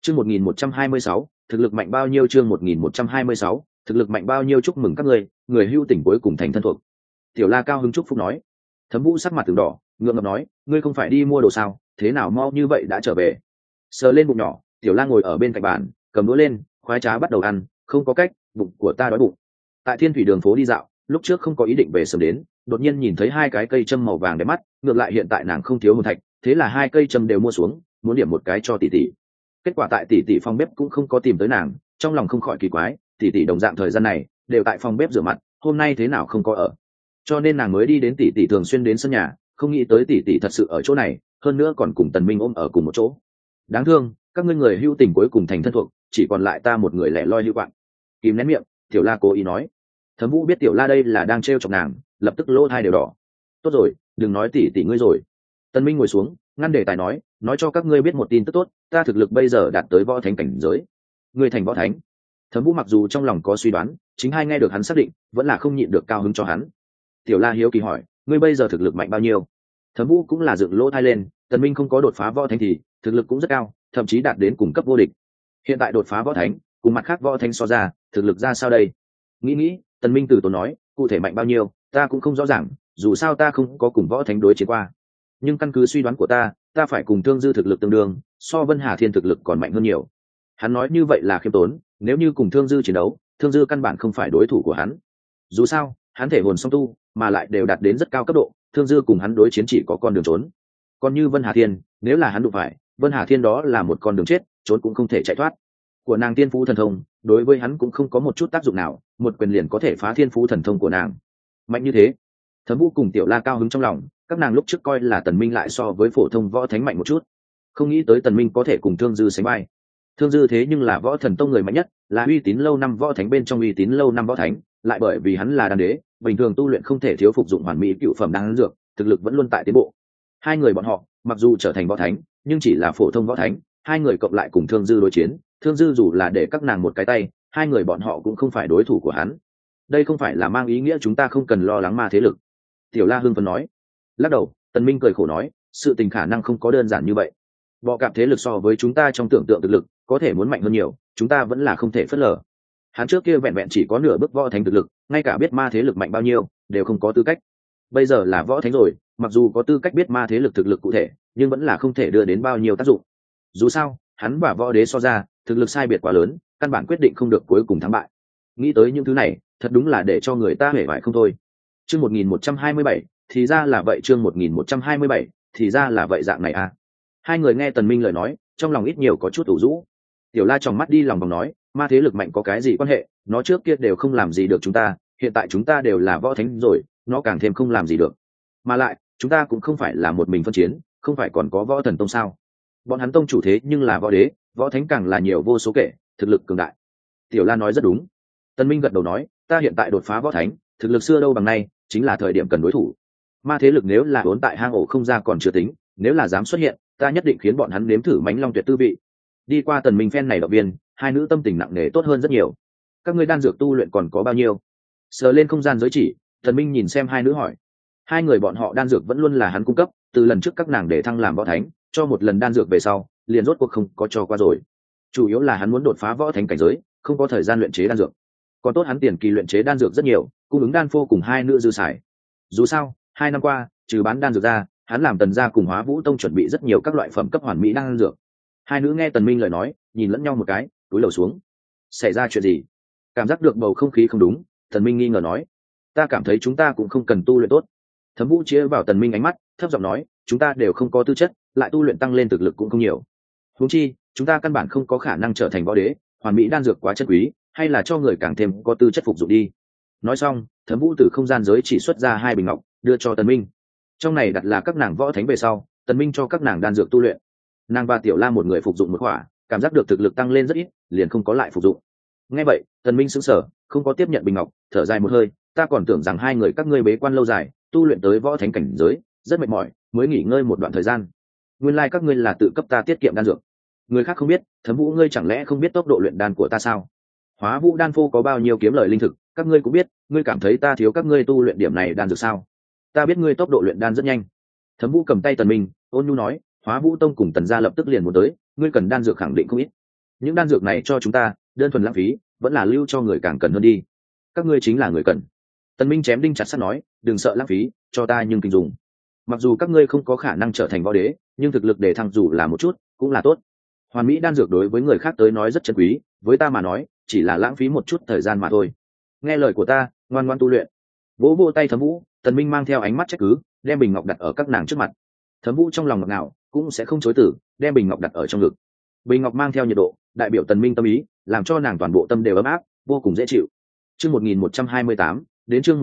Chương 1126, thực lực mạnh bao nhiêu? Chương 1126, thực lực mạnh bao nhiêu? Chúc mừng các ngươi, người hưu tỉnh cuối cùng thành thân thuộc. Tiểu La cao hứng chúc phúc nói. Thẩm Vũ sắc mặt từng đỏ, ngượng ngập nói, ngươi không phải đi mua đồ sao, thế nào mau như vậy đã trở về? Sờ lên bụng nhỏ, Tiểu La ngồi ở bên cạnh bàn, cầm đũa lên, khoái trá bắt đầu ăn, không có cách, bụng của ta đói bụng. Tại Thiên Thủy đường phố đi dạo, lúc trước không có ý định về sớm đến, đột nhiên nhìn thấy hai cái cây châm màu vàng đẹp mắt, ngược lại hiện tại nàng không thiếu hồn thạch, thế là hai cây châm đều mua xuống, muốn điểm một cái cho tỷ tỷ. Kết quả tại tỷ tỷ phòng bếp cũng không có tìm tới nàng, trong lòng không khỏi kỳ quái, tỷ tỷ đồng dạng thời gian này đều tại phòng bếp rửa mặt, hôm nay thế nào không có ở? Cho nên nàng mới đi đến tỷ tỷ thường xuyên đến sân nhà, không nghĩ tới tỷ tỷ thật sự ở chỗ này, hơn nữa còn cùng Tần Minh ôm ở cùng một chỗ. Đáng thương, các ngươi người hưu tình cuối cùng thành thân thuộc, chỉ còn lại ta một người lẻ loi lưu quạng. Kìm nén miệng, Tiểu La cố ý nói. Thẩm Vũ biết Tiểu La đây là đang trêu chọc nàng, lập tức lỗ tai đều đỏ. Tốt rồi, đừng nói tỷ tỷ ngươi rồi. Tần Minh ngồi xuống, ngăn đề tài nói cho các ngươi biết một tin tức tốt, ta thực lực bây giờ đạt tới võ thánh cảnh giới. Ngươi thành võ thánh. Thẩm Vũ mặc dù trong lòng có suy đoán, chính hai nghe được hắn xác định, vẫn là không nhịn được cao hứng cho hắn. Tiểu La hiếu kỳ hỏi, ngươi bây giờ thực lực mạnh bao nhiêu? Thẩm Vũ cũng là dựng lỗ tai lên, Tần Minh không có đột phá võ thánh thì thực lực cũng rất cao, thậm chí đạt đến cùng cấp vô địch. Hiện tại đột phá võ thánh, cùng mặt khác võ thánh so ra, thực lực ra sao đây? Nghĩ, Tần Minh từ tốn nói, cụ thể mạnh bao nhiêu, ta cũng không rõ ràng, dù sao ta không có cùng võ thánh đối chiến qua. Nhưng căn cứ suy đoán của ta phải cùng Thương Dư thực lực tương đương, so Vân Hà Thiên thực lực còn mạnh hơn nhiều. Hắn nói như vậy là khiêm tốn, nếu như cùng Thương Dư chiến đấu, Thương Dư căn bản không phải đối thủ của hắn. Dù sao, hắn thể hồn song tu, mà lại đều đạt đến rất cao cấp độ, Thương Dư cùng hắn đối chiến chỉ có con đường trốn. Còn như Vân Hà Thiên, nếu là hắn đụng phải, Vân Hà Thiên đó là một con đường chết, trốn cũng không thể chạy thoát. Của nàng tiên phú thần thông, đối với hắn cũng không có một chút tác dụng nào, một quyền liền có thể phá thiên phú thần thông của nàng. Mạnh như thế, Thẩm Vũ cùng Tiểu La cao hứng trong lòng, các nàng lúc trước coi là Tần Minh lại so với phổ thông võ thánh mạnh một chút, không nghĩ tới Tần Minh có thể cùng Thương Dư sánh vai. Thương Dư thế nhưng là võ thần tông người mạnh nhất, là uy tín lâu năm võ thánh bên trong uy tín lâu năm võ thánh, lại bởi vì hắn là đan đế, bình thường tu luyện không thể thiếu phục dụng hoàn mỹ cựu phẩm đan dược, thực lực vẫn luôn tại tiến bộ. Hai người bọn họ, mặc dù trở thành võ thánh, nhưng chỉ là phổ thông võ thánh, hai người cộng lại cùng Thương Dư đối chiến, Thương Dư dù là để các nàng một cái tay, hai người bọn họ cũng không phải đối thủ của hắn. Đây không phải là mang ý nghĩa chúng ta không cần lo lắng ma thế lực. Tiểu La hưng phấn nói. Lắc đầu, Tần Minh cười khổ nói, sự tình khả năng không có đơn giản như vậy. Bọ cạp thế lực so với chúng ta trong tưởng tượng thực lực, có thể muốn mạnh hơn nhiều, chúng ta vẫn là không thể phớt lờ. Hắn trước kia vẹn vẹn chỉ có nửa bước võ thánh thực lực, ngay cả biết ma thế lực mạnh bao nhiêu, đều không có tư cách. Bây giờ là võ thánh rồi, mặc dù có tư cách biết ma thế lực thực lực cụ thể, nhưng vẫn là không thể đưa đến bao nhiêu tác dụng. Dù sao, hắn và võ đế so ra, thực lực sai biệt quá lớn, căn bản quyết định không được cuối cùng thắng bại. Nghĩ tới những thứ này, thật đúng là để cho người ta hể vải không thôi. Chương 1127, thì ra là vậy. Chương 1127, thì ra là vậy. Dạng này à? Hai người nghe Tần Minh lời nói, trong lòng ít nhiều có chút ủ rũ. Tiểu La tròng mắt đi lòng vòng nói, ma thế lực mạnh có cái gì quan hệ, nó trước kia đều không làm gì được chúng ta, hiện tại chúng ta đều là võ thánh rồi, nó càng thêm không làm gì được. Mà lại, chúng ta cũng không phải là một mình phân chiến, không phải còn có võ thần tông sao? Bọn hắn tông chủ thế nhưng là võ đế, võ thánh càng là nhiều vô số kể, thực lực cường đại. Tiểu La nói rất đúng. Tần Minh gật đầu nói, ta hiện tại đột phá võ thánh, thực lực xưa đâu bằng nay, chính là thời điểm cần đối thủ. Ma thế lực nếu là vốn tại hang ổ không ra còn chưa tính, nếu là dám xuất hiện, ta nhất định khiến bọn hắn nếm thử mãnh long tuyệt tư vị. Đi qua Tần Minh phen này động viên, hai nữ tâm tình nặng nề tốt hơn rất nhiều. Các ngươi đan dược tu luyện còn có bao nhiêu? Sờ lên không gian giới chỉ, Tần Minh nhìn xem hai nữ hỏi. Hai người bọn họ đan dược vẫn luôn là hắn cung cấp, từ lần trước các nàng để thăng làm võ thánh, cho một lần đan dược về sau, liền rốt cuộc không có cho qua rồi. Chủ yếu là hắn muốn đột phá võ thánh cảnh giới, không có thời gian luyện chế đan dược. Còn tốt hắn tiền kỳ luyện chế đan dược rất nhiều, cung ứng đan phô cùng hai nữ dư xài. Dù sao, 2 năm qua, trừ bán đan dược ra, hắn làm Tần gia cùng Hóa Vũ Tông chuẩn bị rất nhiều các loại phẩm cấp hoàn mỹ đan dược. Hai nữ nghe Tần Minh lời nói, nhìn lẫn nhau một cái, cúi đầu xuống. Xảy ra chuyện gì? Cảm giác được bầu không khí không đúng, Tần Minh nghi ngờ nói, ta cảm thấy chúng ta cũng không cần tu luyện tốt. Thẩm Vũ chia vào Tần Minh ánh mắt, thấp giọng nói, chúng ta đều không có tư chất, lại tu luyện tăng lên thực lực cũng không nhiều. Huống chi, chúng ta căn bản không có khả năng trở thành võ đế, hoàn mỹ đan dược quá chân quý, hay là cho người càng thêm có tư chất phục dụng đi. Nói xong, Thẩm Vũ từ không gian giới chỉ xuất ra 2 bình ngọc, đưa cho Tần Minh. Trong này đặt là các nàng võ thánh về sau, Tần Minh cho các nàng đan dược tu luyện. Nàng và Tiểu La một người phục dụng một khỏa, cảm giác được thực lực tăng lên rất ít, liền không có lại phục dụng. Nghe vậy, Tần Minh sững sờ, không có tiếp nhận bình ngọc, thở dài một hơi, ta còn tưởng rằng hai người các ngươi bế quan lâu dài, tu luyện tới võ thánh cảnh giới, rất mệt mỏi, mới nghỉ ngơi một đoạn thời gian. Nguyên lai các ngươi là tự cấp ta tiết kiệm đan dược. Người khác không biết, Thẩm Vũ ngươi chẳng lẽ không biết tốc độ luyện đan của ta sao? Hóa Vũ đan phô có bao nhiêu kiếm lời linh thực, các ngươi cũng biết, ngươi cảm thấy ta thiếu các ngươi tu luyện điểm này đan dược sao? Ta biết ngươi tốc độ luyện đan rất nhanh. Thẩm Vũ cầm tay Tần Minh, ôn nhu nói, Hóa Vũ Tông cùng Tần gia lập tức liền muốn tới, ngươi cần đan dược khẳng định không ít. những đan dược này cho chúng ta đơn thuần lãng phí, vẫn là lưu cho người càng cần hơn đi. Các ngươi chính là người cần. Tần Minh chém đinh chặt sắt nói, đừng sợ lãng phí, cho ta nhưng kinh dùng. Mặc dù các ngươi không có khả năng trở thành võ đế, nhưng thực lực để thăng dù là một chút cũng là tốt. Hoàn mỹ đan dược đối với người khác tới nói rất chân quý, với ta mà nói chỉ là lãng phí một chút thời gian mà thôi. Nghe lời của ta, ngoan ngoãn tu luyện. Vỗ vỗ tay Thấm Vũ, Tần Minh mang theo ánh mắt trách cứ, đem bình ngọc đặt ở các nàng trước mặt. Thấm Vũ trong lòng ngọt ngào, cũng sẽ không chối từ, đem bình ngọc đặt ở trong ngực. Bình ngọc mang theo nhiệt độ, đại biểu Tần Minh tâm ý, làm cho nàng toàn bộ tâm đều ấm áp, vô cùng dễ chịu. Chương 1128, đến chương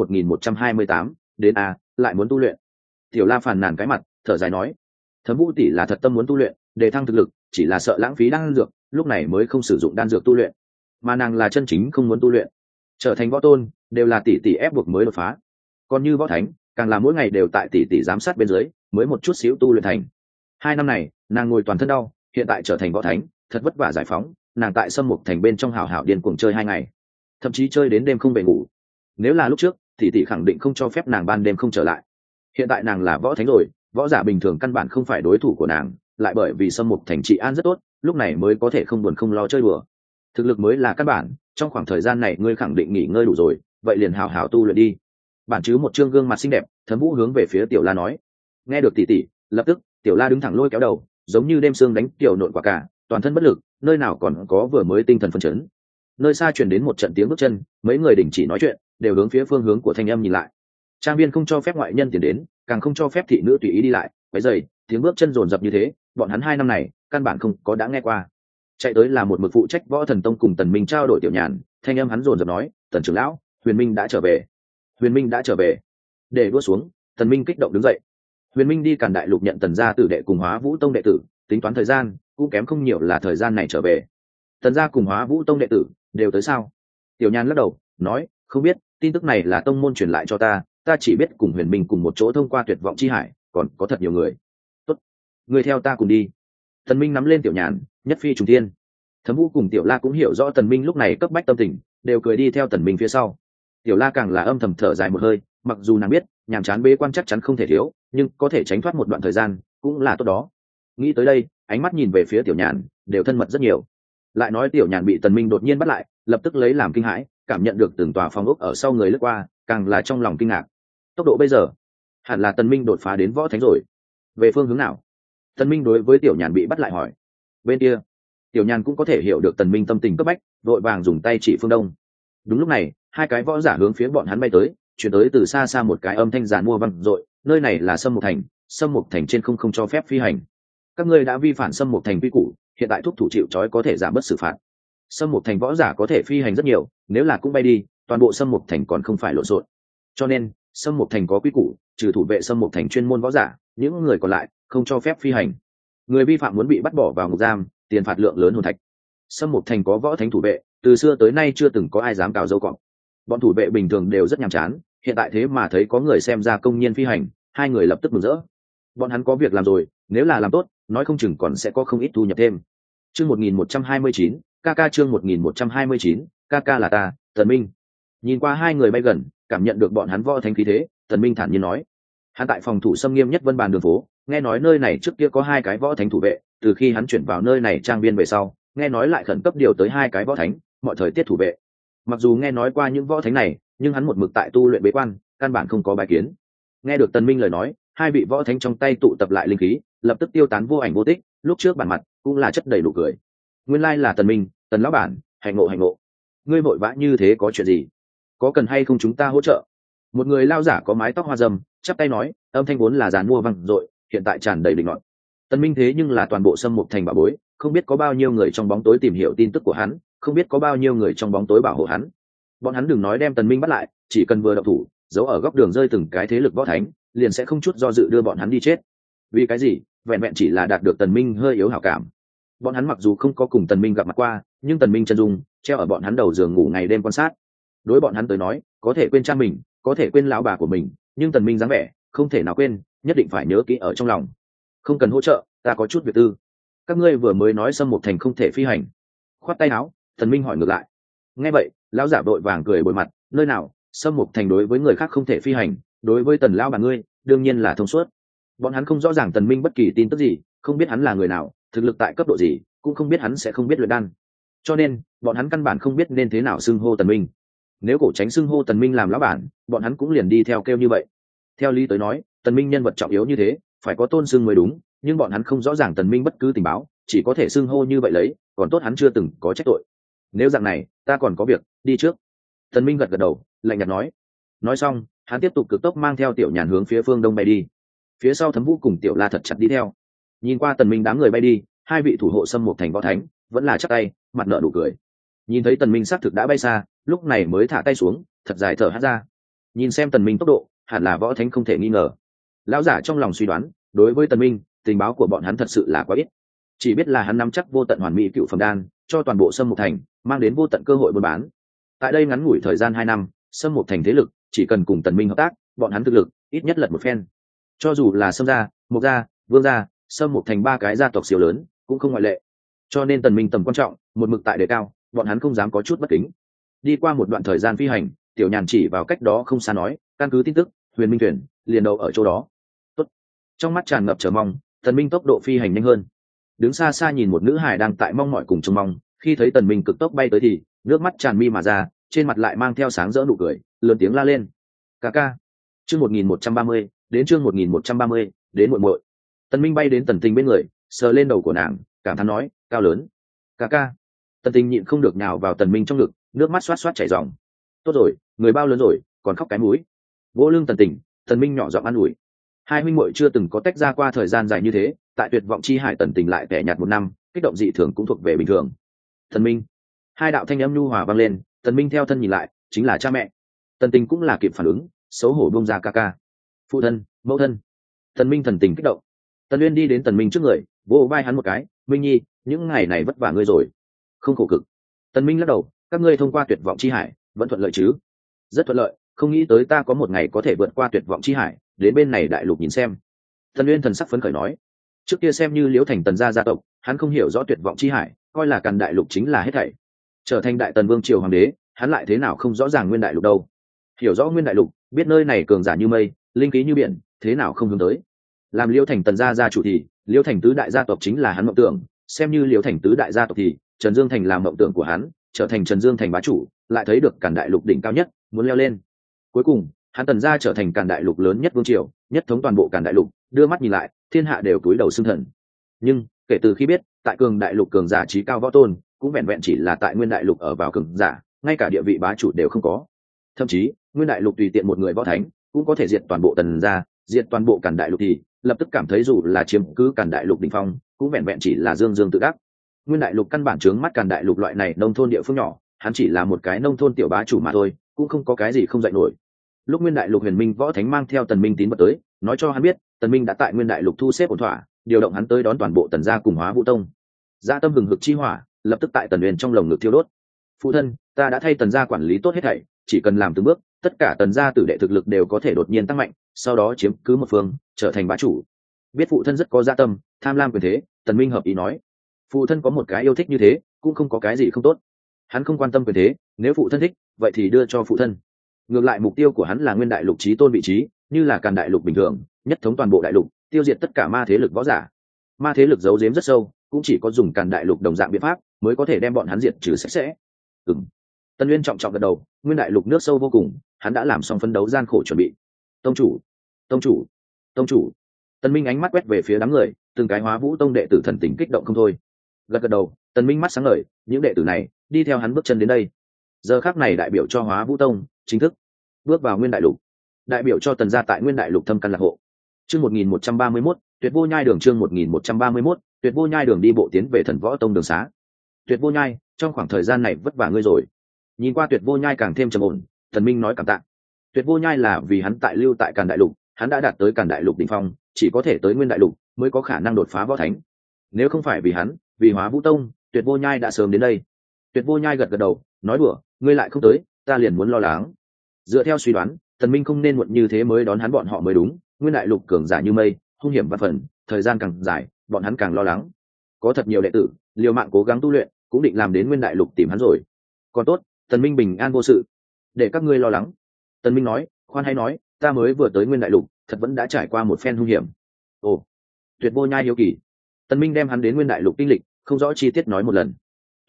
1128, đến lại muốn tu luyện. Tiểu La phàn nàn cái mặt, thở dài nói, Thấm Vũ tỷ là thật tâm muốn tu luyện, để thăng thực lực, chỉ là sợ lãng phí đan dược, lúc này mới không sử dụng đan dược tu luyện. Mà nàng là chân chính không muốn tu luyện, trở thành võ tôn, đều là tỷ tỷ ép buộc mới đột phá. Còn như võ thánh, càng là mỗi ngày đều tại tỷ tỷ giám sát bên dưới, mới một chút xíu tu luyện thành. 2 năm này, nàng ngồi toàn thân đau, hiện tại trở thành võ thánh, thật vất vả giải phóng, nàng tại Sâm Mục Thành bên trong hào hào điên cuồng chơi 2 ngày, thậm chí chơi đến đêm không về ngủ. Nếu là lúc trước, tỷ tỷ khẳng định không cho phép nàng ban đêm không trở lại. Hiện tại nàng là võ thánh rồi, võ giả bình thường căn bản không phải đối thủ của nàng, lại bởi vì Sâm Mục Thành trị an rất tốt, lúc này mới có thể không buồn không lo chơi đùa. Thực lực mới là căn bản, trong khoảng thời gian này ngươi khẳng định nghỉ ngơi đủ rồi, vậy liền hào hào tu luyện đi. Bản chứ một trương gương mặt xinh đẹp, Thấm Vũ hướng về phía Tiểu La nói. Nghe được tỷ tỷ, lập tức Tiểu La đứng thẳng lôi kéo đầu, giống như đêm sương đánh tiểu nộn quả cả, toàn thân bất lực, nơi nào còn có vừa mới tinh thần phấn chấn. Nơi xa truyền đến một trận tiếng bước chân, mấy người đình chỉ nói chuyện, đều hướng phía phương hướng của thanh âm nhìn lại. Trang viên không cho phép ngoại nhân tiến đến, càng không cho phép thị nữ tùy ý đi lại, quấy rầy, tiếng bước chân rồn rập như thế, bọn hắn 2 năm này căn bản không có đã nghe qua. Chạy tới là một mực phụ trách Võ Thần Tông cùng Tần Minh trao đổi Tiểu Nhàn, thanh âm hắn rồn rập nói, Tần trưởng lão, Huyền Minh đã trở về. Huyền Minh đã trở về. Để đua xuống, Tần Minh kích động đứng dậy. Huyền Minh đi Càn Đại Lục nhận Tần gia tử đệ cùng Hóa Vũ Tông đệ tử, tính toán thời gian cũng kém không nhiều là thời gian này trở về. Tần gia cùng Hóa Vũ Tông đệ tử đều tới sao? Tiểu Nhàn lắc đầu nói, không biết, tin tức này là tông môn truyền lại cho ta, ta chỉ biết cùng Huyền Minh cùng một chỗ thông qua Tuyệt Vọng Chi Hải, còn có thật nhiều người. Tốt, người theo ta cùng đi. Tần Minh nắm lên Tiểu Nhàn, nhất phi trùng thiên. Thấm Vũ cùng Tiểu La cũng hiểu rõ Tần Minh lúc này cấp bách tâm tình, đều cười đi theo Tần Minh phía sau. Tiểu La càng là âm thầm thở dài một hơi, mặc dù nàng biết nhàm chán bế quan chắc chắn không thể thiếu, nhưng có thể tránh thoát một đoạn thời gian cũng là tốt đó. Nghĩ tới đây, ánh mắt nhìn về phía Tiểu Nhàn, đều thân mật rất nhiều. Lại nói Tiểu Nhàn bị Tần Minh đột nhiên bắt lại, lập tức lấy làm kinh hãi, cảm nhận được từng tòa phòng ốc ở sau người lướt qua, càng là trong lòng kinh ngạc. Tốc độ bây giờ, hẳn là Tần Minh đột phá đến võ thánh rồi. Về phương hướng nào? Tần Minh đối với Tiểu Nhàn bị bắt lại hỏi. Bên kia, Tiểu Nhàn cũng có thể hiểu được Tần Minh tâm tình cấp bách, vội vàng dùng tay chỉ phương đông. Đúng lúc này, 2 cái võ giả hướng phía bọn hắn bay tới, chuyển tới từ xa xa một cái âm thanh giàn mua vang dội, nơi này là Sâm Mục Thành, Sâm Mục Thành trên không cho phép phi hành. Các ngươi đã vi phạm Sâm Mục Thành quy củ, hiện tại thúc thủ chịu trói có thể giảm bớt xử phạt. Sâm Mục Thành võ giả có thể phi hành rất nhiều, nếu là cũng bay đi, toàn bộ Sâm Mục Thành còn không phải lộn xộn. Cho nên, Sâm Mục Thành có quy củ, trừ thủ vệ Sâm Mục Thành chuyên môn võ giả, những người còn lại không cho phép phi hành. Người vi phạm muốn bị bắt bỏ vào ngục giam, tiền phạt lượng lớn hồn thạch. Sâm Mục Thành có võ thánh thủ vệ, từ xưa tới nay chưa từng có ai dám cào dâu cọp. Bọn thủ vệ bình thường đều rất nhàm chán, hiện tại thế mà thấy có người xem ra công nhiên phi hành, 2 người lập tức mừng rỡ. Bọn hắn có việc làm rồi, nếu là làm tốt, nói không chừng còn sẽ có không ít thu nhập thêm. Chương 1129, KK chương 1129, KK là ta, Tần Minh. Nhìn qua 2 người bay gần, cảm nhận được bọn hắn võ thánh khí thế, Tần Minh thản nhiên nói: hắn tại phòng thủ xâm nghiêm nhất Vân Bàn đường phố, nghe nói nơi này trước kia có 2 cái võ thánh thủ vệ, từ khi hắn chuyển vào nơi này trang viên về sau, nghe nói lại khẩn cấp điều tới 2 cái võ thánh, mọi thời tiết thủ vệ. Mặc dù nghe nói qua những võ thánh này, nhưng hắn một mực tại tu luyện bế quan, căn bản không có bài kiến. Nghe được Tần Minh lời nói, 2 vị võ thánh trong tay tụ tập lại linh khí, lập tức tiêu tán vô ảnh vô tích, lúc trước bản mặt cũng là chất đầy nụ cười. Nguyên lai là Tần Minh, Tần lão bản, hành ngộ hành ngộ. Ngươi vội vã như thế có chuyện gì? Có cần hay không chúng ta hỗ trợ? Một người lao giả có mái tóc hoa râm, chắp tay nói, âm thanh vốn là giàn mua văng dội, hiện tại tràn đầy định luận. Tần Minh thế nhưng là toàn bộ Sâm Mục Thành bảo bối, không biết có bao nhiêu người trong bóng tối tìm hiểu tin tức của hắn, không biết có bao nhiêu người trong bóng tối bảo hộ hắn. Bọn hắn đừng nói đem Tần Minh bắt lại, chỉ cần vừa động thủ, giấu ở góc đường rơi từng cái thế lực võ thánh, liền sẽ không chút do dự đưa bọn hắn đi chết. Vì cái gì? Vẹn vẹn chỉ là đạt được Tần Minh hơi yếu hảo cảm. Bọn hắn mặc dù không có cùng Tần Minh gặp mặt qua, nhưng Tần Minh chân dung treo ở bọn hắn đầu giường ngủ ngày đêm quan sát. Đối bọn hắn tới nói, có thể quên cha mình, có thể quên lão bà của mình, nhưng Tần Minh dáng vẻ, không thể nào quên, nhất định phải nhớ kỹ ở trong lòng. Không cần hỗ trợ, ta có chút việc tư. Các ngươi vừa mới nói Sâm Mục Thành không thể phi hành. Khoát tay áo, Tần Minh hỏi ngược lại. Nghe vậy, lão giả vội vàng cười bồi mặt, nơi nào, Sâm Mục Thành đối với người khác không thể phi hành, đối với Tần lão bà ngươi, đương nhiên là thông suốt. Bọn hắn không rõ ràng Tần Minh bất kỳ tin tức gì, không biết hắn là người nào, thực lực tại cấp độ gì, cũng không biết hắn sẽ không biết luyện đan. cho nên bọn hắn căn bản không biết nên thế nào xưng hô Tần Minh. Nếu Cổ Tránh xưng hô Tần Minh làm lão bản, bọn hắn cũng liền đi theo kêu như vậy. Theo lý tới nói, Tần Minh nhân vật trọng yếu như thế, phải có tôn xưng mới đúng, nhưng bọn hắn không rõ ràng Tần Minh bất cứ tình báo, chỉ có thể xưng hô như vậy lấy, còn tốt hắn chưa từng có trách tội. Nếu dạng này, ta còn có việc, đi trước. Tần Minh gật gật đầu, lạnh nhạt nói. Nói xong, hắn tiếp tục cực tốc mang theo Tiểu Nhàn hướng phía phương đông bay đi. Phía sau Thấm Vũ cùng Tiểu La thật chặt đi theo. Nhìn qua Tần Minh đám người bay đi, hai vị thủ hộ Sâm Mộc Thành võ thánh vẫn là chắc tay, mặt nở nụ cười. Nhìn thấy Tần Minh xác thực đã bay xa, lúc này mới thả tay xuống, thật dài thở hắt ra. Nhìn xem Tần Minh tốc độ, hẳn là võ thánh không thể nghi ngờ. Lão giả trong lòng suy đoán, đối với Tần Minh, tình báo của bọn hắn thật sự là quá ít. Chỉ biết là hắn nắm chắc vô tận hoàn mỹ cựu phẩm đan, cho toàn bộ Sâm Mộc Thành mang đến vô tận cơ hội buôn bán. Tại đây ngắn ngủi thời gian 2 năm, Sâm Mộc Thành thế lực chỉ cần cùng Tần Minh hợp tác, bọn hắn thực lực ít nhất lật một phen. Cho dù là Sâm gia, Mộc gia, Vương gia, Sâm Mộc Thành 3 cái gia tộc siêu lớn cũng không ngoại lệ. Cho nên Tần Minh tầm quan trọng một mực tại đề cao, bọn hắn không dám có chút bất kính. Đi qua một đoạn thời gian phi hành, Tiểu Nhàn chỉ vào cách đó không xa nói, căn cứ tin tức, Huyền Minh thuyền liền đầu ở chỗ đó. Tốt. Trong mắt tràn ngập chờ mong, Tần Minh tốc độ phi hành nhanh hơn. Đứng xa xa nhìn một nữ hài đang tại mong mỏi cùng trông mong, khi thấy Tần Minh cực tốc bay tới thì nước mắt tràn mi mà ra, trên mặt lại mang theo sáng rỡ nụ cười, lớn tiếng la lên. Ca ca. Chương 1130, đến chương 1130, đến muội muội. Tần Minh bay đến Tần Tình bên người, sờ lên đầu của nàng, cảm thán nói, cao lớn. Ca ca. Tần Tình nhịn không được nhào vào Tần Minh trong ngực, nước mắt xoát xoát chảy ròng. Tốt rồi, người bao lớn rồi, còn khóc cái mũi. Vỗ lưng Tần Tình, Tần Minh nhỏ giọng an ủi. Hai huynh muội chưa từng có tách ra qua thời gian dài như thế, tại tuyệt vọng chi hải Tần Tình lại tẻ nhạt 1 năm, kích động dị thường cũng thuộc về bình thường. Tần Minh. Hai đạo thanh âm nhu hòa vang lên, Tần Minh theo thân nhìn lại, chính là cha mẹ. Tần Tình cũng là kịp phản ứng, xấu hổ buông ra ca ca. Phụ thân, mẫu thân. Tần Minh thần tình kích động. Tần Uyên đi đến Tần Minh trước người, vỗ vai hắn một cái, Minh Nhi, những ngày này vất vả ngươi rồi. Không khổ cực. Tần Minh lắc đầu, các ngươi thông qua tuyệt vọng chi hải, vẫn thuận lợi chứ? Rất thuận lợi, không nghĩ tới ta có một ngày có thể vượt qua tuyệt vọng chi hải, đến bên này đại lục nhìn xem. Tần Uyên thần sắc phấn khởi nói. Trước kia xem như Liễu Thành Tần gia gia tộc, hắn không hiểu rõ tuyệt vọng chi hải, coi là Càn đại lục chính là hết thảy. Trở thành đại tần vương triều hoàng đế, hắn lại thế nào không rõ ràng nguyên đại lục đâu. Hiểu rõ nguyên đại lục, biết nơi này cường giả như mây, linh khí như biển, thế nào không hướng tới. Làm Liễu Thành Tần gia gia chủ thì Liễu Thành tứ đại gia tộc chính là hắn mộng tưởng, xem như Liễu Thành tứ đại gia tộc thì Trần Dương Thành làm mộng tưởng của hắn, trở thành Trần Dương Thành bá chủ, lại thấy được Càn đại lục đỉnh cao nhất, muốn leo lên. Cuối cùng, hắn Tần gia trở thành Càn đại lục lớn nhất vương triều, nhất thống toàn bộ Càn đại lục, đưa mắt nhìn lại, thiên hạ đều cúi đầu xưng thần. Nhưng kể từ khi biết, tại cường đại lục cường giả trí cao võ tôn, cũng vẹn vẹn chỉ là tại nguyên đại lục ở vào cường giả, ngay cả địa vị bá chủ đều không có. Thậm chí, nguyên đại lục tùy tiện một người võ thánh cũng có thể diệt toàn bộ Tần gia, diệt toàn bộ Càn đại lục thì lập tức cảm thấy dù là chiếm cứ Càn đại lục đỉnh phong, cũng vẹn vẹn chỉ là dương dương tự đắc. Nguyên đại lục căn bản trướng mắt Càn đại lục loại này nông thôn địa phương nhỏ, hắn chỉ là một cái nông thôn tiểu bá chủ mà thôi, cũng không có cái gì không dạy nổi. Lúc nguyên đại lục Huyền Minh võ thánh mang theo Tần Minh tín vật tới, nói cho hắn biết Tần Minh đã tại nguyên đại lục thu xếp ổn thỏa, điều động hắn tới đón toàn bộ Tần gia cùng Hóa Vũ tông. Gia tâm hừng hực chi hỏa lập tức tại Tần Uyên trong lồng ngực thiêu đốt. Phụ thân, ta đã thay Tần gia quản lý tốt hết thảy, chỉ cần làm từng bước, tất cả Tần gia tử đệ thực lực đều có thể đột nhiên tăng mạnh, sau đó chiếm cứ một phương, trở thành bá chủ. Biết phụ thân rất có gia tâm, tham lam quyền thế, Tần Minh hợp ý nói. Phụ thân có một cái yêu thích như thế, cũng không có cái gì không tốt. Hắn không quan tâm quyền thế, nếu phụ thân thích, vậy thì đưa cho phụ thân. Ngược lại mục tiêu của hắn là nguyên đại lục chí tôn vị trí, như là Càn đại lục bình thường, nhất thống toàn bộ đại lục, tiêu diệt tất cả ma thế lực võ giả. Ma thế lực giấu giếm rất sâu, cũng chỉ có dùng Càn đại lục đồng dạng biện pháp mới có thể đem bọn hắn diệt trừ sạch sẽ. Tân Uyên trọng trọng gật đầu, nguyên đại lục nước sâu vô cùng, hắn đã làm xong phấn đấu gian khổ chuẩn bị. Tông chủ, tông chủ, tông chủ. Tần Minh ánh mắt quét về phía đám người, từng cái Hóa Vũ tông đệ tử thần tình kích động không thôi. Gật gật đầu, Tần Minh mắt sáng ngời, những đệ tử này đi theo hắn bước chân đến đây. Giờ khắc này đại biểu cho Hóa Vũ tông chính thức bước vào nguyên đại lục, đại biểu cho Tần gia tại nguyên đại lục thâm căn lạc hộ. Chương 1131, Tuyệt Vô Nhai đường chương 1131, Tuyệt Vô Nhai đường đi bộ tiến về Thần Võ tông đường xá. Tuyệt Vô Nhai, trong khoảng thời gian này vất vả ngươi rồi. Nhìn qua Tuyệt Vô Nhai càng thêm trầm ổn, Tần Minh nói cảm tạ. Tuyệt Vô Nhai là vì hắn tại lưu tại Càn đại lục, hắn đã đạt tới Càn đại lục đỉnh phong, chỉ có thể tới nguyên đại lục mới có khả năng đột phá võ thánh. Nếu không phải vì hắn, vì Hóa Vũ tông, Tuyệt Vô Nhai đã sớm đến đây. Tuyệt Vô Nhai gật gật đầu, nói đùa, ngươi lại không tới, ta liền muốn lo lắng. Dựa theo suy đoán, Tần Minh không nên muộn như thế mới đón hắn bọn họ mới đúng, nguyên đại lục cường giả như mây, hung hiểm vạn phần, thời gian càng dài, bọn hắn càng lo lắng. Có thật nhiều đệ tử, liều mạng cố gắng tu luyện, cũng định làm đến nguyên đại lục tìm hắn rồi. Còn tốt, Tần Minh bình an vô sự, để các ngươi lo lắng. Tần Minh nói, khoan hay nói, ta mới vừa tới nguyên đại lục, thật vẫn đã trải qua một phen hung hiểm. Ồ, Tuyệt Vô Nhai hiếu kỳ. Tần Minh đem hắn đến nguyên đại lục kinh lịch, không rõ chi tiết nói một lần.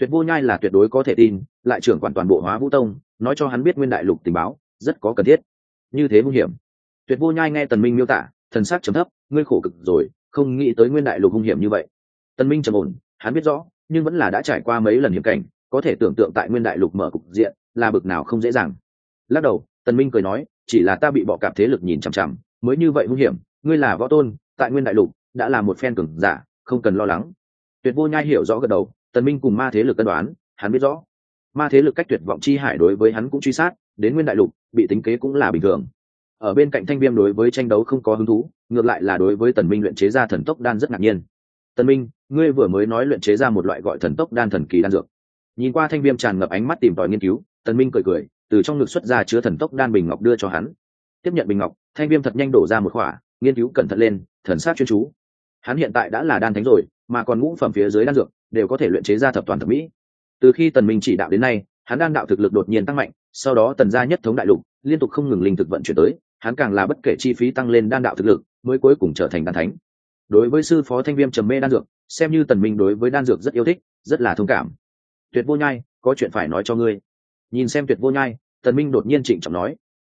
Tuyệt Vô Nhai là tuyệt đối có thể tin, lại trưởng quản toàn bộ Hóa Vũ Tông, nói cho hắn biết Nguyên Đại Lục tình báo rất có cần thiết. Như thế hung hiểm. Tuyệt Vô Nhai nghe Tần Minh miêu tả, thần sắc trầm thấp, ngươi khổ cực rồi, không nghĩ tới Nguyên Đại Lục hung hiểm như vậy. Tần Minh trầm ổn, hắn biết rõ, nhưng vẫn là đã trải qua mấy lần hiểm cảnh, có thể tưởng tượng tại Nguyên Đại Lục mở cục diện là bực nào không dễ dàng. Lắc đầu, Tần Minh cười nói, chỉ là ta bị bọ cạp thế lực nhìn chằm chằm, mới như vậy hung hiểm. Ngươi là võ tôn, tại Nguyên Đại Lục đã là một phen cường giả, không cần lo lắng. Tuyệt Vô Nhai hiểu rõ gật đầu, Tần Minh cùng ma thế lực cân đoán, hắn biết rõ, ma thế lực cách tuyệt vọng chi hải đối với hắn cũng truy sát, đến Nguyên Đại Lục bị tính kế cũng là bình thường. Ở bên cạnh Thanh Viêm đối với tranh đấu không có hứng thú, ngược lại là đối với Tần Minh luyện chế ra thần tốc đan rất ngạc nhiên. Tần Minh, ngươi vừa mới nói luyện chế ra một loại gọi thần tốc đan thần kỳ đan dược. Nhìn qua Thanh Viêm tràn ngập ánh mắt tìm tòi nghiên cứu, Tần Minh cười cười, từ trong ngực xuất ra chứa thần tốc đan bình ngọc đưa cho hắn. Tiếp nhận bình ngọc, Thanh Viêm thật nhanh đổ ra một khỏa, nghiên cứu cẩn thận lên, thần sắc chuyên chú. Hắn hiện tại đã là đan thánh rồi, mà còn ngũ phẩm phía dưới đan dược đều có thể luyện chế ra thập toàn thập mỹ. Từ khi Tần Minh chỉ đạo đến nay, hắn đan đạo thực lực đột nhiên tăng mạnh, sau đó Tần gia nhất thống đại lục, liên tục không ngừng linh thực vận chuyển tới, hắn càng là bất kể chi phí tăng lên đan đạo thực lực, mới cuối cùng trở thành đan thánh. Đối với sư phó Thanh Viêm trầm mê đan dược, xem như Tần Minh đối với đan dược rất yêu thích, rất là thông cảm. Tuyệt Vô Nhai, có chuyện phải nói cho ngươi. Nhìn xem Tuyệt Vô Nhai, Tần Minh đột nhiên trịnh trọng nói.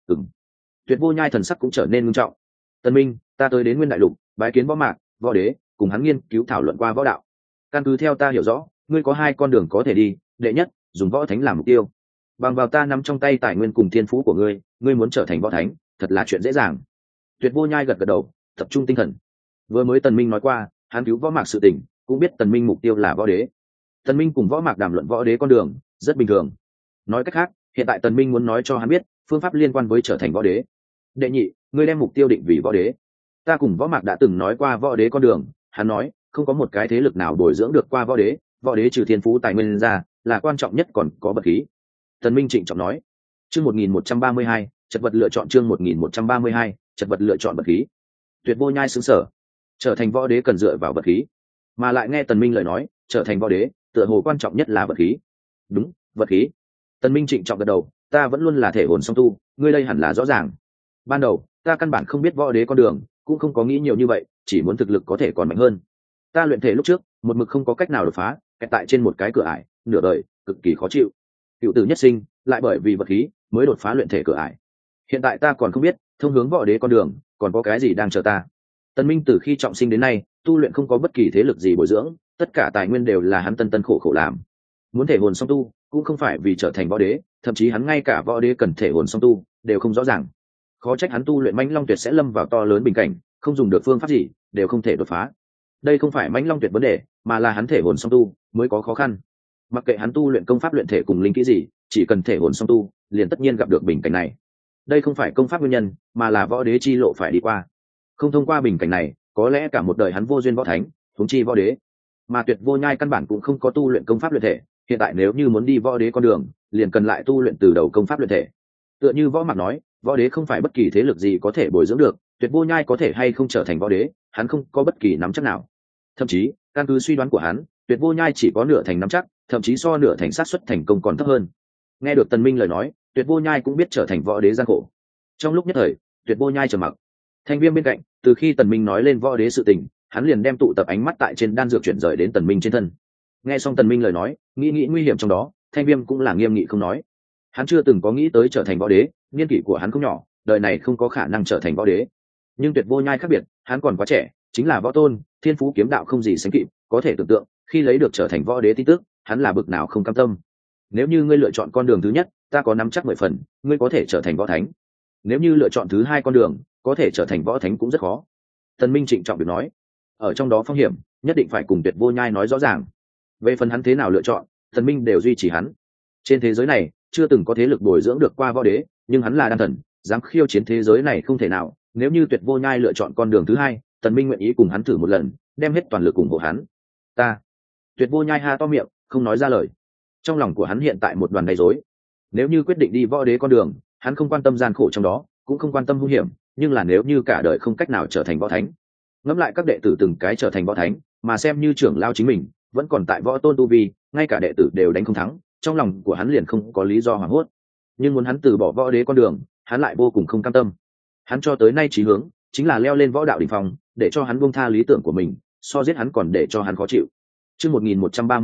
Tuyệt Vô Nhai thần sắc cũng trở nên nghiêm trọng. Tần Minh, ta tới đến Nguyên Đại Lục, bái kiến võ mạc, võ đế, cùng hắn nghiên cứu thảo luận qua võ đạo. Căn cứ theo ta hiểu rõ, ngươi có hai con đường có thể đi. Đệ nhất, dùng võ thánh làm mục tiêu. Bằng vào ta nắm trong tay tài nguyên cùng thiên phú của ngươi, ngươi muốn trở thành võ thánh, thật là chuyện dễ dàng. Tuyệt Vô Nhai gật gật đầu, tập trung tinh thần. Vừa mới Tần Minh nói qua, hắn cứu võ mạc sự tình, cũng biết Tần Minh mục tiêu là võ đế. Tần Minh cùng võ mạc đàm luận võ đế con đường, rất bình thường. Nói cách khác, hiện tại Tần Minh muốn nói cho hắn biết phương pháp liên quan với trở thành võ đế. Đệ nhị, ngươi đem mục tiêu định vì võ đế. Ta cùng võ mạc đã từng nói qua võ đế con đường, hắn nói không có một cái thế lực nào bồi dưỡng được qua võ đế trừ thiên phú tài nguyên ra, là quan trọng nhất còn có bậc khí. Tần Minh trịnh trọng nói. Chương 1132, chật vật lựa chọn chương 1132, chật vật lựa chọn bậc khí. Tuyệt Vô Nhai sững sờ. Trở thành võ đế cần dựa vào bậc khí, mà lại nghe Tần Minh lời nói, trở thành võ đế, tựa hồ quan trọng nhất là bậc khí. Đúng, bậc khí. Tần Minh trịnh trọng gật đầu, ta vẫn luôn là thể hồn song tu, ngươi đây hẳn là rõ ràng. Ban đầu, ta căn bản không biết võ đế con đường, cũng không có nghĩ nhiều như vậy, chỉ muốn thực lực có thể còn mạnh hơn. Ta luyện thể lúc trước, một mực không có cách nào đột phá, kẹt tại trên một cái cửa ải, nửa đời, cực kỳ khó chịu. Cựu tử nhất sinh, lại bởi vì vật khí, mới đột phá luyện thể cửa ải. Hiện tại ta còn không biết, thông hướng võ đế con đường, còn có cái gì đang chờ ta. Tần Minh từ khi trọng sinh đến nay, tu luyện không có bất kỳ thế lực gì bồi dưỡng, tất cả tài nguyên đều là hắn tân tân khổ khổ làm. Muốn thể hồn song tu, cũng không phải vì trở thành võ đế, thậm chí hắn ngay cả võ đế cần thể hồn song tu đều không rõ ràng. Khó trách hắn tu luyện Mãnh Long Tuyệt sẽ lâm vào to lớn bình cảnh, không dùng được phương pháp gì, đều không thể đột phá. Đây không phải Mãnh Long Tuyệt vấn đề, mà là hắn thể hồn song tu mới có khó khăn. Mặc kệ hắn tu luyện công pháp luyện thể cùng linh kỹ gì, chỉ cần thể hồn song tu, liền tất nhiên gặp được bình cảnh này. Đây không phải công pháp nguyên nhân, mà là võ đế chi lộ phải đi qua. Không thông qua bình cảnh này, có lẽ cả một đời hắn vô duyên võ thánh, huống chi võ đế. Mà Tuyệt Vô Nhai căn bản cũng không có tu luyện công pháp luyện thể, hiện tại nếu như muốn đi võ đế con đường, liền cần lại tu luyện từ đầu công pháp luyện thể. Tựa như Võ Mạc nói, võ đế không phải bất kỳ thế lực gì có thể bồi dưỡng được, Tuyệt Vô Nhai có thể hay không trở thành võ đế, hắn không có bất kỳ nắm chắc nào. Thậm chí, căn cứ suy đoán của hắn, Tuyệt Vô Nhai chỉ có nửa thành nắm chắc, thậm chí so nửa thành xác suất thành công còn thấp hơn. Nghe được Tần Minh lời nói, Tuyệt Vô Nhai cũng biết trở thành võ đế gian khổ. Trong lúc nhất thời, Tuyệt Vô Nhai trầm mặc. Thanh Viêm bên cạnh, từ khi Tần Minh nói lên võ đế sự tình, hắn liền đem tụ tập ánh mắt tại trên đan dược chuyển rời đến Tần Minh trên thân. Nghe xong Tần Minh lời nói, nghĩ nguy hiểm trong đó, Thanh Viêm cũng là nghiêm nghị không nói. Hắn chưa từng có nghĩ tới trở thành võ đế, niên kỷ của hắn không nhỏ, đời này không có khả năng trở thành võ đế. Nhưng Tuyệt Vô Nhai khác biệt, hắn còn quá trẻ, chính là võ tôn, thiên phú kiếm đạo không gì sánh kịp, có thể tưởng tượng, khi lấy được trở thành võ đế tin tức, hắn là bực nào không cam tâm. Nếu như ngươi lựa chọn con đường thứ nhất, ta có nắm chắc 10 phần, ngươi có thể trở thành võ thánh. Nếu như lựa chọn thứ hai con đường, có thể trở thành võ thánh cũng rất khó. Tần Minh trịnh trọng được nói, ở trong đó phong hiểm, nhất định phải cùng Tuyệt Vô Nhai nói rõ ràng. Về phần hắn thế nào lựa chọn, Tần Minh đều duy trì hắn. Trên thế giới này, chưa từng có thế lực bồi dưỡng được qua võ đế, nhưng hắn là đan thần, dám khiêu chiến thế giới này không thể nào. Nếu như Tuyệt Vô Nhai lựa chọn con đường thứ hai, Tần Minh nguyện ý cùng hắn thử một lần, đem hết toàn lực ủng hộ hắn. Ta. Tuyệt Vô Nhai ha to miệng, không nói ra lời. Trong lòng của hắn hiện tại một đoàn đầy rối. Nếu như quyết định đi võ đế con đường, hắn không quan tâm gian khổ trong đó, cũng không quan tâm hung hiểm, nhưng là nếu như cả đời không cách nào trở thành võ thánh, ngẫm lại các đệ tử từng cái trở thành võ thánh, mà xem như trưởng lao chính mình vẫn còn tại võ tôn tu vi, ngay cả đệ tử đều đánh không thắng, trong lòng của hắn liền không có lý do hoảng hốt. Nhưng muốn hắn từ bỏ võ đế con đường, hắn lại vô cùng không cam tâm. Hắn cho tới nay chí hướng chính là leo lên võ đạo đỉnh phong, để cho hắn buông tha lý tưởng của mình, so giết hắn còn để cho hắn khó chịu. Chương 1133,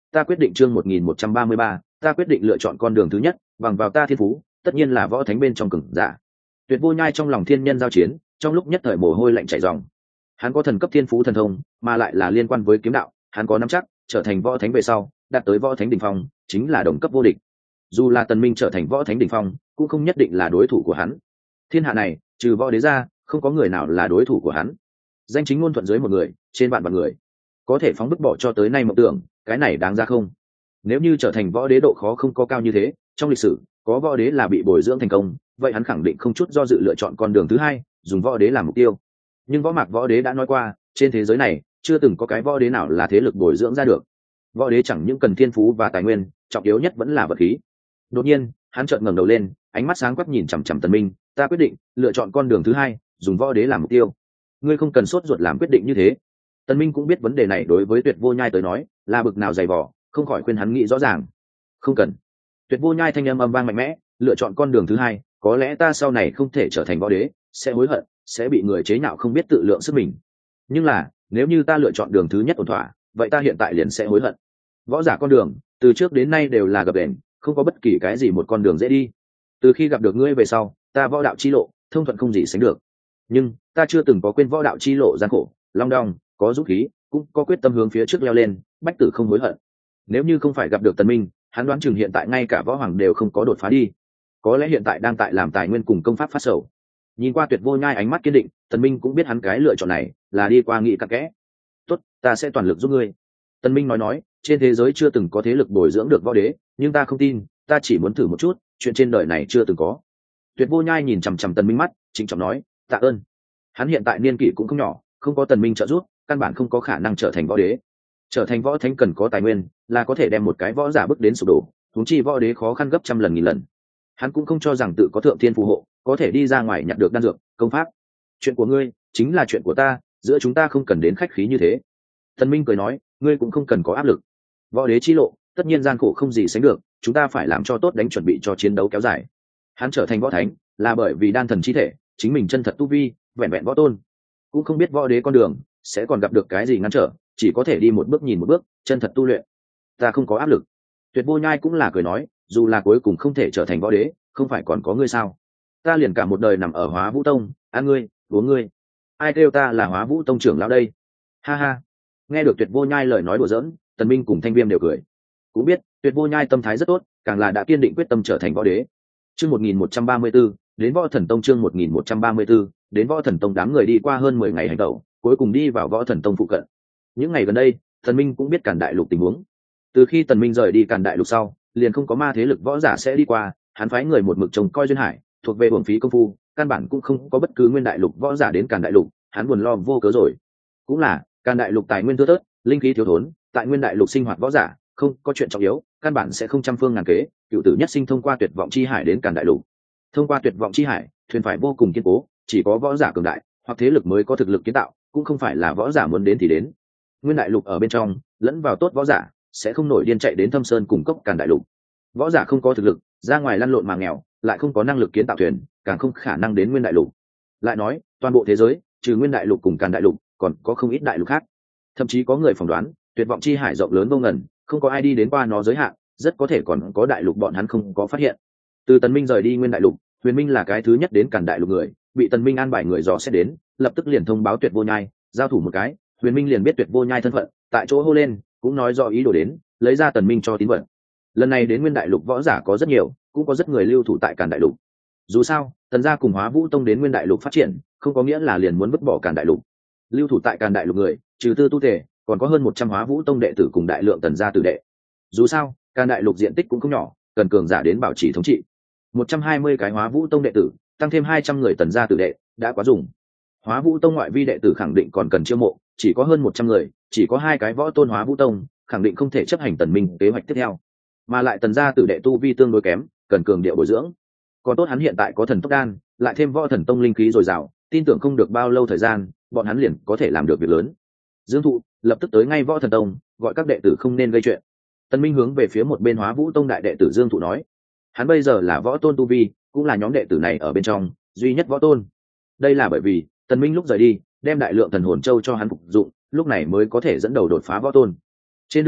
ta quyết định chương 1133, ta quyết định lựa chọn con đường thứ nhất, bằng vào ta thiên phú, tất nhiên là võ thánh bên trong cường giả. Tuyệt Vô Nhai trong lòng thiên nhân giao chiến, trong lúc nhất thời mồ hôi lạnh chảy ròng. Hắn có thần cấp thiên phú thần thông, mà lại là liên quan với kiếm đạo, hắn có nắm chắc trở thành võ thánh về sau, đạt tới võ thánh đỉnh phong, chính là đồng cấp vô địch. Dù là Tần Minh trở thành võ thánh đỉnh phong, cũng không nhất định là đối thủ của hắn. Thiên hạ này, trừ võ đế ra, không có người nào là đối thủ của hắn. Danh chính ngôn thuận dưới một người, trên vạn người, có thể phóng bức bỏ cho tới nay mộng tưởng, cái này đáng ra không? Nếu như trở thành võ đế độ khó không có cao như thế, trong lịch sử có võ đế là bị bồi dưỡng thành công, vậy hắn khẳng định không chút do dự lựa chọn con đường thứ hai, dùng võ đế làm mục tiêu. Nhưng võ mạc võ đế đã nói qua, trên thế giới này chưa từng có cái võ đế nào là thế lực bồi dưỡng ra được. Võ đế chẳng những cần thiên phú và tài nguyên, trọng yếu nhất vẫn là vật khí. Đột nhiên hắn chợt ngẩng đầu lên, ánh mắt sáng quắc nhìn chằm chằm Tần Minh. Ta quyết định lựa chọn con đường thứ hai, dùng võ đế làm mục tiêu. Ngươi không cần sốt ruột làm quyết định như thế. Tần Minh cũng biết vấn đề này đối với Tuyệt Vô Nhai tới nói là bực nào dày vò, không khỏi khuyên hắn nghĩ rõ ràng. Không cần. Tuyệt Vô Nhai thanh âm âm vang mạnh mẽ, lựa chọn con đường thứ hai, có lẽ ta sau này không thể trở thành võ đế, sẽ hối hận, sẽ bị người chế nhạo không biết tự lượng sức mình. Nhưng là nếu như ta lựa chọn đường thứ nhất ổn thỏa, vậy ta hiện tại liền sẽ hối hận. Võ giả con đường từ trước đến nay đều là gập ghềnh, không có bất kỳ cái gì một con đường dễ đi. Từ khi gặp được ngươi về sau, ta võ đạo chi lộ thông thuận không gì sánh được. Nhưng ta chưa từng có quên võ đạo chi lộ gian khổ, long đong, có dũng khí, cũng có quyết tâm hướng phía trước leo lên, bách tử không hối hận. Nếu như không phải gặp được Tần Minh, hắn đoán chừng hiện tại ngay cả võ hoàng đều không có đột phá đi. Có lẽ hiện tại đang tại làm tài nguyên cùng công pháp phát sầu. Nhìn qua Tuyệt Vô Nhai ánh mắt kiên định, Tần Minh cũng biết hắn cái lựa chọn này là đi qua nghị cặn kẽ. Tốt, ta sẽ toàn lực giúp ngươi. Tần Minh nói, trên thế giới chưa từng có thế lực bồi dưỡng được võ đế, nhưng ta không tin, ta chỉ muốn thử một chút, chuyện trên đời này chưa từng có. Tuyệt Vô Nhai nhìn chằm chằm Tần Minh mắt, trịnh trọng nói, tạ ơn. Hắn hiện tại niên kỷ cũng không nhỏ, không có Tần Minh trợ giúp, căn bản không có khả năng trở thành võ đế. Trở thành võ thánh cần có tài nguyên, là có thể đem một cái võ giả bước đến sụp đổ, huống chi võ đế khó khăn gấp trăm lần nghìn lần. Hắn cũng không cho rằng tự có thượng thiên phù hộ, có thể đi ra ngoài nhặt được đan dược, công pháp. Chuyện của ngươi chính là chuyện của ta, giữa chúng ta không cần đến khách khí như thế. Tần Minh cười nói, ngươi cũng không cần có áp lực. Võ đế chi lộ, tất nhiên gian khổ không gì sánh được, chúng ta phải làm cho tốt đánh chuẩn bị cho chiến đấu kéo dài. Hắn trở thành võ thánh, là bởi vì đan thần chi thể, chính mình chân thật tu vi, vẹn vẹn võ tôn, cũng không biết võ đế con đường sẽ còn gặp được cái gì ngăn trở, chỉ có thể đi một bước nhìn một bước, chân thật tu luyện. Ta không có áp lực. Tuyệt Vô Nhai cũng là cười nói, dù là cuối cùng không thể trở thành võ đế, không phải còn có ngươi sao? Ta liền cả một đời nằm ở Hóa Vũ Tông, ăn ngươi, uống ngươi. Ai kêu ta là Hóa Vũ Tông trưởng lão đây? Ha ha. Nghe được Tuyệt Vô Nhai lời nói đùa giỡn, Tần Minh cùng Thanh Viêm đều cười. Cũng biết Tuyệt Vô Nhai tâm thái rất tốt, càng là đã kiên định quyết tâm trở thành võ đế. Chương 1134, đến Võ Thần Tông. Chương 1134, đến Võ Thần Tông. Đám người đi qua hơn 10 ngày hành động, cuối cùng đi vào Võ Thần Tông phụ cận. Những ngày gần đây, Tần Minh cũng biết Càn Đại Lục tình huống. Từ khi Tần Minh rời đi Càn Đại Lục sau, liền không có ma thế lực võ giả sẽ đi qua, hắn phái người một mực trông coi duyên hải, thuộc về uổng phí công phu, căn bản cũng không có bất cứ nguyên đại lục võ giả đến Càn Đại Lục, hắn buồn lo vô cớ rồi. Cũng là, Càn Đại Lục tài nguyên thưa thớt, linh khí thiếu thốn, tại nguyên đại lục sinh hoạt võ giả, không có chuyện trọng yếu, căn bản sẽ không trăm phương ngàn kế, cựu tử nhất sinh thông qua tuyệt vọng chi hải đến Càn Đại Lục. Thông qua tuyệt vọng chi hải, thuyền phải vô cùng kiên cố, chỉ có võ giả cường đại hoặc thế lực mới có thực lực kiến tạo, cũng không phải là võ giả muốn đến thì đến. Nguyên đại lục ở bên trong, lẫn vào tốt võ giả, sẽ không nổi điên chạy đến Thâm Sơn cùng cốc Càn Đại Lục. Võ giả không có thực lực, ra ngoài lăn lộn mà nghèo, lại không có năng lực kiến tạo thuyền, càng không khả năng đến Nguyên đại lục. Lại nói, toàn bộ thế giới, trừ Nguyên đại lục cùng Càn Đại Lục, còn có không ít đại lục khác. Thậm chí có người phỏng đoán, tuyệt vọng chi hải rộng lớn vô ngần, không có ai đi đến qua nó giới hạn, rất có thể còn có đại lục bọn hắn không có phát hiện. Từ Tần Minh rời đi Nguyên đại lục, Huyền Minh là cái thứ nhất đến Càn Đại Lục người, bị Tần Minh an bài người dò xét đến, lập tức liền thông báo Tuyệt Vô Nhai, giao thủ một cái, Huyền Minh liền biết Tuyệt Vô Nhai thân phận, tại chỗ hô lên, cũng nói rõ ý đồ đến, lấy ra Tần Minh cho tín vật. Lần này đến Nguyên đại lục võ giả có rất nhiều, cũng có rất người lưu thủ tại Càn Đại Lục. Dù sao, Tần gia cùng Hóa Vũ Tông đến Nguyên đại lục phát triển, không có nghĩa là liền muốn vứt bỏ Càn Đại Lục. Lưu thủ tại Càn Đại Lục người, trừ Tư Tu Tề, còn có hơn 100 Hóa Vũ Tông đệ tử cùng đại lượng Tần gia tử đệ. Dù sao, Càn Đại Lục diện tích cũng không nhỏ, cần cường giả đến bảo trì thống trị. 120 cái Hóa Vũ Tông đệ tử, tăng thêm 200 người Tần gia tử đệ, đã quá dùng. Hóa Vũ Tông ngoại vi đệ tử khẳng định còn cần chiêu mộ, chỉ có hơn 100 người, chỉ có 2 cái võ tôn Hóa Vũ Tông, khẳng định không thể chấp hành Tần Minh kế hoạch tiếp theo. Mà lại Tần gia tử đệ tu vi tương đối kém, cần cường điệu bồi dưỡng. Còn tốt hắn hiện tại có Thần Tốc Đan, lại thêm Võ Thần Tông linh khí dồi dào, tin tưởng không được bao lâu thời gian, bọn hắn liền có thể làm được việc lớn. Dương Thụ lập tức tới ngay Võ Thần Tông, gọi các đệ tử không nên gây chuyện. Tần Minh hướng về phía một bên Hóa Vũ Tông đại đệ tử Dương Thụ nói, hắn bây giờ là võ tôn tu vi, cũng là nhóm đệ tử này ở bên trong duy nhất võ tôn. Đây là bởi vì Tần Minh lúc rời đi, đem đại lượng thần hồn châu cho hắn phục dụng, lúc này mới có thể dẫn đầu đột phá võ tôn. Trên đường,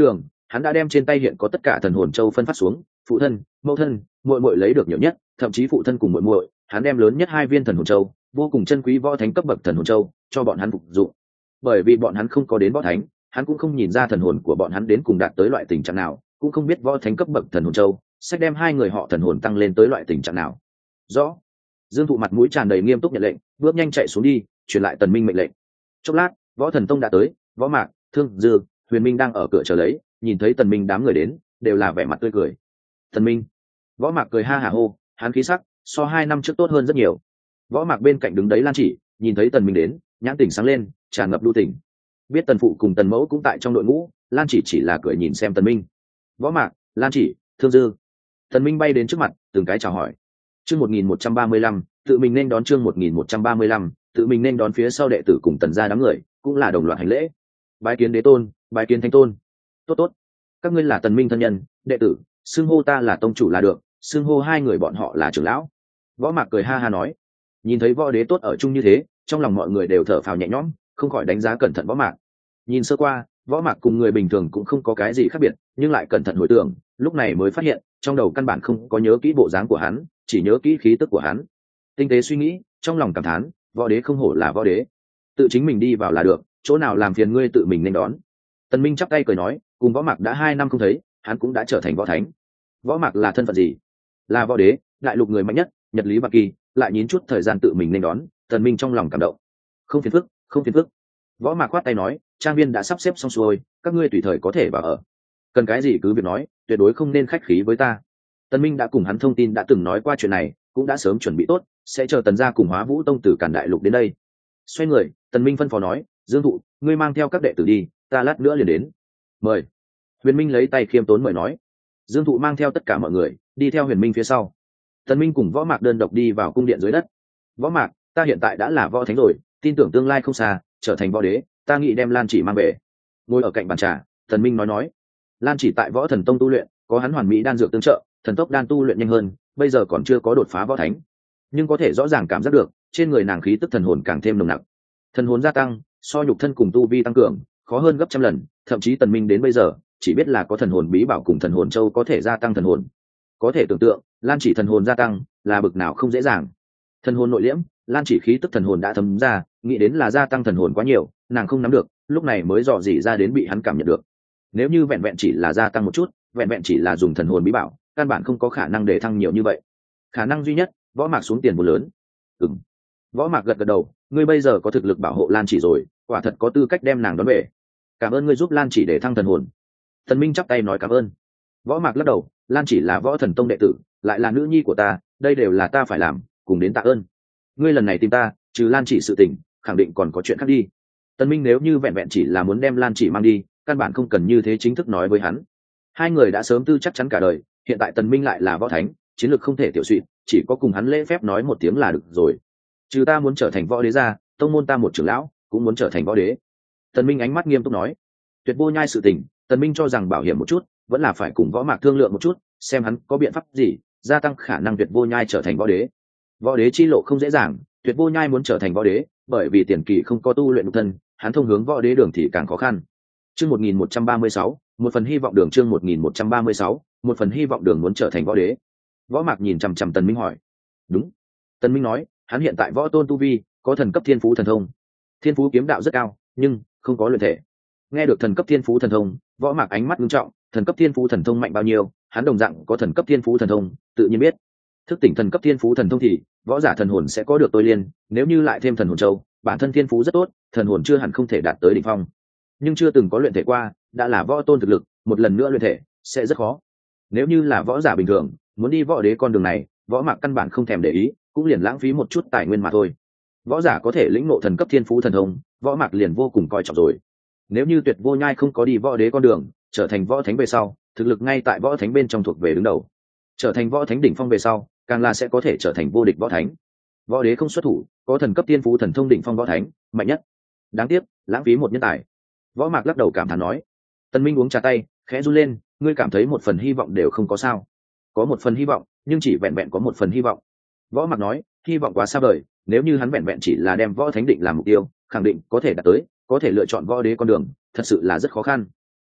hắn đã đem trên tay hiện có tất cả thần hồn châu phân phát xuống, phụ thân, mẫu thân, muội muội lấy được nhiều nhất, thậm chí phụ thân cùng muội muội, hắn đem lớn nhất 2 viên thần hồn châu, vô cùng chân quý võ thánh cấp bậc thần hồn châu, cho bọn hắn phục dụng. Bởi vì bọn hắn không có đến võ thánh, hắn cũng không nhìn ra thần hồn của bọn hắn đến cùng đạt tới loại tình trạng nào, cũng không biết võ thánh cấp bậc thần hồn châu sẽ đem 2 người họ thần hồn tăng lên tới loại tình trạng nào. Rõ. Dương Thụ mặt mũi tràn đầy nghiêm túc nhận lệnh, bước nhanh chạy xuống đi, truyền lại Tần Minh mệnh lệnh. Chốc lát, Võ Thần Tông đã tới, Võ Mạc, Thương Dư, Huyền Minh đang ở cửa chờ lấy, nhìn thấy Tần Minh đám người đến, đều là vẻ mặt tươi cười. Tần Minh. Võ Mạc cười ha hả hô, hắn khí sắc so 2 năm trước tốt hơn rất nhiều. Võ Mạc bên cạnh đứng đấy Lan Chỉ, nhìn thấy Tần Minh đến, nhãn tỉnh sáng lên, tràn ngập lưu tình. Biết Tần phụ cùng Tần mẫu cũng tại trong đội ngũ, Lan Chỉ là cười nhìn xem Tần Minh. Võ Mạc, Lan Chỉ, Thương Dư. Tần Minh bay đến trước mặt, từng cái chào hỏi. Chương 1135, tự mình nên đón chương 1135, tự mình nên đón phía sau đệ tử cùng Tần gia đám người, cũng là đồng loạt hành lễ. Bái kiến đế tôn, bái kiến thánh tôn. Tốt tốt, các ngươi là Tần Minh thân nhân, đệ tử, xưng hô ta là tông chủ là được, xưng hô 2 người bọn họ là trưởng lão. Võ Mạc cười ha ha nói. Nhìn thấy võ đế tốt ở chung như thế, trong lòng mọi người đều thở phào nhẹ nhõm, không khỏi đánh giá cẩn thận Võ Mạc. Nhìn sơ qua, Võ Mạc cùng người bình thường cũng không có cái gì khác biệt, nhưng lại cẩn thận hồi tưởng, lúc này mới phát hiện, trong đầu căn bản không có nhớ kỹ bộ dáng của hắn, chỉ nhớ kỹ khí tức của hắn. Tinh tế suy nghĩ, trong lòng cảm thán, võ đế không hổ là võ đế, tự chính mình đi vào là được, chỗ nào làm phiền ngươi tự mình nên đón. Tần Minh chắp tay cười nói, cùng Võ Mạc đã 2 năm không thấy, hắn cũng đã trở thành võ thánh. Võ Mạc là thân phận gì? Là võ đế, đại lục người mạnh nhất, nhật lý vạn kỳ, lại nhín chút thời gian tự mình nên đón. Tần Minh trong lòng cảm động. Không phiền phức, không phiền phức. Võ Mạc khoát tay nói, trang viên đã sắp xếp xong xuôi, các ngươi tùy thời có thể vào ở. Cần cái gì cứ việc nói, tuyệt đối không nên khách khí với ta. Tần Minh đã cùng hắn thông tin đã từng nói qua chuyện này, cũng đã sớm chuẩn bị tốt, sẽ chờ Tần gia cùng Hóa Vũ Tông từ Càn Đại Lục đến đây. Xoay người, Tần Minh phân phó nói, Dương Thụ, ngươi mang theo các đệ tử đi, ta lát nữa liền đến. Mời. Huyền Minh lấy tay khiêm tốn mời nói. Dương Thụ mang theo tất cả mọi người, đi theo Huyền Minh phía sau. Tần Minh cùng Võ Mạc đơn độc đi vào cung điện dưới đất. Võ Mạc, ta hiện tại đã là võ thánh rồi, tin tưởng tương lai không xa, trở thành võ đế, ta nghĩ đem Lan Chỉ mang về. Ngồi ở cạnh bàn trà, Tần Minh nói. Lan Chỉ tại Võ Thần Tông tu luyện, có hắn hoàn mỹ đan dược tương trợ, thần tốc đan tu luyện nhanh hơn, bây giờ còn chưa có đột phá võ thánh, nhưng có thể rõ ràng cảm giác được trên người nàng khí tức thần hồn càng thêm nồng nặc, thần hồn gia tăng, so nhục thân cùng tu vi tăng cường khó hơn gấp trăm lần. Thậm chí Tần Minh đến bây giờ chỉ biết là có thần hồn bí bảo cùng thần hồn châu có thể gia tăng thần hồn. Có thể tưởng tượng Lan Chỉ thần hồn gia tăng là bực nào không dễ dàng. Thần hồn nội liễm, Lan Chỉ khí tức thần hồn đã thấm ra, nghĩ đến là gia tăng thần hồn quá nhiều, nàng không nắm được, lúc này mới dò dỉ ra đến bị hắn cảm nhận được. Nếu như vẹn vẹn chỉ là gia tăng một chút, vẹn vẹn chỉ là dùng thần hồn bí bảo, căn bản không có khả năng để thăng nhiều như vậy. Khả năng duy nhất, Võ Mạc xuống tiền vốn lớn. Ừm. Võ Mạc gật gật đầu, ngươi bây giờ có thực lực bảo hộ Lan Chỉ rồi, quả thật có tư cách đem nàng đón về. Cảm ơn ngươi giúp Lan Chỉ để thăng thần hồn. Tần Minh chắp tay nói cảm ơn. Võ Mạc lắc đầu, Lan Chỉ là Võ Thần Tông đệ tử, lại là nữ nhi của ta, đây đều là ta phải làm, cùng đến tạ ơn. Ngươi lần này tìm ta, trừ Lan Chỉ sự tình, khẳng định còn có chuyện khác đi. Tần Minh nếu như vẹn vẹn chỉ là muốn đem Lan Chỉ mang đi, căn bản không cần như thế chính thức nói với hắn. 2 người đã sớm tư chắc chắn cả đời, hiện tại Tần Minh lại là võ thánh, chiến lược không thể tiểu suy, chỉ có cùng hắn lễ phép nói một tiếng là được rồi. Trừ ta muốn trở thành võ đế ra, tông môn ta một trưởng lão cũng muốn trở thành võ đế. Tần Minh ánh mắt nghiêm túc nói. Tuyệt vô nhai sự tình, Tần Minh cho rằng bảo hiểm một chút, vẫn là phải cùng Võ Mạc thương lượng một chút, xem hắn có biện pháp gì gia tăng khả năng Tuyệt vô nhai trở thành võ đế. Võ đế chi lộ không dễ dàng, Tuyệt vô nhai muốn trở thành võ đế, bởi vì tiền kỳ không có tu luyện nhục thân, hắn thông hướng võ đế đường thì càng khó khăn. Chương 1136, một phần hy vọng đường chương 1136, một phần hy vọng đường muốn trở thành võ đế. Võ Mạc nhìn chằm chằm Tần Minh hỏi. Đúng. Tần Minh nói, hắn hiện tại võ tôn tu vi, có thần cấp thiên phú thần thông. Thiên phú kiếm đạo rất cao, nhưng không có luyện thể. Nghe được thần cấp thiên phú thần thông, Võ Mạc ánh mắt nghiêm trọng, thần cấp thiên phú thần thông mạnh bao nhiêu, hắn đồng dạng có thần cấp thiên phú thần thông, tự nhiên biết. Thức tỉnh thần cấp thiên phú thần thông thì võ giả thần hồn sẽ có được tôi liên, nếu như lại thêm thần hồn châu, bản thân thiên phú rất tốt, thần hồn chưa hẳn không thể đạt tới đỉnh phong. Nhưng chưa từng có luyện thể qua, đã là võ tôn thực lực, một lần nữa luyện thể sẽ rất khó. Nếu như là võ giả bình thường, muốn đi võ đế con đường này, Võ Mạc căn bản không thèm để ý, cũng liền lãng phí một chút tài nguyên mà thôi. Võ giả có thể lĩnh ngộ thần cấp thiên phú thần thông, Võ Mạc liền vô cùng coi trọng rồi. Nếu như Tuyệt vô nhai không có đi võ đế con đường, trở thành võ thánh về sau, thực lực ngay tại võ thánh bên trong thuộc về đứng đầu. Trở thành võ thánh đỉnh phong về sau, càng là sẽ có thể trở thành vô địch võ thánh. Võ đế không xuất thủ, có thần cấp thiên phú thần thông đỉnh phong võ thánh, mạnh nhất. Đáng tiếc, lãng phí một nhân tài. Võ Mạc lắc đầu cảm thán nói. Tần Minh uống trà tay, khẽ run lên, ngươi cảm thấy một phần hy vọng đều không có sao? Có một phần hy vọng, nhưng chỉ vẹn vẹn có một phần hy vọng. Võ Mạc nói, hy vọng quá xa vời, nếu như hắn vẹn vẹn chỉ là đem võ thánh định làm mục tiêu, khẳng định có thể đạt tới, có thể lựa chọn võ đế con đường, thật sự là rất khó khăn.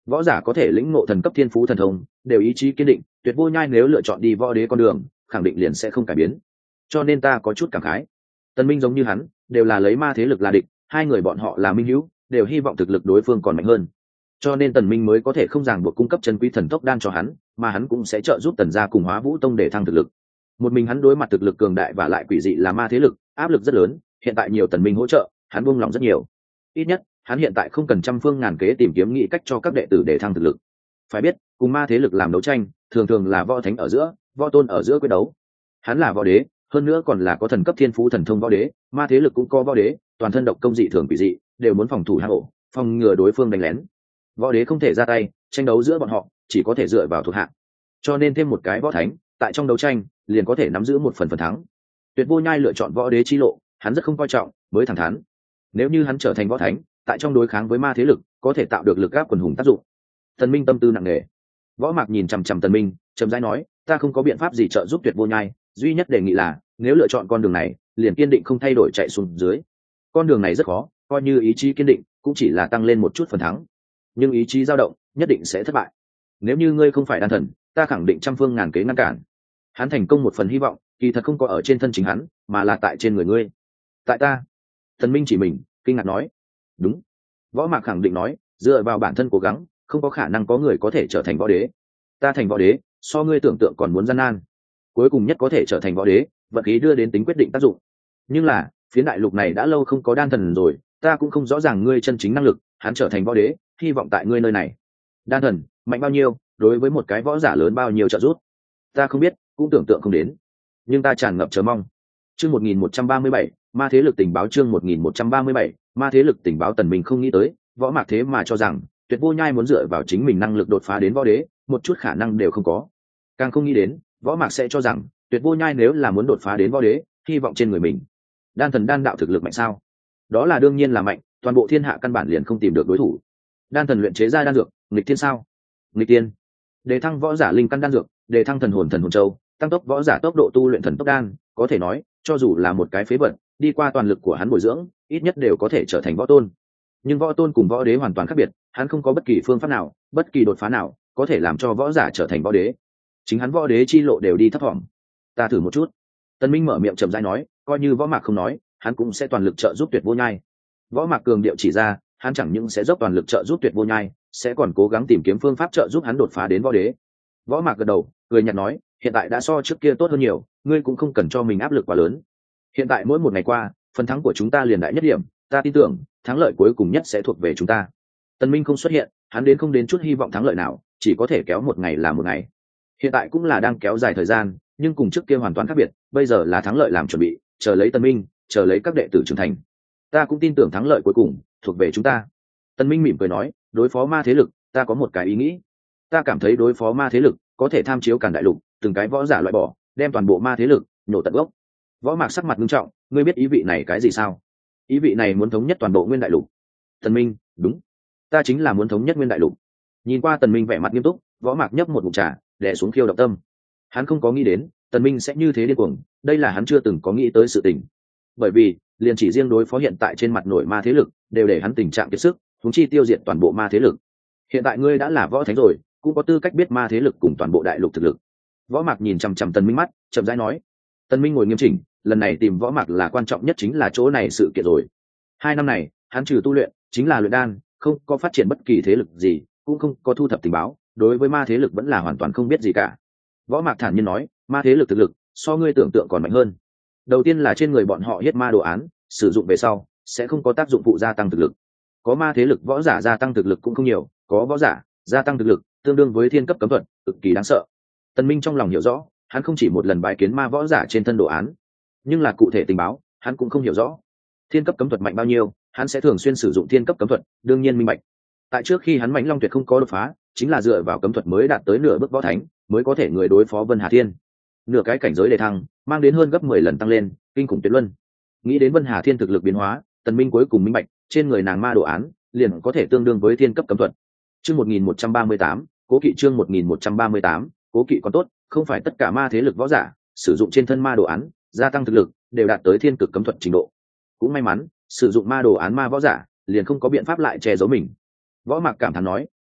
võ giả có thể lĩnh ngộ thần cấp thiên phú thần thông đều ý chí kiên định, Tuyệt Vô Nhai nếu lựa chọn đi võ đế con đường khẳng định liền sẽ không cải biến, cho nên ta có chút cảm khái. Tần Minh giống như hắn đều là lấy ma thế lực là địch, hai người bọn họ là minh hữu, đều hy vọng thực lực đối phương còn mạnh hơn, cho nên Tần Minh mới có thể không ràng buộc cung cấp chân quý thần tốc đan cho hắn, mà hắn cũng sẽ trợ giúp Tần gia cùng Hóa Vũ Tông để thăng thực lực. Một mình hắn đối mặt thực lực cường đại và lại quỷ dị là ma thế lực, áp lực rất lớn, hiện tại nhiều Tần Minh hỗ trợ, hắn buông lòng rất nhiều. Ít nhất, hắn hiện tại không cần trăm phương ngàn kế tìm kiếm nghĩ cách cho các đệ tử để thăng thực lực. Phải biết, cùng ma thế lực làm đấu tranh, thường thường là võ thánh ở giữa, võ tôn ở giữa quyết đấu. Hắn là võ đế, hơn nữa còn là có thần cấp thiên phú thần thông võ đế, ma thế lực cũng có võ đế, toàn thân độc công dị thường quỷ dị, đều muốn phòng thủ hang ổ, phòng ngừa đối phương đánh lén. Võ đế không thể ra tay, tranh đấu giữa bọn họ chỉ có thể dựa vào thuộc hạ, cho nên thêm một cái võ thánh tại trong đấu tranh liền có thể nắm giữ một phần thắng. Tuyệt Vô Nhai lựa chọn võ đế chi lộ, hắn rất không coi trọng, mới thẳng thắn. Nếu như hắn trở thành võ thánh, tại trong đối kháng với ma thế lực có thể tạo được lực áp quần hùng tác dụng. Tần Minh tâm tư nặng nề. Võ Mạc nhìn chằm chằm Tần Minh, chậm rãi nói, ta không có biện pháp gì trợ giúp Tuyệt Vô Nhai, duy nhất đề nghị là nếu lựa chọn con đường này liền kiên định không thay đổi chạy xuống dưới. Con đường này rất khó, coi như ý chí kiên định cũng chỉ là tăng lên một chút phần thắng, nhưng ý chí dao động nhất định sẽ thất bại. Nếu như ngươi không phải đan thần, ta khẳng định trăm phương ngàn kế ngăn cản. Hắn thành công một phần hy vọng kỳ thật không có ở trên thân chính hắn, mà là tại trên người ngươi. Tại ta? Tần Minh chỉ mình kinh ngạc nói. Đúng. Võ Mạc khẳng định nói, dựa vào bản thân cố gắng không có khả năng có người có thể trở thành võ đế. Ta thành võ đế so ngươi tưởng tượng còn muốn gian nan, cuối cùng nhất có thể trở thành võ đế vận khí đưa đến tính quyết định tác dụng. Nhưng là phiến đại lục này đã lâu không có đan thần rồi, ta cũng không rõ ràng ngươi chân chính năng lực. Hắn trở thành võ đế hy vọng tại ngươi nơi này. Đan thần mạnh bao nhiêu, đối với một cái võ giả lớn bao nhiêu trợ giúp, ta không biết, cũng tưởng tượng không đến, nhưng ta tràn ngập chờ mong. Chương 1137, ma thế lực tình báo. Chương 1137, ma thế lực tình báo. Tần Minh không nghĩ tới Võ Mạc thế mà cho rằng Tuyệt Vô Nhai muốn dựa vào chính mình năng lực đột phá đến võ đế, một chút khả năng đều không có. Càng không nghĩ đến Võ Mạc sẽ cho rằng Tuyệt Vô Nhai nếu là muốn đột phá đến võ đế, hy vọng trên người mình. Đan thần đan đạo thực lực mạnh sao? Đó là đương nhiên là mạnh, toàn bộ thiên hạ căn bản liền không tìm được đối thủ. Đan thần luyện chế ra đan dược, nghịch thiên sao? Nghịch tiên. Đề thăng võ giả linh căn đan dược, đề thăng thần hồn châu, tăng tốc võ giả tốc độ tu luyện thần tốc đan, có thể nói cho dù là một cái phế vật đi qua toàn lực của hắn bồi dưỡng, ít nhất đều có thể trở thành võ tôn. Nhưng võ tôn cùng võ đế hoàn toàn khác biệt, hắn không có bất kỳ phương pháp nào, bất kỳ đột phá nào có thể làm cho võ giả trở thành võ đế. Chính hắn võ đế chi lộ đều đi thấp thỏm. Ta thử một chút. Tần Minh mở miệng chậm rãi nói, coi như Võ Mạc không nói, hắn cũng sẽ toàn lực trợ giúp Tuyệt Vô Nhai. Võ Mạc cường điệu chỉ ra, hắn chẳng những sẽ dốc toàn lực trợ giúp Tuyệt Vô Nhai, sẽ còn cố gắng tìm kiếm phương pháp trợ giúp hắn đột phá đến võ đế. Võ Mạc gật đầu, cười nhạt nói, hiện tại đã so trước kia tốt hơn nhiều, ngươi cũng không cần cho mình áp lực quá lớn. Hiện tại mỗi một ngày qua, phần thắng của chúng ta liền đại nhất điểm, ta tin tưởng thắng lợi cuối cùng nhất sẽ thuộc về chúng ta. Tần Minh không xuất hiện, hắn đến không đến chút hy vọng thắng lợi nào, chỉ có thể kéo một ngày là một ngày. Hiện tại cũng là đang kéo dài thời gian, nhưng cùng trước kia hoàn toàn khác biệt, bây giờ là thắng lợi làm chuẩn bị, chờ lấy Tần Minh, chờ lấy các đệ tử trưởng thành. Ta cũng tin tưởng thắng lợi cuối cùng thuộc về chúng ta. Tần Minh mỉm cười nói, đối phó ma thế lực, ta có một cái ý nghĩ. Ta cảm thấy đối phó ma thế lực có thể tham chiếu Càn Đại Lục, từng cái võ giả loại bỏ, đem toàn bộ ma thế lực nhổ tận gốc. Võ Mạc sắc mặt nghiêm trọng, ngươi biết ý vị này cái gì sao? Ý vị này muốn thống nhất toàn bộ Nguyên Đại Lục. Tần Minh, đúng, ta chính là muốn thống nhất Nguyên Đại Lục. Nhìn qua Tần Minh vẻ mặt nghiêm túc, Võ Mạc nhấp một ngụm trà, đè xuống khiêu động tâm. Hắn không có nghĩ đến Tần Minh sẽ như thế điên cuồng, đây là hắn chưa từng có nghĩ tới sự tình. Bởi vì liền chỉ riêng đối phó hiện tại trên mặt nổi ma thế lực, đều để hắn tình trạng kiệt sức, huống chi tiêu diệt toàn bộ ma thế lực. Hiện tại ngươi đã là võ thánh rồi, cũng có tư cách biết ma thế lực cùng toàn bộ đại lục thực lực. Võ Mạc nhìn chằm chằm Tần Minh mắt, chậm rãi nói. Tần Minh ngồi nghiêm chỉnh, lần này tìm Võ Mạc là quan trọng nhất chính là chỗ này sự kiện rồi. 2 năm này, hắn trừ tu luyện, chính là luyện đan, không có phát triển bất kỳ thế lực gì, cũng không có thu thập tình báo, đối với ma thế lực vẫn là hoàn toàn không biết gì cả. Võ Mạc thản nhiên nói, ma thế lực thực lực so ngươi tưởng tượng còn mạnh hơn. Đầu tiên là trên người bọn họ huyết ma đồ án, sử dụng về sau sẽ không có tác dụng phụ gia tăng thực lực. Có ma thế lực võ giả gia tăng thực lực cũng không nhiều, có võ giả gia tăng thực lực tương đương với thiên cấp cấm thuật, cực kỳ đáng sợ. Tần Minh trong lòng hiểu rõ, hắn không chỉ một lần bái kiến ma võ giả trên thân đồ án, nhưng là cụ thể tình báo hắn cũng không hiểu rõ. Thiên cấp cấm thuật mạnh bao nhiêu, hắn sẽ thường xuyên sử dụng thiên cấp cấm thuật, đương nhiên minh bạch. Tại trước khi hắn Mãnh Long Tuyệt không có đột phá, chính là dựa vào cấm thuật mới đạt tới nửa bước võ thánh, mới có thể người đối phó Vân Hà Thiên. Nửa cái cảnh giới đề thăng, mang đến hơn gấp 10 lần tăng lên, kinh khủng tuyệt luân. Nghĩ đến Vân Hà Thiên thực lực biến hóa, Tần Minh cuối cùng minh bạch, trên người nàng ma đồ án, liền có thể tương đương với thiên cấp cấm thuật. Chương 1138, Cố Kỵ. Chương 1138, Cố Kỵ. Còn tốt, không phải tất cả ma thế lực võ giả sử dụng trên thân ma đồ án gia tăng thực lực đều đạt tới thiên cực cấm thuật trình độ. Cũng may mắn, sử dụng ma đồ án ma võ giả liền không có biện pháp lại che giấu mình. Võ Mạc cảm thán nói,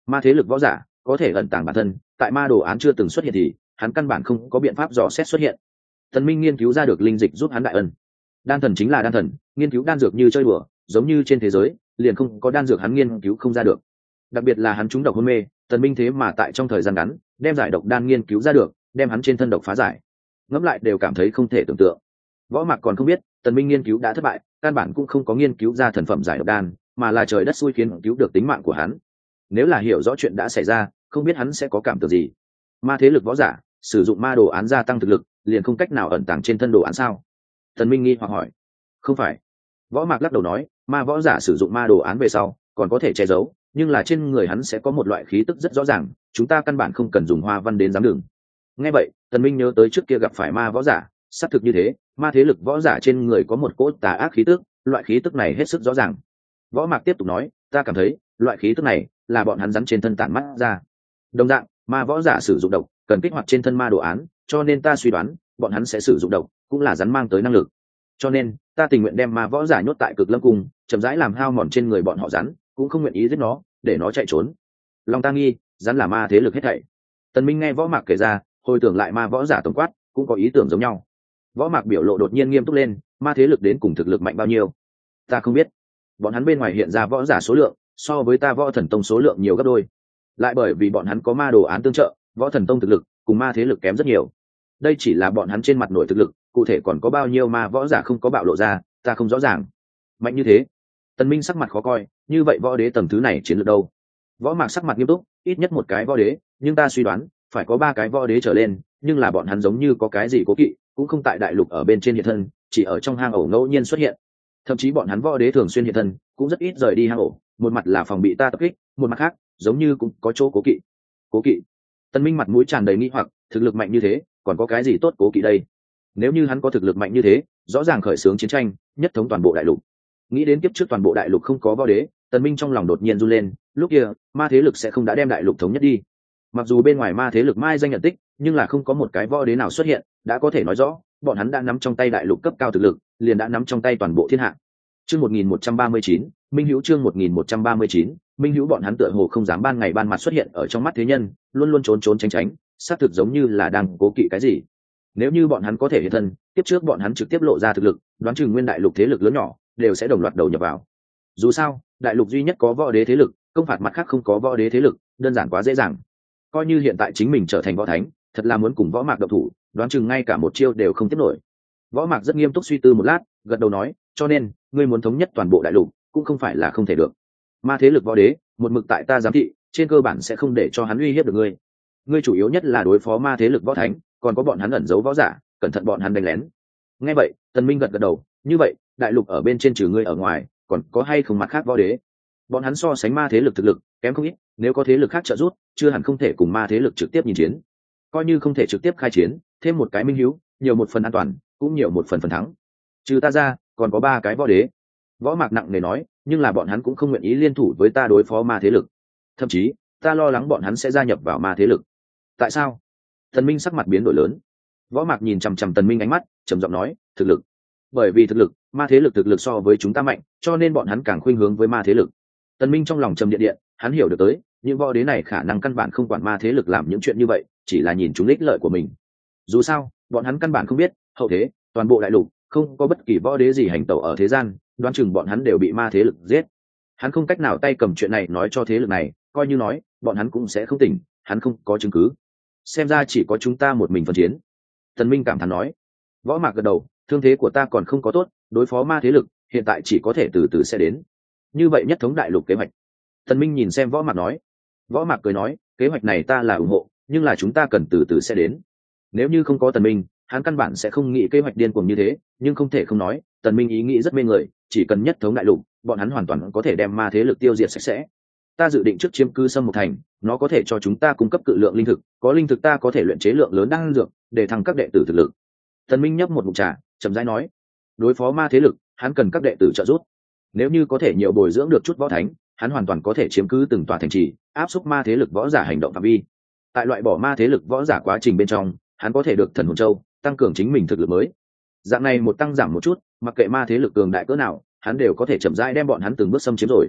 Ma thế lực võ giả có thể ẩn tàng bản thân, tại ma đồ án chưa từng xuất hiện thì hắn căn bản không có biện pháp dò xét xuất hiện. Tần Minh nghiên cứu ra được linh dịch giúp hắn đại ân. Đan thần chính là đan thần, nghiên cứu đan dược như chơi đùa, giống như trên thế giới liền không có đan dược hắn nghiên cứu không ra được. Đặc biệt là hắn trúng độc hôn mê, Tần Minh thế mà tại trong thời gian ngắn đem giải độc đan nghiên cứu ra được, đem hắn trên thân độc phá giải. Ngẫm lại đều cảm thấy không thể tưởng tượng. Võ Mạc còn không biết, Tần Minh nghiên cứu đã thất bại, căn bản cũng không có nghiên cứu ra thần phẩm giải độc đan, mà là trời đất xui khiến cứu được tính mạng của hắn. Nếu là hiểu rõ chuyện đã xảy ra, không biết hắn sẽ có cảm tưởng gì. Ma thế lực võ giả sử dụng ma đồ án gia tăng thực lực, liền không cách nào ẩn tàng trên thân đồ án sao? Tần Minh nghi hoặc hỏi. Không phải. Võ Mạc lắc đầu nói, ma võ giả sử dụng ma đồ án về sau còn có thể che giấu, nhưng là trên người hắn sẽ có một loại khí tức rất rõ ràng, chúng ta căn bản không cần dùng hoa văn đến giám đường. Nghe vậy, Tần Minh nhớ tới trước kia gặp phải ma võ giả, xác thực như thế, ma thế lực võ giả trên người có một cỗ tà ác khí tức, loại khí tức này hết sức rõ ràng. Võ Mạc tiếp tục nói, ta cảm thấy loại khí tức này là bọn hắn rắn trên thân tản mắt ra. Đồng dạng, ma võ giả sử dụng độc cần kích hoạt trên thân ma đồ án, cho nên ta suy đoán bọn hắn sẽ sử dụng độc cũng là rắn mang tới năng lực. Cho nên ta tình nguyện đem ma võ giả nhốt tại Cực Lâm Cung, chậm rãi làm hao mòn trên người bọn họ rắn, cũng không nguyện ý giết nó để nó chạy trốn. Lòng ta nghi rắn là ma thế lực hết thảy. Tần Minh nghe Võ Mạc kể ra, hồi tưởng lại ma võ giả tổng quát cũng có ý tưởng giống nhau. Võ Mạc biểu lộ đột nhiên nghiêm túc lên, ma thế lực đến cùng thực lực mạnh bao nhiêu ta không biết, bọn hắn bên ngoài hiện ra võ giả số lượng so với ta Võ Thần Tông số lượng nhiều gấp đôi, lại bởi vì bọn hắn có ma đồ án tương trợ, Võ Thần Tông thực lực cùng ma thế lực kém rất nhiều. Đây chỉ là bọn hắn trên mặt nổi thực lực, cụ thể còn có bao nhiêu ma võ giả không có bạo lộ ra ta không rõ ràng. Mạnh như thế? Tần Minh sắc mặt khó coi, như vậy võ đế tầng thứ này chiến lược đâu? Võ Mạc sắc mặt nghiêm túc, ít nhất một cái võ đế, nhưng ta suy đoán phải có 3 cái võ đế trở lên, nhưng là bọn hắn giống như có cái gì cố kỵ, cũng không tại đại lục ở bên trên hiện thân, chỉ ở trong hang ổ ngẫu nhiên xuất hiện. Thậm chí bọn hắn võ đế thường xuyên hiện thân, cũng rất ít rời đi hang ổ, một mặt là phòng bị ta tập kích, một mặt khác giống như cũng có chỗ cố kỵ. Cố kỵ? Tần Minh mặt mũi tràn đầy nghi hoặc, thực lực mạnh như thế còn có cái gì tốt cố kỵ đây? Nếu như hắn có thực lực mạnh như thế, rõ ràng khởi xướng chiến tranh nhất thống toàn bộ đại lục. Nghĩ đến kiếp trước toàn bộ đại lục không có võ đế, Tần Minh trong lòng đột nhiên run lên, lúc kia ma thế lực sẽ không đã đem đại lục thống nhất đi? Mặc dù bên ngoài ma thế lực mai danh nhận tích, nhưng là không có một cái võ đế nào xuất hiện, đã có thể nói rõ bọn hắn đã nắm trong tay đại lục cấp cao thực lực, liền đã nắm trong tay toàn bộ thiên hạ. Chương 1139, Minh Hữu chương 1139, Minh Hữu bọn hắn tựa hồ không dám ban ngày ban mặt xuất hiện ở trong mắt thế nhân, luôn luôn trốn trốn tránh tránh, xác thực giống như là đang cố kỵ cái gì. Nếu như bọn hắn có thể hiện thân, tiếp trước bọn hắn trực tiếp lộ ra thực lực, đoán chừng nguyên đại lục thế lực lớn nhỏ đều sẽ đồng loạt đầu nhập vào. Dù sao, đại lục duy nhất có võ đế thế lực, công phạt mặt khác không có võ đế thế lực, đơn giản quá dễ dàng. Coi như hiện tại chính mình trở thành võ thánh, thật là muốn cùng Võ Mạc động thủ, đoán chừng ngay cả một chiêu đều không tiếp nổi. Võ Mạc rất nghiêm túc suy tư một lát, gật đầu nói, cho nên ngươi muốn thống nhất toàn bộ đại lục cũng không phải là không thể được. Ma thế lực võ đế một mực tại ta giám thị, trên cơ bản sẽ không để cho hắn uy hiếp được ngươi. Ngươi chủ yếu nhất là đối phó ma thế lực võ thánh, còn có bọn hắn ẩn giấu võ giả, cẩn thận bọn hắn đánh lén. Nghe vậy, Tần Minh gật gật đầu, như vậy đại lục ở bên trên trừ ngươi ở ngoài còn có hay không mặt khác võ đế? Bọn hắn so sánh ma thế lực thực lực kém không ít, nếu có thế lực khác trợ giúp chưa hẳn không thể cùng ma thế lực trực tiếp nhìn chiến. Coi như không thể trực tiếp khai chiến, thêm một cái minh hiếu, nhiều một phần an toàn cũng nhiều một phần thắng. Trừ ta ra còn có 3 cái võ đế. Võ Mạc nặng nề nói, nhưng là bọn hắn cũng không nguyện ý liên thủ với ta đối phó ma thế lực, thậm chí ta lo lắng bọn hắn sẽ gia nhập vào ma thế lực. Tại sao? Tần Minh sắc mặt biến đổi lớn. Võ Mạc nhìn chằm chằm Tần Minh ánh mắt trầm giọng nói, thực lực. Bởi vì thực lực, ma thế lực thực lực so với chúng ta mạnh, cho nên bọn hắn càng khuynh hướng với ma thế lực. Tần Minh trong lòng trầm điện điện, hắn hiểu được tới những võ đế này khả năng căn bản không quản ma thế lực làm những chuyện như vậy, chỉ là nhìn chúng ích lợi của mình. Dù sao bọn hắn căn bản không biết hậu thế toàn bộ đại lục không có bất kỳ võ đế gì hành tẩu ở thế gian, đoán chừng bọn hắn đều bị ma thế lực giết. Hắn không cách nào tay cầm chuyện này nói cho thế lực này, coi như nói bọn hắn cũng sẽ không tỉnh, hắn không có chứng cứ. Xem ra chỉ có chúng ta một mình phân chiến. Tần Minh cảm thán nói. Võ Mạc gật đầu, thương thế của ta còn không có tốt, đối phó ma thế lực hiện tại chỉ có thể từ từ sẽ đến. Như vậy nhất thống đại lục kế hoạch. Tần Minh nhìn xem Võ Mạc nói. Võ Mạc cười nói, kế hoạch này ta là ủng hộ, nhưng là chúng ta cần từ từ sẽ đến. Nếu như không có Tần Minh, hắn căn bản sẽ không nghĩ kế hoạch điên cuồng như thế, nhưng không thể không nói, Tần Minh ý nghĩ rất mê người, chỉ cần nhất thống đại lục, bọn hắn hoàn toàn có thể đem ma thế lực tiêu diệt sạch sẽ. Ta dự định trước chiếm cứ Sâm Mộc Thành, nó có thể cho chúng ta cung cấp cự lượng linh thực, có linh thực ta có thể luyện chế lượng lớn đan dược, để thăng các đệ tử thực lực. Tần Minh nhấp một ngụm trà, chậm rãi nói, đối phó ma thế lực, hắn cần các đệ tử trợ giúp. Nếu như có thể nhiều bồi dưỡng được chút võ thánh, hắn hoàn toàn có thể chiếm cứ từng tòa thành trì, áp xúc ma thế lực võ giả hành động phạm vi. Tại loại bỏ ma thế lực võ giả quá trình bên trong, hắn có thể được thần hồn châu, tăng cường chính mình thực lực mới. Dạng này một tăng giảm một chút, mặc kệ ma thế lực cường đại cỡ nào, hắn đều có thể chậm rãi đem bọn hắn từng bước xâm chiếm rồi.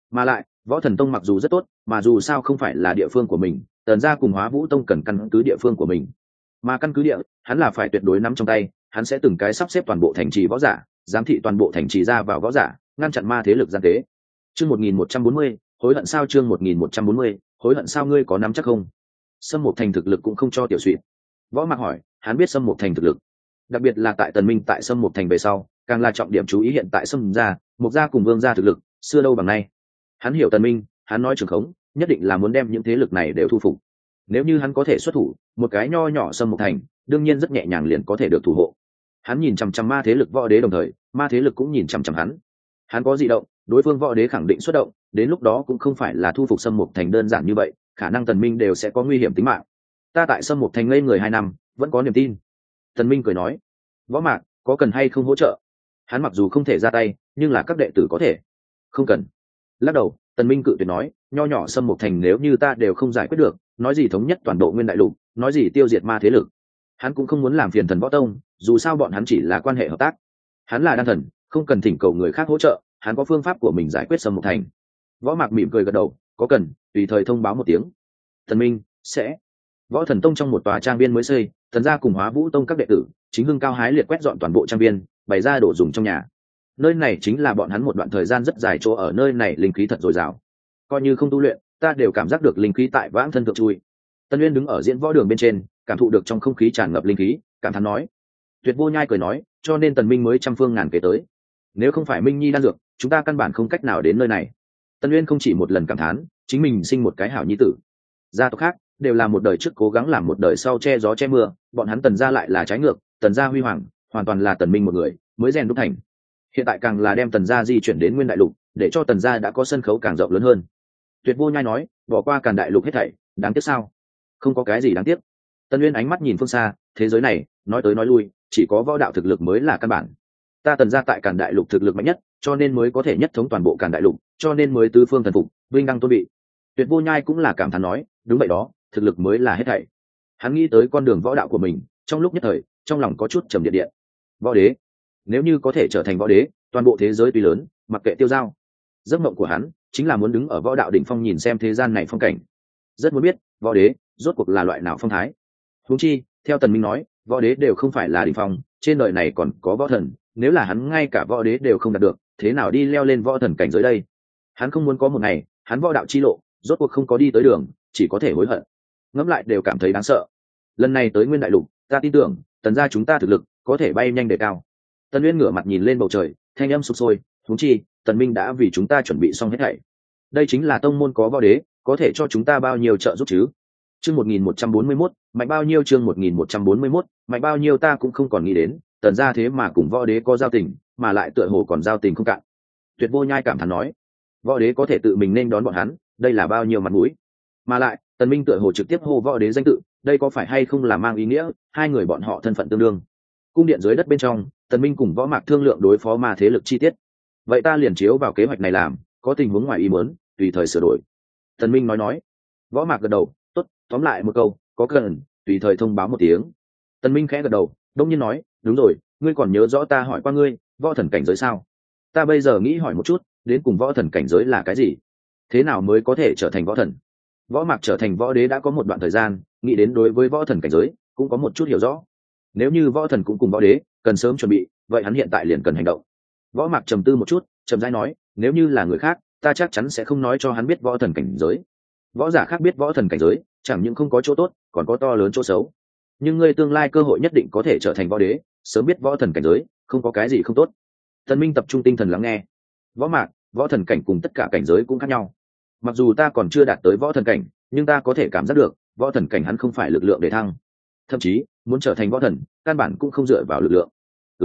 Mà lại võ thần tông mặc dù rất tốt, mà dù sao không phải là địa phương của mình, tần gia cùng Hóa Vũ tông cần căn cứ địa phương của mình, mà căn cứ địa hắn là phải tuyệt đối nắm trong tay. Hắn sẽ từng cái sắp xếp toàn bộ thành trì võ giả, giám thị toàn bộ thành trì ra vào võ giả, ngăn chặn ma thế lực gian tế. Chương 1140, hối hận sao? Chương 1140, hối hận sao? Ngươi có nắm chắc không? Sâm Mộc Thành thực lực cũng không cho tiểu suy. Võ Mạc hỏi, hắn biết Sâm Mộc Thành thực lực, đặc biệt là tại Tần Minh tại Sâm Mộc Thành về sau, càng là trọng điểm chú ý hiện tại Sâm gia, Mộc gia cùng Vương gia thực lực, xưa đâu bằng nay. Hắn hiểu Tần Minh, hắn nói trường khống, nhất định là muốn đem những thế lực này đều thu phục. Nếu như hắn có thể xuất thủ, một cái nho nhỏ Sâm Mộc Thành, đương nhiên rất nhẹ nhàng liền có thể được thủ hộ. Hắn nhìn chằm chằm ma thế lực võ đế, đồng thời ma thế lực cũng nhìn chằm chằm hắn. Hắn có dị động, đối phương võ đế khẳng định xuất động, đến lúc đó cũng không phải là thu phục Sâm Mộc Thành đơn giản như vậy, khả năng Tần Minh đều sẽ có nguy hiểm tính mạng. Ta tại Sâm Mộc Thành ngây người 2 năm, vẫn có niềm tin. Tần Minh cười nói, Võ Mạc có cần hay không hỗ trợ? Hắn mặc dù không thể ra tay, nhưng là các đệ tử có thể. Không cần. Lắc đầu, Tần Minh cự tuyệt nói, nho nhỏ Sâm Mộc Thành nếu như ta đều không giải quyết được, nói gì thống nhất toàn bộ Nguyên Đại Lục, nói gì tiêu diệt ma thế lực. Hắn cũng không muốn làm phiền Thần Võ Tông, dù sao bọn hắn chỉ là quan hệ hợp tác. Hắn là đan thần, không cần thỉnh cầu người khác hỗ trợ, hắn có phương pháp của mình giải quyết Sâm Mộc Thành. Võ Mạc mỉm cười gật đầu, có cần tùy thời thông báo một tiếng. Tần Minh sẽ. Võ Thần Tông trong một tòa trang viên mới xây, Thần gia cùng Hóa Vũ Tông các đệ tử chính hưng cao hái liệt quét dọn toàn bộ trang viên, bày ra đồ dùng trong nhà. Nơi này chính là bọn hắn một đoạn thời gian rất dài chỗ ở, nơi này linh khí thật dồi dào, coi như không tu luyện, ta đều cảm giác được linh khí tại vãng thân thượng chui. Tân Uyên đứng ở diễn võ đường bên trên, cảm thụ được trong không khí tràn ngập linh khí, cảm thán nói. Tuyệt Vô Nhai cười nói, cho nên Tần Minh mới trăm phương ngàn kế tới. Nếu không phải Minh Nhi đan dược, chúng ta căn bản không cách nào đến nơi này. Tân Uyên không chỉ một lần cảm thán, chính mình sinh một cái hảo nhi tử. Gia tộc khác đều là một đời trước cố gắng làm một đời sau che gió che mưa, bọn hắn Tần gia lại là trái ngược, Tần gia huy hoàng, hoàn toàn là Tần Minh một người mới rèn đúc thành. Hiện tại càng là đem Tần gia di chuyển đến Nguyên Đại Lục, để cho Tần gia đã có sân khấu càng rộng lớn hơn. Tuyệt Vô Nhai nói, bỏ qua Càn Đại Lục hết thảy, đáng tiếc sao? Không có cái gì đáng tiếc. Tân Uyên ánh mắt nhìn phương xa, thế giới này, nói tới nói lui, chỉ có võ đạo thực lực mới là căn bản. Ta Tần gia tại Càn Đại Lục thực lực mạnh nhất, cho nên mới có thể nhất thống toàn bộ Càn Đại Lục, cho nên mới tứ phương thần phục, vinh đăng tôn vị. Tuyệt Vô Nhai cũng là cảm thán nói, đúng vậy đó, thực lực mới là hết thảy. Hắn nghĩ tới con đường võ đạo của mình, trong lúc nhất thời, trong lòng có chút trầm điện điện. Võ đế, nếu như có thể trở thành võ đế, toàn bộ thế giới tuy lớn, mặc kệ tiêu dao. Giấc mộng của hắn chính là muốn đứng ở võ đạo đỉnh phong nhìn xem thế gian này phong cảnh. Rất muốn biết, võ đế rốt cuộc là loại nào phong thái. Huống chi, theo Tần Minh nói, võ đế đều không phải là đỉnh phong, trên đời này còn có võ thần, nếu là hắn ngay cả võ đế đều không đạt được, thế nào đi leo lên võ thần cảnh giới đây? Hắn không muốn có một ngày, hắn võ đạo chi lộ rốt cuộc không có đi tới đường, chỉ có thể hối hận. Ngẫm lại đều cảm thấy đáng sợ. Lần này tới Nguyên Đại Lục, ta tin tưởng, Tần gia chúng ta thực lực có thể bay nhanh đề cao. Tần Uyên ngửa mặt nhìn lên bầu trời, thanh âm sục sôi, huống chi, Tần Minh đã vì chúng ta chuẩn bị xong hết thảy. Đây chính là tông môn có võ đế, có thể cho chúng ta bao nhiêu trợ giúp chứ? Chương 1141, mạnh bao nhiêu? Chương 1141, mạnh bao nhiêu? Ta cũng không còn nghĩ đến, Tần gia thế mà cùng võ đế có giao tình, mà lại tựa hồ còn giao tình không cạn. Tuyệt Vô Nhai cảm thán nói, võ đế có thể tự mình nên đón bọn hắn, đây là bao nhiêu mặt mũi. Mà lại, Tần Minh tựa hồ trực tiếp hô võ đế danh tự, đây có phải hay không là mang ý nghĩa hai người bọn họ thân phận tương đương. Cung điện dưới đất bên trong, Tần Minh cùng Võ Mạc thương lượng đối phó ma thế lực chi tiết. Vậy ta liền chiếu vào kế hoạch này làm, có tình huống ngoài ý muốn, tùy thời sửa đổi. Tần Minh nói. Võ Mạc gật đầu, tốt, tóm lại một câu, có cần tùy thời thông báo một tiếng. Tần Minh khẽ gật đầu, đông nhiên nói, đúng rồi, ngươi còn nhớ rõ ta hỏi qua ngươi, võ thần cảnh giới sao? Ta bây giờ nghĩ hỏi một chút, đến cùng võ thần cảnh giới là cái gì? Thế nào mới có thể trở thành võ thần? Võ Mạc trở thành võ đế đã có một đoạn thời gian, nghĩ đến đối với võ thần cảnh giới cũng có một chút hiểu rõ. Nếu như võ thần cũng cùng võ đế, cần sớm chuẩn bị, vậy hắn hiện tại liền cần hành động. Võ Mạc trầm tư một chút, chậm rãi nói, nếu như là người khác, ta chắc chắn sẽ không nói cho hắn biết võ thần cảnh giới. Võ giả khác biết võ thần cảnh giới, chẳng những không có chỗ tốt, còn có to lớn chỗ xấu. Nhưng ngươi tương lai cơ hội nhất định có thể trở thành võ đế, sớm biết võ thần cảnh giới, không có cái gì không tốt. Tần Minh tập trung tinh thần lắng nghe. Võ Mạc, võ thần cảnh cùng tất cả cảnh giới cũng khác nhau. Mặc dù ta còn chưa đạt tới võ thần cảnh, nhưng ta có thể cảm giác được, võ thần cảnh hắn không phải lực lượng để thăng. Thậm chí, muốn trở thành võ thần, căn bản cũng không dựa vào lực lượng.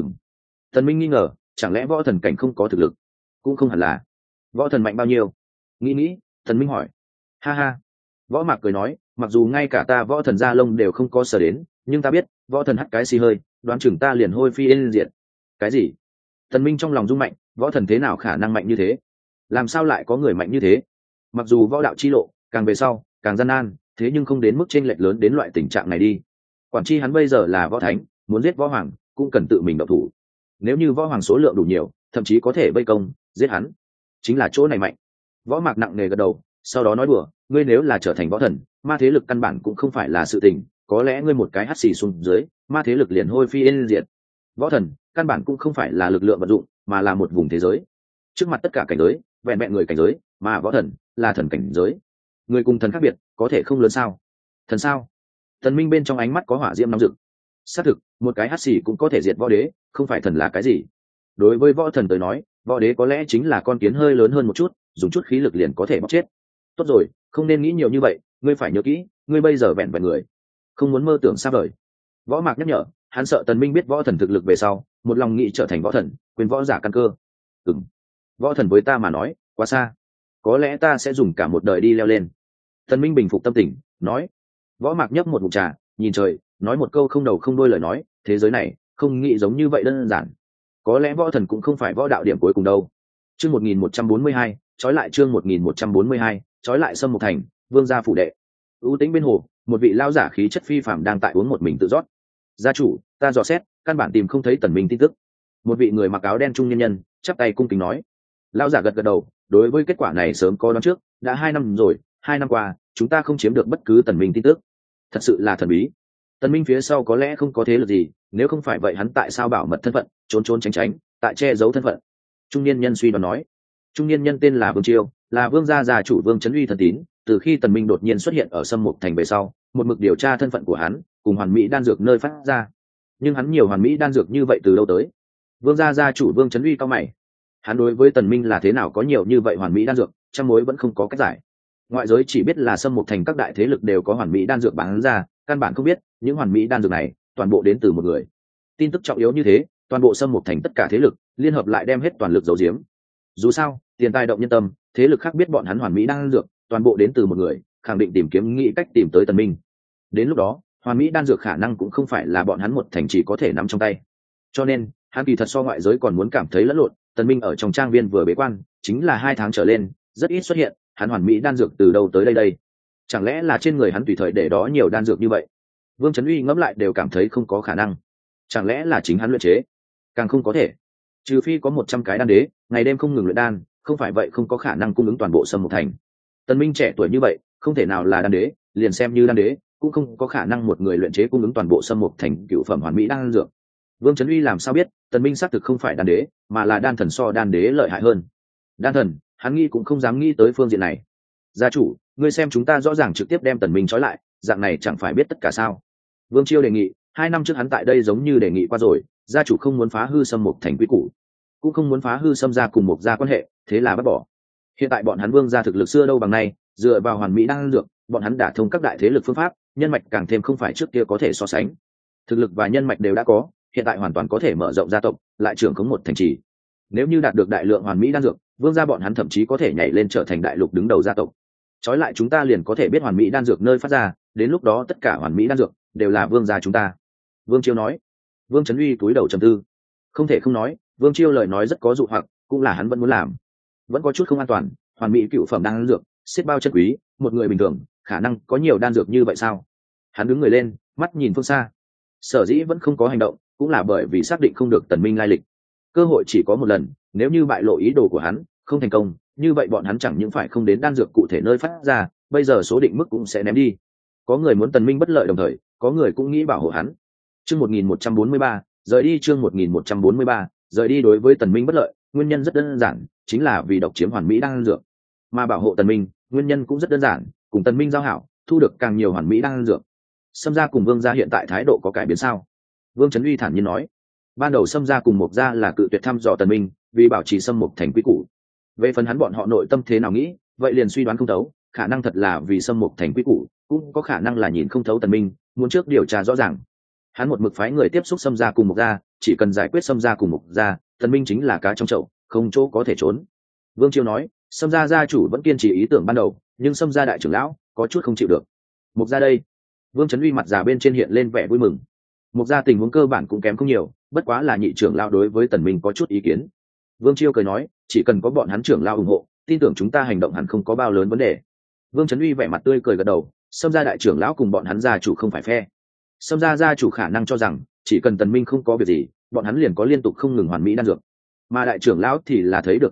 Tần Minh nghi ngờ, chẳng lẽ võ thần cảnh không có thực lực? Cũng không hẳn là. Võ thần mạnh bao nhiêu? Nghĩ, Tần Minh hỏi. Ha ha. Võ Mạc cười nói, mặc dù ngay cả ta võ thần gia lông đều không có sở đến, nhưng ta biết, võ thần hắt cái xì hơi, đoán chừng ta liền hôi phi yên diệt. Cái gì? Tần Minh trong lòng rung mạnh, võ thần thế nào khả năng mạnh như thế? Làm sao lại có người mạnh như thế? Mặc dù võ đạo chi lộ càng về sau càng gian nan, thế nhưng không đến mức chênh lệch lớn đến loại tình trạng này đi. Quản chi hắn bây giờ là võ thánh, muốn giết võ hoàng cũng cần tự mình động thủ. Nếu như võ hoàng số lượng đủ nhiều, thậm chí có thể vây công giết hắn, chính là chỗ này mạnh. Võ Mạc nặng nề gật đầu, sau đó nói đùa, ngươi nếu là trở thành võ thần, ma thế lực căn bản cũng không phải là sự tình, có lẽ ngươi một cái hắt xì xuống dưới, ma thế lực liền hôi phi yên diệt. Võ thần căn bản cũng không phải là lực lượng vận dụng, mà là một vùng thế giới. Trước mặt tất cả cảnh giới, vẹn vẹn người cảnh giới, mà võ thần là thần cảnh giới. Người cùng thần khác biệt, có thể không lớn sao? Thần sao? Thần Minh bên trong ánh mắt có hỏa diễm nóng rực. Xác thực, một cái hắt xì cũng có thể diệt võ đế, không phải thần là cái gì? Đối với võ thần tới nói, võ đế có lẽ chính là con kiến hơi lớn hơn một chút, dùng chút khí lực liền có thể bóc chết. Tốt rồi, không nên nghĩ nhiều như vậy, ngươi phải nhớ kỹ, ngươi bây giờ vẹn vẹn người, không muốn mơ tưởng xa vời. Võ Mạc nhắc nhở, hắn sợ Tần Minh biết võ thần thực lực về sau, một lòng nghĩ trở thành võ thần, quên võ giả căn cơ. Võ thần với ta mà nói, quá xa, có lẽ ta sẽ dùng cả một đời đi leo lên. Tần Minh bình phục tâm tình, nói. Võ Mạc nhấp một ngụm trà, nhìn trời, nói một câu không đầu không đuôi lời nói, thế giới này không nghĩ giống như vậy đơn giản. Có lẽ võ thần cũng không phải võ đạo điểm cuối cùng đâu. Chương 1142, trói lại chương 1142, trói lại Sâm Mộc Thành, Vương gia phủ đệ. ưu tĩnh bên hồ, một vị lao giả khí chất phi phàm đang tại uống một mình tự rót. Gia chủ, ta dò xét, căn bản tìm không thấy Tần Minh tin tức. Một vị người mặc áo đen trung nhân chắp tay cung kính nói. Lao giả gật gật đầu, đối với kết quả này sớm có đoán trước, đã 2 năm rồi, 2 năm qua, chúng ta không chiếm được bất cứ Tần Minh tin tức. Thật sự là thần bí. Tần Minh phía sau có lẽ không có thế lực gì, nếu không phải vậy hắn tại sao bảo mật thân phận, trốn trốn tránh tránh, tại che giấu thân phận. Trung niên nhân suy đoán nói. Trung niên nhân tên là Vương Chiêu, là Vương gia gia chủ Vương Chấn Uy thần tín, từ khi Tần Minh đột nhiên xuất hiện ở Sâm Mộc Thành về sau, một mực điều tra thân phận của hắn, cùng hoàn mỹ đan dược nơi phát ra. Nhưng hắn nhiều hoàn mỹ đan dược như vậy từ đâu tới? Vương gia gia chủ Vương Chấn Uy cao mày. Hắn đối với Tần Minh là thế nào có nhiều như vậy hoàn mỹ đan dược, trăm mối vẫn không có cách giải. Ngoại giới chỉ biết là Sâm Mộc Thành các đại thế lực đều có hoàn mỹ đan dược bán ra, căn bản không biết những hoàn mỹ đan dược này toàn bộ đến từ một người. Tin tức trọng yếu như thế, toàn bộ Sâm Mộc Thành tất cả thế lực liên hợp lại đem hết toàn lực giấu giếm. Dù sao, tiền tài động nhân tâm, thế lực khác biết bọn hắn hoàn mỹ đan dược toàn bộ đến từ một người, khẳng định tìm kiếm nghĩ cách tìm tới Tần Minh. Đến lúc đó, hoàn mỹ đan dược khả năng cũng không phải là bọn hắn một thành chỉ có thể nắm trong tay. Cho nên, hắn kỳ thật so ngoại giới còn muốn cảm thấy lẫn lộn. Tần Minh ở trong trang viên vừa bế quan, chính là 2 tháng trở lên, rất ít xuất hiện, hắn hoàn mỹ đan dược từ đâu tới đây? Chẳng lẽ là trên người hắn tùy thời để đó nhiều đan dược như vậy? Vương Chấn Uy ngẫm lại đều cảm thấy không có khả năng. Chẳng lẽ là chính hắn luyện chế? Càng không có thể. Trừ phi có 100 cái đan đế, ngày đêm không ngừng luyện đan, không phải vậy không có khả năng cung ứng toàn bộ Sâm Mộc Thành. Tần Minh trẻ tuổi như vậy, không thể nào là đan đế, liền xem như đan đế, cũng không có khả năng một người luyện chế cung ứng toàn bộ Sâm Mộc Thành cửu phẩm hoàn mỹ đan dược. Vương Chấn Uy làm sao biết, Tần Minh xác thực không phải đan đế, mà là đan thần so đan đế lợi hại hơn. Đan thần, hắn nghĩ cũng không dám nghĩ tới phương diện này. Gia chủ, ngươi xem chúng ta rõ ràng trực tiếp đem Tần Minh trói lại, dạng này chẳng phải biết tất cả sao? Vương Chiêu đề nghị, 2 năm trước hắn tại đây giống như đề nghị qua rồi, gia chủ không muốn phá hư Sâm Mộc Thành quy củ, cũng không muốn phá hư Sâm gia cùng Mộc gia quan hệ, thế là bắt bỏ. Hiện tại bọn hắn Vương gia thực lực xưa đâu bằng nay, dựa vào hoàn mỹ đan dược, bọn hắn đả thông các đại thế lực phương pháp, nhân mạch càng thêm không phải trước kia có thể so sánh. Thực lực và nhân mạch đều đã có, hiện tại hoàn toàn có thể mở rộng gia tộc, lại trưởng khống một thành trì. Nếu như đạt được đại lượng hoàn mỹ đan dược, Vương gia bọn hắn thậm chí có thể nhảy lên trở thành đại lục đứng đầu gia tộc. Chói lại chúng ta liền có thể biết hoàn mỹ đan dược nơi phát ra, đến lúc đó tất cả hoàn mỹ đan dược đều là Vương gia chúng ta. Vương Chiêu nói. Vương Chấn Uy cúi đầu trầm tư. Không thể không nói, Vương Chiêu lời nói rất có dụ hoặc, cũng là hắn vẫn muốn làm. Vẫn có chút không an toàn, hoàn mỹ cựu phẩm đan dược, xếp bao chân quý, một người bình thường, khả năng có nhiều đan dược như vậy sao? Hắn đứng người lên, mắt nhìn phương xa. Sở dĩ vẫn không có hành động, cũng là bởi vì xác định không được Tần Minh lai lịch. Cơ hội chỉ có một lần, nếu như bại lộ ý đồ của hắn, không thành công, như vậy bọn hắn chẳng những phải không đến đan dược cụ thể nơi phát ra, bây giờ số định mức cũng sẽ ném đi. Có người muốn Tần Minh bất lợi đồng thời, có người cũng nghĩ bảo hộ hắn. Chương 1143, rời đi chương 1143, rời đi đối với Tần Minh bất lợi, nguyên nhân rất đơn giản, chính là vì độc chiếm hoàn mỹ đan dược. Mà bảo hộ Tần Minh, nguyên nhân cũng rất đơn giản, cùng Tần Minh giao hảo, thu được càng nhiều hoàn mỹ đan dược. Sâm gia cùng Vương gia hiện tại thái độ có cải biến sao? Vương Chấn Uy thản nhiên nói. Ban đầu Sâm gia cùng Mộc gia là cự tuyệt thăm dò Tần Minh, vì bảo trì Sâm Mộc Thành quy củ. Về phần hắn bọn họ nội tâm thế nào nghĩ, vậy liền suy đoán không thấu, khả năng thật là vì Sâm Mộc Thành quy củ, cũng có khả năng là nhìn không thấu Tần Minh, muốn trước điều tra rõ ràng. Hắn một mực phái người tiếp xúc Sâm gia cùng Mộc gia, chỉ cần giải quyết Sâm gia cùng Mộc gia, Tần Minh chính là cá trong chậu, không chỗ có thể trốn. Vương Chiêu nói, Sâm gia gia chủ vẫn kiên trì ý tưởng ban đầu, nhưng Sâm gia đại trưởng lão có chút không chịu được. Mộc gia đây. Vương Chấn Uy mặt già bên trên hiện lên vẻ vui mừng. Mộc gia tình huống cơ bản cũng kém không nhiều, bất quá là nhị trưởng lão đối với Tần Minh có chút ý kiến. Vương Chiêu cười nói, chỉ cần có bọn hắn trưởng lão ủng hộ, tin tưởng chúng ta hành động hẳn không có bao lớn vấn đề. Vương Chấn Uy vẻ mặt tươi cười gật đầu, Sâm gia đại trưởng lão cùng bọn hắn gia chủ không phải phe. Sâm gia gia chủ khả năng cho rằng, chỉ cần Tần Minh không có việc gì, bọn hắn liền có liên tục không ngừng hoàn mỹ đan dược. Mà đại trưởng lão thì là thấy được cơ hội,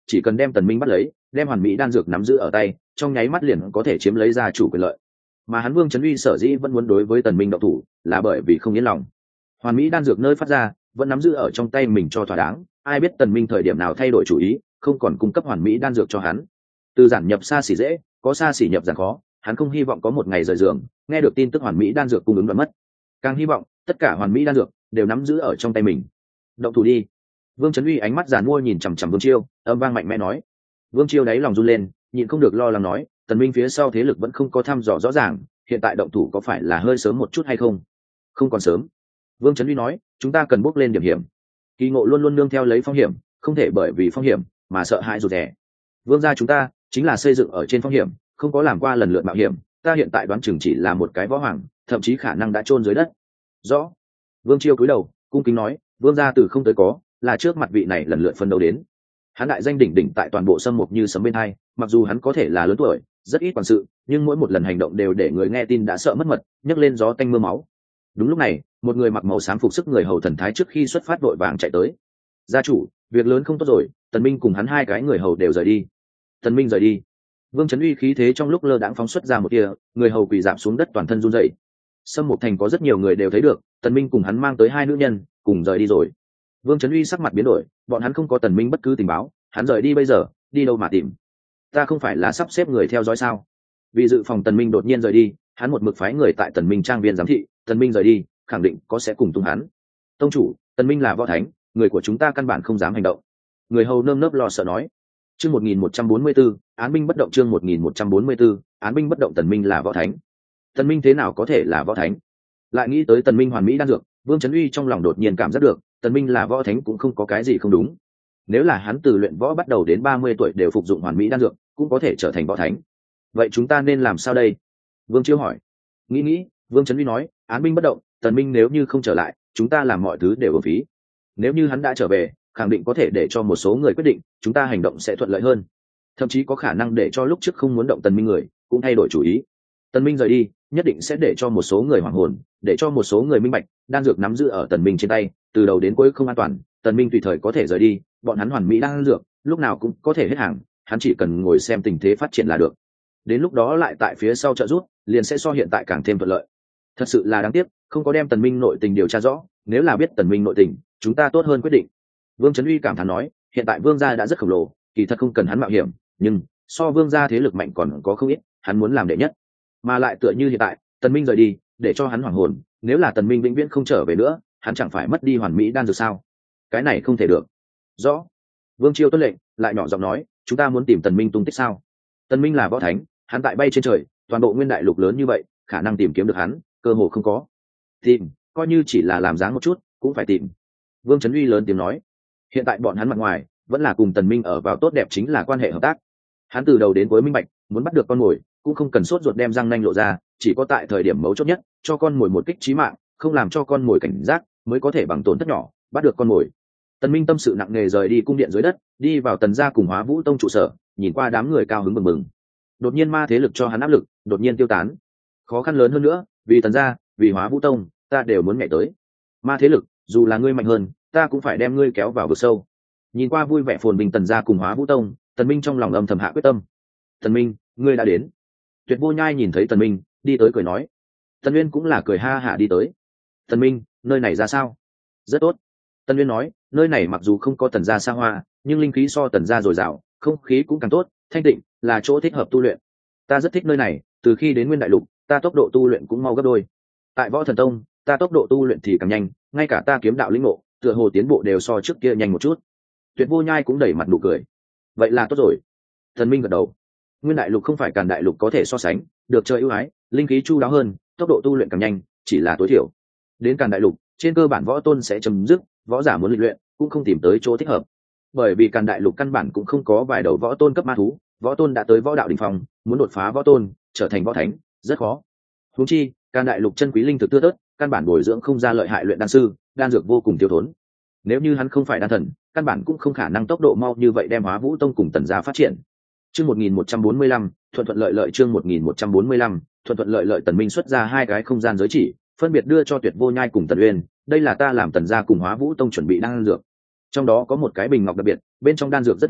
chỉ cần đem Tần Minh bắt lấy, đem hoàn mỹ đan dược nắm giữ ở tay, trong nháy mắt liền có thể chiếm lấy gia chủ quyền lợi. Mà hắn Vương Chấn Uy sở dĩ vẫn muốn đối với Tần Minh động thủ, là bởi vì không yên lòng. Hoàn mỹ đan dược nơi phát ra, vẫn nắm giữ ở trong tay mình cho thỏa đáng, ai biết Tần Minh thời điểm nào thay đổi chủ ý, không còn cung cấp hoàn mỹ đan dược cho hắn. Từ giản nhập xa xỉ dễ, có xa xỉ nhập giản khó, hắn không hy vọng có một ngày rời giường, nghe được tin tức hoàn mỹ đan dược cung ứng đoạn mất. Càng hy vọng tất cả hoàn mỹ đan dược đều nắm giữ ở trong tay mình. Động thủ đi. Vương Chấn Uy ánh mắt giàn mua nhìn chằm chằm Vương Chiêu, âm vang mạnh mẽ nói. Vương Chiêu đáy lòng run lên, nhịn không được lo lắng nói, Tần Minh phía sau thế lực vẫn không có thăm dò rõ ràng, hiện tại động thủ có phải là hơi sớm một chút hay không? Không còn sớm. Vương Chấn Uy nói, chúng ta cần bước lên điểm hiểm. Kỳ Ngộ luôn luôn nương theo lấy phong hiểm, không thể bởi vì phong hiểm mà sợ hãi rụt rè. Vương gia chúng ta chính là xây dựng ở trên phong hiểm, không có làm qua lần lượt mạo hiểm, ta hiện tại đoán chừng chỉ là một cái võ hoàng, thậm chí khả năng đã chôn dưới đất. Rõ. Vương Chiêu cúi đầu, cung kính nói, vương gia từ không tới có, là trước mặt vị này lần lượt phân đấu đến. Hắn đại danh đỉnh đỉnh tại toàn bộ Sâm Mục như sấm bên hai, mặc dù hắn có thể là lớn tuổi, rất ít quản sự, nhưng mỗi một lần hành động đều để người nghe tin đã sợ mất mật, nhấc lên gió tanh mưa máu. Đúng lúc này, một người mặc màu xám phục sức người hầu thần thái trước khi xuất phát vội vàng chạy tới. Gia chủ, việc lớn không tốt rồi, Tần Minh cùng hắn hai cái người hầu đều rời đi. Tần Minh rời đi. Vương Chấn Uy khí thế trong lúc lơ đãng phóng xuất ra một tia, người hầu quỳ rạp xuống đất toàn thân run rẩy. Sâm Mục Thành có rất nhiều người đều thấy được, Tần Minh cùng hắn mang tới hai nữ nhân, cùng rời đi rồi. Vương Chấn Uy sắc mặt biến đổi, bọn hắn không có Tần Minh bất cứ tình báo, hắn rời đi bây giờ, đi đâu mà tìm? Ta không phải là sắp xếp người theo dõi sao? Vì dự phòng Tần Minh đột nhiên rời đi, hắn một mực phái người tại Tần Minh trang viên giám thị, Tần Minh rời đi, khẳng định có sẽ cùng tung hắn. Tông chủ, Tần Minh là võ thánh, người của chúng ta căn bản không dám hành động. Người hầu nơm nớp lo sợ nói. Chương 1144, án binh bất động. Chương 1144, án binh bất động. Tần Minh là võ thánh. Tần Minh thế nào có thể là võ thánh? Lại nghĩ tới Tần Minh hoàn mỹ đan dược, Vương Chấn Uy trong lòng đột nhiên cảm giác được, Tần Minh là võ thánh cũng không có cái gì không đúng. Nếu là hắn từ luyện võ bắt đầu đến 30 tuổi đều phục dụng hoàn mỹ đan dược, cũng có thể trở thành võ thánh. Vậy chúng ta nên làm sao đây? Vương Chiêu hỏi. Nghĩ, Vương Chấn Uy nói, án binh bất động, Tần Minh nếu như không trở lại, chúng ta làm mọi thứ đều uổng phí. Nếu như hắn đã trở về, khẳng định có thể để cho một số người quyết định, chúng ta hành động sẽ thuận lợi hơn. Thậm chí có khả năng để cho lúc trước không muốn động Tần Minh người, cũng thay đổi chủ ý. Tần Minh rời đi, nhất định sẽ để cho một số người hoảng hồn, để cho một số người minh bạch, đan dược nắm giữ ở Tần Minh trên tay, từ đầu đến cuối không an toàn, Tần Minh tùy thời có thể rời đi, bọn hắn hoàn mỹ đan dược, lúc nào cũng có thể hết hàng, hắn chỉ cần ngồi xem tình thế phát triển là được. Đến lúc đó lại tại phía sau trợ giúp, liền sẽ so hiện tại càng thêm thuận lợi. Thật sự là đáng tiếc, không có đem Tần Minh nội tình điều tra rõ, nếu là biết Tần Minh nội tình, chúng ta tốt hơn quyết định. Vương Chấn Uy cảm thán nói, hiện tại Vương gia đã rất khổng lồ, kỳ thật không cần hắn mạo hiểm, nhưng so Vương gia thế lực mạnh còn có không ít, hắn muốn làm đệ nhất. Mà lại tựa như hiện tại, Tần Minh rời đi, để cho hắn hoảng hồn, nếu là Tần Minh vĩnh viễn không trở về nữa, hắn chẳng phải mất đi hoàn mỹ đan dược sao? Cái này không thể được. Rõ. Vương Chiêu tuân lệnh, lại nhỏ giọng nói, chúng ta muốn tìm Tần Minh tung tích sao? Tần Minh là võ thánh, hắn tại bay trên trời, toàn bộ nguyên đại lục lớn như vậy, khả năng tìm kiếm được hắn, cơ hồ không có. Tìm, coi như chỉ là làm dáng một chút, cũng phải tìm. Vương Chấn Uy lớn tiếng nói, hiện tại bọn hắn mặt ngoài vẫn là cùng Tần Minh ở vào tốt đẹp chính là quan hệ hợp tác. Hắn từ đầu đến cuối minh bạch, muốn bắt được con mồi, cũng không cần sốt ruột đem răng nanh lộ ra, chỉ có tại thời điểm mấu chốt nhất, cho con mồi một kích chí mạng, không làm cho con mồi cảnh giác, mới có thể bằng tổn thất nhỏ bắt được con mồi. Tần Minh tâm sự nặng nề rời đi cung điện dưới đất, đi vào Tần gia cùng Hóa Vũ tông trụ sở, nhìn qua đám người cao hứng mừng mừng. Đột nhiên ma thế lực cho hắn áp lực, đột nhiên tiêu tán. Khó khăn lớn hơn nữa, vì Tần gia, vì Hóa Vũ tông, ta đều muốn nhảy tới. Ma thế lực, dù là ngươi mạnh hơn, ta cũng phải đem ngươi kéo vào vực sâu. Nhìn qua vui vẻ phồn bình Tần gia cùng Hóa Vũ tông, Tần Minh trong lòng âm thầm hạ quyết tâm. Tần Minh, ngươi đã đến. Tuyệt Vô Nhai nhìn thấy Tần Minh, đi tới cười nói. Tần Uyên cũng là cười ha hả đi tới. Tần Minh, nơi này ra sao? Rất tốt. Tần Uyên nói, nơi này mặc dù không có Tần gia xa hoa, nhưng linh khí so Tần gia dồi dào, không khí cũng càng tốt, thanh tịnh, là chỗ thích hợp tu luyện. Ta rất thích nơi này, từ khi đến Nguyên Đại Lục, ta tốc độ tu luyện cũng mau gấp đôi. Tại Võ Thần Tông, ta tốc độ tu luyện thì càng nhanh, ngay cả ta kiếm đạo lĩnh ngộ, tựa hồ tiến bộ đều so trước kia nhanh một chút. Tuyệt Vô Nhai cũng đẩy mặt nụ cười. Vậy là tốt rồi. Tần Minh gật đầu. Nguyên Đại Lục không phải Càn Đại Lục có thể so sánh, được trời ưu ái, linh khí chu đáo hơn, tốc độ tu luyện càng nhanh, chỉ là tối thiểu. Đến Càn Đại Lục, trên cơ bản võ tôn sẽ chấm dứt, võ giả muốn lịch luyện, cũng không tìm tới chỗ thích hợp. Bởi vì Càn Đại Lục căn bản cũng không có vài đầu võ tôn cấp ma thú, võ tôn đã tới võ đạo đỉnh phong, muốn đột phá võ tôn, trở thành võ thánh, rất khó. Huống chi, Càn Đại Lục chân quý linh thực tưa tớt, căn bản bồi dưỡng không ra lợi hại luyện đan sư, đan dược vô cùng thiếu thốn. Nếu như hắn không phải đan thần, căn bản cũng không khả năng tốc độ mau như vậy đem Hóa Vũ tông cùng Tần gia phát triển. Chương 1145, thuận thuận lợi lợi. Chương 1145, thuận thuận lợi lợi. Tần Minh xuất ra hai cái không gian giới chỉ, phân biệt đưa cho Tuyệt Vô Nhai cùng Tần Uyên, đây là ta làm Tần gia cùng Hóa Vũ tông chuẩn bị đan dược. Trong đó có một cái bình ngọc đặc biệt, bên trong đan dược rất nhỏ,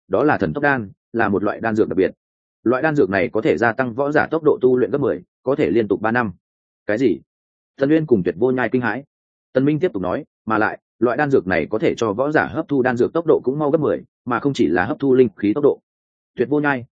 đó là thần tốc đan, là một loại đan dược đặc biệt. Loại đan dược này có thể gia tăng võ giả tốc độ tu luyện gấp 10, có thể liên tục 3 năm. Cái gì? Tần Uyên cùng Tuyệt Vô Nhai kinh hãi. Tần Minh tiếp tục nói, mà lại, loại đan dược này có thể cho võ giả hấp thu đan dược tốc độ cũng mau gấp 10, mà không chỉ là hấp thu linh khí tốc độ. Tuyệt Vô Nhai,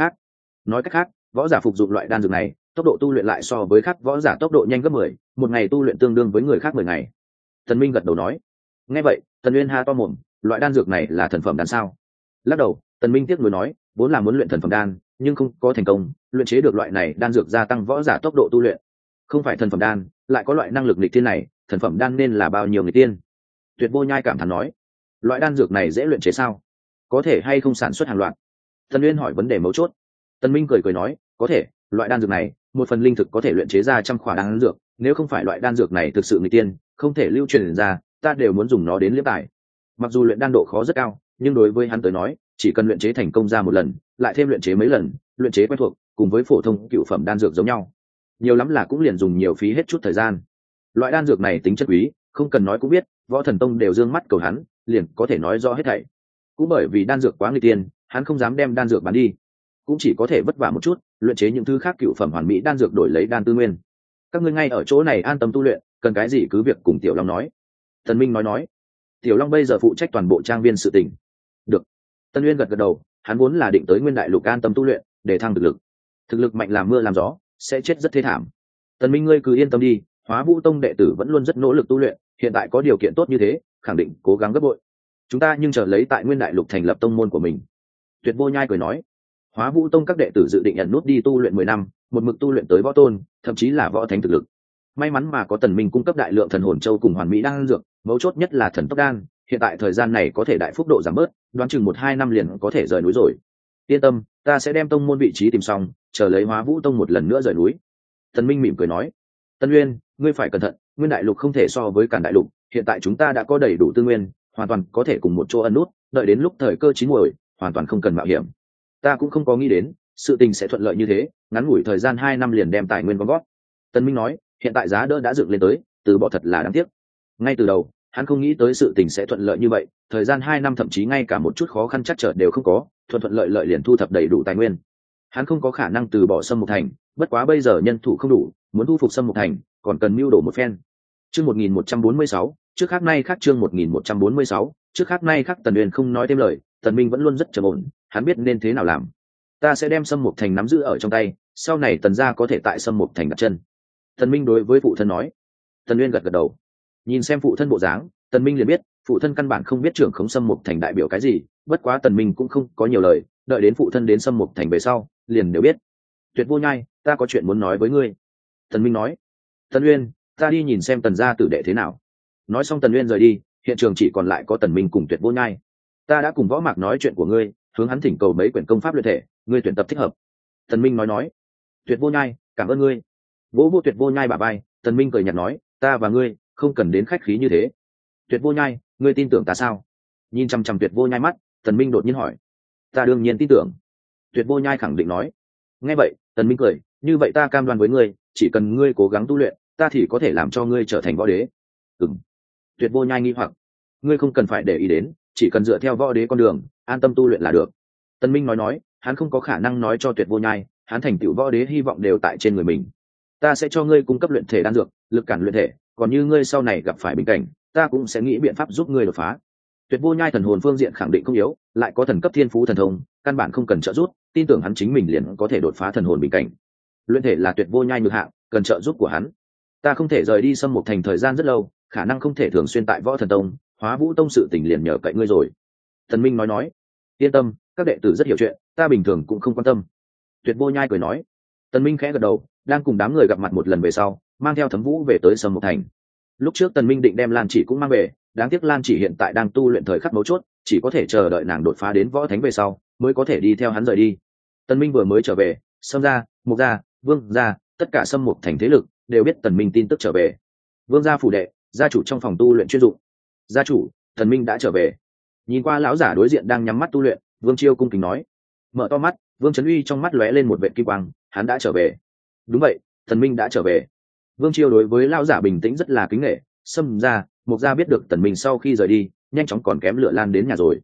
nói cách khác, võ giả phục dụng loại đan dược này, tốc độ tu luyện lại so với khác võ giả tốc độ nhanh gấp 10, một ngày tu luyện tương đương với người khác 10 ngày. Tần Minh gật đầu nói. Nghe vậy, Tần Uyên ha to mồm, loại đan dược này là thần phẩm đan sao? Lắc đầu, Tần Minh tiếc nuối nói, vốn là muốn luyện thần phẩm đan, nhưng không có thành công, luyện chế được loại này đan dược gia tăng võ giả tốc độ tu luyện. Không phải thần phẩm đan, lại có loại năng lực nghịch thiên này, thần phẩm đan nên là bao nhiêu người tiên? Tuyệt Vô Nhai cảm thán nói, loại đan dược này dễ luyện chế sao? Có thể hay không sản xuất hàng loạt? Tần Uyên hỏi vấn đề mấu chốt. Tần Minh cười nói, có thể, loại đan dược này, một phần linh thực có thể luyện chế ra trăm khỏa đan dược, nếu không phải loại đan dược này thực sự người tiên, không thể lưu truyền ra, ta đều muốn dùng nó đến liếm tài. Mặc dù luyện đan độ khó rất cao, nhưng đối với hắn tới nói, chỉ cần luyện chế thành công ra một lần, lại thêm luyện chế mấy lần, luyện chế quen thuộc, cùng với phổ thông cựu phẩm đan dược giống nhau, nhiều lắm là cũng liền dùng nhiều phí hết chút thời gian. Loại đan dược này tính chất quý, không cần nói cũng biết, Võ Thần Tông đều dương mắt cầu hắn, liền có thể nói rõ hết thảy. Cũng bởi vì đan dược quá nguy tiên, hắn không dám đem đan dược bán đi, cũng chỉ có thể vất vả một chút, luyện chế những thứ khác cựu phẩm hoàn mỹ đan dược đổi lấy đan tư nguyên. Các ngươi ngay ở chỗ này an tâm tu luyện, cần cái gì cứ việc cùng Tiểu Long nói. Tần Minh nói. Tiểu Long bây giờ phụ trách toàn bộ trang viên sự tình. Được. Tân Uyên gật đầu, hắn vốn là định tới Nguyên Đại Lục an tâm tu luyện, để thăng thực lực mạnh làm mưa làm gió, sẽ chết rất thê thảm. Tần Minh ngươi cứ yên tâm đi, Hóa Vũ Tông đệ tử vẫn luôn rất nỗ lực tu luyện, hiện tại có điều kiện tốt như thế, khẳng định cố gắng gấp bội. Chúng ta nhưng chờ lấy tại Nguyên Đại Lục thành lập tông môn của mình. Tuyệt Vô Nhai cười nói, Hóa Vũ Tông các đệ tử dự định nhận nút đi tu luyện 10 năm, một mực tu luyện tới võ tôn, thậm chí là võ thánh thực lực. May mắn mà có Tần Minh cung cấp đại lượng thần hồn châu cùng hoàn mỹ đan dược, mấu chốt nhất là thần tốc đan, hiện tại thời gian này có thể đại phúc độ giảm bớt, đoán chừng 1-2 năm liền có thể rời núi rồi. Yên tâm, ta sẽ đem tông môn vị trí tìm xong, chờ lấy Hóa Vũ Tông một lần nữa rời núi. Tần Minh mỉm cười nói, Tân Uyên, ngươi phải cẩn thận, Nguyên Đại Lục không thể so với Càn Đại Lục, hiện tại chúng ta đã có đầy đủ tư nguyên, hoàn toàn có thể cùng một chỗ ẩn nút, đợi đến lúc thời cơ chín muồi, hoàn toàn không cần mạo hiểm. Ta cũng không có nghĩ đến, sự tình sẽ thuận lợi như thế, ngắn ngủi thời gian 2 năm liền đem tài nguyên gom gót. Tân Minh nói, hiện tại giá đỡ đã dựng lên tới, từ bỏ thật là đáng tiếc. Ngay từ đầu, hắn không nghĩ tới sự tình sẽ thuận lợi như vậy, thời gian 2 năm thậm chí ngay cả một chút khó khăn chắc trở đều không có, thuận lợi liền thu thập đầy đủ tài nguyên. Hắn không có khả năng từ bỏ Sâm Mục Thành, bất quá bây giờ nhân thủ không đủ, muốn thu phục Sâm Mục Thành, còn cần mưu đồ một phen. Chương 1146, trước khác nay khác chương 1146, trước khác nay khác. Tần Uyên không nói thêm lời, Tần Minh vẫn luôn rất trầm ổn, hắn biết nên thế nào làm. Ta sẽ đem Sâm Mục Thành nắm giữ ở trong tay, sau này Tần gia có thể tại Sâm Mục Thành đặt chân. Tần Minh đối với phụ thân nói. Tần Uyên gật đầu. Nhìn xem phụ thân bộ dáng, Tần Minh liền biết, phụ thân căn bản không biết trưởng khống Sâm Mục Thành đại biểu cái gì, bất quá Tần Minh cũng không có nhiều lời, đợi đến phụ thân đến Sâm Mục Thành về sau, liền đều biết. Tuyệt Vô Nhai, ta có chuyện muốn nói với ngươi. Tần Minh nói. Tần Uyên, ta đi nhìn xem Tần gia tử đệ thế nào. Nói xong Tần Uyên rời đi, hiện trường chỉ còn lại có Tần Minh cùng Tuyệt Vô Nhai. Ta đã cùng Võ Mạc nói chuyện của ngươi, hướng hắn thỉnh cầu mấy quyển công pháp luyện thể, ngươi tuyển tập thích hợp. Tần Minh nói. Tuyệt Vô Nhai, cảm ơn ngươi. Vô Tuyệt Vô Nhai bả vai, Tần Minh cười nhạt nói, ta và ngươi không cần đến khách khí như thế. Tuyệt Vô Nhai, ngươi tin tưởng ta sao? Nhìn chăm chăm Tuyệt Vô Nhai mắt, Tần Minh đột nhiên hỏi. Ta đương nhiên tin tưởng. Tuyệt Vô Nhai khẳng định nói. Nghe vậy, Tần Minh cười, như vậy ta cam đoan với ngươi, chỉ cần ngươi cố gắng tu luyện, ta thì có thể làm cho ngươi trở thành võ đế. Ừm. Tuyệt Vô Nhai nghi hoặc, ngươi không cần phải để ý đến, chỉ cần dựa theo võ đế con đường, an tâm tu luyện là được. Tần Minh nói, hắn không có khả năng nói cho Tuyệt Vô Nhai, hắn thành tựu võ đế hy vọng đều tại trên người mình. Ta sẽ cho ngươi cung cấp luyện thể đan dược, lực cản luyện thể, còn như ngươi sau này gặp phải bình cảnh, ta cũng sẽ nghĩ biện pháp giúp ngươi đột phá. Tuyệt Vô Nhai thần hồn phương diện khẳng định không yếu, lại có thần cấp thiên phú thần thông, căn bản không cần trợ giúp, tin tưởng hắn chính mình liền có thể đột phá thần hồn bình cảnh. Luyện thể là Tuyệt Vô Nhai nhược hạng, cần trợ giúp của hắn. Ta không thể rời đi Sâm Mục Thành thời gian rất lâu, khả năng không thể thường xuyên tại Võ Thần Tông, Hóa Vũ Tông sự tình liền nhờ cậy ngươi rồi. Tần Minh nói, yên tâm, các đệ tử rất hiểu chuyện, ta bình thường cũng không quan tâm. Tuyệt Vô Nhai cười nói. Tần Minh khẽ gật đầu, đang cùng đám người gặp mặt một lần về sau, mang theo Thấm Vũ về tới Sâm Mục Thành. Lúc trước Tần Minh định đem Lan Chỉ cũng mang về, đáng tiếc Lan Chỉ hiện tại đang tu luyện thời khắc mấu chốt, chỉ có thể chờ đợi nàng đột phá đến võ thánh về sau, mới có thể đi theo hắn rời đi. Tần Minh vừa mới trở về, Sâm gia, Mục gia, Vương gia, tất cả Sâm Mục Thành thế lực đều biết Tần Minh tin tức trở về. Vương gia phủ đệ, gia chủ trong phòng tu luyện chuyên dụng. Gia chủ, Tần Minh đã trở về. Nhìn qua lão giả đối diện đang nhắm mắt tu luyện, Vương Chiêu cung kính nói. Mở to mắt, Vương Chấn Uy trong mắt lóe lên một vệt kim quang, hắn đã trở về. Đúng vậy, Tần Minh đã trở về. Vương Chiêu đối với lão giả bình tĩnh rất là kính nể. Sâm gia, Mục gia biết được Tần Minh sau khi rời đi, nhanh chóng còn kém lửa lan đến nhà rồi.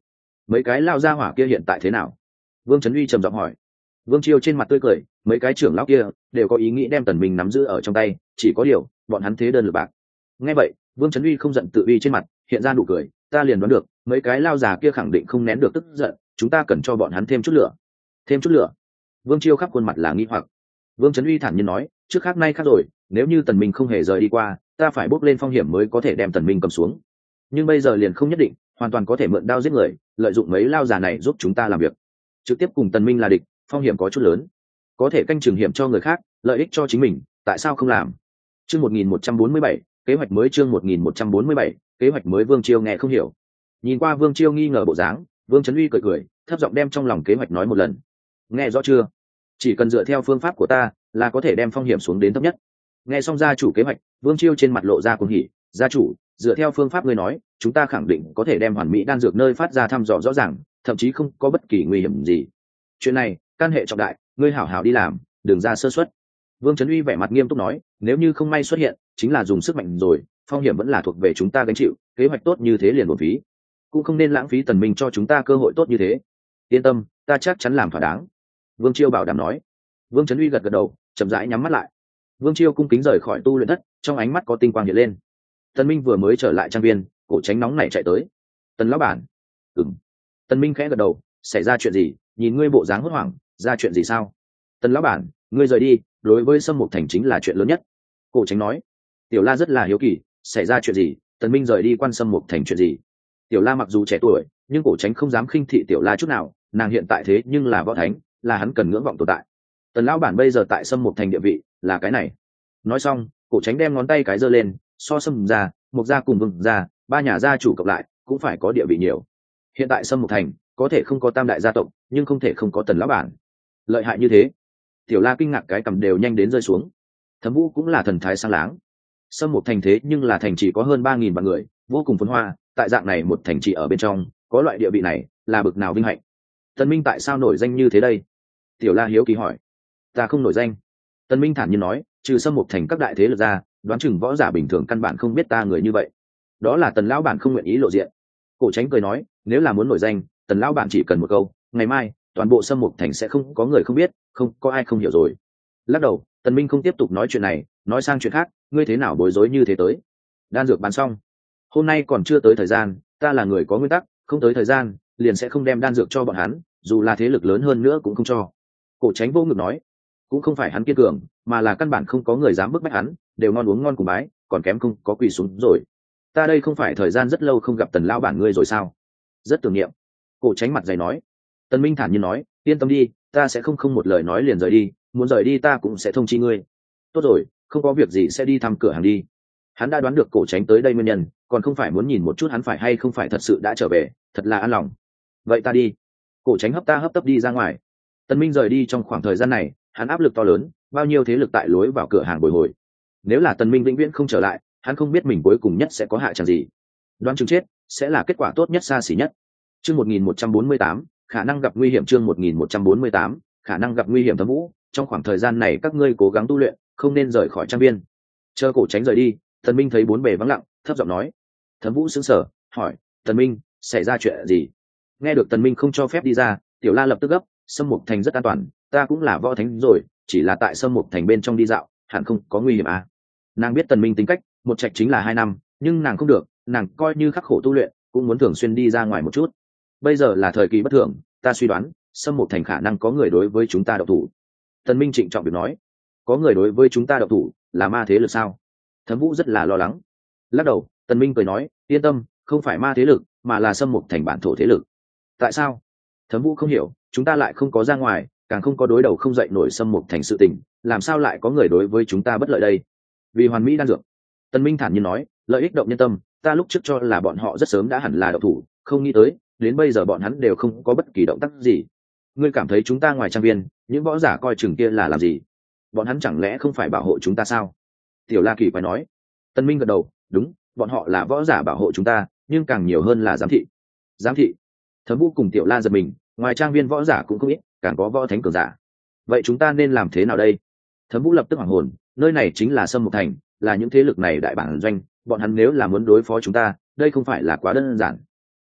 mấy cái lao ra hỏa kia hiện tại thế nào? Vương Trấn Uy trầm giọng hỏi. Vương Chiêu trên mặt tươi cười, mấy cái trưởng lão kia đều có ý nghĩ đem Tần Minh nắm giữ ở trong tay, chỉ có điều bọn hắn thế đơn lực bạc. Nghe vậy, Vương Trấn Uy không giận tự uy trên mặt hiện ra nụ cười, ta liền đoán được mấy cái lao già kia khẳng định không nén được tức giận, chúng ta cần cho bọn hắn thêm chút lửa. Thêm chút lửa? Vương Chiêu khắp khuôn mặt là nghi hoặc. Vương Trấn Uy thản nhiên nói, trước khác nay khác rồi, nếu như Tần Minh không hề rời đi qua, ta phải bốc lên phong hiểm mới có thể đem Tần Minh cầm xuống. Nhưng bây giờ liền không nhất định, hoàn toàn có thể mượn đao giết người, lợi dụng mấy lao già này giúp chúng ta làm việc. Trực tiếp cùng Tần Minh là địch, phong hiểm có chút lớn. Có thể canh chừng hiểm cho người khác, lợi ích cho chính mình, tại sao không làm? Chương 1147, kế hoạch mới chương 1147, kế hoạch mới. Vương Chiêu nghe không hiểu. Nhìn qua Vương Chiêu nghi ngờ bộ dáng, Vương Trấn Uy cười cười, thấp giọng đem trong lòng kế hoạch nói một lần. Nghe rõ chưa? Chỉ cần dựa theo phương pháp của ta, là có thể đem phong hiểm xuống đến thấp nhất. Nghe xong gia chủ kế hoạch, Vương Chiêu trên mặt lộ ra cuồng hỉ, gia chủ, dựa theo phương pháp ngươi nói, chúng ta khẳng định có thể đem hoàn mỹ đan dược nơi phát ra thăm dò rõ ràng, thậm chí không có bất kỳ nguy hiểm gì. Chuyện này, can hệ trọng đại, ngươi hảo hảo đi làm, đừng ra sơ suất. Vương Trấn Uy vẻ mặt nghiêm túc nói, nếu như không may xuất hiện, chính là dùng sức mạnh rồi, phong hiểm vẫn là thuộc về chúng ta gánh chịu, kế hoạch tốt như thế liền uổng phí, cũng không nên lãng phí Tần Minh cho chúng ta cơ hội tốt như thế. Yên tâm, ta chắc chắn làm thỏa đáng. Vương Chiêu bảo đảm nói. Vương Trấn Uy gật gật đầu, chậm rãi nhắm mắt lại. Vương Chiêu cung kính rời khỏi tu luyện thất, trong ánh mắt có tinh quang hiện lên. Tần Minh vừa mới trở lại trang viên, cổ tránh nóng này chạy tới. Tần lão bản. Ừm. Tần Minh khẽ gật đầu, xảy ra chuyện gì? Nhìn ngươi bộ dáng hốt hoảng, ra chuyện gì sao? Tần lão bản, ngươi rời đi, đối với Sâm Mục Thành chính là chuyện lớn nhất. Cổ tránh nói. Tiểu La rất là hiếu kỳ, xảy ra chuyện gì? Tần Minh rời đi quan Sâm Mục Thành chuyện gì? Tiểu La mặc dù trẻ tuổi, nhưng cổ tránh không dám khinh thị Tiểu La chút nào, nàng hiện tại thế nhưng là võ thánh, là hắn cần ngưỡng vọng tồn tại. Tần lão bản bây giờ tại Sâm Mục Thành địa vị là cái này. Nói xong, cổ tránh đem ngón tay cái giơ lên, so Sâm gia, Mục gia cùng Vương gia, ba nhà gia chủ cộng lại cũng phải có địa vị nhiều. Hiện tại Sâm Mục Thành có thể không có tam đại gia tộc, nhưng không thể không có Tần lão bản. Lợi hại như thế. Tiểu La kinh ngạc cái cầm đều nhanh đến rơi xuống. Thẩm Vũ cũng là thần thái sáng láng. Sâm Mục Thành thế nhưng là thành chỉ có hơn 3.000 vạn người, vô cùng phồn hoa, tại dạng này một thành trì ở bên trong, có loại địa vị này, là bực nào vinh hạnh. Tần Minh tại sao nổi danh như thế đây? Tiểu La hiếu kỳ hỏi. Ta không nổi danh. Tần Minh thản nhiên nói, trừ Sâm Mục Thành các đại thế lực ra, đoán chừng võ giả bình thường căn bản không biết ta người như vậy. Đó là Tần lão bản không nguyện ý lộ diện. Cổ Tránh cười nói, nếu là muốn nổi danh, Tần lão bản chỉ cần một câu, ngày mai toàn bộ Sâm Mục Thành sẽ không có người không biết, không có ai không hiểu rồi. Lắc đầu, Tần Minh không tiếp tục nói chuyện này, nói sang chuyện khác, ngươi thế nào bối rối như thế tới? Đan dược bán xong, hôm nay còn chưa tới thời gian, ta là người có nguyên tắc, không tới thời gian liền sẽ không đem đan dược cho bọn hắn, dù là thế lực lớn hơn nữa cũng không cho. Cổ Tránh vô ngực nói, cũng không phải hắn kiên cường, mà là căn bản không có người dám bức bách hắn, đều ngon uống ngon cùng bái, còn kém không có quỳ xuống rồi. Ta đây không phải thời gian rất lâu không gặp Tần lão bản ngươi rồi sao? Rất tưởng niệm. Cổ Tránh mặt dày nói. Tần Minh thản nhiên nói, yên tâm đi, ta sẽ không một lời nói liền rời đi, muốn rời đi ta cũng sẽ thông chi ngươi. Tốt rồi, không có việc gì sẽ đi thăm cửa hàng đi. Hắn đã đoán được Cổ Tránh tới đây nguyên nhân, còn không phải muốn nhìn một chút hắn phải hay không phải thật sự đã trở về, thật là an lòng. Vậy ta đi. Cổ Tránh hấp tấp đi ra ngoài. Tần Minh rời đi trong khoảng thời gian này, hắn áp lực to lớn, bao nhiêu thế lực tại lối vào cửa hàng bồi hồi. Nếu là Tần Minh vĩnh viễn không trở lại, hắn không biết mình cuối cùng nhất sẽ có hạ chẳng gì. Đoán chừng chết sẽ là kết quả tốt nhất, xa xỉ nhất. Chương 1148, khả năng gặp nguy hiểm. Chương 1148, khả năng gặp nguy hiểm. Thẩm Vũ, trong khoảng thời gian này các ngươi cố gắng tu luyện, không nên rời khỏi trang viên. Chờ Cổ Tránh rời đi, Tần Minh thấy bốn bề vắng lặng, thấp giọng nói. Thẩm Vũ sững sờ, hỏi, Tần Minh, xảy ra chuyện gì? Nghe được Tần Minh không cho phép đi ra, Tiểu La lập tức gấp, Sâm Mục Thành rất an toàn, ta cũng là võ thánh rồi, chỉ là tại Sâm Mục Thành bên trong đi dạo, hẳn không có nguy hiểm à? Nàng biết Tần Minh tính cách, một trạch chính là 2 năm, nhưng nàng không được, nàng coi như khắc khổ tu luyện, cũng muốn thường xuyên đi ra ngoài một chút. Bây giờ là thời kỳ bất thường, ta suy đoán, Sâm Mục Thành khả năng có người đối với chúng ta động thủ. Tần Minh trịnh trọng việc nói, có người đối với chúng ta động thủ, là ma thế lực sao? Thẩm Vũ rất là lo lắng. Lắc đầu, Tần Minh cười nói, yên tâm, không phải ma thế lực, mà là Sâm Mục Thành bản thổ thế lực. Tại sao? Thẩm Vũ không hiểu, chúng ta lại không có ra ngoài, càng không có đối đầu không dậy nổi Sâm Mục Thành sự tình, làm sao lại có người đối với chúng ta bất lợi đây? Vì hoàn mỹ đan dược. Tần Minh thản nhiên nói, lợi ích động nhân tâm, ta lúc trước cho là bọn họ rất sớm đã hẳn là động thủ, không nghĩ tới, đến bây giờ bọn hắn đều không có bất kỳ động tác gì. Ngươi cảm thấy chúng ta ngoài trang viên, những võ giả coi chừng kia là làm gì? Bọn hắn chẳng lẽ không phải bảo hộ chúng ta sao? Tiểu La Kỳ phải nói. Tần Minh gật đầu, đúng, bọn họ là võ giả bảo hộ chúng ta, nhưng càng nhiều hơn là giám thị. Giám thị? Thẩm Vũ cùng Tiểu La giật mình, ngoài trang viên võ giả cũng không ít, càng có võ thánh cường giả. Vậy chúng ta nên làm thế nào đây? Thẩm Vũ lập tức hoảng hồn, nơi này chính là Sâm Mục Thành, là những thế lực này đại bản doanh, bọn hắn nếu là muốn đối phó chúng ta, đây không phải là quá đơn giản.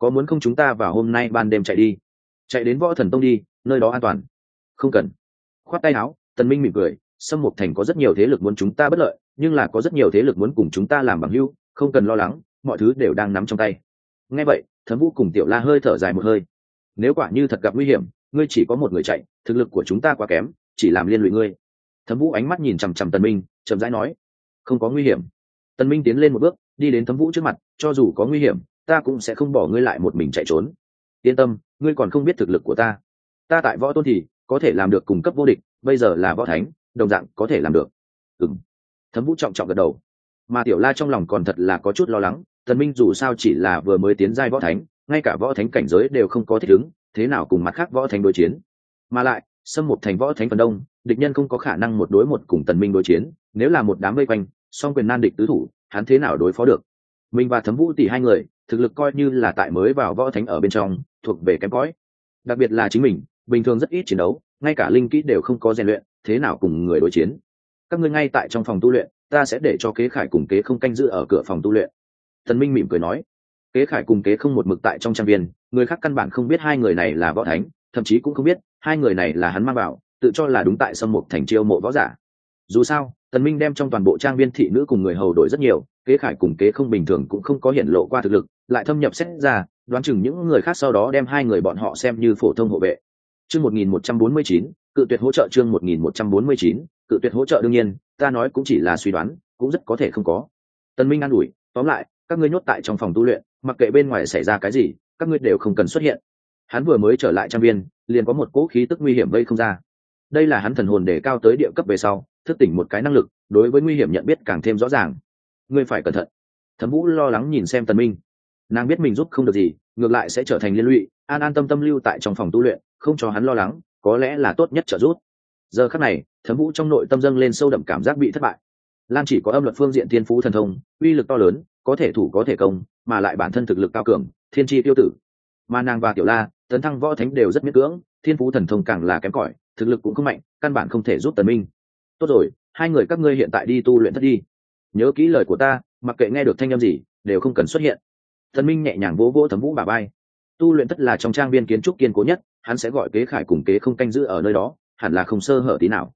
có muốn không chúng ta vào hôm nay ban đêm chạy đến Võ Thần Tông đi, nơi đó an toàn. Không cần. Khoát tay áo, Tần Minh mỉm cười, Sâm Mục Thành có rất nhiều thế lực muốn chúng ta bất lợi, nhưng là có rất nhiều thế lực muốn cùng chúng ta làm bằng hữu, không cần lo lắng, mọi thứ đều đang nắm trong tay. Nghe vậy, Thẩm Vũ cùng Tiểu La hơi thở dài một hơi. Nếu quả như thật gặp nguy hiểm, ngươi chỉ có một người chạy, thực lực của chúng ta quá kém, chỉ làm liên lụy ngươi. Thẩm Vũ ánh mắt nhìn chằm chằm Tần Minh, chậm rãi nói, không có nguy hiểm. Tần Minh tiến lên một bước, đi đến Thẩm Vũ trước mặt, cho dù có nguy hiểm, ta cũng sẽ không bỏ ngươi lại một mình chạy trốn. Yên tâm, ngươi còn không biết thực lực của ta. Ta tại Võ Tôn thì có thể làm được cùng cấp vô địch, bây giờ là Võ Thánh, đồng dạng có thể làm được. Thẩm Vũ trọng trọng gật đầu. Mà Tiểu La trong lòng còn thật là có chút lo lắng, Tần Minh dù sao chỉ là vừa mới tiến giai Võ Thánh, ngay cả Võ Thánh cảnh giới đều không có thích ứng, thế nào cùng mặt khác Võ Thánh đối chiến. Mà lại, Sâm Mục Thành Võ Thánh phần đông, địch nhân không có khả năng một đối một cùng Tần Minh đối chiến, nếu là một đám vây quanh, song quyền nan địch tứ thủ, hắn thế nào đối phó được. Mình và Thẩm Vũ tỷ hai người, thực lực coi như là tại mới vào Võ Thánh ở bên trong, thuộc về kém cỏi. Đặc biệt là chính mình, bình thường rất ít chiến đấu, ngay cả linh kỹ đều không có rèn luyện, thế nào cùng người đối chiến. Các ngươi ngay tại trong phòng tu luyện, ta sẽ để cho Kế Khải cùng Kế Không canh giữ ở cửa phòng tu luyện. Tần Minh mỉm cười nói. Kế Khải cùng Kế Không một mực tại trong trang viên, người khác căn bản không biết hai người này là Võ Thánh, thậm chí cũng không biết hai người này là hắn mang vào, tự cho là đúng tại Sâm Mục Thành chiêu mộ võ giả. Dù sao, Tần Minh đem trong toàn bộ trang viên thị nữ cùng người hầu đổi rất nhiều, Kế Khải cùng Kế Không bình thường cũng không có hiện lộ qua thực lực, lại thâm nhập xét ra, đoán chừng những người khác sau đó đem hai người bọn họ xem như phổ thông hộ vệ. Chương 1149, cự tuyệt hỗ trợ. Chương 1149, cự tuyệt hỗ trợ. Đương nhiên, ta nói cũng chỉ là suy đoán, cũng rất có thể không có. Tần Minh an ủi, tóm lại, các ngươi nhốt tại trong phòng tu luyện, mặc kệ bên ngoài xảy ra cái gì, các ngươi đều không cần xuất hiện. Hắn vừa mới trở lại trang viên, liền có một cỗ khí tức nguy hiểm vây không ra. Đây là hắn thần hồn đề cao tới địa cấp về sau, thức tỉnh một cái năng lực, đối với nguy hiểm nhận biết càng thêm rõ ràng. Ngươi phải cẩn thận. Thẩm Vũ lo lắng nhìn xem Tần Minh, nàng biết mình giúp không được gì, ngược lại sẽ trở thành liên lụy, an an tâm tâm lưu tại trong phòng tu luyện, không cho hắn lo lắng, có lẽ là tốt nhất trợ giúp. Giờ khắc này, Thẩm Vũ trong nội tâm dâng lên sâu đậm cảm giác bị thất bại. Lan chỉ có âm luật phương diện thiên phú thần thông, uy lực to lớn, có thể thủ có thể công, mà lại bản thân thực lực cao cường, thiên chi tiêu tử. Mà nàng và Tiểu La, tấn thăng Võ Thánh đều rất miễn cưỡng, thiên phú thần thông càng là kém cỏi, thực lực cũng không mạnh, căn bản không thể giúp Tần Minh. Tốt rồi, hai người các ngươi hiện tại đi tu luyện thất đi. Nhớ kỹ lời của ta, mặc kệ nghe được thanh âm gì, đều không cần xuất hiện. Tần Minh nhẹ nhàng vỗ vỗ Thẩm Vũ bả vai. Tu luyện thất là trong trang viên kiến trúc kiên cố nhất, hắn sẽ gọi Kế Khải cùng Kế Không canh giữ ở nơi đó, hẳn là không sơ hở tí nào.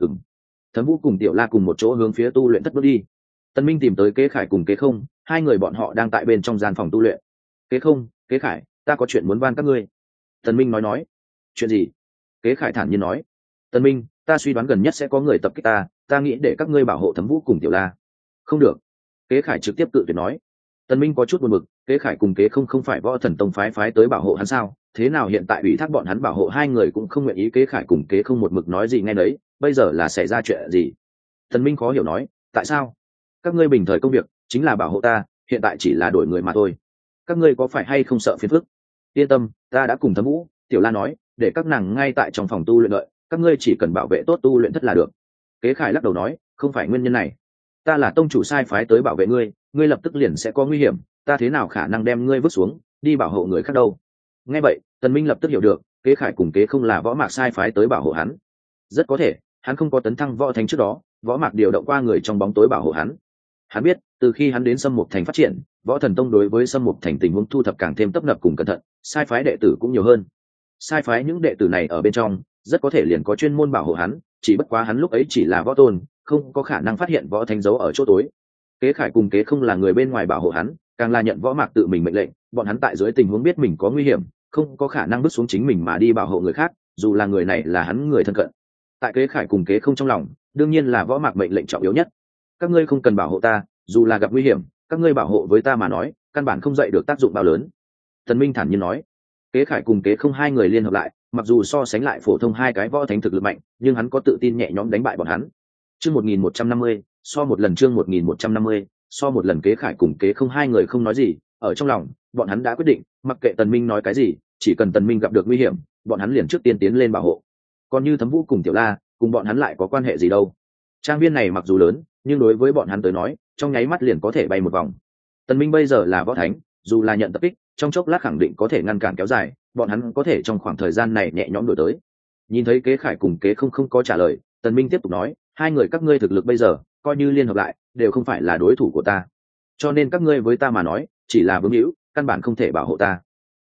Thẩm Vũ cùng Tiểu La cùng một chỗ hướng phía tu luyện thất bước đi. Tần Minh tìm tới Kế Khải cùng Kế Không, hai người bọn họ đang tại bên trong gian phòng tu luyện. Kế Không, Kế Khải, ta có chuyện muốn van các ngươi. Tần Minh nói. Chuyện gì? Kế Khải thản nhiên nói. Tần Minh, ta suy đoán gần nhất sẽ có người tập kích ta nghĩ để các ngươi bảo hộ Thẩm Vũ cùng Tiểu La. Không được. Kế Khải trực tiếp cự tuyệt nói. Tần Minh có chút buồn bực, Kế Khải cùng Kế Không phải Võ Thần Tông phái tới bảo hộ hắn sao? Thế nào hiện tại ủy thác bọn hắn bảo hộ hai người cũng không nguyện ý. Kế Khải cùng Kế Không một mực nói gì nghe đấy, bây giờ là xảy ra chuyện gì? Tần Minh khó hiểu nói, tại sao? Các ngươi bình thời công việc chính là bảo hộ ta, hiện tại chỉ là đổi người mà thôi. Các ngươi có phải hay không sợ phiền phức? Yên tâm, ta đã cùng Thẩm Vũ, Tiểu La nói, để các nàng ngay tại trong phòng tu luyện đợi, các ngươi chỉ cần bảo vệ tốt tu luyện thất là được. Kế Khải lắc đầu nói, không phải nguyên nhân này. Ta là tông chủ sai phái tới bảo vệ ngươi, ngươi lập tức liền sẽ có nguy hiểm, ta thế nào khả năng đem ngươi vứt xuống, đi bảo hộ người khác đâu? Nghe vậy, Tần Minh lập tức hiểu được, Kế Khải cùng Kế Không là Võ Mạc sai phái tới bảo hộ hắn. Rất có thể, hắn không có tấn thăng Võ Thánh trước đó, Võ Mạc điều động qua người trong bóng tối bảo hộ hắn. Hắn biết, từ khi hắn đến Sâm Mục Thành phát triển, Võ Thần Tông đối với Sâm Mục Thành tình huống thu thập càng thêm tấp nập cùng cẩn thận, sai phái đệ tử cũng nhiều hơn. Sai phái những đệ tử này ở bên trong, rất có thể liền có chuyên môn bảo hộ hắn, chỉ bất quá hắn lúc ấy chỉ là võ tôn, không có khả năng phát hiện Võ Thánh giấu ở chỗ tối. Kế Khải cùng Kế Không là người bên ngoài bảo hộ hắn, càng là nhận Võ Mạc tự mình mệnh lệnh, bọn hắn tại dưới tình huống biết mình có nguy hiểm, không có khả năng bước xuống chính mình mà đi bảo hộ người khác, dù là người này là hắn người thân cận. Tại Kế Khải cùng Kế Không trong lòng, đương nhiên là Võ Mạc mệnh lệnh trọng yếu nhất. Các ngươi không cần bảo hộ ta, dù là gặp nguy hiểm, các ngươi bảo hộ với ta mà nói, căn bản không dậy được tác dụng bao lớn. Tần Minh thản nhiên nói. Kế Khải cùng Kế Không hai người liên hợp lại, mặc dù so sánh lại phổ thông hai cái Võ Thánh thực lực mạnh, nhưng hắn có tự tin nhẹ nhõm đánh bại bọn hắn. Chương 1150, so một lần. Chương 1150, so một lần. Kế Khải cùng Kế Không hai người không nói gì, ở trong lòng, bọn hắn đã quyết định, mặc kệ Tần Minh nói cái gì, chỉ cần Tần Minh gặp được nguy hiểm, bọn hắn liền trước tiên tiến lên bảo hộ. Còn như Thẩm Vũ cùng Tiểu La, cùng bọn hắn lại có quan hệ gì đâu? Trang viên này mặc dù lớn, nhưng đối với bọn hắn tới nói, trong nháy mắt liền có thể bay một vòng. Tần Minh bây giờ là Võ Thánh, dù là nhận tập kích, trong chốc lát khẳng định có thể ngăn cản kéo dài, bọn hắn có thể trong khoảng thời gian này nhẹ nhõm đổi tới. Nhìn thấy Kế Khải cùng Kế Không có trả lời, Tần Minh tiếp tục nói, hai người các ngươi thực lực bây giờ, coi như liên hợp lại, đều không phải là đối thủ của ta. Cho nên các ngươi với ta mà nói, chỉ là vướng hữu, căn bản không thể bảo hộ ta.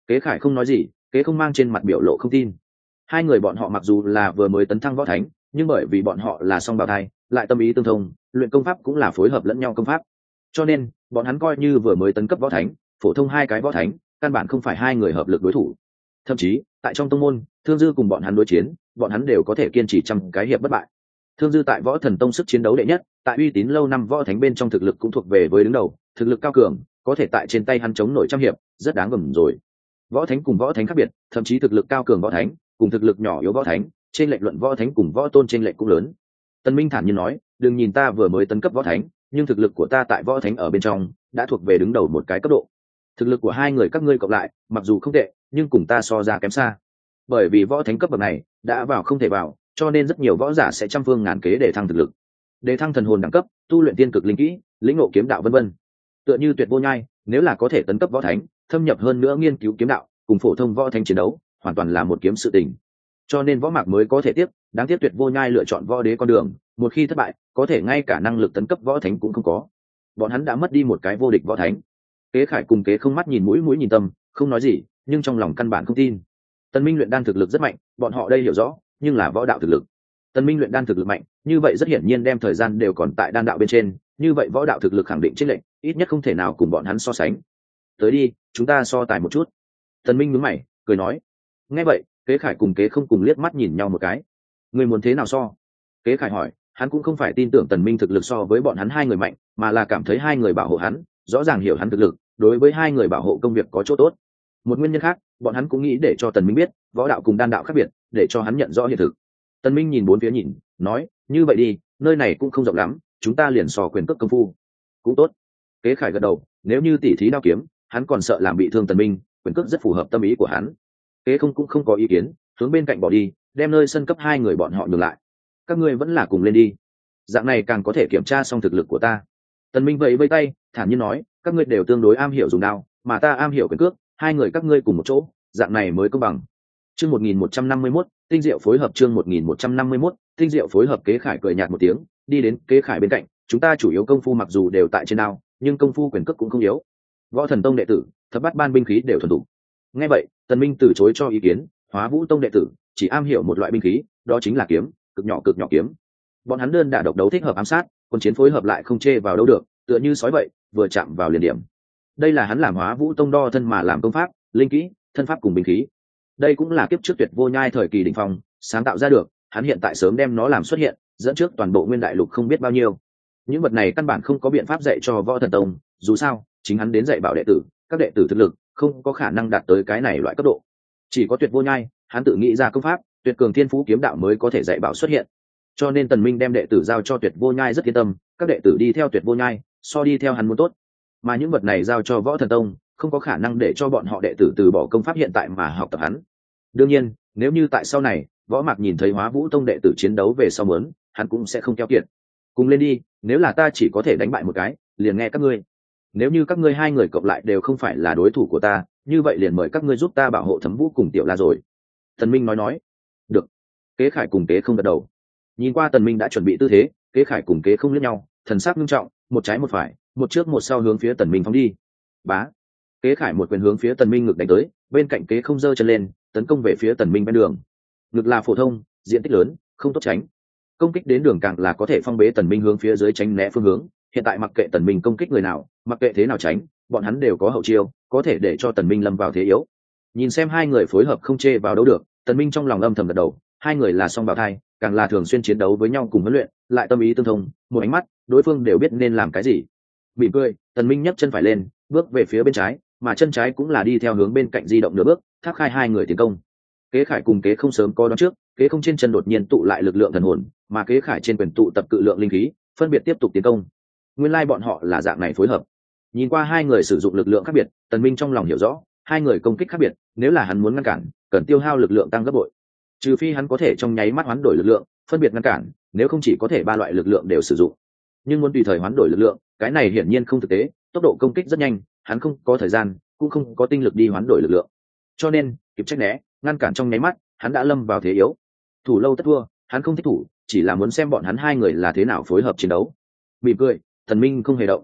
Kế Khải không nói gì, Kế không mang trên mặt biểu lộ không tin. Hai người bọn họ mặc dù là vừa mới tấn thăng võ thánh, nhưng bởi vì bọn họ là song bào thai, lại tâm ý tương thông, luyện công pháp cũng là phối hợp lẫn nhau công pháp, cho nên bọn hắn coi như vừa mới tấn cấp võ thánh, phổ thông hai cái võ thánh, căn bản không phải hai người hợp lực đối thủ. Thậm chí tại trong tông môn, Thương Dư cùng bọn hắn đối chiến, bọn hắn đều có thể kiên trì trăm cái hiệp bất bại. Thương Dư tại Võ Thần Tông sức chiến đấu đệ nhất, tại uy tín lâu năm võ thánh bên trong thực lực cũng thuộc về với đứng đầu, thực lực cao cường, có thể tại trên tay hắn chống nổi trăm hiệp, rất đáng gờm rồi. Võ thánh cùng võ thánh khác biệt, thậm chí thực lực cao cường võ thánh cùng thực lực nhỏ yếu võ thánh, trên lệnh luận võ thánh cùng võ tôn trên lệnh cũng lớn. Tân Minh thản nhiên nói, đừng nhìn ta vừa mới tấn cấp võ thánh, nhưng thực lực của ta tại võ thánh ở bên trong đã thuộc về đứng đầu một cái cấp độ. Thực lực của hai người các ngươi cộng lại, mặc dù không tệ, nhưng cùng ta so ra kém xa. Bởi vì võ thánh cấp bậc này đã vào không thể vào, cho nên rất nhiều võ giả sẽ trăm phương ngàn kế để thăng thực lực, để thăng thần hồn đẳng cấp, tu luyện tiên cực linh kỹ, lĩnh ngộ kiếm đạo vân vân. Tựa như Tuyệt Vô Nhai, nếu là có thể tấn cấp võ thánh, thâm nhập hơn nữa nghiên cứu kiếm đạo, cùng phổ thông võ thánh chiến đấu, hoàn toàn là một kiếm sự tình. Cho nên võ mạc mới có thể tiếp, đáng tiếc Tuyệt Vô Nhai lựa chọn võ đế con đường, một khi thất bại, có thể ngay cả năng lực tấn cấp võ thánh cũng không có. Bọn hắn đã mất đi một cái vô địch võ thánh. Kế Khải cùng Kế không mắt nhìn mũi mũi nhìn tâm, không nói gì, nhưng trong lòng căn bản không tin. Tần Minh luyện đan thực lực rất mạnh, bọn họ đây hiểu rõ, nhưng là võ đạo thực lực. Tần Minh luyện đan thực lực mạnh, như vậy rất hiển nhiên đem thời gian đều còn tại đan đạo bên trên, như vậy võ đạo thực lực khẳng định chênh lệch, ít nhất không thể nào cùng bọn hắn so sánh. Tới đi, chúng ta so tài một chút. Tần Minh nhướng mày, cười nói. Nghe vậy, Kế Khải cùng Kế không cùng liếc mắt nhìn nhau một cái. Ngươi muốn thế nào so? Kế Khải hỏi, hắn cũng không phải tin tưởng Tần Minh thực lực so với bọn hắn hai người mạnh, mà là cảm thấy hai người bảo hộ hắn, rõ ràng hiểu hắn thực lực, đối với hai người bảo hộ công việc có chỗ tốt. Một nguyên nhân khác, bọn hắn cũng nghĩ để cho Tần Minh biết võ đạo cùng đan đạo khác biệt, để cho hắn nhận rõ hiện thực. Tần Minh nhìn bốn phía nhìn, nói, như vậy đi, nơi này cũng không rộng lắm, chúng ta liền so quyền cước công phu. Cũng tốt. Kế Khải gật đầu, nếu như tỉ thí đao kiếm, hắn còn sợ làm bị thương Tần Minh, quyền cước rất phù hợp tâm ý của hắn. Kế không cũng không có ý kiến, hướng bên cạnh bỏ đi, đem nơi sân cấp hai người bọn họ nhường lại. Các ngươi vẫn là cùng lên đi, dạng này càng có thể kiểm tra xong thực lực của ta. Tần Minh vẫy vẫy tay, thản nhiên nói, các ngươi đều tương đối am hiểu dùng đao, mà ta am hiểu quyền cước, hai người các ngươi cùng một chỗ, dạng này mới công bằng. Chương 1151, tinh diệu phối hợp. Chương 1151, tinh diệu phối hợp. Kế Khải cười nhạt một tiếng, đi đến Kế Khải bên cạnh, chúng ta chủ yếu công phu mặc dù đều tại trên đao, nhưng công phu quyền cước cũng không yếu. Võ Thần Tông đệ tử, thập bát ban binh khí đều thuần thục. Nghe vậy, Tần Minh từ chối cho ý kiến, Hóa Vũ Tông đệ tử chỉ am hiểu một loại binh khí, đó chính là kiếm, cực nhỏ kiếm. Bọn hắn đơn đả độc đấu thích hợp ám sát, quân chiến phối hợp lại không chê vào đâu được, tựa như sói vậy, vừa chạm vào liền điểm. Đây là hắn làm Hóa Vũ Tông đo thân mà làm công pháp, linh kỹ, thân pháp cùng binh khí. Đây cũng là kiếp trước Tuyệt Vô Nhai thời kỳ đỉnh phong sáng tạo ra được, hắn hiện tại sớm đem nó làm xuất hiện, dẫn trước toàn bộ Nguyên Đại Lục không biết bao nhiêu. Những vật này căn bản không có biện pháp dạy cho Võ Thần Tông, dù sao, chính hắn đến dạy bảo đệ tử, các đệ tử thực lực không có khả năng đạt tới cái này loại cấp độ. Chỉ có Tuyệt Vô Nhai, hắn tự nghĩ ra công pháp, tuyệt cường thiên phú kiếm đạo mới có thể dạy bảo xuất hiện. Cho nên Tần Minh đem đệ tử giao cho Tuyệt Vô Nhai rất yên tâm, các đệ tử đi theo Tuyệt Vô Nhai, so đi theo hắn muốn tốt. Mà những vật này giao cho Võ Thần Tông, không có khả năng để cho bọn họ đệ tử từ bỏ công pháp hiện tại mà học tập hắn. Đương nhiên, nếu như tại sau này, Võ Mạc nhìn thấy Hóa Vũ Tông đệ tử chiến đấu về sau muốn, hắn cũng sẽ không keo kiệt. Cùng lên đi, nếu là ta chỉ có thể đánh bại một cái, liền nghe các ngươi. Nếu như các ngươi hai người cộng lại đều không phải là đối thủ của ta, như vậy liền mời các ngươi giúp ta bảo hộ Thấm Vũ cùng Tiểu La rồi. Tần Minh nói. Được. Kế Khải cùng Kế không gật đầu. Nhìn qua Tần Minh đã chuẩn bị tư thế, Kế Khải cùng Kế không liếc nhau, thần sắc nghiêm trọng, một trái một phải, một trước một sau hướng phía Tần Minh phóng đi. Bá. Kế Khải một quyền hướng phía Tần Minh ngực đánh tới, bên cạnh Kế không giơ chân lên, tấn công về phía Tần Minh bên đường. Ngực là phổ thông, diện tích lớn, không tốt tránh. Công kích đến đường càng là có thể phong bế Tần Minh hướng phía dưới tránh né phương hướng. Hiện tại mặc kệ Tần Minh công kích người nào, mặc kệ thế nào tránh, bọn hắn đều có hậu chiêu, có thể để cho Tần Minh lâm vào thế yếu. Nhìn xem hai người phối hợp không chê vào đâu được, Tần Minh trong lòng âm thầm gật đầu, hai người là song bào thai, càng là thường xuyên chiến đấu với nhau cùng huấn luyện, lại tâm ý tương thông, một ánh mắt, đối phương đều biết nên làm cái gì. Mỉm cười, Tần Minh nhấc chân phải lên, bước về phía bên trái, mà chân trái cũng là đi theo hướng bên cạnh di động nửa bước, thác khai hai người tiến công. Kế Khải cùng Kế không sớm có đoán trước, Kế không trên chân đột nhiên tụ lại lực lượng thần hồn, mà Kế Khải trên quyền tụ tập cự lượng linh khí, phân biệt tiếp tục tiến công. Nguyên lai bọn họ là dạng này phối hợp. Nhìn qua hai người sử dụng lực lượng khác biệt, Tần Minh trong lòng hiểu rõ, hai người công kích khác biệt, nếu là hắn muốn ngăn cản, cần tiêu hao lực lượng tăng gấp bội. Trừ phi hắn có thể trong nháy mắt hoán đổi lực lượng, phân biệt ngăn cản, nếu không chỉ có thể ba loại lực lượng đều sử dụng. Nhưng muốn tùy thời hoán đổi lực lượng, cái này hiển nhiên không thực tế, tốc độ công kích rất nhanh, hắn không có thời gian, cũng không có tinh lực đi hoán đổi lực lượng. Cho nên, kịp tránh né, ngăn cản trong nháy mắt, hắn đã lâm vào thế yếu. Thủ lâu tất thua, hắn không thích thủ, chỉ là muốn xem bọn hắn hai người là thế nào phối hợp chiến đấu. Mỉm cười, Tần Minh không hề động.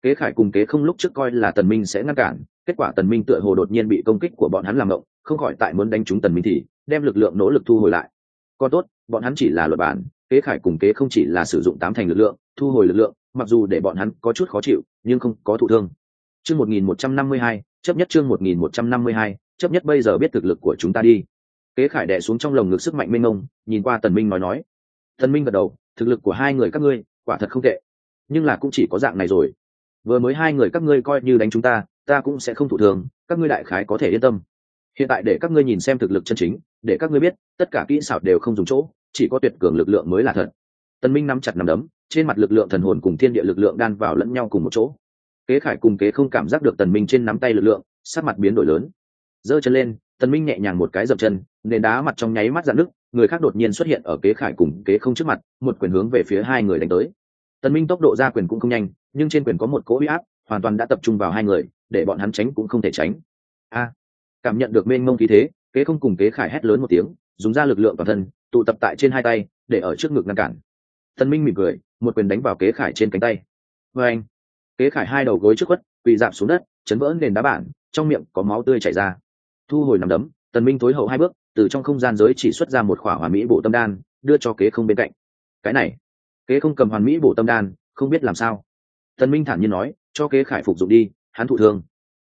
Kế Khải cùng Kế Không lúc trước coi là Tần Minh sẽ ngăn cản, kết quả Tần Minh tựa hồ đột nhiên bị công kích của bọn hắn làm động, không khỏi tại muốn đánh trúng Tần Minh thì đem lực lượng nỗ lực thu hồi lại. Còn tốt, bọn hắn chỉ là luật bản, Kế Khải cùng Kế Không chỉ là sử dụng 8 thành lực lượng, thu hồi lực lượng, mặc dù để bọn hắn có chút khó chịu, nhưng không có thụ thương. Chương 1152, chấp nhất chương 1152, chấp nhất bây giờ biết thực lực của chúng ta đi. Kế Khải đè xuống trong lồng ngực sức mạnh mênh mông, nhìn qua Tần Minh nói. Tần Minh gật đầu, thực lực của hai người các ngươi, quả thật không tệ, nhưng là cũng chỉ có dạng này rồi. Vừa mới hai người các ngươi coi như đánh chúng ta cũng sẽ không thụ thương, các ngươi đại khái có thể yên tâm. Hiện tại để các ngươi nhìn xem thực lực chân chính, để các ngươi biết, tất cả kỹ xảo đều không dùng chỗ, chỉ có tuyệt cường lực lượng mới là thật. Tần Minh nắm chặt nắm đấm, trên mặt lực lượng thần hồn cùng thiên địa lực lượng đan vào lẫn nhau cùng một chỗ. Kế Khải cùng Kế Không cảm giác được Tần Minh trên nắm tay lực lượng, sắc mặt biến đổi lớn. Giơ chân lên, Tần Minh nhẹ nhàng một cái dậm chân, nền đá mặt trong nháy mắt rạn nứt, người khác đột nhiên xuất hiện ở Kế Khải cùng Kế Không trước mặt, một quyền hướng về phía hai người đánh tới. Tần Minh tốc độ ra quyền cũng không nhanh, nhưng trên quyền có một cỗ uy áp, hoàn toàn đã tập trung vào hai người, để bọn hắn tránh cũng không thể tránh. Cảm nhận được mênh mông khí thế, Kế Không cùng Kế Khải hét lớn một tiếng, dùng ra lực lượng toàn thân, tụ tập tại trên hai tay, để ở trước ngực ngăn cản. Tần Minh mỉm cười, một quyền đánh vào Kế Khải trên cánh tay. Anh, Kế Khải hai đầu gối trước quất, quỳ rạp xuống đất, chấn vỡ nền đá bản, trong miệng có máu tươi chảy ra. Thu hồi nắm đấm, Tần Minh tối hậu hai bước, từ trong không gian giới chỉ xuất ra một khỏa hoàn mỹ bổ tâm đan, đưa cho Kế Không bên cạnh. Cái này, Kế Không cầm hoàn mỹ bổ tâm đan, không biết làm sao. Tần Minh thản nhiên nói, cho Kế Khải phục dụng đi, hắn thụ thương.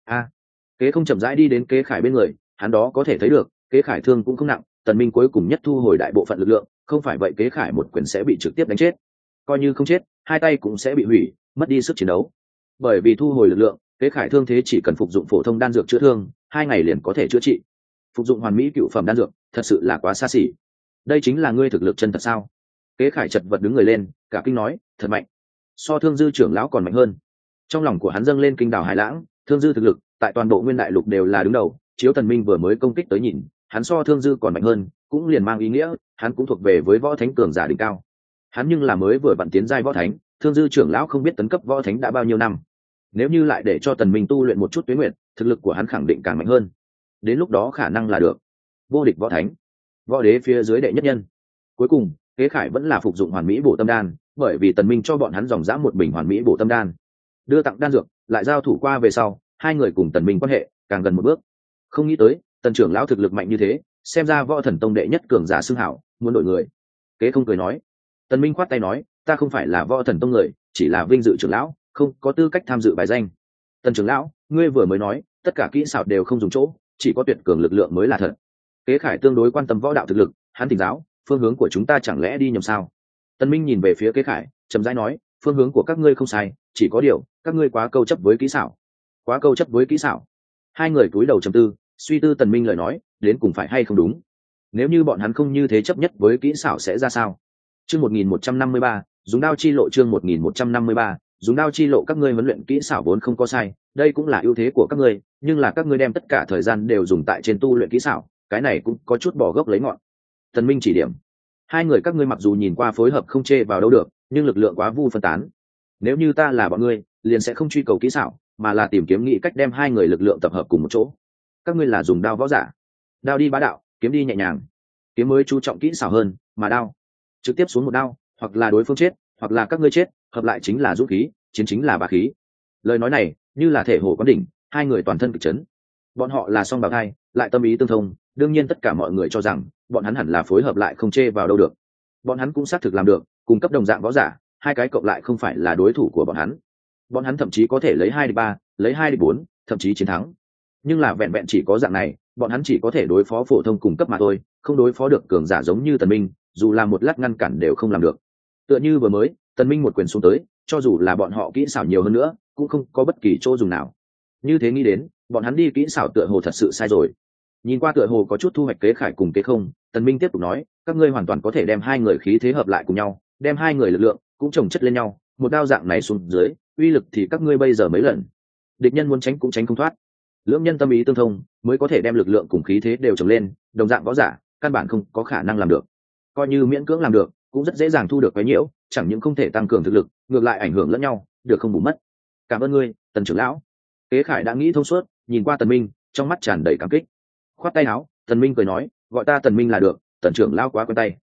Kế Không chậm rãi đi đến Kế Khải bên người, hắn đó có thể thấy được, Kế Khải thương cũng không nặng. Tần Minh cuối cùng nhất thu hồi đại bộ phận lực lượng, không phải vậy Kế Khải một quyền sẽ bị trực tiếp đánh chết. Coi như không chết, hai tay cũng sẽ bị hủy, mất đi sức chiến đấu. Bởi vì thu hồi lực lượng, Kế Khải thương thế chỉ cần phục dụng phổ thông đan dược chữa thương, 2 ngày liền có thể chữa trị. Phục dụng hoàn mỹ cựu phẩm đan dược, thật sự là quá xa xỉ. Đây chính là ngươi thực lực chân thật sao? Kế Khải chật vật đứng người lên, cả kinh nói, thật mạnh, so Thương Dư trưởng lão còn mạnh hơn. Trong lòng của hắn dâng lên kinh đảo hải lãng, Thương Dư thực lực tại toàn bộ Nguyên Đại Lục đều là đứng đầu, chiếu Tần Minh vừa mới công kích tới nhìn, hắn so Thương Dư còn mạnh hơn, cũng liền mang ý nghĩa, hắn cũng thuộc về với võ thánh cường giả đỉnh cao. Hắn nhưng là mới vừa vặn tiến giai võ thánh, Thương Dư trưởng lão không biết tấn cấp võ thánh đã bao nhiêu năm. Nếu như lại để cho Tần Minh tu luyện một chút tuế nguyệt, thực lực của hắn khẳng định càng mạnh hơn. Đến lúc đó khả năng là được vô địch võ thánh, võ đế phía dưới đệ nhất nhân. Cuối cùng, Kế Khải vẫn là phục dụng hoàn mỹ bổ tâm đan, bởi vì Tần Minh cho bọn hắn dòng dã một bình hoàn mỹ bổ tâm đan. Đưa tặng đan dược, lại giao thủ qua về sau, hai người cùng Tần Minh quan hệ càng gần một bước. Không nghĩ tới, Tần trưởng lão thực lực mạnh như thế, xem ra Võ Thần Tông đệ nhất cường giả xưng hảo, muốn đổi người. Kế Không cười nói. Tần Minh khoát tay nói, ta không phải là Võ Thần Tông người, chỉ là vinh dự trưởng lão, không có tư cách tham dự bài danh. Tần trưởng lão, ngươi vừa mới nói, tất cả kỹ xảo đều không dùng chỗ, chỉ có tuyệt cường lực lượng mới là thật. Kế Khải tương đối quan tâm võ đạo thực lực, hắn thỉnh giáo, phương hướng của chúng ta chẳng lẽ đi nhầm sao? Tần Minh nhìn về phía Kế Khải, trầm rãi nói, phương hướng của các ngươi không sai, chỉ có điều, các ngươi quá câu chấp với kỹ xảo. Quá câu chấp với kỹ xảo. Hai người cúi đầu trầm tư, suy tư Tần Minh lời nói, đến cùng phải hay không đúng. Nếu như bọn hắn không như thế chấp nhất với kỹ xảo sẽ ra sao? Chương 1153, dùng đao chi lộ chương 1153, dùng đao chi lộ các ngươi huấn luyện kỹ xảo vốn không có sai, đây cũng là ưu thế của các ngươi, nhưng là các ngươi đem tất cả thời gian đều dùng tại trên tu luyện kỹ xảo, cái này cũng có chút bỏ gốc lấy ngọn. Tần Minh chỉ điểm, hai người các ngươi mặc dù nhìn qua phối hợp không chê vào đâu được, nhưng lực lượng quá vu phân tán. Nếu như ta là bọn ngươi, liền sẽ không truy cầu kỹ xảo, mà là tìm kiếm nghĩ cách đem hai người lực lượng tập hợp cùng một chỗ. Các ngươi là dùng đao võ giả, đao đi bá đạo, kiếm đi nhẹ nhàng, kiếm mới chú trọng kỹ xảo hơn, mà đao trực tiếp xuống một đao, hoặc là đối phương chết, hoặc là các ngươi chết, hợp lại chính là dũng khí, chiến chính là bá khí. Lời nói này như là thể hồ quán đỉnh, hai người toàn thân kịch chấn. Bọn họ là song bào thai, lại tâm ý tương thông, đương nhiên tất cả mọi người cho rằng bọn hắn hẳn là phối hợp lại không chê vào đâu được. Bọn hắn cũng xác thực làm được, cùng cấp đồng dạng võ giả, hai cái cộng lại không phải là đối thủ của bọn hắn. Bọn hắn thậm chí có thể lấy 2 địch 3, lấy 2 địch 4, thậm chí chiến thắng. Nhưng là vẹn vẹn chỉ có dạng này, bọn hắn chỉ có thể đối phó phổ thông cùng cấp mà thôi, không đối phó được cường giả giống như Tần Minh, dù là một lát ngăn cản đều không làm được. Tựa như vừa mới, Tần Minh một quyền xuống tới, cho dù là bọn họ kỹ xảo nhiều hơn nữa, cũng không có bất kỳ chỗ dùng nào. Như thế nghĩ đến, bọn hắn đi kỹ xảo tựa hồ thật sự sai rồi. Nhìn qua tựa hồ có chút thu hoạch Kế Khải cùng Kế Không, Tần Minh tiếp tục nói, các ngươi hoàn toàn có thể đem hai người khí thế hợp lại cùng nhau, đem hai người lực lượng cũng chồng chất lên nhau, một đao dạng này xuống dưới, uy lực thì các ngươi bây giờ mấy lần. Địch nhân muốn tránh cũng tránh không thoát. Lưỡng nhân tâm ý tương thông, mới có thể đem lực lượng cùng khí thế đều chồng lên, đồng dạng võ giả, căn bản không có khả năng làm được. Coi như miễn cưỡng làm được, cũng rất dễ dàng thu được quấy nhiễu, chẳng những không thể tăng cường thực lực, ngược lại ảnh hưởng lẫn nhau, được không bù mất. Cảm ơn ngươi, Tần trưởng lão. Kế Khải đã nghĩ thông suốt, nhìn qua Tần Minh, trong mắt tràn đầy cảm kích. Khoát tay áo, Tần Minh cười nói, gọi ta Tần Minh là được, Tần trưởng lão quá quen tay.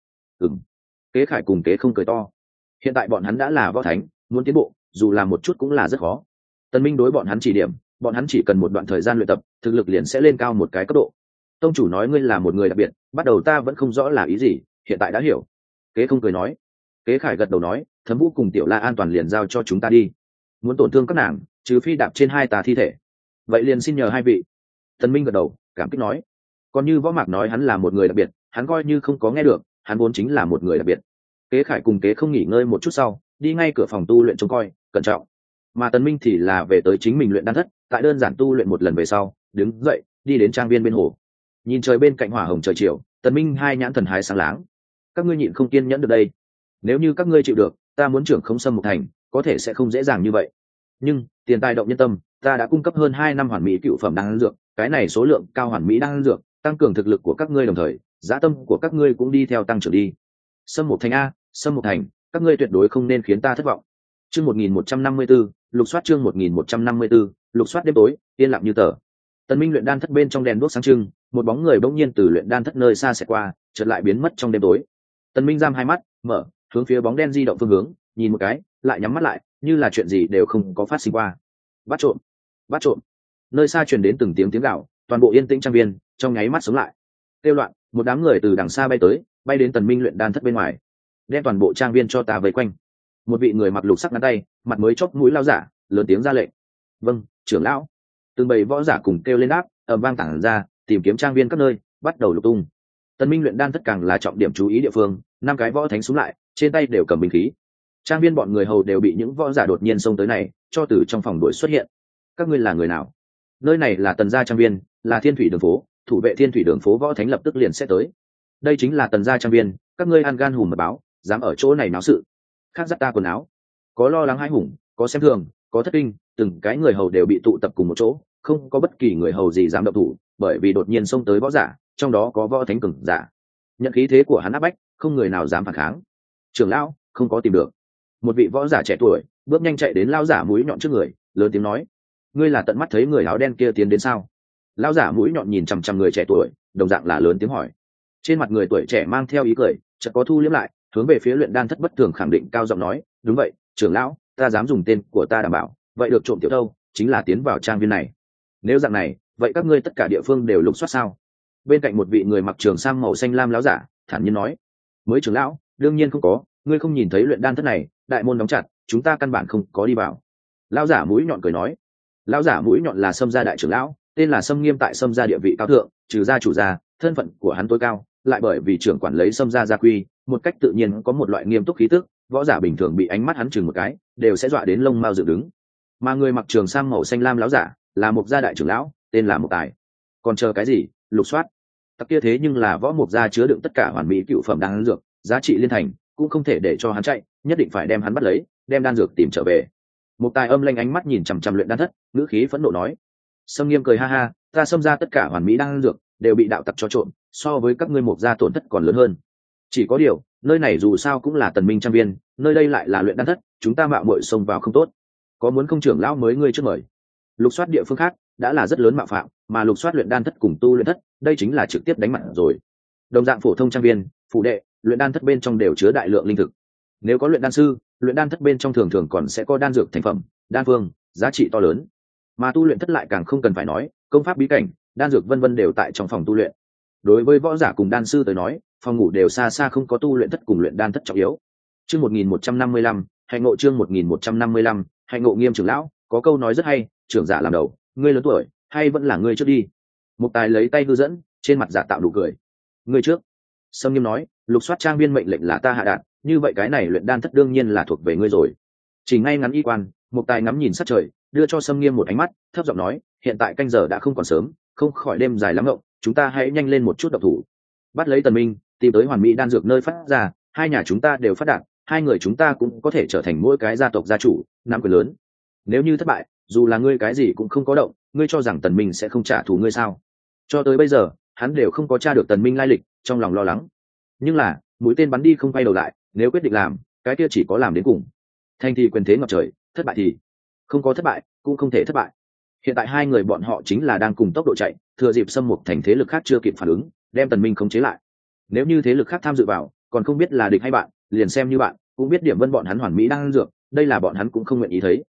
Kế Khải cùng Kế Không cười to. Hiện tại bọn hắn đã là võ thánh, muốn tiến bộ, dù là một chút cũng là rất khó. Tần Minh đối bọn hắn chỉ điểm, bọn hắn chỉ cần một đoạn thời gian luyện tập, thực lực liền sẽ lên cao một cái cấp độ. Tông chủ nói ngươi là một người đặc biệt, bắt đầu ta vẫn không rõ là ý gì, hiện tại đã hiểu. Kế không cười nói. Kế Khải gật đầu nói, Thấm Vũ cùng Tiểu La an toàn liền giao cho chúng ta đi. Muốn tổn thương các nàng, trừ phi đạp trên hai tà thi thể. Vậy liền xin nhờ hai vị. Tần Minh gật đầu, cảm kích nói. Còn như Võ Mạc nói hắn là một người đặc biệt, hắn coi như không có nghe được, hắn vốn chính là một người đặc biệt. Kế Khải cùng Kế không nghỉ ngơi một chút sau, đi ngay cửa phòng tu luyện trông coi, cẩn trọng. Mà Tần Minh thì là về tới chính mình luyện đan thất, tại đơn giản tu luyện một lần về sau, đứng dậy, đi đến trang viên bên hồ. Nhìn trời bên cạnh hỏa hồng trời chiều, Tần Minh hai nhãn thần hái sáng láng. Các ngươi nhịn không kiên nhẫn được đây. Nếu như các ngươi chịu được, ta muốn trưởng không xâm một thành, có thể sẽ không dễ dàng như vậy. Nhưng tiền tài động nhân tâm, ta đã cung cấp hơn 2 năm hoàn mỹ cựu phẩm đan dược, cái này số lượng cao hoàn mỹ đan dược, tăng cường thực lực của các ngươi đồng thời, giá tâm của các ngươi cũng đi theo tăng trưởng đi. Xâm một thành a, xâm một thành, các ngươi tuyệt đối không nên khiến ta thất vọng. Chương 1154, lục soát chương 1154, lục soát đêm tối, yên lặng như tờ. Tần Minh luyện đan thất bên trong đèn đuốc sáng trưng, một bóng người bỗng nhiên từ luyện đan thất nơi xa xẹt qua, chợt lại biến mất trong đêm tối. Tần Minh giam hai mắt, mở, hướng phía bóng đen di động phương hướng, nhìn một cái, lại nhắm mắt lại, như là chuyện gì đều không có phát sinh qua. Bắt trộm, bắt trộm. Nơi xa truyền đến từng tiếng tiếng gào, toàn bộ yên tĩnh trang viên, trong nháy mắt sống lại. Tiêu loạn, một đám người từ đằng xa bay tới, bay đến Tần Minh luyện đan thất bên ngoài, đem toàn bộ trang viên cho ta vây quanh. Một vị người mặc lục sắc ngắn tay, mặt mới chóp mũi lao giả, lớn tiếng ra lệnh. Vâng, trưởng lão. Từng bầy võ giả cùng kêu lên đáp, ầm vang tản ra, tìm kiếm trang viên các nơi, bắt đầu lục tung. Tần Minh luyện đan tất càng là trọng điểm chú ý địa phương, 5 cái võ thánh xuống lại, trên tay đều cầm binh khí. Trang viên bọn người hầu đều bị những võ giả đột nhiên xông tới này, cho từ trong phòng đuổi xuất hiện. Các ngươi là người nào? Nơi này là Tần gia trang viên, là Thiên Thủy đường phố, thủ vệ Thiên Thủy đường phố võ thánh lập tức liền sẽ tới. Đây chính là Tần gia trang viên, các ngươi ăn gan hùm mật báo, dám ở chỗ này náo sự. Khác dắt ta quần áo. Có lo lắng hãi hùng, có xem thường, có thất kinh, từng cái người hầu đều bị tụ tập cùng một chỗ, không có bất kỳ người hầu gì dám động thủ, bởi vì đột nhiên xông tới võ giả, trong đó có võ thánh cường giả. Nhận khí thế của hắn áp bách, không người nào dám phản kháng. Trưởng lão, không có tìm được. Một vị võ giả trẻ tuổi bước nhanh chạy đến lão giả mũi nhọn trước người, lớn tiếng nói: ngươi là tận mắt thấy người áo đen kia tiến đến sao? Lão giả mũi nhọn nhìn chằm chằm người trẻ tuổi, đồng dạng là lớn tiếng hỏi. Trên mặt người tuổi trẻ mang theo ý cười, chợt có thu liếm lại, hướng về phía luyện đan thất bất thường khẳng định cao giọng nói: đúng vậy, trưởng lão, ta dám dùng tên của ta đảm bảo, vậy được trộm tiểu thâu chính là tiến vào trang viên này. Nếu dạng này, vậy các ngươi tất cả địa phương đều lục soát sao? Bên cạnh một vị người mặc trường sam màu xanh lam lão giả thản nhiên nói: mới trưởng lão, đương nhiên không có, ngươi không nhìn thấy luyện đan thất này, đại môn đóng chặt, chúng ta căn bản không có đi vào. Lão giả mũi nhọn cười nói. Lão giả mũi nhọn là Sâm gia đại trưởng lão, tên là Sâm Nghiêm, tại Sâm gia địa vị cao thượng, trừ gia chủ gia, thân phận của hắn tối cao, lại bởi vì trưởng quản lấy Sâm gia gia quy, một cách tự nhiên có một loại nghiêm túc khí tức, võ giả bình thường bị ánh mắt hắn chừng một cái, đều sẽ dọa đến lông mao dựng đứng. Mà người mặc trường sam màu xanh lam lão giả, là một gia đại trưởng lão, tên là Mục Tài. Còn chờ cái gì, lục soát. Tặc kia thế nhưng là võ mục gia chứa đựng tất cả hoàn mỹ cựu phẩm đan dược, giá trị liên thành, cũng không thể để cho hắn chạy, nhất định phải đem hắn bắt lấy, đem đan dược tìm trở về. Mục Tài âm lanh ánh mắt nhìn chằm chằm luyện đan thất, ngữ khí phẫn nộ nói. Sâm Nghiêm cười ha ha, ta Sâm gia tất cả hoàn mỹ đan dược đều bị đạo tặc cho trộm, so với các ngươi Mục gia tổn thất còn lớn hơn. Chỉ có điều, nơi này dù sao cũng là Tần Minh trang viên, nơi đây lại là luyện đan thất, chúng ta mạo muội xông vào không tốt. Có muốn không trưởng lão mới ngươi trước mời. Lục soát địa phương khác đã là rất lớn mạo phạm, mà lục soát luyện đan thất cùng tu luyện thất, đây chính là trực tiếp đánh mặt rồi. Đồng dạng phổ thông trang viên, phủ đệ, luyện đan thất bên trong đều chứa đại lượng linh thực. Nếu có luyện đan sư, luyện đan thất bên trong thường thường còn sẽ có đan dược thành phẩm, đan phương, giá trị to lớn. Mà tu luyện thất lại càng không cần phải nói, công pháp bí cảnh, đan dược vân vân đều tại trong phòng tu luyện. Đối với võ giả cùng đan sư tới nói, phòng ngủ đều xa xa không có tu luyện thất cùng luyện đan thất trọng yếu. Chương 1155, hành ngộ chương 1155, hành ngộ Nghiêm trưởng lão, có câu nói rất hay, trưởng giả làm đầu, ngươi lớn tuổi, hay vẫn là ngươi trước đi. Mục Tài lấy tay hư dẫn, trên mặt giả tạo đủ cười. Ngươi trước. Sâm Nghiêm nói, lục soát trang viên mệnh lệnh là ta hạ đạt, như vậy cái này luyện đan thất đương nhiên là thuộc về ngươi rồi. Chỉ ngay ngắn y quan, Mục Tài ngắm nhìn sát trời, đưa cho Sâm Nghiêm một ánh mắt, thấp giọng nói, hiện tại canh giờ đã không còn sớm, không khỏi đêm dài lắm ngộng, chúng ta hãy nhanh lên một chút độc thủ. Bắt lấy Tần Minh, tìm tới hoàn mỹ đan dược nơi phát ra, hai nhà chúng ta đều phát đạt, hai người chúng ta cũng có thể trở thành mỗi cái gia tộc gia chủ, nắm quyền lớn. Nếu như thất bại, dù là ngươi cái gì cũng không có động, ngươi cho rằng Tần Minh sẽ không trả thù ngươi sao? Cho tới bây giờ, hắn đều không có tra được Tần Minh lai lịch, trong lòng lo lắng. Nhưng là, mũi tên bắn đi không quay đầu lại, nếu quyết định làm, cái kia chỉ có làm đến cùng. Thành thì quyền thế ngập trời, thất bại thì không có thất bại, cũng không thể thất bại. Hiện tại hai người bọn họ chính là đang cùng tốc độ chạy, thừa dịp xâm mục thành thế lực khác chưa kịp phản ứng, đem Tần Minh khống chế lại. Nếu như thế lực khác tham dự vào, còn không biết là địch hay bạn, liền xem như bạn, cũng biết điểm vân bọn hắn hoàn mỹ đang dược, đây là bọn hắn cũng không nguyện ý thấy.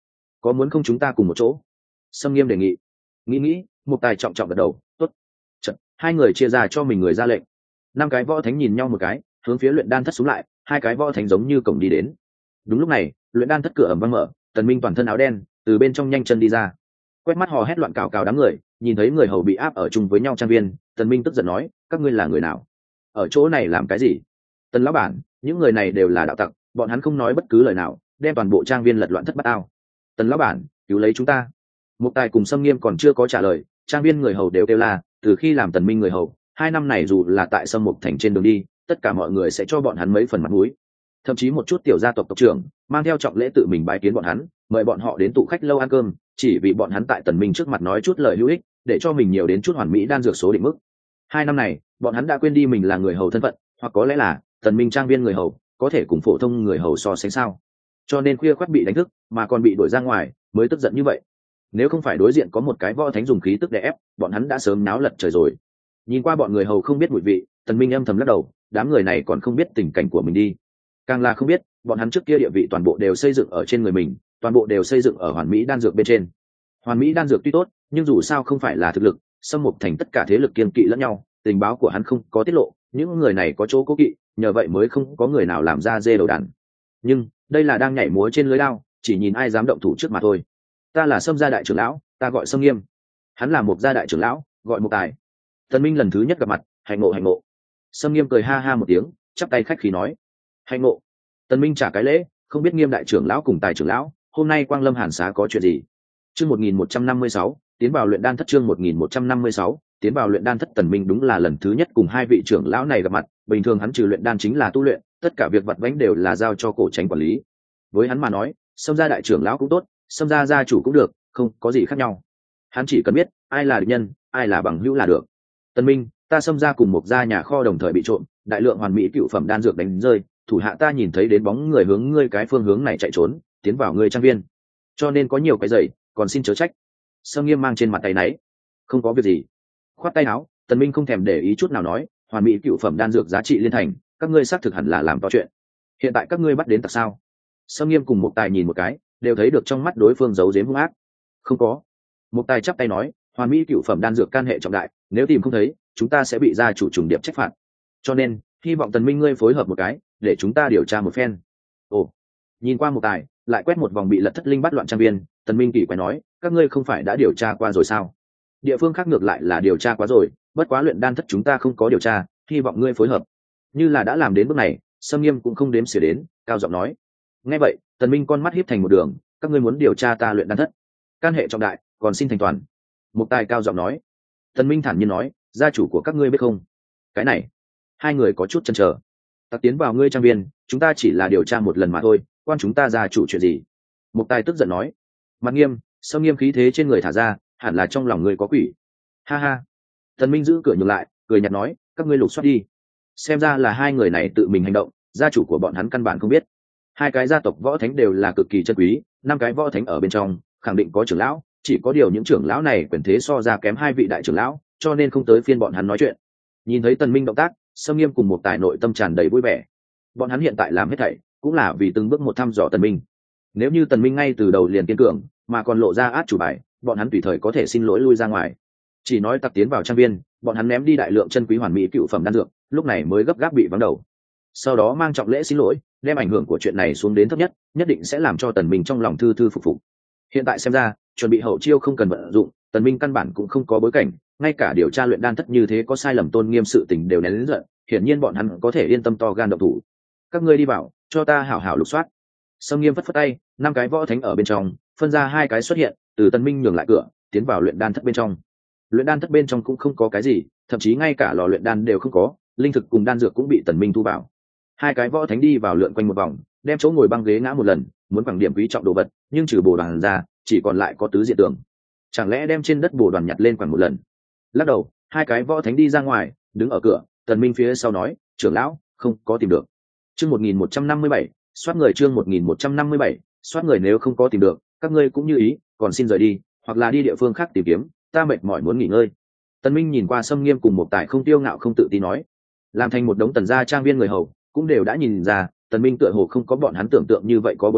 có muốn không chúng ta cùng một chỗ? Sâm Nghiêm đề nghị. Nghĩ Mục Tài trọng trọng gật đầu, tốt. Chật, hai người chia ra cho mình người ra lệnh. 5 cái võ thánh nhìn nhau một cái, hướng phía luyện đan thất xuống lại, 2 cái võ thánh giống như cổng đi đến. Đúng lúc này, luyện đan thất cửa ầm vang mở, Tần Minh toàn thân áo đen, từ bên trong nhanh chân đi ra. Quét mắt hò hét loạn cào cào đám người, nhìn thấy người hầu bị áp ở chung với nhau trang viên, Tần Minh tức giận nói, các ngươi là người nào? Ở chỗ này làm cái gì? Tần lão bản, những người này đều là đạo tặc, bọn hắn không nói bất cứ lời nào, đem toàn bộ trang viên lật loạn thất bát ao. Tần lão bản, cứu lấy chúng ta. Mục Tài cùng Sâm Nghiêm còn chưa có trả lời, trang viên người hầu đều kêu la, từ khi làm Tần Minh người hầu, 2 năm này dù là tại Sâm Mục thành trên đường đi, tất cả mọi người sẽ cho bọn hắn mấy phần mặt mũi. Thậm chí một chút tiểu gia tộc tộc trưởng mang theo trọng lễ tự mình bái kiến bọn hắn, mời bọn họ đến tụ khách lâu ăn cơm, chỉ vì bọn hắn tại Tần Minh trước mặt nói chút lời hữu ích, để cho mình nhiều đến chút hoàn mỹ đan dược số định mức. 2 năm này, bọn hắn đã quên đi mình là người hầu thân phận, hoặc có lẽ là Tần Minh trang viên người hầu có thể cùng phổ thông người hầu so sánh sao? Cho nên khuya khoắt bị đánh thức, mà còn bị đuổi ra ngoài, mới tức giận như vậy. Nếu không phải đối diện có một cái võ thánh dùng khí tức đè ép, bọn hắn đã sớm náo lật trời rồi. Nhìn qua bọn người hầu không biết mùi vị, Tần Minh âm thầm lắc đầu, đám người này còn không biết tình cảnh của mình đi. Càng là không biết, bọn hắn trước kia địa vị toàn bộ đều xây dựng ở trên người mình, toàn bộ đều xây dựng ở hoàn mỹ đan dược bên trên. Hoàn mỹ đan dược tuy tốt, nhưng dù sao không phải là thực lực, Sâm Mục thành tất cả thế lực kiên kỵ lẫn nhau, tình báo của hắn không có tiết lộ, những người này có chỗ cố kỵ, nhờ vậy mới không có người nào làm ra dê đầu đàn. Nhưng đây là đang nhảy múa trên lưới đao, chỉ nhìn ai dám động thủ trước mà thôi. Ta là Sâm gia đại trưởng lão, ta gọi Sâm Nghiêm. Hắn là Mục gia đại trưởng lão, gọi Mục Tài. Tần Minh lần thứ nhất gặp mặt, hạnh ngộ hạnh ngộ. Sâm Nghiêm cười ha ha một tiếng, chắp tay khách khí nói, hạnh ngộ. Tần Minh trả cái lễ, không biết Nghiêm đại trưởng lão cùng Tài trưởng lão, hôm nay Quang Lâm Hàn Xá có chuyện gì? Chương 1156, tiến vào luyện đan thất. Chương 1156, tiến vào luyện đan thất. Tần Minh đúng là lần thứ nhất cùng 2 vị trưởng lão này gặp mặt, bình thường hắn trừ luyện đan chính là tu luyện, tất cả việc vặt vãnh đều là giao cho Cổ Tránh quản lý. Với hắn mà nói, Sâm gia đại trưởng lão cũng tốt, Sâm gia gia chủ cũng được, không có gì khác nhau. Hắn chỉ cần biết ai là địch nhân, ai là bằng hữu là được. Tần Minh, ta Sâm gia cùng một gia nhà kho đồng thời bị trộm, đại lượng hoàn mỹ cựu phẩm đan dược đánh rơi, thủ hạ ta nhìn thấy đến bóng người hướng ngươi cái phương hướng này chạy trốn, tiến vào ngươi trang viên, cho nên có nhiều cái giày, còn xin chớ trách. Sâm Nghiêm mang trên mặt tay náy, không có việc gì, khoát tay áo. Tần Minh không thèm để ý chút nào nói, hoàn mỹ cựu phẩm đan dược giá trị liên thành, các ngươi xác thực hẳn là làm to chuyện. Hiện tại các ngươi bắt đến tặc sao? Sâm Nghiêm cùng một Tài nhìn một cái, đều thấy được trong mắt đối phương giấu giếm hung ác. Không có. Một Tài chắp tay nói, hoàn mỹ cựu phẩm đan dược can hệ trọng đại, nếu tìm không thấy, chúng ta sẽ bị gia chủ trùng điệp trách phạt. Cho nên, hy vọng Tần Minh ngươi phối hợp một cái, để chúng ta điều tra một phen. Ồ. Nhìn qua một Tài, lại quét một vòng bị lật thất linh bát loạn trang viên, Tần Minh kỳ quái nói, các ngươi không phải đã điều tra qua rồi sao? Địa phương khác ngược lại là điều tra quá rồi, bất quá luyện đan thất chúng ta không có điều tra, hy vọng ngươi phối hợp. Như là đã làm đến bước này, Sâm Nghiêm cũng không đếm xỉa đến, cao giọng nói. Nghe vậy, Tần Minh con mắt híp thành một đường, các ngươi muốn điều tra ta luyện đan thất, can hệ trọng đại, còn xin thành toàn. Một Tài cao giọng nói. Tần Minh thản nhiên nói, gia chủ của các ngươi biết không? Cái này, 2 người có chút chần chờ. Tặc tiến vào ngươi trang viên, chúng ta chỉ là điều tra một lần mà thôi, quan chúng ta gia chủ chuyện gì? Một Tài tức giận nói. Mặt Nghiêm, Sâm Nghiêm khí thế trên người thả ra, hẳn là trong lòng ngươi có quỷ. Ha ha. Tần Minh giữ cửa nhường lại, cười nhạt nói, các ngươi lục soát đi. Xem ra là 2 người này tự mình hành động, gia chủ của bọn hắn căn bản không biết. 2 cái gia tộc võ thánh đều là cực kỳ chân quý, 5 cái võ thánh ở bên trong, khẳng định có trưởng lão, chỉ có điều những trưởng lão này quyền thế so ra kém 2 vị đại trưởng lão, cho nên không tới phiên bọn hắn nói chuyện. Nhìn thấy Tần Minh động tác, Sâm Nghiêm cùng một Tài nội tâm tràn đầy vui vẻ. Bọn hắn hiện tại làm hết thảy, cũng là vì từng bước một thăm dò Tần Minh. Nếu như Tần Minh ngay từ đầu liền kiên cường, mà còn lộ ra át chủ bài, bọn hắn tùy thời có thể xin lỗi lui ra ngoài. Chỉ nói tặc tiến vào trang viên, bọn hắn ném đi đại lượng chân quý hoàn mỹ cựu phẩm đan dược, lúc này mới gấp gáp bị vắng đầu. Sau đó mang trọng lễ xin lỗi, đem ảnh hưởng của chuyện này xuống đến thấp nhất, nhất định sẽ làm cho Tần Minh trong lòng thư thư phục phục. Hiện tại xem ra, chuẩn bị hậu chiêu không cần vận dụng, Tần Minh căn bản cũng không có bối cảnh, ngay cả điều tra luyện đan thất như thế có sai lầm tôn nghiêm sự tình đều nén lớn giận, hiển nhiên bọn hắn có thể yên tâm to gan động thủ. Các ngươi đi vào, cho ta hảo hảo lục soát. Sâm Nghiêm phất phất tay, 5 cái võ thánh ở bên trong, phân ra 2 cái xuất hiện, từ Tần Minh nhường lại cửa, tiến vào luyện đan thất bên trong. Luyện đan thất bên trong cũng không có cái gì, thậm chí ngay cả lò luyện đan đều không có, linh thực cùng đan dược cũng bị Tần Minh thu vào. 2 cái võ thánh đi vào lượn quanh một vòng, đem chỗ ngồi băng ghế ngã một lần, muốn bằng điểm quý trọng đồ vật, nhưng trừ bồ đoàn ra, chỉ còn lại có tứ diện tường. Chẳng lẽ đem trên đất bồ đoàn nhặt lên khoảng một lần? Lắc đầu, 2 cái võ thánh đi ra ngoài, đứng ở cửa, Tần Minh phía sau nói, trưởng lão, không có tìm được. Chương 1157, soát người. Chương 1157, soát người. Nếu không có tìm được, các ngươi cũng như ý, còn xin rời đi, hoặc là đi địa phương khác tìm kiếm, ta mệt mỏi muốn nghỉ ngơi. Tần Minh nhìn qua Sâm Nghiêm cùng một Tài không tiêu ngạo không tự tin nói, làm thành một đống Tần gia trang viên người hầu, cũng đều đã nhìn ra, Tần Minh tựa hồ không có bọn hắn tưởng tượng như vậy có bối cảnh,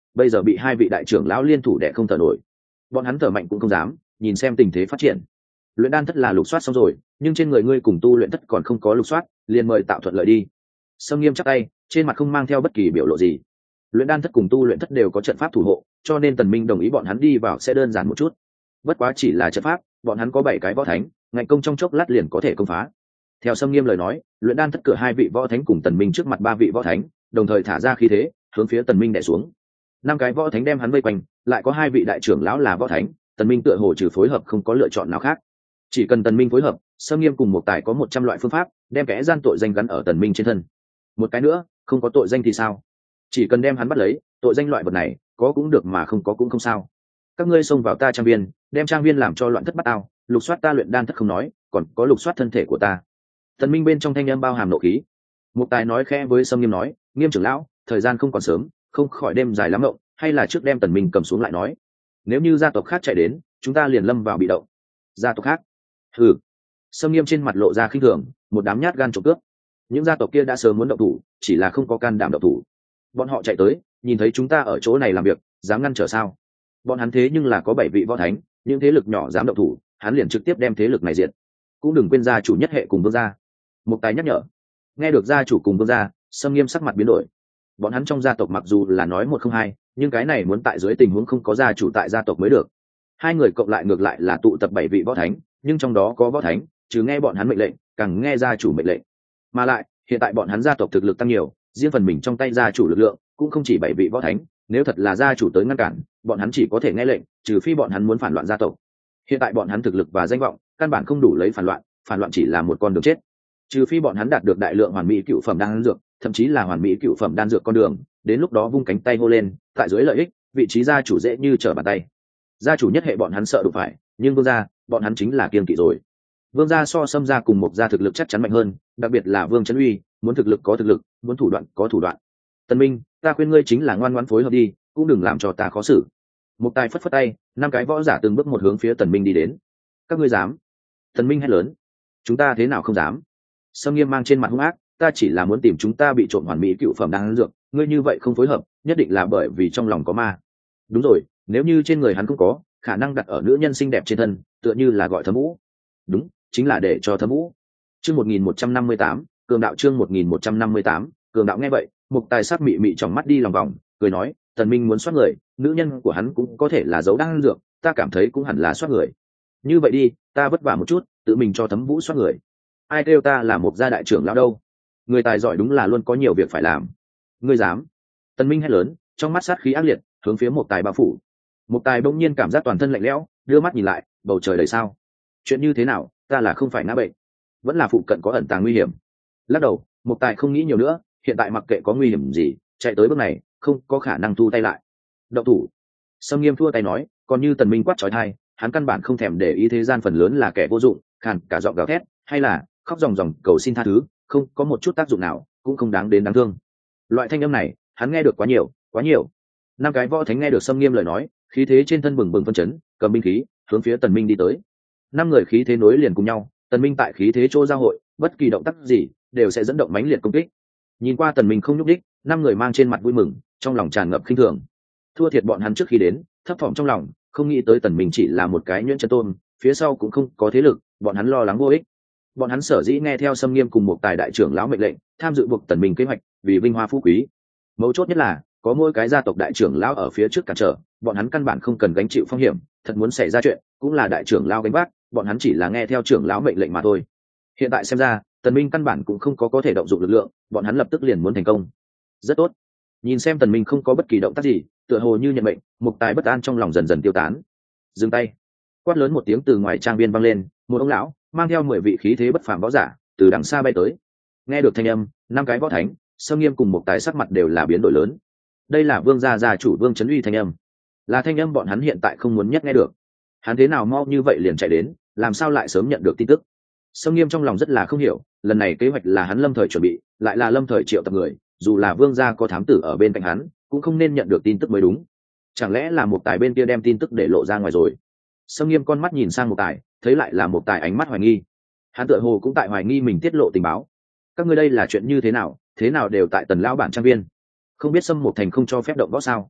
bây giờ bị hai vị đại trưởng lão liên thủ đẻ không thở nổi. Bọn hắn thở mạnh cũng không dám, nhìn xem tình thế phát triển. Luyện đan thất là lục soát xong rồi, nhưng trên người ngươi cùng tu luyện thất còn không có lục soát, liền mời tạo thuận lợi đi. Sâm Nghiêm chắp tay, trên mặt không mang theo bất kỳ biểu lộ gì. Luyện đan thất cùng tu luyện thất đều có trận pháp thủ hộ, cho nên Tần Minh đồng ý bọn hắn đi vào sẽ đơn giản một chút. Bất quá chỉ là trận pháp, bọn hắn có 7 cái võ thánh, ngạnh công trong chốc lát liền có thể công phá. Theo Sâm Nghiêm lời nói, luyện đan thất cửa 2 vị võ thánh cùng Tần Minh trước mặt 3 vị võ thánh, đồng thời thả ra khí thế, hướng phía Tần Minh đè xuống. 5 cái võ thánh đem hắn vây quanh, lại có 2 vị đại trưởng lão là võ thánh, Tần Minh tựa hồ trừ phối hợp không có lựa chọn nào khác. Chỉ cần Tần Minh phối hợp, Sâm Nghiêm cùng một tài có 100 loại phương pháp, đem kẻ gian tội danh gắn ở Tần Minh trên thân. Một cái nữa, không có tội danh thì sao? Chỉ cần đem hắn bắt lấy, tội danh loại vật này, có cũng được mà không có cũng không sao. Các ngươi xông vào ta trang viên, đem trang viên làm cho loạn thất bát ao, lục soát ta luyện đan thất không nói, còn có lục soát thân thể của ta. Tần Minh bên trong thanh âm bao hàm nộ khí. Một tài nói khẽ với Sâm Nghiêm nói, Nghiêm trưởng lão, thời gian không còn sớm, không khỏi đêm dài lắm ngộng, hay là trước đem Tần Minh cầm xuống lại nói. Nếu như gia tộc khác chạy đến, chúng ta liền lâm vào bị động. Gia tộc khác? Ừ. Sâm Nghiêm trên mặt lộ ra khinh thường, một đám nhát gan trộm cướp. Những gia tộc kia đã sớm muốn động thủ, chỉ là không có can đảm động thủ. Bọn họ chạy tới, nhìn thấy chúng ta ở chỗ này làm việc, dám ngăn trở sao? Bọn hắn thế nhưng là có 7 vị võ thánh, những thế lực nhỏ dám động thủ, hắn liền trực tiếp đem thế lực này diệt. Cũng đừng quên gia chủ nhất hệ cùng vương gia. Một tài nhắc nhở. Nghe được gia chủ cùng vương gia, Sâm Nghiêm sắc mặt biến đổi. Bọn hắn trong gia tộc mặc dù là nói một không hai, nhưng cái này muốn tại dưới tình huống không có gia chủ tại gia tộc mới được. Hai người cộng lại ngược lại là tụ tập 7 vị võ thánh, nhưng trong đó có võ thánh, chứ nghe bọn hắn mệnh lệnh, càng nghe gia chủ mệnh lệnh. Mà lại, hiện tại bọn hắn gia tộc thực lực tăng nhiều, riêng phần mình trong tay gia chủ lực lượng cũng không chỉ 7 vị võ thánh, nếu thật là gia chủ tới ngăn cản, bọn hắn chỉ có thể nghe lệnh, trừ phi bọn hắn muốn phản loạn gia tộc. Hiện tại bọn hắn thực lực và danh vọng, căn bản không đủ lấy phản loạn chỉ là một con đường chết. Trừ phi bọn hắn đạt được đại lượng hoàn mỹ cựu phẩm đan dược, thậm chí là hoàn mỹ cựu phẩm đan dược con đường, đến lúc đó vung cánh tay hô lên, tại dưới lợi ích, vị trí gia chủ dễ như trở bàn tay. Gia chủ nhất hệ bọn hắn sợ đụng phải, nhưng vương gia, bọn hắn chính là kiêng kỵ rồi. Vương gia so Sâm gia cùng một gia thực lực chắc chắn mạnh hơn, đặc biệt là Vương Trấn Uy, muốn thực lực có thực lực, muốn thủ đoạn có thủ đoạn. Tần Minh, ta khuyên ngươi chính là ngoan ngoãn phối hợp đi, cũng đừng làm cho ta khó xử. Một tài phất phất tay, 5 cái võ giả từng bước một hướng phía Tần Minh đi đến. Các ngươi dám? Tần Minh hét lớn. Chúng ta thế nào không dám? Sâm Nghiêm mang trên mặt hung ác, ta chỉ là muốn tìm chúng ta bị trộm hoàn mỹ cựu phẩm đan dược, ngươi như vậy không phối hợp, nhất định là bởi vì trong lòng có ma. Đúng rồi, nếu như trên người hắn không có, khả năng đặt ở nữ nhân xinh đẹp trên thân, tựa như là gọi Thấm Vũ. Đúng, chính là để cho Thấm Vũ. Chương 1158, cường đạo chương 1158, cường đạo nghe vậy, Mục Tài sát mị mị trong mắt đi lòng vòng, cười nói, Tần Minh muốn soát người, nữ nhân của hắn cũng có thể là giấu đan dược, ta cảm thấy cũng hẳn là soát người. Như vậy đi, ta vất vả một chút, tự mình cho Thấm Vũ soát người. Ai kêu ta là một gia đại trưởng lão đâu? Người tài giỏi đúng là luôn có nhiều việc phải làm. Ngươi dám? Tần Minh hét lớn, trong mắt sát khí ác liệt, hướng phía Mục Tài bao phủ. Mục Tài bỗng nhiên cảm giác toàn thân lạnh lẽo, đưa mắt nhìn lại, bầu trời đầy sao. Chuyện như thế nào, ta là không phải ngã bệnh, vẫn là phụ cận có ẩn tàng nguy hiểm. Lắc đầu, Mục Tài không nghĩ nhiều nữa, hiện tại mặc kệ có nguy hiểm gì, chạy tới bước này, không có khả năng thu tay lại. Động thủ. Sâm Nghiêm thua tay nói, còn như Tần Minh quát chói tai, hắn căn bản không thèm để ý thế gian phần lớn là kẻ vô dụng, khàn cả giọng gào thét, hay là khóc ròng ròng cầu xin tha thứ, không có một chút tác dụng nào, cũng không đáng đến đáng thương. Loại thanh âm này, hắn nghe được quá nhiều, quá nhiều. 5 cái võ thánh nghe được Sâm Nghiêm lời nói, khí thế trên thân bừng bừng phân chấn, cầm binh khí, hướng phía Tần Minh đi tới. 5 người khí thế nối liền cùng nhau, Tần Minh tại khí thế chỗ giao hội, bất kỳ động tác gì đều sẽ dẫn động mãnh liệt công kích. Nhìn qua Tần Minh không nhúc đích, 5 người mang trên mặt vui mừng, trong lòng tràn ngập khinh thường. Thua thiệt bọn hắn trước khi đến, thấp thỏm trong lòng, không nghĩ tới Tần Minh chỉ là một cái nhuyễn chân tôn, phía sau cũng không có thế lực, bọn hắn lo lắng vô ích. Bọn hắn sở dĩ nghe theo Sâm Nghiêm cùng một tài đại trưởng lão mệnh lệnh, tham dự buộc Tần Minh kế hoạch, vì vinh hoa phú quý. Mấu chốt nhất là, có mỗi cái gia tộc đại trưởng lão ở phía trước cản trở, bọn hắn căn bản không cần gánh chịu phong hiểm, thật muốn xảy ra chuyện, cũng là đại trưởng lão gánh vác, bọn hắn chỉ là nghe theo trưởng lão mệnh lệnh mà thôi. Hiện tại xem ra, Tần Minh căn bản cũng không có thể động dụng lực lượng, bọn hắn lập tức liền muốn thành công. Rất tốt. Nhìn xem Tần Minh không có bất kỳ động tác gì, tựa hồ như nhận mệnh, Mục Tài bất an trong lòng dần dần tiêu tán. Dừng tay. Quát lớn một tiếng từ ngoài trang viên vang lên, một ông lão mang theo 10 vị khí thế bất phàm võ giả từ đằng xa bay tới. Nghe được thanh âm, 5 cái võ thánh, Sâm Nghiêm cùng Mục Tài sắc mặt đều là biến đổi lớn. Đây là Vương gia gia chủ Vương Trấn Uy thanh âm, là thanh âm bọn hắn hiện tại không muốn nhất nghe được. Hắn thế nào mau như vậy liền chạy đến, làm sao lại sớm nhận được tin tức? Sâm Nghiêm trong lòng rất là không hiểu, lần này kế hoạch là hắn lâm thời chuẩn bị, lại là lâm thời triệu tập người, dù là Vương gia có thám tử ở bên cạnh hắn, cũng không nên nhận được tin tức mới đúng. Chẳng lẽ là Mục Tài bên kia đem tin tức để lộ ra ngoài rồi? Sâm Nghiêm con mắt nhìn sang Mục Tài, thấy lại là Mục Tài ánh mắt hoài nghi. Hắn tựa hồ cũng tại hoài nghi mình tiết lộ tình báo. Các ngươi đây là chuyện như thế nào đều tại Tần lão bản trang viên. Không biết Sâm Mục Thành không cho phép động võ sao?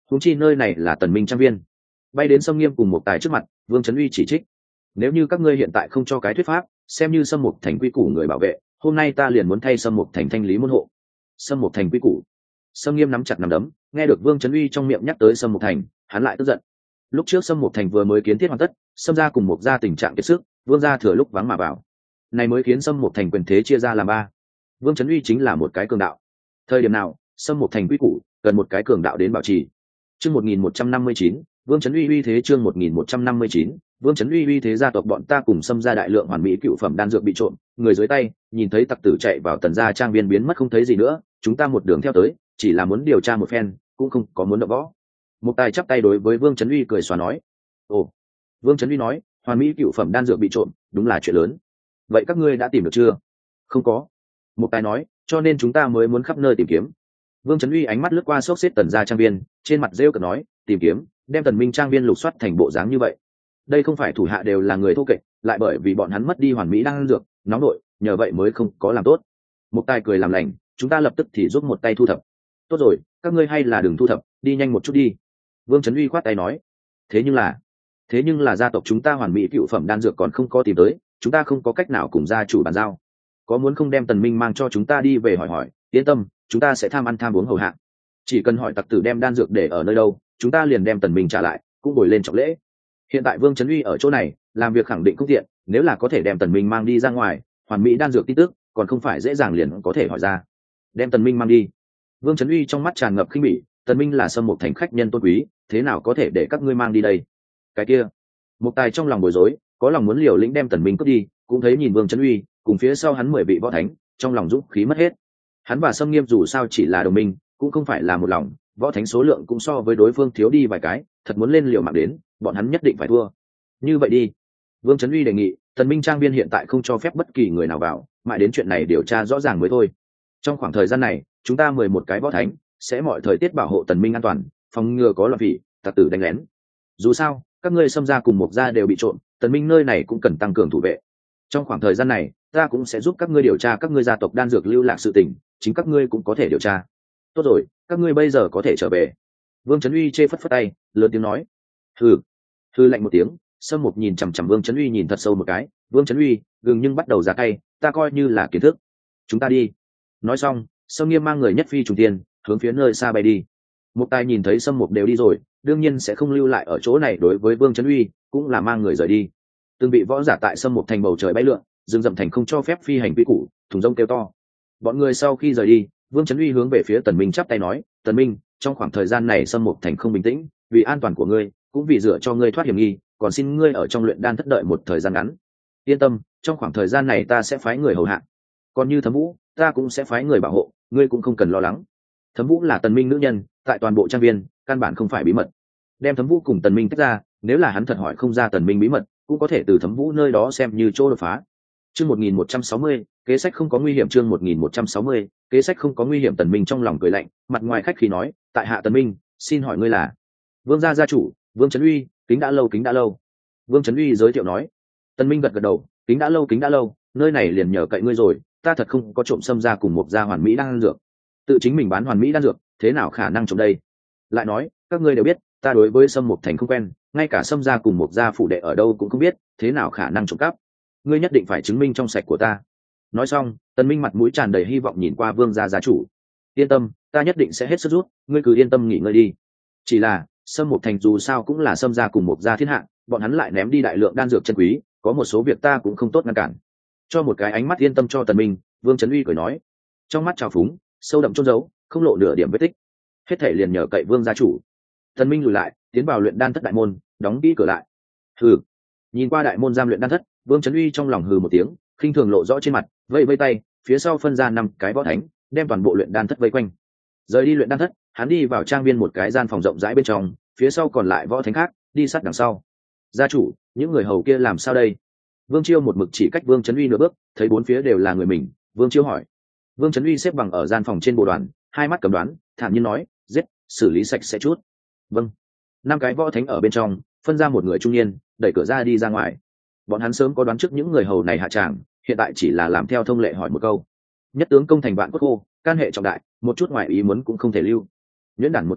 huống chi nơi này là Tần Minh trang viên. Bay đến Sâm Nghiêm cùng một tài trước mặt, Vương Chấn Uy chỉ trích: nếu như các ngươi hiện tại không cho cái thuyết pháp, xem như Sâm Mục Thành quy củ người bảo vệ, hôm nay ta liền muốn thay Sâm Mục Thành thanh lý môn hộ. Sâm Mục Thành quy củ. Sâm Nghiêm nắm chặt nắm đấm, nghe được Vương Chấn Uy trong miệng nhắc tới Sâm Mục Thành, hắn lại tức giận. Lúc trước Sâm Mục Thành vừa mới kiến thiết hoàn tất, Sâm gia cùng Mục gia tình trạng kiệt sức, Vương gia thừa lúc vắng mà vào, này mới khiến Sâm Mục Thành quyền thế chia ra làm ba. Vương Chấn Uy chính là một cái cường đạo. Thời điểm nào, Sâm Mục Thành quy củ cần một cái cường đạo đến bảo trì. Chương 1159, Vương Chấn Uy uy thế. Chương 1159, Vương Chấn Uy uy thế. Gia tộc bọn ta cùng Sâm gia đại lượng hoàn mỹ cựu phẩm đan dược bị trộm, người dưới tay nhìn thấy tặc tử chạy vào Tần gia trang viên biến mất không thấy gì nữa, chúng ta một đường theo tới, chỉ là muốn điều tra một phen, cũng không có muốn động võ. Một tài chắp tay đối với Vương Chấn Uy cười xòa nói: ồ. Vương Chấn Uy nói: hoàn mỹ cựu phẩm đan dược bị trộm, đúng là chuyện lớn. Vậy các ngươi đã tìm được chưa? Không có. Một tài nói: cho nên chúng ta mới muốn khắp nơi tìm kiếm. Vương Chấn Uy ánh mắt lướt qua xốc xếp Tần gia trang viên, trên mặt rêu cợt nói: tìm kiếm, đem Tần Minh trang viên lục soát thành bộ dáng như vậy. Đây không phải thủ hạ đều là người thô kệch, lại bởi vì bọn hắn mất đi hoàn mỹ đan dược, nóng nội, nhờ vậy mới không có làm tốt. Một tài cười làm lành: chúng ta lập tức thì giúp một tay thu thập. Tốt rồi, các ngươi hay là đừng thu thập, đi nhanh một chút đi. Vương Chấn Uy khoát tay nói: thế nhưng là gia tộc chúng ta hoàn mỹ cựu phẩm đan dược còn không có tìm tới, chúng ta không có cách nào cùng gia chủ bàn giao. Có muốn không đem Tần Minh mang cho chúng ta đi về hỏi hỏi, yên tâm, chúng ta sẽ tham ăn tham uống hầu hạ. Chỉ cần hỏi tặc tử đem đan dược để ở nơi đâu, chúng ta liền đem Tần Minh trả lại, cũng bồi lên trọng lễ. Hiện tại Vương Chấn Uy ở chỗ này, làm việc khẳng định không tiện, nếu là có thể đem Tần Minh mang đi ra ngoài, hoàn mỹ đan dược tin tức, còn không phải dễ dàng liền có thể hỏi ra. Đem Tần Minh mang đi. Vương Chấn Uy trong mắt tràn ngập khinh bỉ: Tần Minh là Sâm Mục Thành khách nhân tôn quý, thế nào có thể để các ngươi mang đi đây? Cái kia, Mục Tài trong lòng bối rối, có lòng muốn liều lĩnh đem Tần Minh cướp đi, cũng thấy nhìn Vương Chấn Uy, cùng phía sau hắn 10 vị võ thánh, trong lòng dũng khí mất hết. Hắn và Sâm Nghiêm dù sao chỉ là đồng minh, cũng không phải là một lòng, võ thánh số lượng cũng so với đối phương thiếu đi vài cái, thật muốn lên liều mạng đến, bọn hắn nhất định phải thua. Như vậy đi, Vương Chấn Uy đề nghị, Tần Minh trang viên hiện tại không cho phép bất kỳ người nào vào, mãi đến chuyện này điều tra rõ ràng mới thôi. Trong khoảng thời gian này, chúng ta 11 cái võ thánh sẽ mọi thời tiết bảo hộ Tần Minh an toàn, phòng ngừa có loạn vị, tặc tử đánh lén. Dù sao, các ngươi Sâm gia cùng Mục gia đều bị trộm, Tần Minh nơi này cũng cần tăng cường thủ vệ. Trong khoảng thời gian này, ta cũng sẽ giúp các ngươi điều tra các ngươi gia tộc đan dược lưu lạc sự tình, chính các ngươi cũng có thể điều tra. Tốt rồi, các ngươi bây giờ có thể trở về. Vương Chấn Uy chê phất phất tay, lớn tiếng nói: hừ. Hừ lạnh một tiếng, Sâm Mục nhìn chằm chằm Vương Chấn Uy nhìn thật sâu một cái. Vương Chấn Uy gừng nhưng bắt đầu ra tay, ta coi như là kiến thức. Chúng ta đi. Nói xong, Sâm Nghiêm mang người nhất phi trùng tiên, hướng phía nơi xa bay đi. Một Tài nhìn thấy Sâm Mục đều đi rồi, đương nhiên sẽ không lưu lại ở chỗ này, đối với Vương Chấn Uy cũng là mang người rời đi. Từng bị võ giả tại Sâm Mục Thành bầu trời bay lượn, rừng rậm thành không cho phép phi hành quy củ, thùng rông kêu to. Bọn người sau khi rời đi, Vương Chấn Uy hướng về phía Tần Minh chắp tay nói: Tần Minh, trong khoảng thời gian này Sâm Mục Thành không bình tĩnh, vì an toàn của ngươi, cũng vì dựa cho ngươi thoát hiểm nghi, còn xin ngươi ở trong luyện đan thất đợi một thời gian ngắn. Yên tâm, trong khoảng thời gian này ta sẽ phái người hầu hạ. Còn như Thấm Vũ, ta cũng sẽ phái người bảo hộ, ngươi cũng không cần lo lắng. Thấm Vũ là Tần Minh nữ nhân, tại toàn bộ trang viên, căn bản không phải bí mật. Đem Thấm Vũ cùng Tần Minh tách ra, nếu là hắn thật hỏi không ra Tần Minh bí mật, cũng có thể từ Thấm Vũ nơi đó xem như chỗ đột phá. Chương 1160, kế sách không có nguy hiểm. Chương 1160, kế sách không có nguy hiểm. Tần Minh trong lòng cười lạnh, mặt ngoài khách khí nói: tại hạ Tần Minh, xin hỏi ngươi là? Vương gia gia chủ, Vương Chấn Uy, kính đã lâu, kính đã lâu. Vương Chấn Uy giới thiệu nói. Tần Minh gật gật đầu, kính đã lâu, kính đã lâu, nơi này liền nhờ cậy ngươi rồi, ta thật không có trộm Sâm gia cùng Mục gia hoàn mỹ đan dược. Tự chính mình bán hoàn mỹ đan dược, thế nào khả năng trộm đây? Lại nói, các ngươi đều biết, ta đối với Sâm Mục Thành không quen, ngay cả Sâm gia cùng Mục gia phủ đệ ở đâu cũng không biết, thế nào khả năng trộm cắp? Ngươi nhất định phải chứng minh trong sạch của ta. Nói xong, Tần Minh mặt mũi tràn đầy hy vọng nhìn qua Vương gia gia chủ. Yên tâm, ta nhất định sẽ hết sức rút, ngươi cứ yên tâm nghỉ ngơi đi. Chỉ là, Sâm Mục Thành dù sao cũng là Sâm gia cùng Mục gia thiên hạ, bọn hắn lại ném đi đại lượng đan dược chân quý, có một số việc ta cũng không tốt ngăn cản. Cho một cái ánh mắt yên tâm cho Tần Minh, Vương Chấn Uy cười nói. Trong mắt trào phúng, sâu đậm chôn giấu, không lộ nửa điểm vết tích. Hết thảy liền nhờ cậy Vương gia chủ. Tần Minh lùi lại, tiến vào luyện đan thất đại môn, đóng kỹ cửa lại. Hừ. Nhìn qua đại môn giam luyện đan thất, Vương Chấn Uy trong lòng hừ một tiếng, khinh thường lộ rõ trên mặt, vẫy vẫy tay, phía sau phân ra 5 cái võ thánh, đem toàn bộ luyện đan thất vây quanh. Rời đi luyện đan thất, hắn đi vào trang viên một cái gian phòng rộng rãi bên trong, phía sau còn lại võ thánh khác, đi sát đằng sau. Gia chủ, những người hầu kia làm sao đây? Vương Chiêu một mực chỉ cách Vương Chấn Uy nửa bước, thấy bốn phía đều là người mình, Vương Chiêu hỏi. Vương Chấn Uy xếp bằng ở gian phòng trên bộ đoàn, hai mắt cầm đoán, thản nhiên nói, giết, xử lý sạch sẽ chút. Vâng. 5 cái võ thánh ở bên trong, phân ra một người trung niên, đẩy cửa ra đi ra ngoài. Bọn hắn sớm có đoán trước những người hầu này hạ tràng, hiện tại chỉ là làm theo thông lệ hỏi một câu. Nhất tướng công thành vạn quốc khô, can hệ trọng đại, một chút ngoài ý muốn cũng không thể lưu. Nhuyễn đản một cái,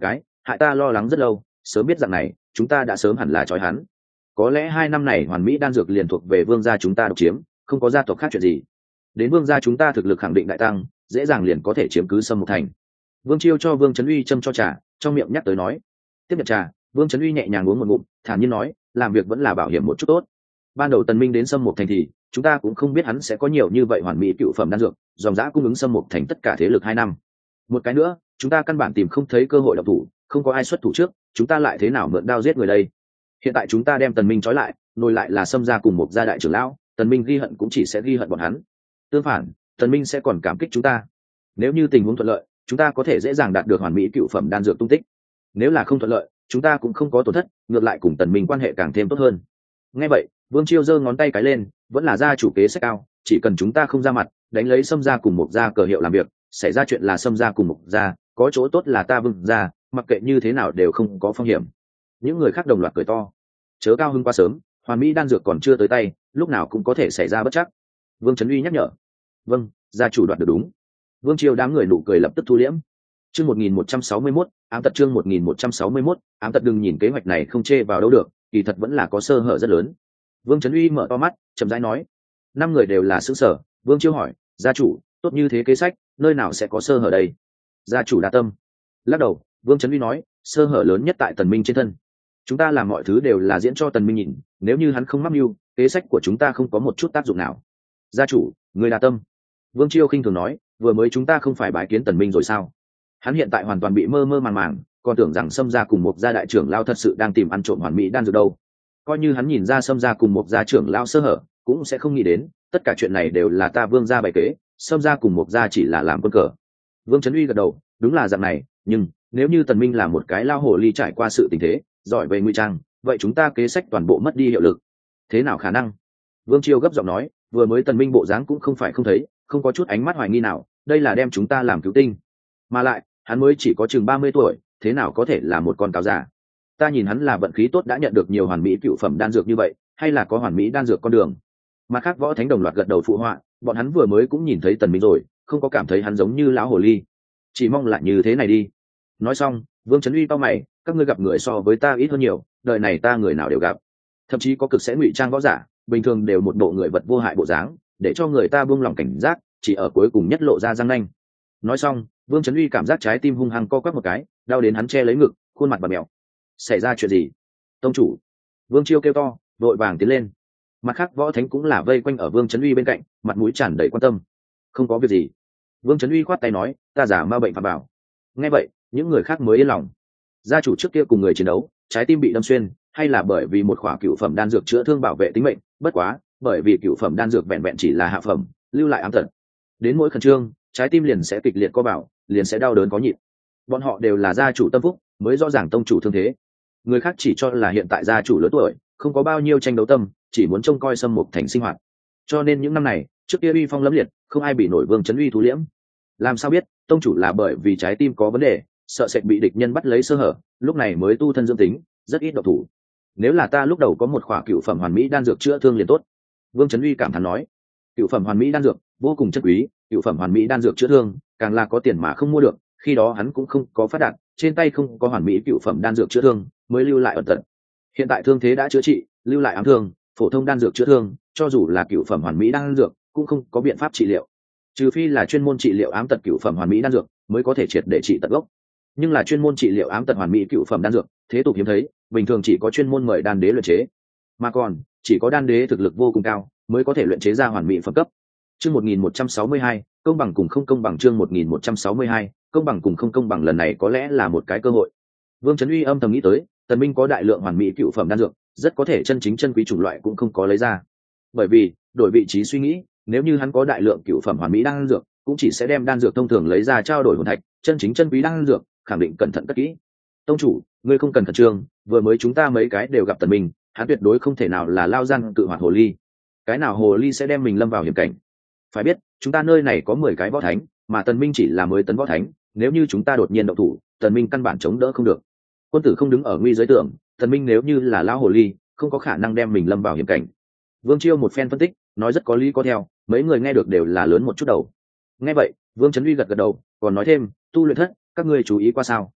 hại ta lo lắng rất lâu, sớm biết rằng này chúng ta đã sớm hẳn là trói hắn. Có lẽ 2 năm này hoàn mỹ đan dược liền thuộc về vương gia chúng ta độc chiếm, không có gia tộc khác chuyện gì. Đến vương gia chúng ta thực lực khẳng định đại tăng, dễ dàng liền có thể chiếm cứ Sâm Mục Thành. Vương Chiêu cho Vương Chấn Uy châm cho trà, trong miệng nhắc tới nói. Tiếp nhận trà, Vương Chấn Uy nhẹ nhàng uống một ngụm, thản nhiên nói, làm việc vẫn là bảo hiểm một chút tốt. Ban đầu Tần Minh đến Sâm Mục Thành thì chúng ta cũng không biết hắn sẽ có nhiều như vậy hoàn mỹ cựu phẩm đan dược, dòng dã cung ứng Sâm Mục Thành tất cả thế lực 2 năm. Một cái nữa, chúng ta căn bản tìm không thấy cơ hội động thủ, không có ai xuất thủ trước, chúng ta lại thế nào mượn đao giết người đây? Hiện tại chúng ta đem Tần Minh trói lại, nối lại là Sâm gia cùng một gia đại trưởng lão, Tần Minh ghi hận cũng chỉ sẽ ghi hận bọn hắn. Tương phản, Tần Minh sẽ còn cảm kích chúng ta. Nếu như tình huống thuận lợi, chúng ta có thể dễ dàng đạt được hoàn mỹ cựu phẩm đan dược tung tích. Nếu là không thuận lợi, chúng ta cũng không có tổn thất, ngược lại cùng Tần Minh quan hệ càng thêm tốt hơn. Nghe vậy, Vương Chiêu giơ ngón tay cái lên, vẫn là gia chủ kế sách cao, chỉ cần chúng ta không ra mặt, đánh lấy Sâm gia cùng một gia cờ hiệu làm việc, xảy ra chuyện là Sâm gia cùng một gia, có chỗ tốt là ta Vương gia, mặc kệ như thế nào đều không có phong hiểm. Những người khác đồng loạt cười to. Chớ cao hứng quá sớm, hoàn mỹ đan dược còn chưa tới tay, lúc nào cũng có thể xảy ra bất chắc. Vương Chấn Uy nhắc nhở. Vâng, gia chủ đoạt được đúng. Vương Chiêu đám người nụ cười lập tức thu liễm. Chương 1161, ám tật chương 1161, ám tật đừng nhìn kế hoạch này không chê vào đâu được, kỳ thật vẫn là có sơ hở rất lớn. Vương Chấn Uy mở to mắt, chậm rãi nói. 5 người đều là sững sờ. Vương Chiêu hỏi, gia chủ, tốt như thế kế sách, nơi nào sẽ có sơ hở đây? Gia chủ đa tâm. Lắc đầu, Vương Chấn Uy nói, sơ hở lớn nhất tại Tần Minh trên thân. Chúng ta làm mọi thứ đều là diễn cho Tần Minh nhìn, nếu như hắn không mắc mưu, kế sách của chúng ta không có một chút tác dụng nào. Gia chủ, người đa tâm. Vương Chiêu khinh thường nói, vừa mới chúng ta không phải bái kiến Tần Minh rồi sao? Hắn hiện tại hoàn toàn bị mơ mơ màng màng, còn tưởng rằng Sâm gia cùng một gia đại trưởng lao thật sự đang tìm ăn trộm hoàn mỹ đan dược đâu. Coi như hắn nhìn ra Sâm gia cùng một gia trưởng lao sơ hở, cũng sẽ không nghĩ đến tất cả chuyện này đều là ta Vương gia bày kế, Sâm gia cùng một gia chỉ là làm quân cờ. Vương Chấn Uy gật đầu, đúng là dạng này, nhưng nếu như Tần Minh là một cái lao hồ ly trải qua sự tình thế, giỏi về ngụy trang, vậy chúng ta kế sách toàn bộ mất đi hiệu lực. Thế nào khả năng? Vương Chiêu gấp giọng nói, vừa mới Tần Minh bộ dáng cũng không phải không thấy, không có chút ánh mắt hoài nghi nào, đây là đem chúng ta làm cứu tinh. Mà lại, hắn mới chỉ có chừng 30 tuổi, thế nào có thể là một con cáo giả? Ta nhìn hắn là vận khí tốt đã nhận được nhiều hoàn mỹ cựu phẩm đan dược như vậy, hay là có hoàn mỹ đan dược con đường. Mà khác võ thánh đồng loạt gật đầu phụ họa, bọn hắn vừa mới cũng nhìn thấy Tần Minh rồi, không có cảm thấy hắn giống như lão hồ ly. Chỉ mong là như thế này đi. Nói xong, Vương Chấn Uy cau mày, các ngươi gặp người so với ta ít hơn nhiều, đời này ta người nào đều gặp. Thậm chí có cực sẽ ngụy trang võ giả, bình thường đều một bộ người vật vô hại bộ dáng, để cho người ta buông lòng cảnh giác, chỉ ở cuối cùng nhất lộ ra răng nanh. Nói xong, Vương Chấn Uy cảm giác trái tim hung hăng co quắp một cái, đau đến hắn che lấy ngực, khuôn mặt bặm mèo. Xảy ra chuyện gì? Tông chủ! Vương Chiêu kêu to, vội vàng tiến lên. Mặt khác võ thánh cũng là vây quanh ở Vương Chấn Uy bên cạnh, mặt mũi tràn đầy quan tâm. Không có việc gì. Vương Chấn Uy khoát tay nói, ta giả ma bệnh phạm bảo. Nghe vậy, những người khác mới yên lòng. Gia chủ trước kia cùng người chiến đấu, trái tim bị đâm xuyên, hay là bởi vì một khỏa cựu phẩm đan dược chữa thương bảo vệ tính mệnh, bất quá, bởi vì cựu phẩm đan dược vẹn vẹn chỉ là hạ phẩm, lưu lại ám tật. Đến mỗi khẩn trương, trái tim liền sẽ kịch liệt co bảo, liền sẽ đau đớn có nhịp. Bọn họ đều là gia chủ tâm phúc, mới rõ ràng tông chủ thương thế. Người khác chỉ cho là hiện tại gia chủ lớn tuổi, không có bao nhiêu tranh đấu tâm, chỉ muốn trông coi Sâm Mục Thành sinh hoạt. Cho nên những năm này, trước kia uy phong lẫm liệt, không ai bị nổi Vương Chấn Uy thu liễm. Làm sao biết, tông chủ là bởi vì trái tim có vấn đề, sợ sệt bị địch nhân bắt lấy sơ hở, lúc này mới tu thân dưỡng tính, rất ít độc thủ. Nếu là ta lúc đầu có một khỏa cựu phẩm hoàn mỹ đan dược chữa thương liền tốt. Vương Chấn Uy cảm thán nói, cựu phẩm hoàn mỹ đan dược vô cùng chất quý, cựu phẩm hoàn mỹ đan dược chữa thương càng là có tiền mà không mua được, khi đó hắn cũng không có phát đạt, trên tay không có hoàn mỹ cựu phẩm đan dược chữa thương, mới lưu lại ẩn tật. Hiện tại thương thế đã chữa trị, lưu lại ám thương, phổ thông đan dược chữa thương, cho dù là cựu phẩm hoàn mỹ đan dược, cũng không có biện pháp trị liệu. Trừ phi là chuyên môn trị liệu ám tật cựu phẩm hoàn mỹ đan dược, mới có thể triệt để trị tận gốc. Nhưng là chuyên môn trị liệu ám tật hoàn mỹ cựu phẩm đan dược, thế tục hiếm thấy, bình thường chỉ có chuyên môn mời đan đế luyện chế, mà còn chỉ có đan đế thực lực vô cùng cao, mới có thể luyện chế ra hoàn mỹ phẩm cấp. Chương 1162, công bằng cùng không công bằng chương 1162, công bằng cùng không công bằng lần này có lẽ là một cái cơ hội. Vương Chấn Uy âm thầm nghĩ tới, Tần Minh có đại lượng hoàn mỹ cựu phẩm đan dược, rất có thể chân chính chân quý chủng loại cũng không có lấy ra. Bởi vì, đổi vị trí suy nghĩ, nếu như hắn có đại lượng cựu phẩm hoàn mỹ đan dược, cũng chỉ sẽ đem đan dược thông thường lấy ra trao đổi hồn thạch, chân chính chân quý đan dược, khẳng định cẩn thận cất kỹ. Tông chủ, ngươi không cần khẩn trương, vừa mới chúng ta mấy cái đều gặp Tần Minh, hắn tuyệt đối không thể nào là lao gian cự hoạt hồ ly. Cái nào hồ ly sẽ đem mình lâm vào hiểm cảnh? Phải biết, chúng ta nơi này có 10 cái võ thánh, mà Tần Minh chỉ là mới tấn võ thánh, nếu như chúng ta đột nhiên động thủ, Tần Minh căn bản chống đỡ không được. Quân tử không đứng ở nguy giới tưởng, Tần Minh nếu như là lao hồ ly, không có khả năng đem mình lâm vào hiểm cảnh. Vương Chiêu một phen phân tích, nói rất có lý có theo, mấy người nghe được đều là lớn một chút đầu. Nghe vậy, Vương Chấn Uy gật gật đầu, còn nói thêm, tu luyện thất, các ngươi chú ý qua sao?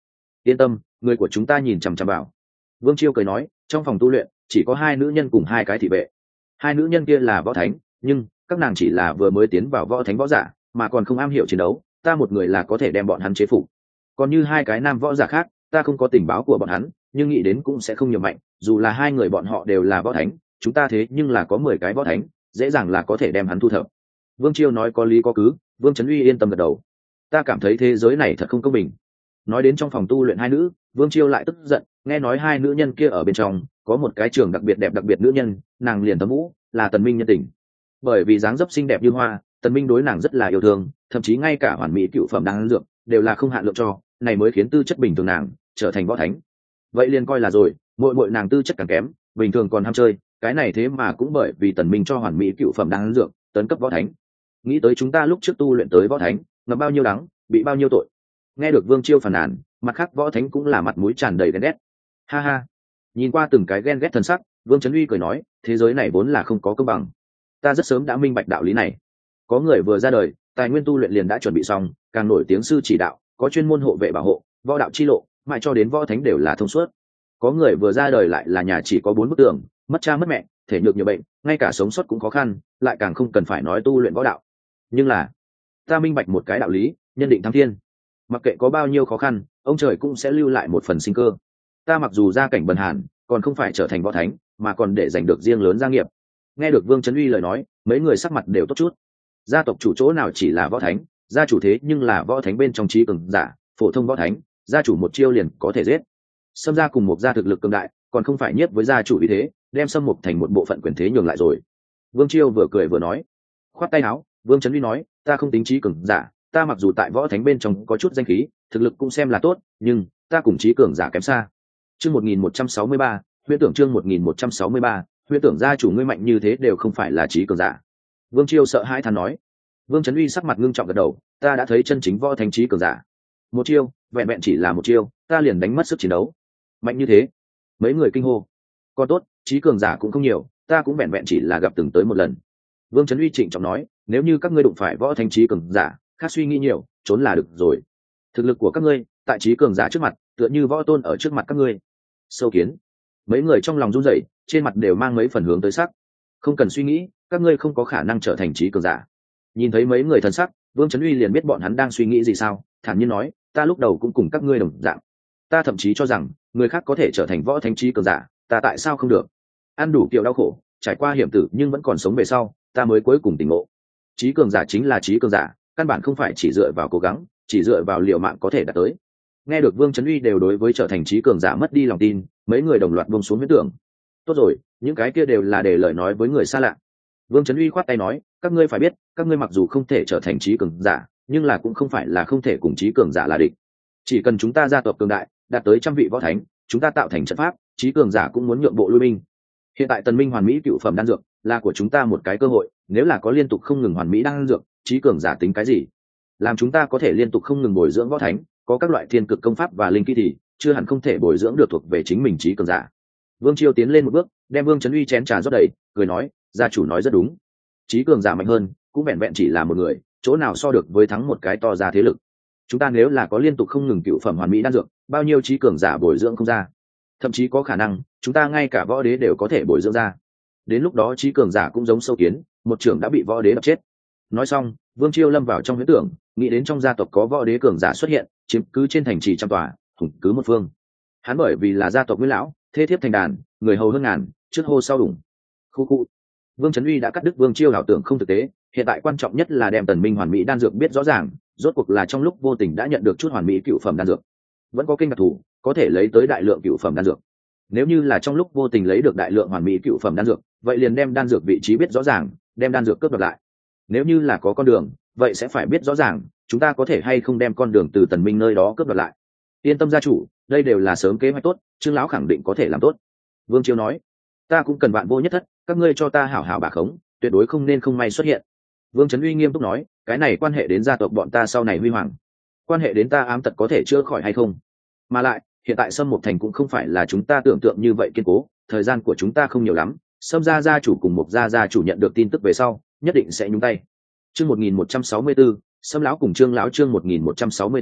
yên tâm, người của chúng ta nhìn chằm chằm vào. Vương Chiêu cười nói, trong phòng tu luyện chỉ có hai nữ nhân cùng hai cái thị vệ. Hai nữ nhân kia là võ thánh, nhưng các nàng chỉ là vừa mới tiến vào võ thánh võ giả, mà còn không am hiểu chiến đấu, ta một người là có thể đem bọn hắn chế phục. Còn như hai cái nam võ giả khác, ta không có tình báo của bọn hắn, nhưng nghĩ đến cũng sẽ không nhiều mạnh, dù là hai người bọn họ đều là võ thánh, chúng ta thế nhưng là có 10 cái võ thánh, dễ dàng là có thể đem hắn thu thập. Vương Chiêu nói có lý có cứ, Vương Chấn Uy yên tâm gật đầu. Ta cảm thấy thế giới này thật không công bình. Nói đến trong phòng tu luyện hai nữ, Vương Chiêu lại tức giận, nghe nói hai nữ nhân kia ở bên trong có một cái trường đặc biệt đẹp đặc biệt nữ nhân, nàng liền Tấm Vũ, là Tần Minh nhân tình. Bởi vì dáng dấp xinh đẹp như hoa, Tần Minh đối nàng rất là yêu thương, thậm chí ngay cả hoàn mỹ cựu phẩm đang dược đều là không hạn lượng cho, này mới khiến tư chất bình thường nàng trở thành võ thánh. Vậy liền coi là rồi, muội nàng tư chất càng kém, bình thường còn ham chơi, cái này thế mà cũng bởi vì Tần Minh cho hoàn mỹ cựu phẩm đang dược tấn cấp võ thánh. Nghĩ tới chúng ta lúc trước tu luyện tới võ thánh, ngập bao nhiêu đắng, bị bao nhiêu tội. Nghe được Vương Chiêu phàn nàn, mặt khác võ thánh cũng là mặt mũi tràn đầy ghen ghét. Ha ha, nhìn qua từng cái ghen ghét thân sắc, Vương Chấn Uy cười nói, thế giới này vốn là không có công bằng, ta rất sớm đã minh bạch đạo lý này. Có người vừa ra đời, tài nguyên tu luyện liền đã chuẩn bị xong, càng nổi tiếng sư chỉ đạo, có chuyên môn hộ vệ bảo hộ, võ đạo chi lộ, mãi cho đến võ thánh đều là thông suốt. Có người vừa ra đời lại là nhà chỉ có 4 bức tường, mất cha mất mẹ, thể nhược nhiều bệnh, ngay cả sống sót cũng khó khăn, lại càng không cần phải nói tu luyện võ đạo. Nhưng là, ta minh bạch một cái đạo lý, nhân định thắng thiên. Mặc kệ có bao nhiêu khó khăn, ông trời cũng sẽ lưu lại một phần sinh cơ. Ta mặc dù gia cảnh bần hàn, còn không phải trở thành võ thánh, mà còn để giành được riêng lớn gia nghiệp. Nghe được Vương Chấn Uy lời nói, mấy người sắc mặt đều tốt chút. Gia tộc chủ chỗ nào chỉ là võ thánh, gia chủ thế nhưng là võ thánh bên trong trí cường giả, phổ thông võ thánh, gia chủ một chiêu liền có thể giết. Sâm gia cùng một gia thực lực cường đại, còn không phải nhiếp với gia chủ vì thế, đem Sâm Mục thành một bộ phận quyền thế nhường lại rồi. Vương Chiêu vừa cười vừa nói, khoát tay áo, Vương Chấn Uy nói, ta không tính trí cường giả, ta mặc dù tại võ thánh bên trong có chút danh khí, thực lực cũng xem là tốt, nhưng ta cùng trí cường giả kém xa. Chương 1163, huyễn tưởng chương 1163, huyễn tưởng gia chủ ngươi mạnh như thế đều không phải là trí cường giả. Vương Chiêu sợ hãi than nói. Vương Chấn Uy sắc mặt ngưng trọng gật đầu, ta đã thấy chân chính võ thánh trí cường giả. Một chiêu, vẹn vẹn chỉ là một chiêu, ta liền đánh mất sức chiến đấu. Mạnh như thế, mấy người kinh hô. Còn tốt, trí cường giả cũng không nhiều, ta cũng vẹn vẹn chỉ là gặp từng tới một lần. Vương Chấn Uy trịnh trọng nói, nếu như các ngươi đụng phải võ thánh trí cường giả, khác suy nghĩ nhiều, trốn là được rồi. Thực lực của các ngươi, tại trí cường giả trước mặt, tựa như võ tôn ở trước mặt các ngươi. Sâu kiến. Mấy người trong lòng run rẩy, trên mặt đều mang mấy phần hướng tới sắc. Không cần suy nghĩ, các ngươi không có khả năng trở thành trí cường giả. Nhìn thấy mấy người thần sắc, Vương Chấn Uy liền biết bọn hắn đang suy nghĩ gì sao, thản nhiên nói, ta lúc đầu cũng cùng các ngươi đồng dạng. Ta thậm chí cho rằng, người khác có thể trở thành võ thánh trí cường giả, ta tại sao không được? Ăn đủ kiểu đau khổ, trải qua hiểm tử nhưng vẫn còn sống về sau, ta mới cuối cùng tỉnh ngộ. Trí cường giả chính là trí cường giả, căn bản không phải chỉ dựa vào cố gắng, chỉ dựa vào liều mạng có thể đạt tới. Nghe được Vương Chấn Uy đều đối với trở thành trí cường giả mất đi lòng tin, mấy người đồng loạt buông xuống huyễn tưởng. Tốt rồi, những cái kia đều là để lời nói với người xa lạ. Vương Chấn Uy khoát tay nói, các ngươi phải biết, các ngươi mặc dù không thể trở thành trí cường giả, nhưng là cũng không phải là không thể cùng trí cường giả là địch. Chỉ cần chúng ta gia tộc cường đại, đạt tới 100 vị võ thánh, chúng ta tạo thành trận pháp, trí cường giả cũng muốn nhượng bộ lui binh. Hiện tại Tần Minh hoàn mỹ cựu phẩm đan dược là của chúng ta một cái cơ hội, nếu là có liên tục không ngừng hoàn mỹ đan dược, trí cường giả tính cái gì? Làm chúng ta có thể liên tục không ngừng bồi dưỡng võ thánh, có các loại thiên cực công pháp và linh khí thì chưa hẳn không thể bồi dưỡng được thuộc về chính mình trí cường giả. Vương Chiêu tiến lên một bước, đem Vương Chấn Uy chén trà rót đầy, cười nói, gia chủ nói rất đúng. Trí cường giả mạnh hơn, cũng vẹn vẹn chỉ là một người, chỗ nào so được với thắng một cái to ra thế lực. Chúng ta nếu là có liên tục không ngừng cựu phẩm hoàn mỹ đan dược, bao nhiêu trí cường giả bồi dưỡng không ra, thậm chí có khả năng chúng ta ngay cả võ đế đều có thể bồi dưỡng ra. Đến lúc đó trí cường giả cũng giống sâu kiến, một trưởng đã bị võ đế đập chết. Nói xong, Vương Chiêu lâm vào trong huyễn tưởng, nghĩ đến trong gia tộc có võ đế cường giả xuất hiện, chiếm cứ trên thành trì trăm tòa, hùng cứ một phương. Hắn bởi vì là gia tộc nguyên lão, thế thiếp thành đàn, người hầu hơn ngàn, trước hô sau đủng. Khu khu. Vương Chấn Uy đã cắt đứt Vương Chiêu ảo tưởng không thực tế, hiện tại quan trọng nhất là đem Tần Minh hoàn mỹ đan dược biết rõ ràng, rốt cuộc là trong lúc vô tình đã nhận được chút hoàn mỹ cựu phẩm đan dược. Vẫn có kinh đặc thủ, có thể lấy tới đại lượng cựu phẩm đan dược. Nếu như là trong lúc vô tình lấy được đại lượng hoàn mỹ cựu phẩm đan dược, vậy liền đem đan dược vị trí biết rõ ràng, đem đan dược cướp đoạt lại. Nếu như là có con đường, vậy sẽ phải biết rõ ràng, chúng ta có thể hay không đem con đường từ Tần Minh nơi đó cướp đoạt lại. Yên tâm gia chủ, đây đều là sớm kế hoạch tốt, Trương lão khẳng định có thể làm tốt. Vương Chiêu nói, ta cũng cần vạn vô nhất thất, các ngươi cho ta hảo hảo bà khống, tuyệt đối không nên không may xuất hiện. Vương Chấn Uy nghiêm túc nói, cái này quan hệ đến gia tộc bọn ta sau này huy hoàng, quan hệ đến ta ám tật có thể chữa khỏi hay không. Mà lại, hiện tại Sâm Mục Thành cũng không phải là chúng ta tưởng tượng như vậy kiên cố, thời gian của chúng ta không nhiều lắm. Sâm gia gia chủ cùng Mục gia gia chủ nhận được tin tức về sau, nhất định sẽ nhúng tay. Chương 1164, Sâm lão cùng Trương lão chương 1164,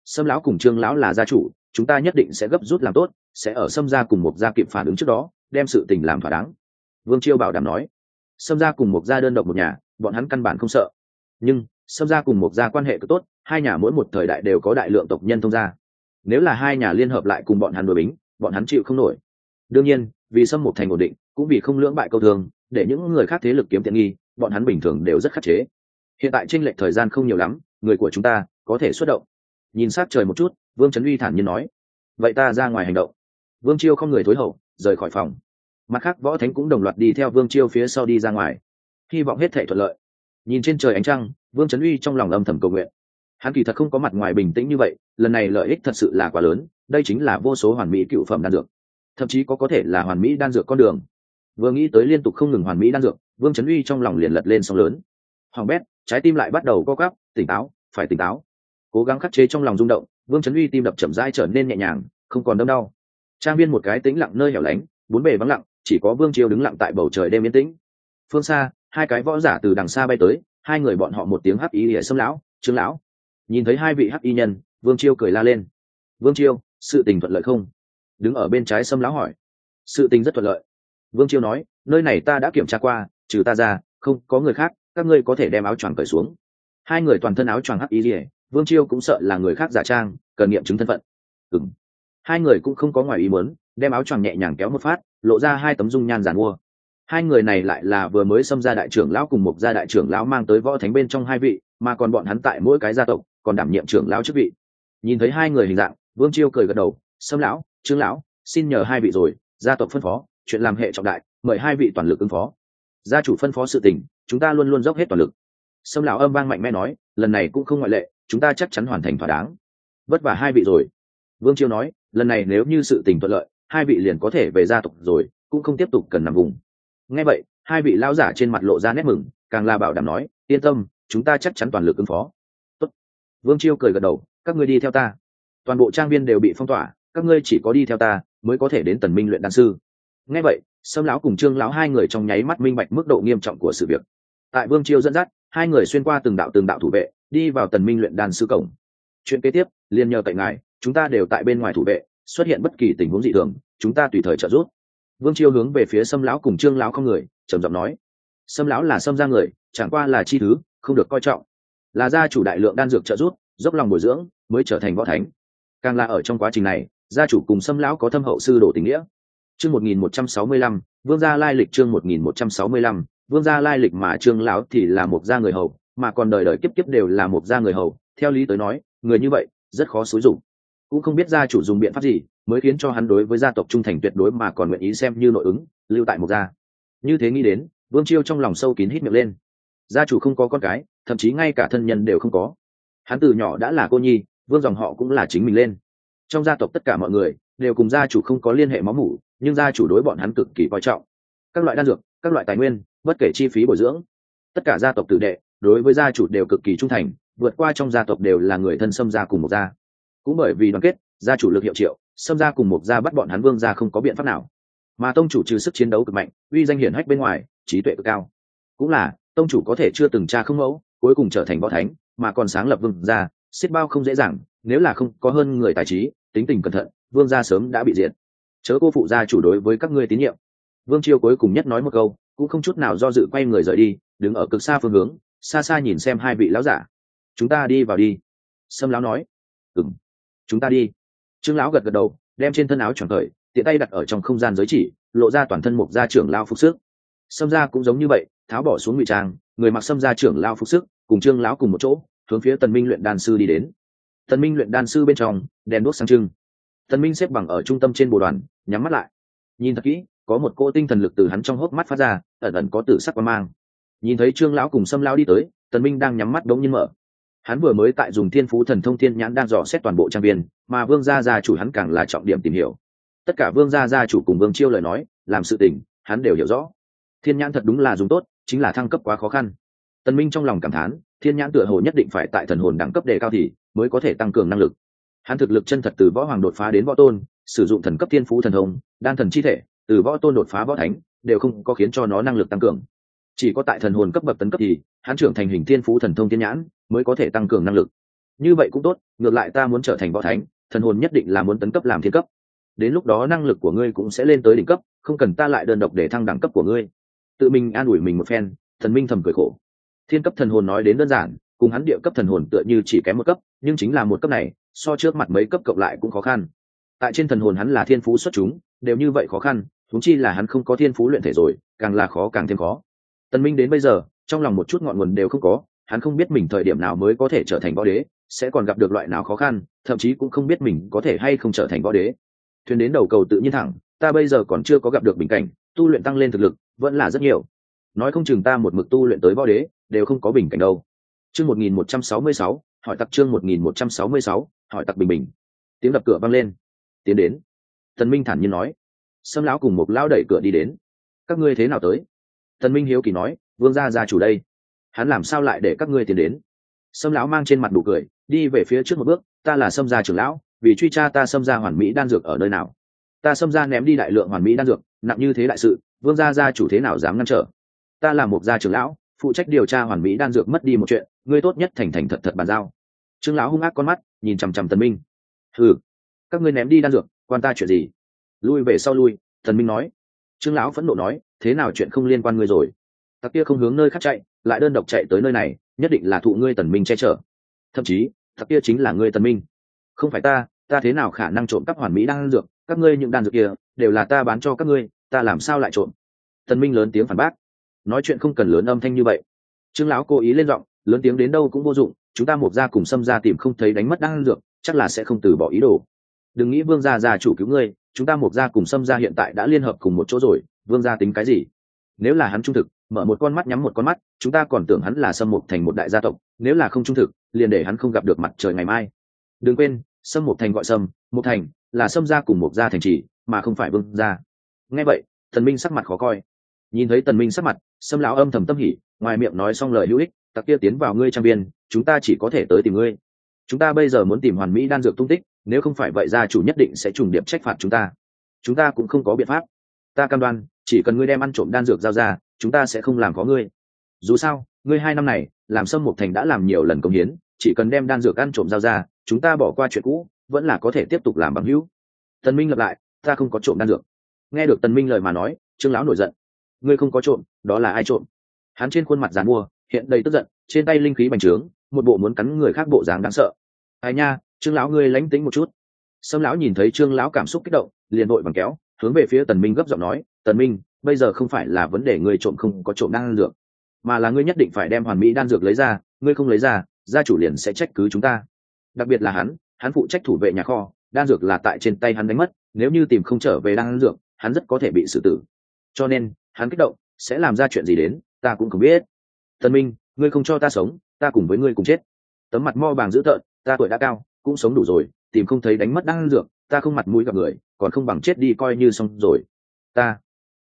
Sâm lão cùng Trương lão là gia chủ, chúng ta nhất định sẽ gấp rút làm tốt, sẽ ở Sâm gia cùng Mộc gia kịp phản ứng trước đó đem sự tình làm thỏa đáng. Vương Chiêu bảo đảm nói. Sâm gia cùng Mộc gia đơn độc một nhà, bọn hắn căn bản không sợ, nhưng Sâm gia cùng Mộc gia quan hệ cực tốt, hai nhà mỗi một thời đại đều có đại lượng tộc nhân thông gia, nếu là hai nhà liên hợp lại cùng bọn hắn đối bính, bọn hắn chịu không nổi. Đương nhiên vì Sâm Mộc thành ổn định, cũng vì không lưỡng bại câu thương, để những người khác thế lực kiếm tiện nghi, bọn hắn bình thường đều rất khắc chế. Hiện tại chênh lệch thời gian không nhiều lắm, người của chúng ta có thể xuất động. Nhìn sát trời một chút, Vương Trấn Uy thản nhiên nói. Vậy ta ra ngoài hành động. Vương Chiêu không người thối hậu rời khỏi phòng. Mặt khác võ thánh cũng đồng loạt đi theo Vương Chiêu phía sau đi ra ngoài, hy vọng hết thảy thuận lợi. Nhìn trên trời ánh trăng, Vương Trấn Uy trong lòng âm thầm cầu nguyện. Hắn kỳ thật không có mặt ngoài bình tĩnh như vậy, lần này lợi ích thật sự là quá lớn, đây chính là vô số hoàn mỹ cựu phẩm đan dược, thậm chí có thể là hoàn mỹ đan dược con đường. Vừa nghĩ tới liên tục không ngừng hoàn mỹ đan dược, Vương Trấn Uy trong lòng liền lật lên sóng lớn. Hoàng bét, trái tim lại bắt đầu co quắp, tỉnh táo, phải tỉnh táo. Cố gắng khắc chế trong lòng rung động, Vương Trấn Uy tim đập chậm rãi trở nên nhẹ nhàng, không còn đâm đau. Trang viên một cái tĩnh lặng nơi hẻo lánh, bốn bề vắng lặng, chỉ có Vương Chiêu đứng lặng tại bầu trời đêm yên tĩnh. Phương xa, hai cái võ giả từ đằng xa bay tới, hai người bọn họ một tiếng hắc y lìa Sâm lão, Trương lão. Nhìn thấy hai vị hắc y nhân, Vương Chiêu cười la lên. Vương Chiêu, sự tình thuận lợi không? Đứng ở bên trái Sâm lão hỏi. Sự tình rất thuận lợi. Vương Chiêu nói, nơi này ta đã kiểm tra qua, trừ ta ra, không có người khác, các ngươi có thể đem áo choàng cởi xuống. Hai người toàn thân áo choàng hắc y lìa, Vương Chiêu cũng sợ là người khác giả trang, cần nghiệm chứng thân phận. Ừm. Hai người cũng không có ngoài ý muốn, đem áo choàng nhẹ nhàng kéo một phát, lộ ra hai tấm dung nhan giản mua. Hai người này lại là vừa mới Sâm gia đại trưởng lão cùng Mộc gia đại trưởng lão mang tới võ thánh bên trong hai vị, mà còn bọn hắn tại mỗi cái gia tộc còn đảm nhiệm trưởng lão chức vị. Nhìn thấy hai người hình dạng, Vương Chiêu cười gật đầu, Sâm lão, Trương lão, xin nhờ hai vị rồi, gia tộc phân phó, chuyện làm hệ trọng đại, mời hai vị toàn lực ứng phó. Gia chủ phân phó sự tình, chúng ta luôn luôn dốc hết toàn lực. Sâm lão âm vang mạnh mẽ nói, lần này cũng không ngoại lệ, chúng ta chắc chắn hoàn thành thỏa đáng. Vất vả hai vị rồi. Vương Chiêu nói, lần này nếu như sự tình thuận lợi, hai vị liền có thể về gia tộc rồi, cũng không tiếp tục cần nằm vùng. Nghe vậy, hai vị lão giả trên mặt lộ ra nét mừng, càng là bảo đảm nói, yên tâm, chúng ta chắc chắn toàn lực ứng phó. Tốt. Vương Chiêu cười gật đầu, các ngươi đi theo ta. Toàn bộ trang viên đều bị phong tỏa, các ngươi chỉ có đi theo ta mới có thể đến Tần Minh luyện đan sư. Nghe vậy, Sâm lão cùng Trương lão hai người trong nháy mắt minh bạch mức độ nghiêm trọng của sự việc. Tại Vương Chiêu dẫn dắt, hai người xuyên qua từng đạo thủ vệ, đi vào Tần Minh luyện đan sư cổng. Chuyện kế tiếp, liền nhờ cậy ngài, chúng ta đều tại bên ngoài thủ vệ, xuất hiện bất kỳ tình huống dị thường, chúng ta tùy thời trợ giúp. Vương Chiêu hướng về phía Sâm lão cùng Trương lão không người, trầm giọng nói. Sâm lão là Sâm gia người, chẳng qua là chi thứ, không được coi trọng. Là gia chủ đại lượng đan dược trợ giúp, dốc lòng bồi dưỡng, mới trở thành võ thánh. Càng là ở trong quá trình này, gia chủ cùng Sâm lão có thâm hậu sư đồ tình nghĩa. Chương 1165, Vương gia lai lịch chương 1165, Vương gia lai lịch mà Trương lão thì là một gia người hầu, mà còn đời đời kiếp kiếp đều là một gia người hầu, theo lý tới nói, người như vậy rất khó xúi dụng. Cũng không biết gia chủ dùng biện pháp gì mới khiến cho hắn đối với gia tộc trung thành tuyệt đối mà còn nguyện ý xem như nội ứng, lưu tại một gia. Như thế nghĩ đến, Vương Chiêu trong lòng sâu kín hít miệng lên. Gia chủ không có con cái, thậm chí ngay cả thân nhân đều không có. Hắn từ nhỏ đã là cô nhi, Vương dòng họ cũng là chính mình lên. Trong gia tộc tất cả mọi người đều cùng gia chủ không có liên hệ máu mủ, nhưng gia chủ đối bọn hắn cực kỳ coi trọng. Các loại đan dược, các loại tài nguyên, bất kể chi phí bồi dưỡng, tất cả gia tộc tử đệ đối với gia chủ đều cực kỳ trung thành, vượt qua trong gia tộc đều là người thân Sâm gia cùng một gia. Cũng bởi vì đoàn kết, gia chủ lực hiệu triệu, Sâm gia cùng một gia bắt bọn hắn Vương gia không có biện pháp nào. Mà tông chủ trừ sức chiến đấu cực mạnh, uy danh hiển hách bên ngoài, trí tuệ cực cao. Cũng là tông chủ có thể chưa từng tra không mẫu, cuối cùng trở thành võ thánh, mà còn sáng lập Vương gia, xiết bao không dễ dàng, nếu là không có hơn người tài trí, tính tình cẩn thận, Vương gia sớm đã bị diệt. Chớ cô phụ gia chủ đối với các ngươi tín nhiệm. Vương Chiêu cuối cùng nhất nói một câu, cũng không chút nào do dự quay người rời đi, đứng ở cực xa phương hướng, xa xa nhìn xem hai vị lão giả. Chúng ta đi vào đi. Sâm lão nói. Ừm, chúng ta đi. Trương lão gật gật đầu, đem trên thân áo choàng cởi, tiện tay đặt ở trong không gian giới chỉ, lộ ra toàn thân Mộc gia trưởng lão phục sức. Sâm gia cũng giống như vậy, tháo bỏ xuống ngụy trang, người mặc Sâm gia trưởng lão phục sức, cùng Trương lão cùng một chỗ, hướng phía Tần Minh luyện đan sư đi đến. Tần Minh luyện đan sư bên trong, đèn đuốc sáng trưng. Tần Minh xếp bằng ở trung tâm trên bồ đoàn, nhắm mắt lại. Nhìn thật kỹ, có một cỗ tinh thần lực từ hắn trong hốc mắt phát ra, ẩn ẩn có tử sắc quang mang. Nhìn thấy Trương lão cùng Sâm lão đi tới, Tần Minh đang nhắm mắt đống nhiên mở. Hắn vừa mới tại dùng Thiên Phú Thần Thông Thiên Nhãn đang dò xét toàn bộ trang viên, mà Vương gia gia chủ hắn càng là trọng điểm tìm hiểu. Tất cả Vương gia gia chủ cùng Vương Chiêu lời nói, làm sự tình, hắn đều hiểu rõ. Thiên Nhãn thật đúng là dùng tốt, chính là thăng cấp quá khó khăn. Tần Minh trong lòng cảm thán, Thiên Nhãn tựa hồ nhất định phải tại thần hồn đẳng cấp đề cao thì mới có thể tăng cường năng lực. Hắn thực lực chân thật từ võ hoàng đột phá đến võ tôn, sử dụng thần cấp Thiên Phú Thần Thông, đan thần chi thể, từ võ tôn đột phá võ thánh, đều không có khiến cho nó năng lực tăng cường. Chỉ có tại thần hồn cấp bậc tấn cấp thì hắn trưởng thành hình Thiên Phú Thần Thông Thiên Nhãn mới có thể tăng cường năng lực. như vậy cũng tốt, ngược lại ta muốn trở thành võ thánh, thần hồn nhất định là muốn tấn cấp làm thiên cấp, đến lúc đó năng lực của ngươi cũng sẽ lên tới đỉnh cấp, không cần ta lại đơn độc để thăng đẳng cấp của ngươi. Tự mình an ủi mình một phen, Tần Minh thầm cười khổ. Thiên cấp thần hồn nói đến đơn giản, cùng hắn địa cấp thần hồn tựa như chỉ kém một cấp, nhưng chính là một cấp này so trước mặt mấy cấp cộng lại cũng khó khăn. Tại trên thần hồn hắn là thiên phú xuất chúng, đều như vậy khó khăn, huống chi là hắn không có thiên phú luyện thể rồi, càng là khó càng thêm khó. Tần Minh đến bây giờ trong lòng một chút ngọn nguồn đều không có, hắn không biết mình thời điểm nào mới có thể trở thành võ đế, sẽ còn gặp được loại nào khó khăn, thậm chí cũng không biết mình có thể hay không trở thành võ đế. Thuyền đến đầu cầu tự nhiên thẳng, ta bây giờ còn chưa có gặp được bình cảnh, tu luyện tăng lên thực lực vẫn là rất nhiều, nói không chừng ta một mực tu luyện tới võ đế đều không có bình cảnh đâu. Chương 1166, hỏi tặc chương 1166, hỏi tặc bình bình. Tiếng đập cửa vang lên. Tiến đến. Tần Minh thản nhiên nói. Sâm lão cùng một lão đẩy cửa đi đến. Các ngươi thế nào tới? Tần Minh hiếu kỳ nói, vương gia gia chủ đây, hắn làm sao lại để các ngươi tiến đến? Sâm lão mang trên mặt nụ cười, đi về phía trước một bước, ta là Sâm gia trưởng lão, vì truy tra ta Sâm gia hoàn mỹ đan dược ở nơi nào. Ta Sâm gia ném đi đại lượng hoàn mỹ đan dược, nặng như thế đại sự, vương gia gia chủ thế nào dám ngăn trở? Ta là một gia trưởng lão, phụ trách điều tra hoàn mỹ đan dược mất đi một chuyện, ngươi tốt nhất thành thành thật thật bàn giao. Trương lão hung ác con mắt nhìn chằm chằm Tần Minh. Hừ, các ngươi ném đi đan dược, quan ta chuyện gì? Lui về sau lui. Tần Minh nói. Trương lão phẫn nộ nói, thế nào chuyện không liên quan ngươi rồi? Tặc kia không hướng nơi khác chạy, lại đơn độc chạy tới nơi này, nhất định là thụ ngươi Tần Minh che chở. Thậm chí, tặc kia chính là ngươi Tần Minh. Không phải ta thế nào khả năng trộm cắp hoàn mỹ đan dược? Các ngươi những đan dược kia đều là ta bán cho các ngươi, ta làm sao lại trộm? Tần Minh lớn tiếng phản bác. Nói chuyện không cần lớn âm thanh như vậy. Trương lão cố ý lên giọng, lớn tiếng đến đâu cũng vô dụng, chúng ta một gia cùng Sâm gia tìm không thấy đánh mất đan dược, chắc là sẽ không từ bỏ ý đồ. Đừng nghĩ vương gia gia chủ cứu ngươi, chúng ta một gia cùng Sâm gia hiện tại đã liên hợp cùng một chỗ rồi, vương gia tính cái gì? Nếu là hắn trung thực, mở một con mắt nhắm một con mắt, chúng ta còn tưởng hắn là Sâm Mục Thành một đại gia tộc, nếu là không trung thực, liền để hắn không gặp được mặt trời ngày mai. Đừng quên, Sâm Mục Thành gọi Sâm Mục Thành, là Sâm gia cùng một gia thành trì, mà không phải vương gia. Nghe vậy, Tần Minh sắc mặt khó coi. Nhìn thấy Tần Minh sắc mặt, Sâm lão âm thầm tâm hỉ, ngoài miệng nói xong lời hữu ích, tặc kia tiến vào ngươi trang viên, chúng ta chỉ có thể tới tìm ngươi. Chúng ta bây giờ muốn tìm hoàn mỹ đan dược tung tích, nếu không phải vậy gia chủ nhất định sẽ trùng điệp trách phạt chúng ta cũng không có biện pháp. Ta cam đoan, chỉ cần ngươi đem ăn trộm đan dược giao ra, chúng ta sẽ không làm có ngươi. Dù sao, ngươi 2 năm này làm Sâm Mục Thành đã làm nhiều lần công hiến, chỉ cần đem đan dược ăn trộm giao ra, chúng ta bỏ qua chuyện cũ, vẫn là có thể tiếp tục làm bằng hữu. Tần Minh lặp lại, ta không có trộm đan dược. Nghe được Tần Minh lời mà nói, Trương lão nổi giận. Ngươi không có trộm, đó là ai trộm? Hắn trên khuôn mặt giàn mua hiện đầy tức giận, trên tay linh khí bành trướng, một bộ muốn cắn người khác bộ dáng đáng sợ. Ai nha, Trương lão ngươi lánh tính một chút. Sâm lão nhìn thấy Trương lão cảm xúc kích động, liền vội vàng kéo, hướng về phía Tần Minh gấp giọng nói, Tần Minh, bây giờ không phải là vấn đề ngươi trộm không có trộm đan dược, mà là ngươi nhất định phải đem hoàn mỹ đan dược lấy ra, ngươi không lấy ra, gia chủ liền sẽ trách cứ chúng ta. Đặc biệt là hắn phụ trách thủ vệ nhà kho, đan dược là tại trên tay hắn đánh mất, nếu như tìm không trở về đan dược, hắn rất có thể bị xử tử. Cho nên, hắn kích động, sẽ làm ra chuyện gì đến, ta cũng không biết. Tần Minh, ngươi không cho ta sống, ta cùng với ngươi cùng chết. Tấm mặt mo bàng dữ tợn, ta tuổi đã cao, cũng sống đủ rồi, tìm không thấy đánh mất đan dược, ta không mặt mũi gặp người, còn không bằng chết đi coi như xong rồi. Ta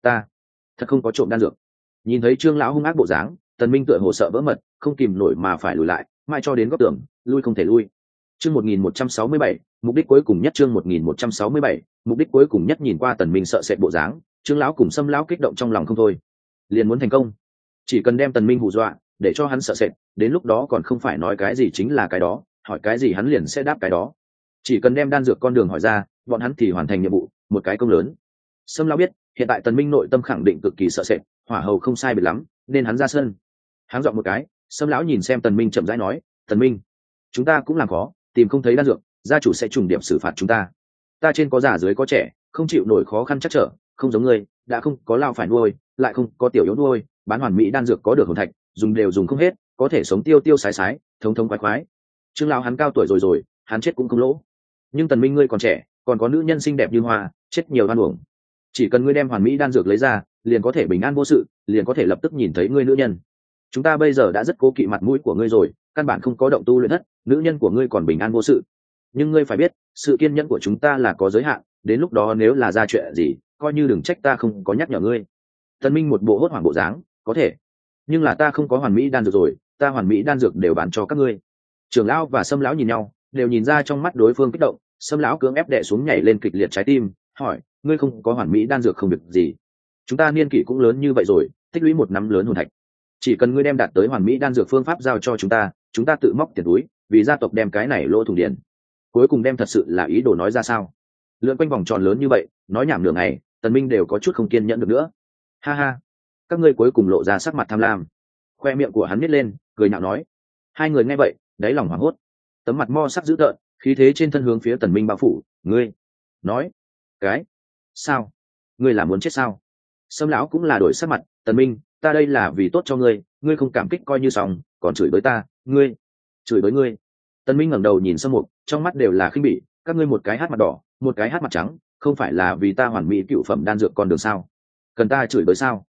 thật không có trộm đan dược. Nhìn thấy Trương lão hung ác bộ dáng, Tần Minh tựa hồ sợ vỡ mật, không kìm nổi mà phải lùi lại, mãi cho đến góc tường, lui không thể lui. Chương 1167, mục đích cuối cùng nhất chương 1167, mục đích cuối cùng nhất. Nhìn qua Tần Minh sợ sệt bộ dáng, Trương lão cùng Sâm lão kích động trong lòng không thôi, liền muốn thành công. Chỉ cần đem Tần Minh hù dọa, để cho hắn sợ sệt, đến lúc đó còn không phải nói cái gì chính là cái đó, hỏi cái gì hắn liền sẽ đáp cái đó. Chỉ cần đem đan dược con đường hỏi ra, bọn hắn thì hoàn thành nhiệm vụ, một cái công lớn. Sâm lão biết, hiện tại Tần Minh nội tâm khẳng định cực kỳ sợ sệt, hỏa hầu không sai biệt lắm, nên hắn ra sân. Háng giọng một cái, Sâm lão nhìn xem Tần Minh chậm rãi nói, Tần Minh, chúng ta cũng làm khó, tìm không thấy đan dược, gia chủ sẽ trùng điểm xử phạt chúng ta. Ta trên có già dưới có trẻ, không chịu nổi khó khăn chắc trở, không giống ngươi, đã không có lao phải nuôi, lại không có tiểu yếu nuôi, bán hoàn mỹ đan dược có được hồn thạch, dùng đều dùng không hết, có thể sống tiêu tiêu sái sái, thống thống khoái khoái. Trương lão hắn cao tuổi rồi, hắn chết cũng không lỗ. Nhưng Tần Minh ngươi còn trẻ, còn có nữ nhân xinh đẹp như hoa, chết nhiều oan uổng. Chỉ cần ngươi đem hoàn mỹ đan dược lấy ra, liền có thể bình an vô sự, liền có thể lập tức nhìn thấy ngươi nữ nhân. Chúng ta bây giờ đã rất cố kỵ mặt mũi của ngươi rồi, căn bản không có động tu luyện thất, nữ nhân của ngươi còn bình an vô sự. Nhưng ngươi phải biết, sự kiên nhẫn của chúng ta là có giới hạn, đến lúc đó nếu là ra chuyện gì, coi như đừng trách ta không có nhắc nhở ngươi. Tần Minh một bộ hốt hoảng bộ dáng, có thể, nhưng là ta không có hoàn mỹ đan dược rồi, ta hoàn mỹ đan dược đều bán cho các ngươi. Trưởng lão và Sâm lão nhìn nhau, đều nhìn ra trong mắt đối phương kích động. Sâm lão cưỡng ép đè xuống nhảy lên kịch liệt trái tim, hỏi, ngươi không có hoàn mỹ đan dược không việc gì? Chúng ta niên kỷ cũng lớn như vậy rồi, tích lũy một năm lớn hồn thạch, chỉ cần ngươi đem đạt tới hoàn mỹ đan dược phương pháp giao cho chúng ta tự móc tiền túi, vì gia tộc đem cái này lỗ thủng điền, cuối cùng đem thật sự là ý đồ nói ra sao? Lượn quanh vòng tròn lớn như vậy, nói nhảm nửa ngày, Tần Minh đều có chút không kiên nhẫn được nữa. Ha ha, các ngươi cuối cùng lộ ra sắc mặt tham lam. Khoe miệng của hắn nhếch lên, cười nhạo nói. Hai người nghe vậy, đáy lòng hoảng hốt, tấm mặt mo sắc dữ tợn, khí thế trên thân hướng phía Tần Minh bao phủ. Ngươi nói cái sao? Ngươi là muốn chết sao? Sâm lão cũng là đổi sắc mặt. Tần Minh, ta đây là vì tốt cho ngươi, ngươi không cảm kích coi như xong, còn chửi bới ta, ngươi chửi bới ngươi. Tần Minh ngẩng đầu nhìn Sâm Mục, trong mắt đều là khinh bỉ. Các ngươi một cái hát mặt đỏ, một cái hát mặt trắng, không phải là vì ta hoàn mỹ cựu phẩm đan dược con đường sao? Cần ta chửi bới sao?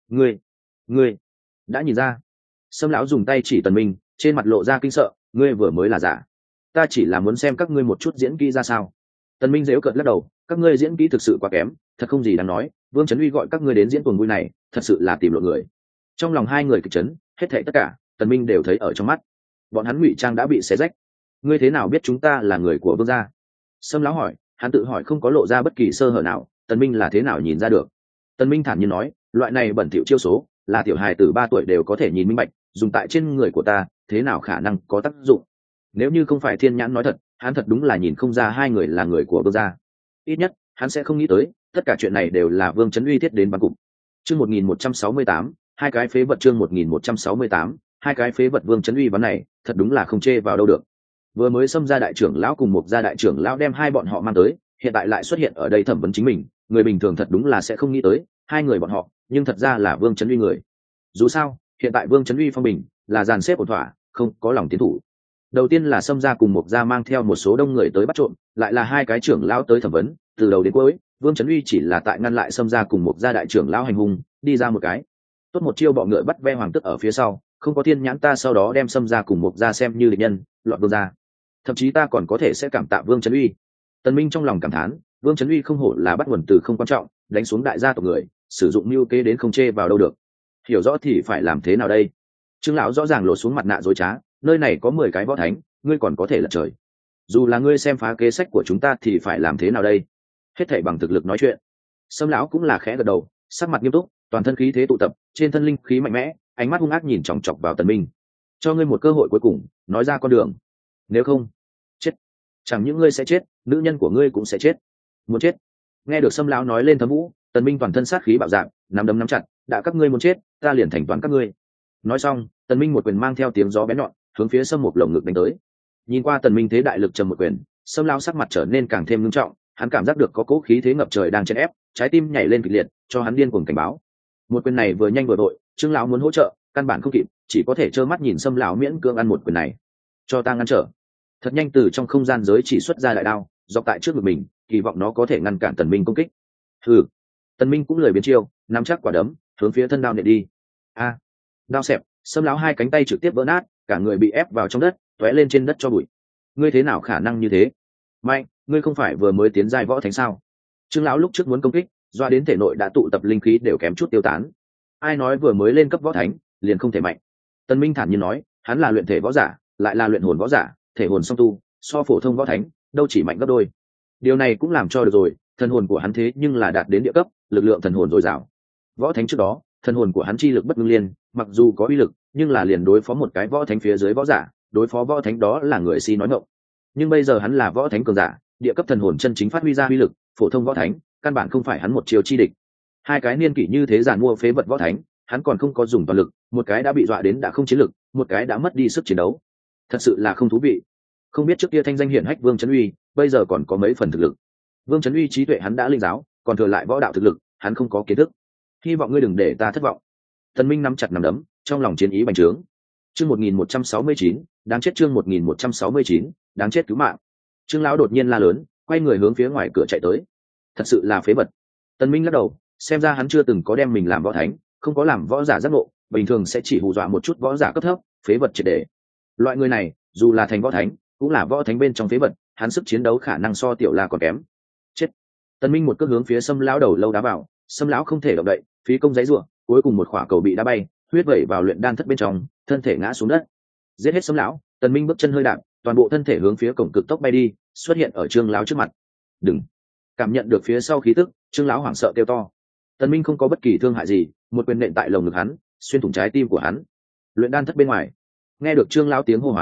Ngươi đã nhìn ra? Sâm lão dùng tay chỉ Tần Minh, trên mặt lộ ra kinh sợ. Ngươi vừa mới là giả, ta chỉ là muốn xem các ngươi một chút diễn kỹ ra sao. Tần Minh giễu cợt lắc đầu, các ngươi diễn kỹ thực sự quá kém, thật không gì đáng nói. Vương Chấn Uy gọi các ngươi đến diễn tuần vui này, thật sự là tìm lộn người. Trong lòng hai người kịch chấn, hết thảy tất cả, Tần Minh đều thấy ở trong mắt. Bọn hắn ngụy trang đã bị xé rách. Ngươi thế nào biết chúng ta là người của Vương gia? Sâm lão hỏi, hắn tự hỏi không có lộ ra bất kỳ sơ hở nào, Tần Minh là thế nào nhìn ra được? Tần Minh thản nhiên nói, loại này bẩn thỉu chiêu số, là tiểu hài từ 3 tuổi đều có thể nhìn minh bạch, dùng tại trên người của ta, thế nào khả năng có tác dụng? Nếu như không phải Thiên Nhãn nói thật, hắn thật đúng là nhìn không ra hai người là người của Vương gia. Ít nhất, hắn sẽ không nghĩ tới, tất cả chuyện này đều là Vương Chấn Uy thiết đến bắn cục. Chương 1168, hai cái phế vật. Chương 1168, hai cái phế vật. Vương Chấn Uy ván này, thật đúng là không chê vào đâu được. Vừa mới xâm ra đại trưởng lão cùng một gia đại trưởng lão đem hai bọn họ mang tới, hiện tại lại xuất hiện ở đây thẩm vấn chính mình, người bình thường thật đúng là sẽ không nghĩ tới hai người bọn họ, nhưng thật ra là Vương Chấn Uy người. Dù sao, hiện tại Vương Chấn Uy phong bình là dàn xếp ổn thỏa, không có lòng tiến thủ. Đầu tiên là xâm gia cùng một gia mang theo một số đông người tới bắt trộm, lại là hai cái trưởng lão tới thẩm vấn, từ đầu đến cuối Vương Chấn Uy chỉ là tại ngăn lại xâm gia cùng một gia đại trưởng lão hành hung, đi ra một cái tốt một chiêu bọ ngựa bắt ve hoàng tức ở phía sau, không có Thiên Nhãn ta sau đó đem xâm gia cùng một gia xem như địch nhân, loạn Vương gia. Thậm chí ta còn có thể sẽ cảm tạ Vương Chấn Uy. Tần Minh trong lòng cảm thán, Vương Chấn Uy không hổ là bắt nguồn từ không quan trọng, đánh xuống đại gia tộc người, sử dụng mưu kế đến không chê vào đâu được. Hiểu rõ thì phải làm thế nào đây? Trương lão rõ ràng lột xuống mặt nạ dối trá, nơi này có 10 cái võ thánh, ngươi còn có thể lật trời. Dù là ngươi xem phá kế sách của chúng ta thì phải làm thế nào đây? Hết thảy bằng thực lực nói chuyện. Sâm lão cũng là khẽ gật đầu, sắc mặt nghiêm túc, toàn thân khí thế tụ tập, trên thân linh khí mạnh mẽ, ánh mắt hung ác nhìn chòng chọc vào Tần Minh. Cho ngươi một cơ hội cuối cùng, nói ra con đường. Nếu không, chết. Chẳng những ngươi sẽ chết, nữ nhân của ngươi cũng sẽ chết. Muốn chết. Nghe được Sâm lão nói lên Thấm Vũ, Tần Minh toàn thân sát khí bạo dạn, nắm đấm nắm chặt, đã các ngươi muốn chết, ta liền thành toán các ngươi. Nói xong, Tần Minh một quyền mang theo tiếng gió bén nhọn, hướng phía Sâm Mục lồng ngực đánh tới. Nhìn qua Tần Minh thế đại lực trầm một quyền, Sâm lão sắc mặt trở nên càng thêm nghiêm trọng, hắn cảm giác được có cỗ khí thế ngập trời đang chèn ép, trái tim nhảy lên kịch liệt, cho hắn điên cuồng cảnh báo. Một quyền này vừa nhanh vừa vội, Trương lão muốn hỗ trợ, căn bản không kịp, chỉ có thể trơ mắt nhìn Sâm lão miễn cưỡng ăn một quyền này. Cho ta ngăn trở. Thật nhanh từ trong không gian giới chỉ xuất ra đại đao, dọc tại trước ngực mình, kỳ vọng nó có thể ngăn cản Tần Minh công kích. Hừ. Tần Minh cũng lười biến chiêu, nắm chắc quả đấm, hướng phía thân đao nện đi. A. Đao xẹp, Sâm lão hai cánh tay trực tiếp vỡ nát, cả người bị ép vào trong đất, tóe lên trên đất cho bụi. Ngươi thế nào khả năng như thế? Mạnh, ngươi không phải vừa mới tiến giai võ thánh sao? Trương lão lúc trước muốn công kích, doa đến thể nội đã tụ tập linh khí đều kém chút tiêu tán. Ai nói vừa mới lên cấp võ thánh, liền không thể mạnh? Tần Minh thản nhiên nói, hắn là luyện thể võ giả, lại là luyện hồn võ giả, thể hồn song tu, so phổ thông võ thánh, đâu chỉ mạnh gấp đôi. Điều này cũng làm cho được rồi, thần hồn của hắn thế nhưng là đạt đến địa cấp, lực lượng thần hồn dồi dào. Võ thánh trước đó, thần hồn của hắn chi lực bất ngưng liên, mặc dù có uy lực, nhưng là liền đối phó một cái võ thánh phía dưới võ giả, đối phó võ thánh đó là người si nói ngọng. Nhưng bây giờ hắn là võ thánh cường giả, địa cấp thần hồn chân chính phát huy ra uy lực, phổ thông võ thánh, căn bản không phải hắn một chiều chi địch. Hai cái niên kỷ như thế giản mua phế vật võ thánh, hắn còn không có dùng toàn lực, một cái đã bị dọa đến đã không chiến lực, một cái đã mất đi sức chiến đấu. Thật sự là không thú vị. Không biết trước kia thanh danh hiển hách Vương Chấn Uy, bây giờ còn có mấy phần thực lực. Vương Chấn Uy trí tuệ hắn đã linh giáo, còn thừa lại võ đạo thực lực, hắn không có kiến thức. Hy vọng ngươi đừng để ta thất vọng. Tần Minh nắm chặt nắm đấm, trong lòng chiến ý bành trướng. Chương 1169, đáng chết. Chương 1169, đáng chết cứu mạng. Trương lão đột nhiên la lớn, quay người hướng phía ngoài cửa chạy tới. Thật sự là phế vật. Tần Minh lắc đầu, xem ra hắn chưa từng có đem mình làm võ thánh, không có làm võ giả giác ngộ, bình thường sẽ chỉ hù dọa một chút võ giả cấp thấp, phế vật triệt để. Loại người này, dù là thành võ thánh, cũng là võ thánh bên trong phế vật, hắn sức chiến đấu khả năng so tiểu la còn kém. Chết. Tần Minh một cước hướng phía Sâm lão đầu lâu đá vào, Sâm lão không thể động đậy, phí công giãy giụa, cuối cùng một quả cầu bị đá bay, huyết vẩy vào luyện đan thất bên trong, thân thể ngã xuống đất. Giết hết Sâm lão, Tần Minh bước chân hơi đạp, toàn bộ thân thể hướng phía cổng cực tốc bay đi, xuất hiện ở Trương lão trước mặt. Đừng. Cảm nhận được phía sau khí tức, Trương lão hoảng sợ kêu to. Tần Minh không có bất kỳ thương hại gì, một quyền nện tại lồng ngực hắn, xuyên thủng trái tim của hắn. Luyện đan thất bên ngoài, nghe được Trương lão tiếng hô hoán,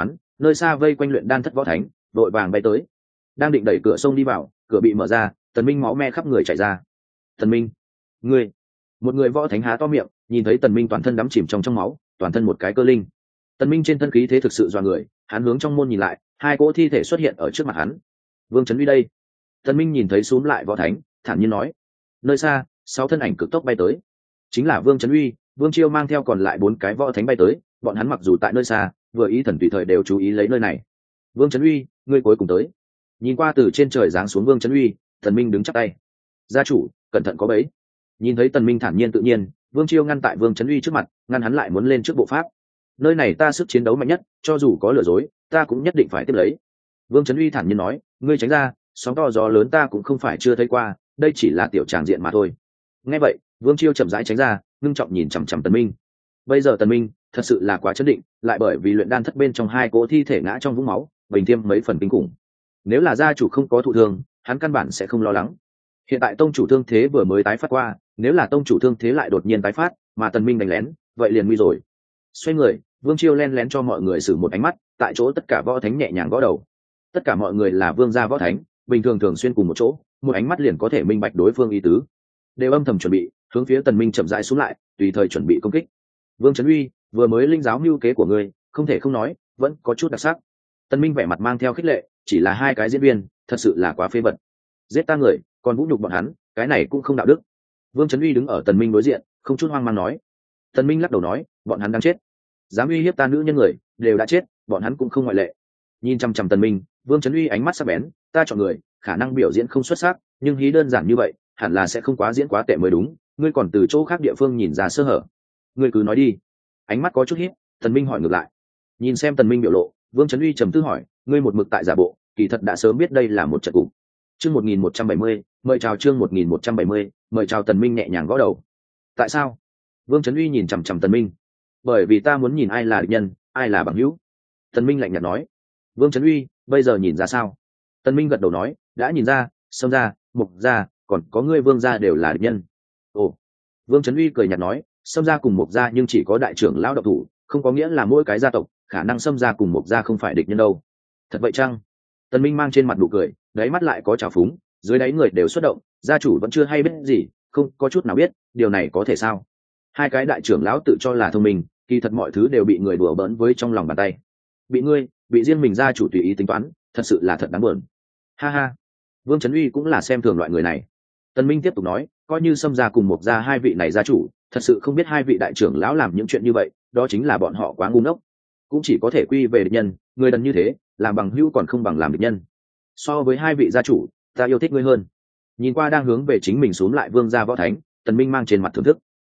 nơi xa vây quanh luyện đan thất võ thánh đội vàng bay tới, đang định đẩy cửa sông đi vào, cửa bị mở ra, Tần Minh máu me khắp người chảy ra. Tần Minh, ngươi! Một người võ thánh há to miệng, nhìn thấy Tần Minh toàn thân đắm chìm trong máu, toàn thân một cái cơ linh. Tần Minh trên thân khí thế thực sự dọa người, hắn hướng trong môn nhìn lại, hai cỗ thi thể xuất hiện ở trước mặt hắn. Vương Chấn Uy đây. Tần Minh nhìn thấy xuống lại võ thánh, thản nhiên nói. Nơi xa, 6 thân ảnh cực tốc bay tới, chính là Vương Chấn Uy, Vương Chiêu mang theo còn lại 4 cái võ thánh bay tới, bọn hắn mặc dù tại nơi xa, vừa ý thần tùy thời đều chú ý lấy nơi này. Vương Chấn Uy, ngươi cuối cùng tới. Nhìn qua từ trên trời giáng xuống Vương Chấn Uy, Tần Minh đứng chắp tay. Gia chủ, cẩn thận có bẫy. Nhìn thấy Tần Minh thản nhiên tự nhiên, Vương Chiêu ngăn tại Vương Chấn Uy trước mặt, ngăn hắn lại muốn lên trước bộ pháp. Nơi này ta sức chiến đấu mạnh nhất, cho dù có lừa dối, ta cũng nhất định phải tiếp lấy. Vương Chấn Uy thản nhiên nói, ngươi tránh ra, sóng to gió lớn ta cũng không phải chưa thấy qua, đây chỉ là tiểu tràng diện mà thôi. Nghe vậy, Vương Chiêu chậm rãi tránh ra, ngưng trọng nhìn chằm chằm Tần Minh. Bây giờ Tần Minh thật sự là quá chấn định, lại bởi vì luyện đan thất bên trong hai cỗ thi thể ngã trong vũng máu, bình thêm mấy phần kinh khủng. Nếu là gia chủ không có thụ thương, hắn căn bản sẽ không lo lắng. Hiện tại tông chủ thương thế vừa mới tái phát qua, nếu là tông chủ thương thế lại đột nhiên tái phát, mà Tần Minh đánh lén, vậy liền nguy rồi. Xoay người, Vương Chiêu len lén cho mọi người sử một ánh mắt, tại chỗ tất cả võ thánh nhẹ nhàng gõ đầu. Tất cả mọi người là vương gia võ thánh, bình thường thường xuyên cùng một chỗ, một ánh mắt liền có thể minh bạch đối phương ý tứ, đều âm thầm chuẩn bị hướng phía Tần Minh chậm rãi xuống lại, tùy thời chuẩn bị công kích. Vương Chấn Uy, vừa mới linh giáo mưu kế của ngươi, không thể không nói, vẫn có chút đặc sắc. Tần Minh vẻ mặt mang theo khích lệ, chỉ là hai cái diễn viên, thật sự là quá phế vật. Giết ta người, còn vũ nhục bọn hắn, cái này cũng không đạo đức. Vương Chấn Uy đứng ở Tần Minh đối diện, không chút hoang mang nói. Tần Minh lắc đầu nói, bọn hắn đang chết. Dám uy hiếp ta nữ nhân người, đều đã chết, bọn hắn cũng không ngoại lệ. Nhìn chăm chăm Tần Minh, Vương Chấn Uy ánh mắt sắc bén, ta chọn người, khả năng biểu diễn không xuất sắc, nhưng hí đơn giản như vậy, hẳn là sẽ không quá diễn quá tệ mới đúng. Ngươi còn từ chỗ khác địa phương nhìn ra sơ hở, ngươi cứ nói đi. Ánh mắt có chút híp, Tần Minh hỏi ngược lại. Nhìn xem Tần Minh biểu lộ, Vương Chấn Uy trầm tư hỏi, ngươi một mực tại giả bộ, kỳ thật đã sớm biết đây là một trận cục. Chương 1170, mời chào chương 1170, mời chào. Tần Minh nhẹ nhàng gõ đầu. Tại sao? Vương Chấn Uy nhìn chằm chằm Tần Minh. Bởi vì ta muốn nhìn ai là địch nhân, ai là bằng hữu. Tần Minh lạnh nhạt nói. Vương Chấn Uy, bây giờ nhìn ra sao? Tần Minh gật đầu nói, đã nhìn ra, Sâm gia, Mục gia, còn có ngươi Vương gia đều là địch nhân. Ồ. Vương Chấn Uy cười nhạt nói, Sâm gia cùng Mục gia nhưng chỉ có đại trưởng lão độc thủ, không có nghĩa là mỗi cái gia tộc, khả năng Sâm gia cùng Mục gia không phải địch nhân đâu. Thật vậy chăng? Tần Minh mang trên mặt nụ cười, đáy mắt lại có trào phúng, dưới đáy người đều xuất động, gia chủ vẫn chưa hay biết gì, không có chút nào biết, điều này có thể sao? Hai cái đại trưởng lão tự cho là thông minh, kỳ thật mọi thứ đều bị người đùa bỡn với trong lòng bàn tay. Bị ngươi, bị riêng mình gia chủ tùy ý tính toán, thật sự là thật đáng buồn. Ha ha. Vương Chấn Uy cũng là xem thường loại người này. Tần Minh tiếp tục nói, coi như Sâm gia cùng Mục gia hai vị này gia chủ, thật sự không biết hai vị đại trưởng lão làm những chuyện như vậy, đó chính là bọn họ quá ngu ngốc, cũng chỉ có thể quy về địch nhân, người đần như thế, làm bằng hữu còn không bằng làm địch nhân. So với hai vị gia chủ, ta yêu thích ngươi hơn. Nhìn qua đang hướng về chính mình xuống lại Vương gia võ thánh, Tần Minh mang trên mặt thưởng thức.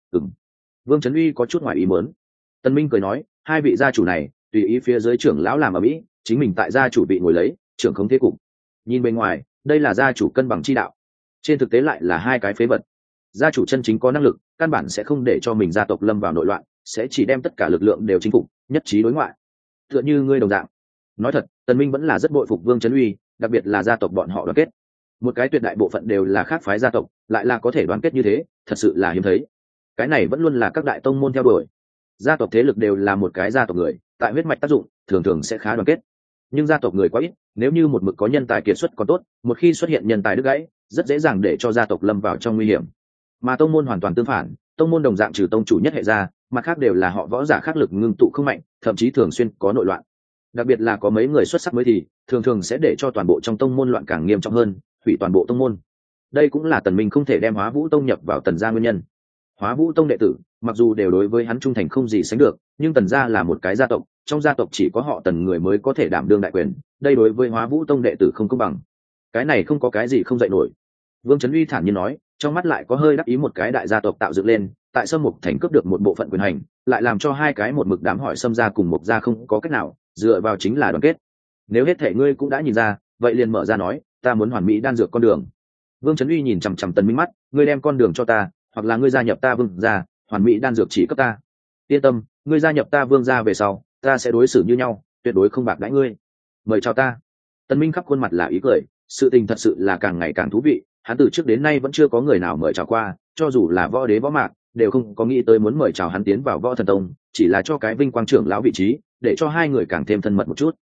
Vương Chấn Uy có chút ngoài ý muốn. Tần Minh cười nói, hai vị gia chủ này, tùy ý phía dưới trưởng lão làm ở mỹ, chính mình tại gia chủ bị ngồi lấy, trưởng không thế cục. Nhìn bên ngoài, đây là gia chủ cân bằng chi đạo, trên thực tế lại là hai cái phế vật. Gia chủ chân chính có năng lực, căn bản sẽ không để cho mình gia tộc lâm vào nội loạn, sẽ chỉ đem tất cả lực lượng đều chinh phục, nhất trí đối ngoại. Tựa như ngươi đồng dạng. Nói thật, Tần Minh vẫn là rất bội phục Vương Chấn Uy, đặc biệt là gia tộc bọn họ đoàn kết. Một cái tuyệt đại bộ phận đều là khác phái gia tộc, lại là có thể đoàn kết như thế, thật sự là hiếm thấy. Cái này vẫn luôn là các đại tông môn theo đuổi. Gia tộc thế lực đều là một cái gia tộc người, tại huyết mạch tác dụng, thường thường sẽ khá đoàn kết. Nhưng gia tộc người quá ít, nếu như một mực có nhân tài kiệt xuất còn tốt, một khi xuất hiện nhân tài đứt gãy, rất dễ dàng để cho gia tộc lâm vào trong nguy hiểm. Mà tông môn hoàn toàn tương phản, tông môn đồng dạng trừ tông chủ nhất hệ gia, mặt khác đều là họ võ giả khác lực ngưng tụ không mạnh, thậm chí thường xuyên có nội loạn. Đặc biệt là có mấy người xuất sắc mới thì thường thường sẽ để cho toàn bộ trong tông môn loạn càng nghiêm trọng hơn, hủy toàn bộ tông môn. Đây cũng là Tần Minh không thể đem Hóa Vũ Tông nhập vào Tần gia nguyên nhân. Hóa Vũ Tông đệ tử, mặc dù đều đối với hắn trung thành không gì sánh được, nhưng Tần gia là một cái gia tộc, trong gia tộc chỉ có họ Tần người mới có thể đảm đương đại quyền, đây đối với Hóa Vũ Tông đệ tử không công bằng. Cái này không có cái gì không dạy nổi. Vương Chấn Uy thản nhiên nói, trong mắt lại có hơi đắc ý một cái đại gia tộc tạo dựng lên, tại Sâm Mục Thành cướp được một bộ phận quyền hành, lại làm cho hai cái một mực đám hỏi Sâm gia cùng Mục gia không có cách nào, dựa vào chính là đoàn kết. Nếu hết thể ngươi cũng đã nhìn ra, vậy liền mở ra nói, ta muốn hoàn mỹ đan dược con đường. Vương Chấn Uy nhìn chằm chằm Tần Minh mắt, ngươi đem con đường cho ta, hoặc là ngươi gia nhập ta Vương gia, hoàn mỹ đan dược chỉ cấp ta. Yên tâm, ngươi gia nhập ta Vương gia về sau, ta sẽ đối xử như nhau, tuyệt đối không bạc đãi ngươi. Mời chào ta. Tần Minh khắp khuôn mặt là ý cười, sự tình thật sự là càng ngày càng thú vị, hắn từ trước đến nay vẫn chưa có người nào mời chào qua, cho dù là võ đế võ mạc, đều không có nghĩ tới muốn mời chào hắn tiến vào Võ Thần Tông, chỉ là cho cái vinh quang trưởng lão vị trí, để cho hai người càng thêm thân mật một chút.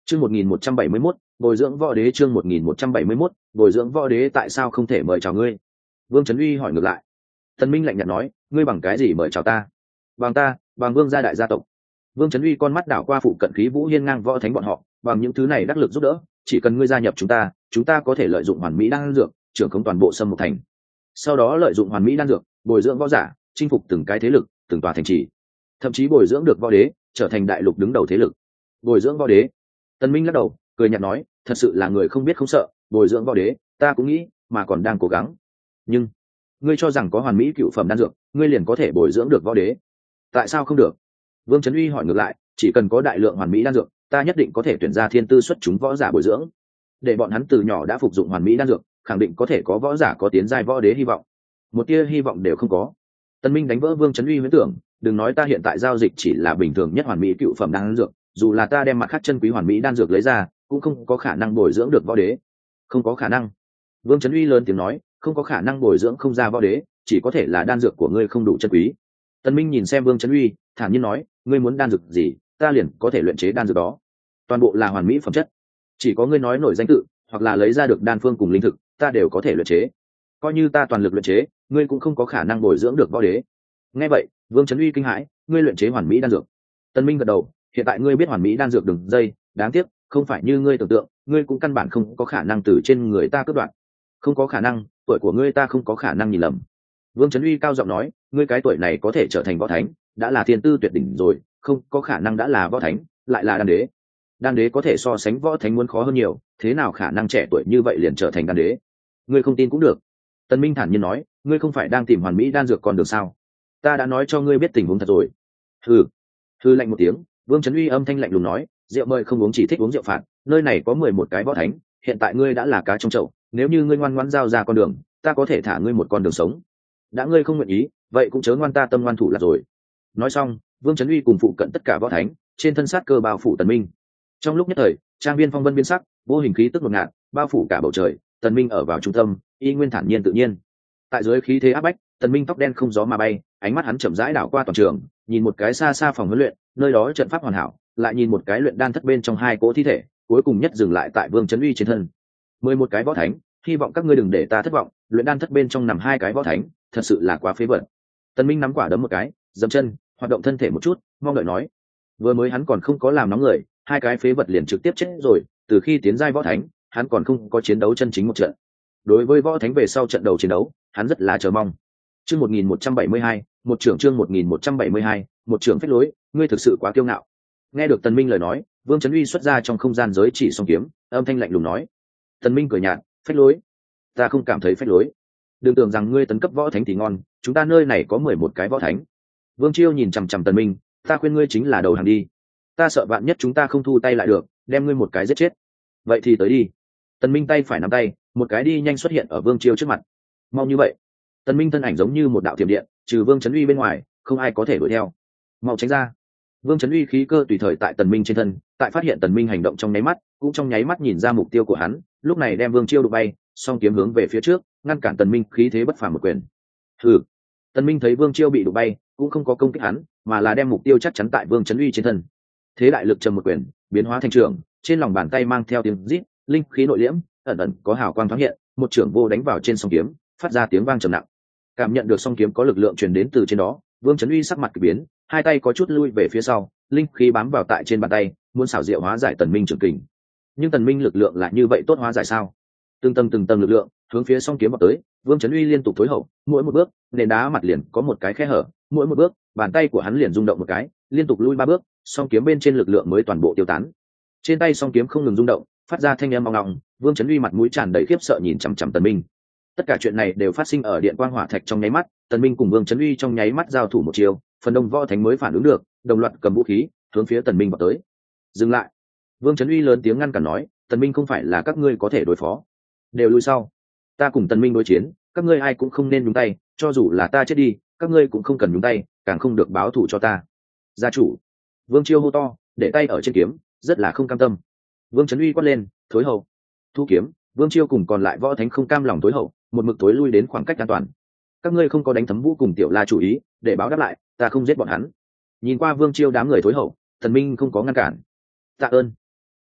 Chương 1171, bồi dưỡng võ đế. Chương 1171, bồi dưỡng võ đế. Tại sao không thể mời chào ngươi? Vương Chấn Uy hỏi ngược lại. Tần Minh lạnh nhạt nói, ngươi bằng cái gì mời chào ta? Bằng Vương gia đại gia tộc. Vương Chấn Uy con mắt đảo qua phụ cận khí vũ hiên ngang võ thánh bọn họ, bằng những thứ này đắc lực giúp đỡ, chỉ cần ngươi gia nhập chúng ta có thể lợi dụng hoàn mỹ đan dược, trưởng khống toàn bộ Sâm Mộc Thành. Sau đó lợi dụng hoàn mỹ đan dược, bồi dưỡng võ giả, chinh phục từng cái thế lực, từng tòa thành trì, thậm chí bồi dưỡng được võ đế, trở thành đại lục đứng đầu thế lực. Bồi dưỡng võ đế. Tần Minh lắc đầu, cười nhạt nói, thật sự là người không biết không sợ, bồi dưỡng võ đế, ta cũng nghĩ, mà còn đang cố gắng. Nhưng, ngươi cho rằng có hoàn mỹ cựu phẩm đan dược, ngươi liền có thể bồi dưỡng được võ đế? Tại sao không được? Vương Chấn Uy hỏi ngược lại, chỉ cần có đại lượng hoàn mỹ đan dược, ta nhất định có thể tuyển ra thiên tư xuất chúng võ giả bồi dưỡng, để bọn hắn từ nhỏ đã phục dụng hoàn mỹ đan dược, khẳng định có thể có võ giả có tiến giai võ đế hy vọng. Một tia hy vọng đều không có. Tần Minh đánh vỡ Vương Chấn Uy huyễn tưởng, đừng nói ta hiện tại giao dịch chỉ là bình thường nhất hoàn mỹ cựu phẩm đan dược, dù là ta đem mặt khác chân quý hoàn mỹ đan dược lấy ra, cũng không có khả năng bồi dưỡng được võ đế. Không có khả năng. Vương Chấn Uy lớn tiếng nói, không có khả năng bồi dưỡng không ra võ đế, chỉ có thể là đan dược của ngươi không đủ chân quý. Tần Minh nhìn xem Vương Chấn Uy, thản nhiên nói, ngươi muốn đan dược gì, ta liền có thể luyện chế đan dược đó. Toàn bộ là hoàn mỹ phẩm chất. Chỉ có ngươi nói nổi danh tự, hoặc là lấy ra được đan phương cùng linh thực, ta đều có thể luyện chế. Coi như ta toàn lực luyện chế, ngươi cũng không có khả năng bồi dưỡng được võ đế. Nghe vậy, Vương Chấn Uy kinh hãi, ngươi luyện chế hoàn mỹ đan dược? Tần Minh gật đầu, hiện tại ngươi biết hoàn mỹ đan dược đừng dây, đáng tiếc, không phải như ngươi tưởng tượng, ngươi cũng căn bản không có khả năng từ trên người ta cướp đoạt. Không có khả năng, tuổi của ngươi ta không có khả năng nhìn lầm. Vương Chấn Uy cao giọng nói, ngươi cái tuổi này có thể trở thành võ thánh, đã là thiên tư tuyệt đỉnh rồi, không có khả năng đã là võ thánh, lại là đan đế. Đan đế có thể so sánh võ thánh muốn khó hơn nhiều, thế nào khả năng trẻ tuổi như vậy liền trở thành đan đế? Ngươi không tin cũng được. Tần Minh thản nhiên nói, ngươi không phải đang tìm hoàn mỹ đan dược còn được sao? Ta đã nói cho ngươi biết tình huống thật rồi. Hừ lạnh một tiếng, Vương Chấn Uy âm thanh lạnh lùng nói, rượu mời không uống chỉ thích uống rượu phạt, nơi này có 11 cái võ thánh, hiện tại ngươi đã là cá trong chậu, nếu như ngươi ngoan ngoãn giao ra con đường, ta có thể thả ngươi một con đường sống. Đã ngươi không nguyện ý, vậy cũng chớ ngoan ta tâm ngoan thủ là rồi. Nói xong, Vương Chấn Uy cùng phụ cận tất cả võ thánh, trên thân sát cơ bao phủ Tần Minh. Trong lúc nhất thời, trang viên phong vân biến sắc, vô hình khí tức ngột ngạt, bao phủ cả bầu trời. Tần Minh ở vào trung tâm, y nguyên thản nhiên tự nhiên. Tại dưới khí thế áp bách, Tần Minh tóc đen không gió mà bay, ánh mắt hắn chậm rãi đảo qua toàn trường, nhìn một cái xa xa phòng huấn luyện, nơi đó trận pháp hoàn hảo, lại nhìn một cái luyện đan thất bên trong hai cỗ thi thể, cuối cùng nhất dừng lại tại Vương Chấn Uy trên thân. 11 cái võ thánh, hy vọng các ngươi đừng để ta thất vọng, luyện đan thất bên trong nằm hai cái võ thánh, thật sự là quá phế vật. Tần Minh nắm quả đấm một cái, dậm chân, hoạt động thân thể một chút, mong đợi nói. Vừa mới hắn còn không có làm nóng người, hai cái phế vật liền trực tiếp chết rồi, từ khi tiến giai võ thánh, hắn còn không có chiến đấu chân chính một trận. Đối với võ thánh về sau trận đầu chiến đấu, hắn rất là chờ mong. Chương 1172, một trưởng. Chương 1172, một trưởng phách lối, ngươi thực sự quá kiêu ngạo. Nghe được Tần Minh lời nói, Vương Chấn Uy xuất ra trong không gian giới chỉ song kiếm, âm thanh lạnh lùng nói. Tần Minh cười nhạt, phách lối? Ta không cảm thấy phách lối. Đừng tưởng rằng ngươi tấn cấp võ thánh thì ngon, chúng ta nơi này có 11 cái võ thánh. Vương Chiêu nhìn chằm chằm Tần Minh, ta khuyên ngươi chính là đầu hàng đi. Ta sợ vạn nhất chúng ta không thu tay lại được, đem ngươi một cái giết chết. Vậy thì tới đi. Tần Minh tay phải nắm tay, một cái đi nhanh xuất hiện ở Vương Chiêu trước mặt. Mau như vậy. Tần Minh thân ảnh giống như một đạo thiểm điện, trừ Vương Chấn Uy bên ngoài, không ai có thể đuổi theo. Mau tránh ra. Vương Chấn Uy khí cơ tùy thời tại Tần Minh trên thân, tại phát hiện Tần Minh hành động trong nháy mắt, cũng trong nháy mắt nhìn ra mục tiêu của hắn, lúc này đem Vương Chiêu đụng bay, song kiếm hướng về phía trước, ngăn cản Tần Minh khí thế bất phàm một quyền. Hừ. Tần Minh thấy Vương Chiêu bị đụng bay, cũng không có công kích hắn, mà là đem mục tiêu chắc chắn tại Vương Chấn Uy trên thân. Thế đại lực trầm một quyền, biến hóa thành trường, trên lòng bàn tay mang theo tiếng rít, linh khí nội liễm, ẩn ẩn có hào quang thoáng hiện, một trưởng vô đánh vào trên song kiếm, phát ra tiếng vang trầm nặng. Cảm nhận được song kiếm có lực lượng truyền đến từ trên đó, Vương Chấn Uy sắc mặt kỳ biến, hai tay có chút lui về phía sau, linh khí bám vào tại trên bàn tay, muốn xảo diệu hóa giải Tần Minh trường kình. Nhưng Tần Minh lực lượng lại như vậy tốt hóa giải sao? Từng tầng lực lượng hướng phía song kiếm vào tới, Vương Chấn Uy liên tục phối hợp, mỗi một bước, nền đá mặt liền có một cái khe hở, mỗi một bước, bàn tay của hắn liền rung động một cái, liên tục lui 3 bước, song kiếm bên trên lực lượng mới toàn bộ tiêu tán. Trên tay song kiếm không ngừng rung động, phát ra thanh âm ong ong, Vương Chấn Uy mặt mũi tràn đầy khiếp sợ nhìn chằm chằm Tần Minh. Tất cả chuyện này đều phát sinh ở điện quang hỏa thạch trong nháy mắt, Tần Minh cùng Vương Chấn Uy trong nháy mắt giao thủ một chiều, phần đông võ thánh mới phản ứng được, đồng loạt cầm vũ khí, hướng phía Tần Minh vào tới. Dừng lại. Vương Chấn Uy lớn tiếng ngăn cản nói, Tần Minh không phải là các ngươi có thể đối phó. Đều lui sau. Ta cùng Tần Minh đối chiến, các ngươi ai cũng không nên nhúng tay, cho dù là ta chết đi, các ngươi cũng không cần nhúng tay, càng không được báo thù cho ta. Gia chủ. Vương Chiêu hô to, để tay ở trên kiếm, rất là không cam tâm. Vương Chấn Uy quát lên, thối hậu. Thu kiếm. Vương Chiêu cùng còn lại võ thánh không cam lòng thối hậu, một mực tối lui đến khoảng cách an toàn. Các ngươi không có đánh Thấm Vũ cùng Tiểu La chủ ý, để báo đáp lại, ta không giết bọn hắn. Nhìn qua Vương Chiêu đám người thối hậu, Tần Minh không có ngăn cản. Tạ ơn.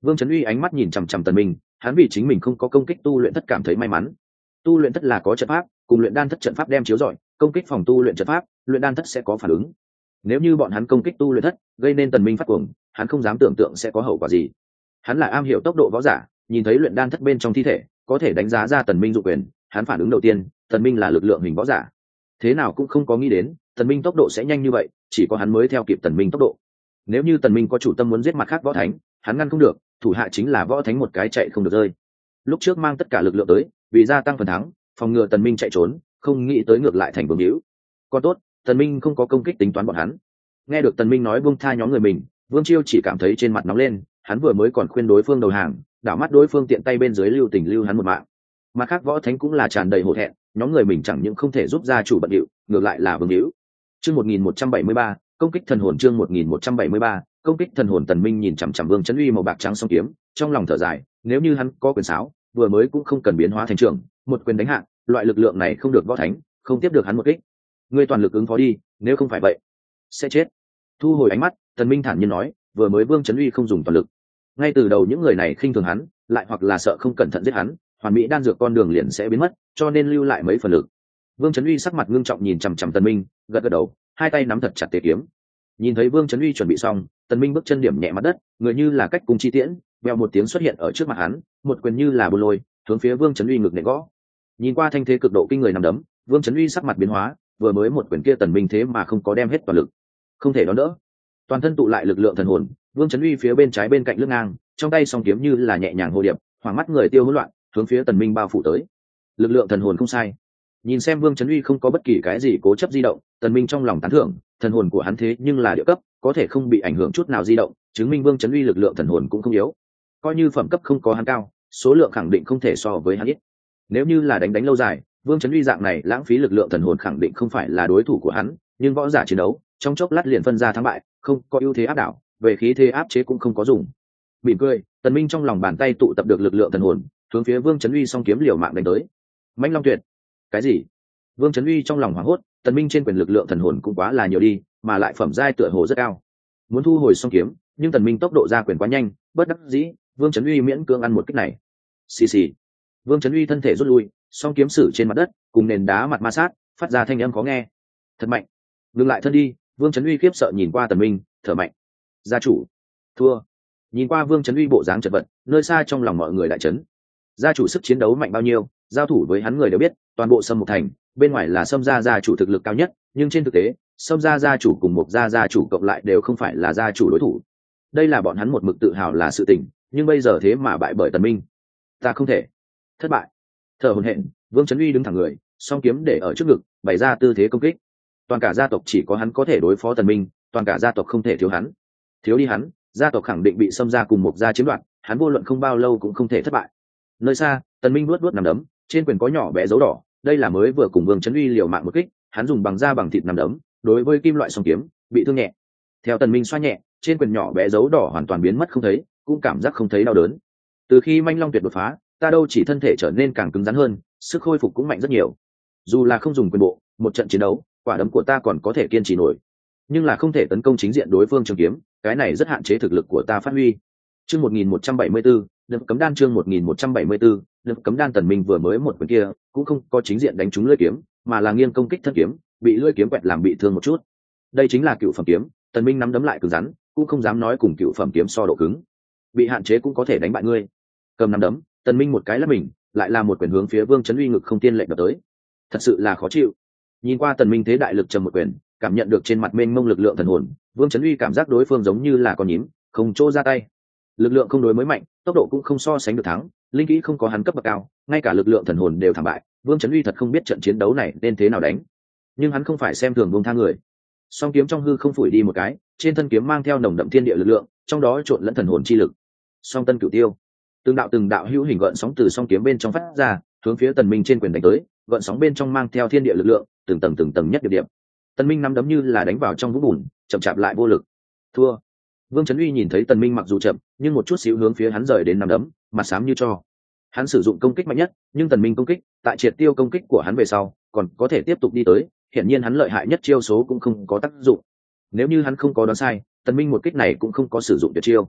Vương Chấn Uy ánh mắt nhìn chằm chằm Tần Minh, hắn vì chính mình không có công kích tu luyện thất cảm thấy may mắn. Tu luyện thất là có trận pháp, cùng luyện đan thất trận pháp đem chiếu rọi, công kích phòng tu luyện trận pháp, luyện đan thất sẽ có phản ứng. Nếu như bọn hắn công kích tu luyện thất, gây nên Tần Minh phát cuồng, hắn không dám tưởng tượng sẽ có hậu quả gì. Hắn là am hiểu tốc độ võ giả, nhìn thấy luyện đan thất bên trong thi thể, có thể đánh giá ra Tần Minh dụng quyền, hắn phản ứng đầu tiên, Tần Minh là lực lượng hình võ giả. Thế nào cũng không có nghĩ đến, Tần Minh tốc độ sẽ nhanh như vậy, chỉ có hắn mới theo kịp Tần Minh tốc độ. Nếu như Tần Minh có chủ tâm muốn giết mặt khác võ thánh, hắn ngăn không được, thủ hạ chính là võ thánh một cái chạy không được rơi. Lúc trước mang tất cả lực lượng tới, vì gia tăng phần thắng, phòng ngừa Tần Minh chạy trốn, không nghĩ tới ngược lại thành vương hữu. Còn tốt, Tần Minh không có công kích tính toán bọn hắn. Nghe được Tần Minh nói buông tha nhóm người mình, Vương Chiêu chỉ cảm thấy trên mặt nóng lên, hắn vừa mới còn khuyên đối phương đầu hàng, đảo mắt đối phương tiện tay bên dưới lưu tình lưu hắn một mạng. Mặt khác võ thánh cũng là tràn đầy hổ thẹn, nhóm người mình chẳng những không thể giúp gia chủ bận điệu, ngược lại là vương hữu. Chương 1173, công kích thần hồn chương 1173, công kích thần hồn. Tần Minh nhìn chằm chằm Vương Chấn Uy màu bạc trắng song kiếm, trong lòng thở dài, nếu như hắn có quyền sáo, vừa mới cũng không cần biến hóa thành trưởng, một quyền đánh hạ, loại lực lượng này không được võ thánh, không tiếp được hắn một kích. Ngươi toàn lực ứng phó đi, nếu không phải vậy, sẽ chết. Thu hồi ánh mắt, Tần Minh thản nhiên nói, vừa mới Vương Chấn Uy không dùng toàn lực. Ngay từ đầu những người này khinh thường hắn, lại hoặc là sợ không cẩn thận giết hắn, hoàn mỹ đan dược con đường liền sẽ biến mất, cho nên lưu lại mấy phần lực. Vương Chấn Uy sắc mặt ngưng trọng nhìn chằm chằm Tần Minh, gật gật đầu, hai tay nắm thật chặt tế kiếm. Nhìn thấy Vương Chấn Uy chuẩn bị xong, Tần Minh bước chân điểm nhẹ mặt đất, người như là cách cung chi tiễn, vèo một tiếng xuất hiện ở trước mặt hắn, một quyền như là bô lôi, hướng phía Vương Chấn Uy ngực nện gõ. Nhìn qua thanh thế cực độ kinh người nằm đấm, Vương Chấn Uy sắc mặt biến hóa, vừa mới một quyền kia Tần Minh thế mà không có đem hết toàn lực, không thể đón đỡ. Toàn thân tụ lại lực lượng thần hồn, Vương Chấn Uy phía bên trái bên cạnh lưng ngang, trong tay song kiếm như là nhẹ nhàng hồ điệp, hoàng mắt người tiêu hỗn loạn, hướng phía Tần Minh bao phủ tới. Lực lượng thần hồn không sai. Nhìn xem Vương Chấn Uy không có bất kỳ cái gì cố chấp di động, Tần Minh trong lòng tán thưởng, thần hồn của hắn thế nhưng là địa cấp, có thể không bị ảnh hưởng chút nào di động, chứng minh Vương Chấn Uy lực lượng thần hồn cũng không yếu. Coi như phẩm cấp không có hắn cao, số lượng khẳng định không thể so với hắn ít. Nếu như là đánh lâu dài, Vương Chấn Uy dạng này lãng phí lực lượng thần hồn khẳng định không phải là đối thủ của hắn, nhưng võ giả chiến đấu, trong chốc lát liền phân ra thắng bại, không có ưu thế áp đảo, về khí thế áp chế cũng không có dùng. Mỉm cười, Tần Minh trong lòng bàn tay tụ tập được lực lượng thần hồn, hướng phía Vương Chấn Uy song kiếm liều mạng đánh tới. Mãnh Long Tuyệt. Cái gì? Vương Chấn Uy trong lòng hoảng hốt, Tần Minh trên quyền lực lượng thần hồn cũng quá là nhiều đi, mà lại phẩm giai tựa hồ rất cao. Muốn thu hồi song kiếm, nhưng Tần Minh tốc độ ra quyền quá nhanh, bất đắc dĩ, Vương Chấn Uy miễn cưỡng ăn một kích này. Xì xì. Vương Chấn Uy thân thể rút lui, song kiếm sử trên mặt đất, cùng nền đá mặt ma sát, phát ra thanh âm khó nghe. Thật mạnh. Ngừng lại thân đi. Vương Chấn Uy khiếp sợ nhìn qua Tần Minh, thở mạnh. Gia chủ. Thua. Nhìn qua Vương Chấn Uy bộ dáng chật vật, nơi xa trong lòng mọi người đại chấn. Gia chủ sức chiến đấu mạnh bao nhiêu, giao thủ với hắn người đều biết, toàn bộ Sâm Mục Thành, bên ngoài là Sâm gia gia chủ thực lực cao nhất, nhưng trên thực tế, Sâm gia gia chủ cùng Mục gia gia chủ cộng lại đều không phải là gia chủ đối thủ. Đây là bọn hắn một mực tự hào là sự tình, nhưng bây giờ thế mà bại bởi Tần Minh. Ta không thể. Thất bại. Thở hổn hển, Vương Chấn Uy đứng thẳng người, song kiếm để ở trước ngực, bày ra tư thế công kích. Toàn cả gia tộc chỉ có hắn có thể đối phó Tần Minh, toàn cả gia tộc không thể thiếu hắn. Thiếu đi hắn, gia tộc khẳng định bị Sâm gia cùng Mục gia chiếm đoạt, hắn vô luận không bao lâu cũng không thể thất bại. Nơi xa, Tần Minh luốt nắm đấm, trên quyền có nhỏ bé dấu đỏ, đây là mới vừa cùng Vương Chấn Uy liều mạng một kích, hắn dùng bằng da bằng thịt nắm đấm, đối với kim loại song kiếm, bị thương nhẹ. Theo Tần Minh xoa nhẹ, trên quyền nhỏ bé dấu đỏ hoàn toàn biến mất không thấy, cũng cảm giác không thấy đau đớn. Từ khi Manh Long Tuyệt đột phá, ta đâu chỉ thân thể trở nên càng cứng rắn hơn, sức khôi phục cũng mạnh rất nhiều. Dù là không dùng quyền bộ, một trận chiến đấu, quả đấm của ta còn có thể kiên trì nổi, nhưng là không thể tấn công chính diện đối phương trường kiếm, cái này rất hạn chế thực lực của ta phát huy. Chương 1174, Lực cấm đan chương 1174, Lực cấm đan. Tần Minh vừa mới một quyền kia, cũng không có chính diện đánh trúng lưỡi kiếm, mà là nghiêng công kích thân kiếm, bị lưỡi kiếm quẹt làm bị thương một chút. Đây chính là cựu phẩm kiếm, Tần Minh nắm đấm lại cứng rắn, cũng không dám nói cùng cựu phẩm kiếm so độ cứng. Bị hạn chế cũng có thể đánh bại ngươi. Cầm nắm đấm, Tần Minh một cái lắp mình, lại là một quyền hướng phía Vương Chấn Uy ngực không tiên lệnh đập tới. Thật sự là khó chịu. Nhìn qua Tần Minh thế đại lực trầm một quyền, cảm nhận được trên mặt mênh mông lực lượng thần hồn, Vương Chấn Uy cảm giác đối phương giống như là con nhím, không chỗ ra tay. Lực lượng không đối mới mạnh, tốc độ cũng không so sánh được thắng, linh kỹ không có hắn cấp bậc cao, ngay cả lực lượng thần hồn đều thảm bại. Vương Chấn Uy thật không biết trận chiến đấu này nên thế nào đánh, nhưng hắn không phải xem thường buông tha người. Song kiếm trong hư không phủi đi một cái, trên thân kiếm mang theo nồng đậm thiên địa lực lượng, trong đó trộn lẫn thần hồn chi lực. Song tân cửu tiêu, từng đạo hữu hình gợn sóng từ song kiếm bên trong phát ra, hướng phía Tần Minh trên quyền đánh tới, gợn sóng bên trong mang theo thiên địa lực lượng, từng tầng nhất điệp. Tần Minh nắm đấm như là đánh vào trong vũng bùn, chậm chạp lại vô lực. Thua. Vương Chấn Uy nhìn thấy Tần Minh mặc dù chậm, nhưng một chút xíu hướng phía hắn rời đến nắm đấm, mặt xám như cho. Hắn sử dụng công kích mạnh nhất, nhưng Tần Minh công kích, tại triệt tiêu công kích của hắn về sau, còn có thể tiếp tục đi tới, hiển nhiên hắn lợi hại nhất chiêu số cũng không có tác dụng. Nếu như hắn không có đoán sai, Tần Minh một kích này cũng không có sử dụng tuyệt chiêu.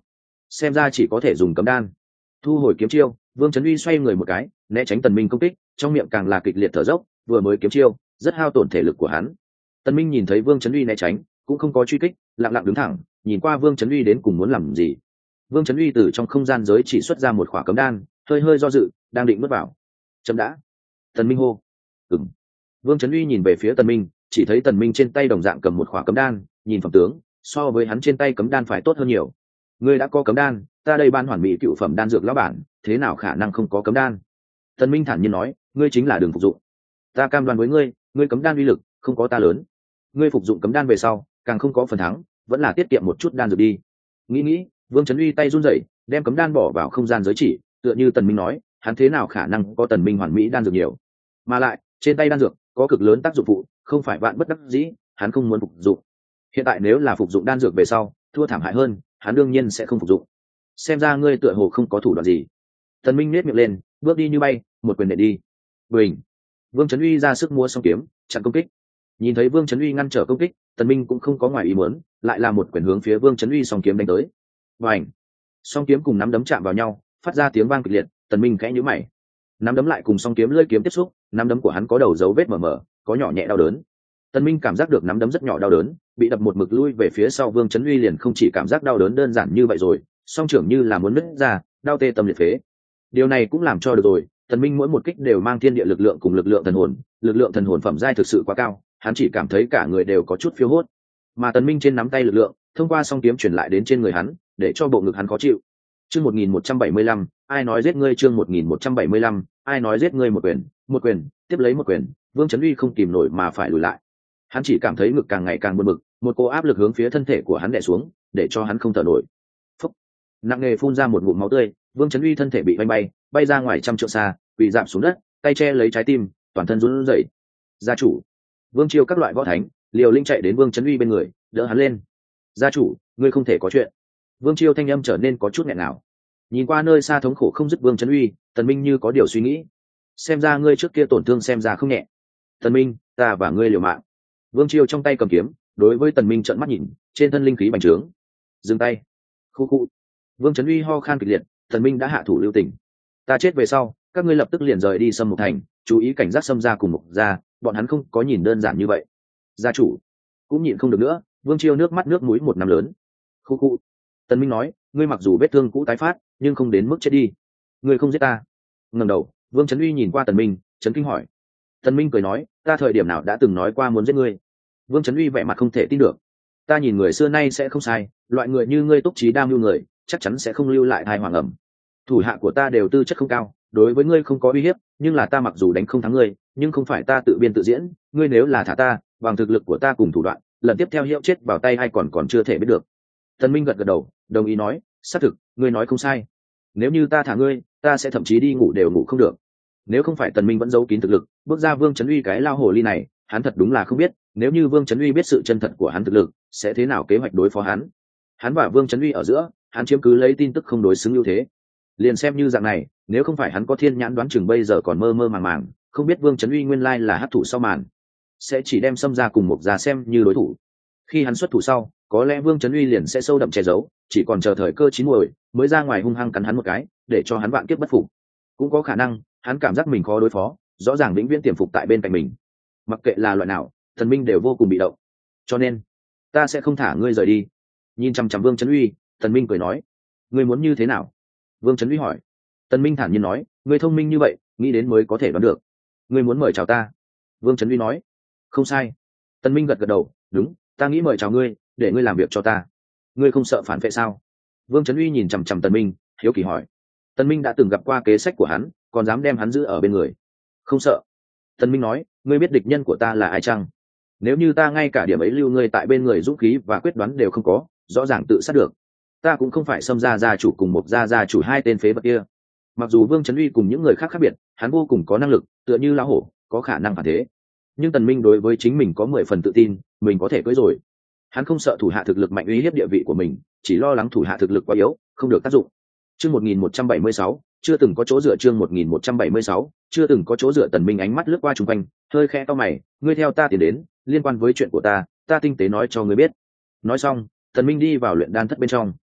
xem ra chỉ có thể dùng cấm đan. Thu hồi kiếm chiêu, Vương Chấn Uy xoay người một cái, né tránh Tần Minh công kích, trong miệng càng là kịch liệt thở dốc, vừa mới kiếm chiêu rất hao tổn thể lực của hắn. Tần Minh nhìn thấy Vương Chấn Uy né tránh, cũng không có truy kích, lặng lặng đứng thẳng, nhìn qua Vương Chấn Uy đến cùng muốn làm gì. Vương Chấn Uy từ trong không gian giới chỉ xuất ra một khỏa cấm đan, hơi hơi do dự, đang định nuốt vào. Chấm đã. Tần Minh hô. Ừm. Vương Chấn Uy nhìn về phía Tần Minh, chỉ thấy Tần Minh trên tay đồng dạng cầm một khỏa cấm đan, nhìn phẩm tướng, so với hắn trên tay cấm đan phải tốt hơn nhiều. Ngươi đã có cấm đan, ta đây ban hoàn mỹ cựu phẩm đan dược lão bản, thế nào khả năng không có cấm đan? Tần Minh thản nhiên nói, ngươi chính là đường phục dụng. Ta cam đoan với ngươi, ngươi cấm đan uy lực không có ta lớn. Ngươi phục dụng cấm đan về sau, càng không có phần thắng, vẫn là tiết kiệm một chút đan dược đi. Nghĩ, Vương Chấn Uy tay run rẩy, đem cấm đan bỏ vào không gian giới chỉ, tựa như Tần Minh nói, hắn thế nào khả năng có Tần Minh hoàn mỹ đan dược nhiều. Mà lại, trên tay đan dược có cực lớn tác dụng phụ, không phải vạn bất đắc dĩ, hắn không muốn phục dụng. Hiện tại nếu là phục dụng đan dược về sau, thua thảm hại hơn, hắn đương nhiên sẽ không phục dụng. Xem ra ngươi tựa hồ không có thủ đoạn gì. Tần Minh nhếch miệng lên, bước đi như bay, một quyền nện đi. Bình. Vương Chấn Uy ra sức múa song kiếm, chặn công kích. Nhìn thấy Vương Chấn Uy ngăn trở công kích, Tần Minh cũng không có ngoài ý muốn, lại là một quyền hướng phía Vương Chấn Uy song kiếm đánh tới. Bành. Song kiếm cùng nắm đấm chạm vào nhau, phát ra tiếng vang kịch liệt. Tần Minh khẽ nhíu mày. Nắm đấm lại cùng song kiếm lưỡi kiếm tiếp xúc, nắm đấm của hắn có đầu dấu vết mờ mờ, có nhỏ nhẹ đau đớn. Tần Minh cảm giác được nắm đấm rất nhỏ đau đớn, bị đập một mực lui về phía sau. Vương Chấn Uy liền không chỉ cảm giác đau đớn đơn giản như vậy rồi, song trưởng như là muốn nứt ra, đau tê tâm liệt phế. Điều này cũng làm cho được rồi, Tần Minh mỗi một kích đều mang thiên địa lực lượng cùng lực lượng thần hồn phẩm giai thực sự quá cao, hắn chỉ cảm thấy cả người đều có chút phiêu hốt. Mà Tần Minh trên nắm tay lực lượng, thông qua song kiếm truyền lại đến trên người hắn, để cho bộ ngực hắn khó chịu. Chương 1175, ai nói giết ngươi? Chương 1175, ai nói giết ngươi? Một quyền, tiếp lấy một quyền, Vương Chấn Uy không kìm nổi mà phải lùi lại. Hắn chỉ cảm thấy ngực càng ngày càng buồn bực, một cô áp lực hướng phía thân thể của hắn đè xuống, để cho hắn không thở nổi. Phốc, nặng nề phun ra một ngụm máu tươi, Vương Chấn Uy thân thể bị bay ra ngoài trăm trượng xa, quỳ rạp xuống đất, tay che lấy trái tim, toàn thân run rẩy. Gia chủ, Vương Chiêu các loại võ thánh, liều linh chạy đến Vương Chấn Uy bên người, đỡ hắn lên. Gia chủ, ngươi không thể có chuyện. Vương Chiêu thanh âm trở nên có chút nghẹn ngào. Nhìn qua nơi xa thống khổ không dứt Vương Chấn Uy, Tần Minh như có điều suy nghĩ. Xem ra ngươi trước kia tổn thương xem ra không nhẹ. Tần Minh, ta và ngươi liều mạng. Vương Chiêu trong tay cầm kiếm, đối với Tần Minh trợn mắt nhìn, trên thân linh khí bành trướng. Dừng tay. Khu. Vương Chấn Uy ho khan kịch liệt, Tần Minh đã hạ thủ lưu tình. Ta chết về sau, các ngươi lập tức liền rời đi Sâm Mục Thành, chú ý cảnh giác Sâm gia cùng Mục gia, bọn hắn không có nhìn đơn giản như vậy. Gia chủ cũng nhịn không được nữa, Vương Chiêu nước mắt nước mũi một năm lớn. Khu. Tần Minh nói, ngươi mặc dù vết thương cũ tái phát, nhưng không đến mức chết đi. Ngươi không giết ta. Ngẩng đầu, Vương Chấn Uy nhìn qua Tần Minh, chấn kinh hỏi. Tần Minh cười nói, ta thời điểm nào đã từng nói qua muốn giết ngươi? Vương Chấn Uy vẻ mặt không thể tin được. Ta nhìn người xưa nay sẽ không sai, loại người như ngươi túc trí đam mưu người, chắc chắn sẽ không lưu lại thai hoàng ẩm. Thủ hạ của ta đều tư chất không cao, đối với ngươi không có uy hiếp, nhưng là ta mặc dù đánh không thắng ngươi, nhưng không phải ta tự biên tự diễn, ngươi nếu là thả ta, bằng thực lực của ta cùng thủ đoạn, lần tiếp theo hiệu chết vào tay hay còn chưa thể biết được. Tần Minh gật gật đầu, đồng ý nói, xác thực, ngươi nói không sai. Nếu như ta thả ngươi, ta sẽ thậm chí đi ngủ đều ngủ không được. Nếu không phải Tần Minh vẫn giấu kín thực lực, bước ra Vương Chấn Uy cái lao hồ ly này, hắn thật đúng là không biết, nếu như Vương Chấn Uy biết sự chân thật của hắn thực lực, sẽ thế nào kế hoạch đối phó hắn. Hắn và Vương Chấn Uy ở giữa, hắn chiếm cứ lấy tin tức không đối xứng ưu thế. Liền xem như dạng này, nếu không phải hắn có thiên nhãn đoán chừng bây giờ còn mơ mơ màng màng, không biết Vương Chấn Uy nguyên lai là hắc thủ sau màn, sẽ chỉ đem Sâm gia cùng Mục gia xem như đối thủ. Khi hắn xuất thủ sau, có lẽ Vương Chấn Uy liền sẽ sâu đậm che giấu, chỉ còn chờ thời cơ chín muồi mới ra ngoài hung hăng cắn hắn một cái, để cho hắn vạn kiếp bất phục. Cũng có khả năng, hắn cảm giác mình khó đối phó, rõ ràng vĩnh viễn tiềm phục tại bên cạnh mình. Mặc kệ là loại nào, Thần Minh đều vô cùng bị động. Cho nên, ta sẽ không thả ngươi rời đi. Nhìn chằm chằm Vương Chấn Uy, Thần Minh cười nói, ngươi muốn như thế nào? Vương Chấn Uy hỏi. Tần Minh thản nhiên nói, ngươi thông minh như vậy, nghĩ đến mới có thể đoán được. Ngươi muốn mời chào ta? Vương Chấn Uy nói. Không sai. Tần Minh gật gật đầu, đúng, ta nghĩ mời chào ngươi, để ngươi làm việc cho ta. Ngươi không sợ phản vệ sao? Vương Chấn Uy nhìn chằm chằm Tần Minh, hiếu kỳ hỏi. Tần Minh đã từng gặp qua kế sách của hắn, còn dám đem hắn giữ ở bên người. Không sợ. Tần Minh nói, ngươi biết địch nhân của ta là ai chăng? Nếu như ta ngay cả điểm ấy lưu ngươi tại bên người dũng khí và quyết đoán đều không có, rõ ràng tự sát được. Ta cũng không phải Sâm gia gia chủ cùng Mục gia gia chủ hai tên phế vật kia. Mặc dù Vương Chấn Uy cùng những người khác khác biệt, hắn vô cùng có năng lực, tựa như lão hổ, có khả năng phản thế. Nhưng Tần Minh đối với chính mình có 10 phần tự tin, mình có thể cưỡi rồi. Hắn không sợ thủ hạ thực lực mạnh uy hiếp địa vị của mình, chỉ lo lắng thủ hạ thực lực quá yếu, không được tác dụng. Chương 1176, chưa từng có chỗ dựa. Chương 1176, chưa từng có chỗ dựa. Tần Minh ánh mắt lướt qua xung quanh, hơi khẽ cau mày, ngươi theo ta tiến đến, liên quan với chuyện của ta tinh tế nói cho ngươi biết. Nói xong, Tần Minh đi vào luyện đan thất bên trong.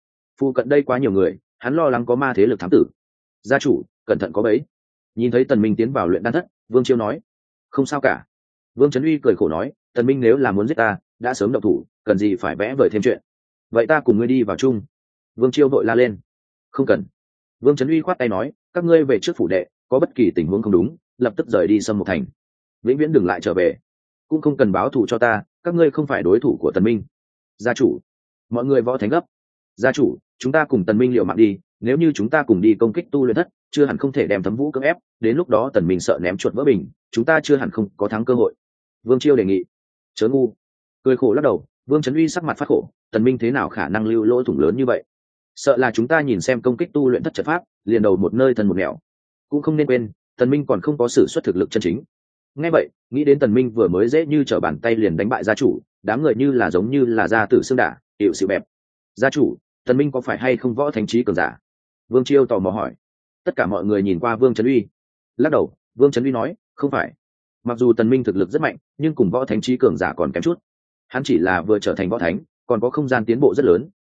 Phụ cận đây quá nhiều người, hắn lo lắng có ma thế lực thám tử. Gia chủ, cẩn thận có bẫy. Nhìn thấy Tần Minh tiến vào luyện đan thất, Vương Chiêu nói: không sao cả. Vương Chấn Uy cười khổ nói: Tần Minh nếu là muốn giết ta, đã sớm động thủ, cần gì phải vẽ vời thêm chuyện. Vậy ta cùng ngươi đi vào chung. Vương Chiêu vội la lên: không cần. Vương Chấn Uy khoát tay nói: các ngươi về trước phủ đệ, có bất kỳ tình huống không đúng, lập tức rời đi Sâm Mộc Thành, vĩnh viễn đừng lại trở về. Cũng không cần báo thù cho ta, các ngươi không phải đối thủ của Tần Minh. Gia chủ, mọi người võ thánh gấp. Gia chủ, chúng ta cùng Tần Minh liều mạng đi, nếu như chúng ta cùng đi công kích tu luyện thất, chưa hẳn không thể đem Thấm Vũ cưỡng ép, đến lúc đó Tần Minh sợ ném chuột vỡ bình, chúng ta chưa hẳn không có thắng cơ hội. Vương Chiêu đề nghị. Chớ ngu. Cười khổ lắc đầu, Vương Chấn Uy sắc mặt phát khổ, Tần Minh thế nào khả năng lưu lỗ thủng lớn như vậy? Sợ là chúng ta nhìn xem công kích tu luyện thất trận pháp, liền đầu một nơi thân một nẻo. Cũng không nên quên, Tần Minh còn không có sử xuất thực lực chân chính. Nghe vậy, nghĩ đến Tần Minh vừa mới dễ như trở bàn tay liền đánh bại gia chủ, đám người như là giống như là gia tử xương đả, hiệu sự bẹp. Gia chủ, Tần Minh có phải hay không võ thánh trí cường giả? Vương Chiêu tò mò hỏi. Tất cả mọi người nhìn qua Vương Chấn Uy. Lắc đầu, Vương Chấn Uy nói, không phải. Mặc dù Tần Minh thực lực rất mạnh, nhưng cùng võ thánh trí cường giả còn kém chút. Hắn chỉ là vừa trở thành võ thánh, còn có không gian tiến bộ rất lớn,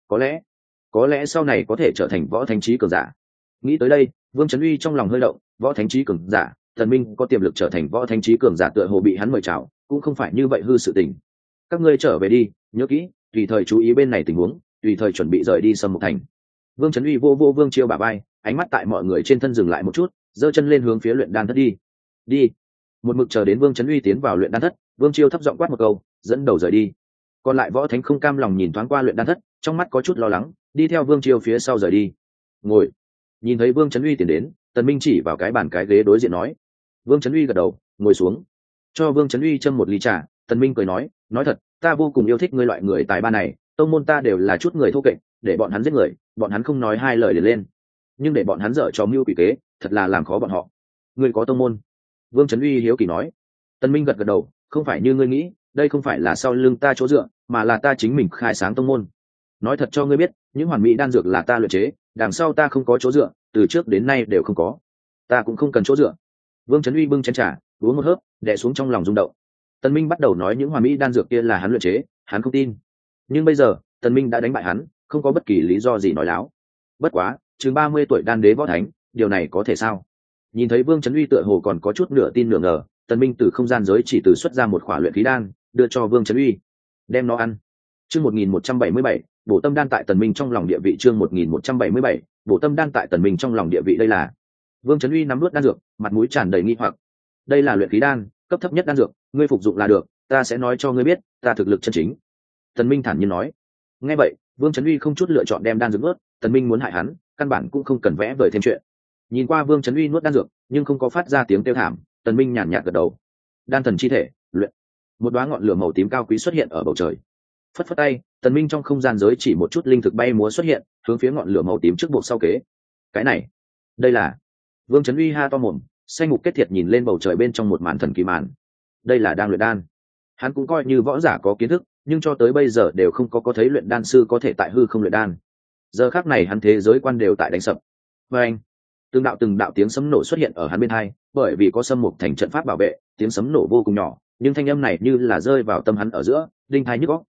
có lẽ sau này có thể trở thành võ thánh trí cường giả. Nghĩ tới đây, Vương Chấn Uy trong lòng hơi động, võ thánh trí cường giả, Tần Minh có tiềm lực trở thành võ thánh trí cường giả, tựa hồ bị hắn mời chào, cũng không phải như vậy hư sự tình. Các ngươi trở về đi, nhớ kỹ, tùy thời chú ý bên này tình huống, tùy thời chuẩn bị rời đi Sâm Mộc Thành. Vương Chấn Uy vô Vương Chiêu bả vai, ánh mắt tại mọi người trên thân dừng lại một chút, giơ chân lên hướng phía luyện đan thất đi. Đi. Một mực chờ đến Vương Chấn Uy tiến vào luyện đan thất, Vương Chiêu thấp giọng quát một câu, dẫn đầu rời đi. Còn lại võ thánh không cam lòng nhìn thoáng qua luyện đan thất, trong mắt có chút lo lắng, đi theo Vương Chiêu phía sau rời đi. Ngồi. Nhìn thấy Vương Chấn Uy tiến đến, Tần Minh chỉ vào cái bàn cái ghế đối diện nói. Vương Chấn Uy gật đầu, ngồi xuống. Cho Vương Chấn Uy châm một ly trà, Tần Minh cười nói thật, ta vô cùng yêu thích ngươi loại người tài ba này, tông môn ta đều là chút người thô kệch, để bọn hắn giết người, bọn hắn không nói hai lời liền lên, nhưng để bọn hắn dở trò mưu quỷ kế, thật là làm khó bọn họ. Ngươi có tông môn? Vương Chấn Uy hiếu kỳ nói. Tần Minh gật gật đầu, không phải như ngươi nghĩ, đây không phải là sau lưng ta chỗ dựa, mà là ta chính mình khai sáng tông môn. Nói thật cho ngươi biết, những hoàn mỹ đan dược là ta luyện chế, đằng sau ta không có chỗ dựa, từ trước đến nay đều không có. Ta cũng không cần chỗ dựa. Vương Chấn Uy bưng chén trà, uống một hớp, đè xuống trong lòng rung động. Tần Minh bắt đầu nói những hoàn mỹ đan dược kia là hắn luyện chế, hắn không tin. Nhưng bây giờ, Tần Minh đã đánh bại hắn, không có bất kỳ lý do gì nói láo. Bất quá, chừng 30 tuổi đan đế võ thánh, điều này có thể sao? Nhìn thấy Vương Chấn Uy tựa hồ còn có chút nửa tin nửa ngờ, Tần Minh từ không gian giới chỉ từ xuất ra một khỏa luyện khí đan, đưa cho Vương Chấn Uy. Đem nó ăn. Chương 1177, bổ tâm đan tại Tần Minh trong lòng địa vị. Chương 1177, bổ tâm đan tại Tần Minh trong lòng địa vị. Đây là. Vương Chấn Uy nắm nuốt đan dược, mặt mũi tràn đầy nghi hoặc. Đây là luyện khí đan, cấp thấp nhất đan dược, ngươi phục dụng là được, ta sẽ nói cho ngươi biết, ta thực lực chân chính. Tần Minh thản nhiên nói. Nghe vậy, Vương Chấn Uy không chút lựa chọn đem đan dược nuốt, Tần Minh muốn hại hắn, căn bản cũng không cần vẽ vời thêm chuyện. Nhìn qua Vương Chấn Uy nuốt đan dược, nhưng không có phát ra tiếng kêu thảm, Tần Minh nhàn nhạt gật đầu. Đan thần chi thể, luyện. Một đóa ngọn lửa màu tím cao quý xuất hiện ở bầu trời. Phất phất tay, Tần Minh trong không gian giới chỉ một chút linh thực bay múa xuất hiện, hướng phía ngọn lửa màu tím trước buộc sau kế. Cái này, đây là. Vương Chấn Uy ha to mồm, xanh mục kết thiệt nhìn lên bầu trời bên trong một màn thần kỳ màn. Đây là đang luyện đan. Hắn cũng coi như võ giả có kiến thức, nhưng cho tới bây giờ đều không có thấy luyện đan sư có thể tại hư không luyện đan. Giờ khắc này hắn thế giới quan đều tại đánh sập. Và anh, từng đạo tiếng sấm nổ xuất hiện ở hắn bên hai, bởi vì có Sâm Mộc Thành trận pháp bảo vệ, tiếng sấm nổ vô cùng nhỏ, nhưng thanh âm này như là rơi vào tâm hắn ở giữa, đinh tai nhức óc.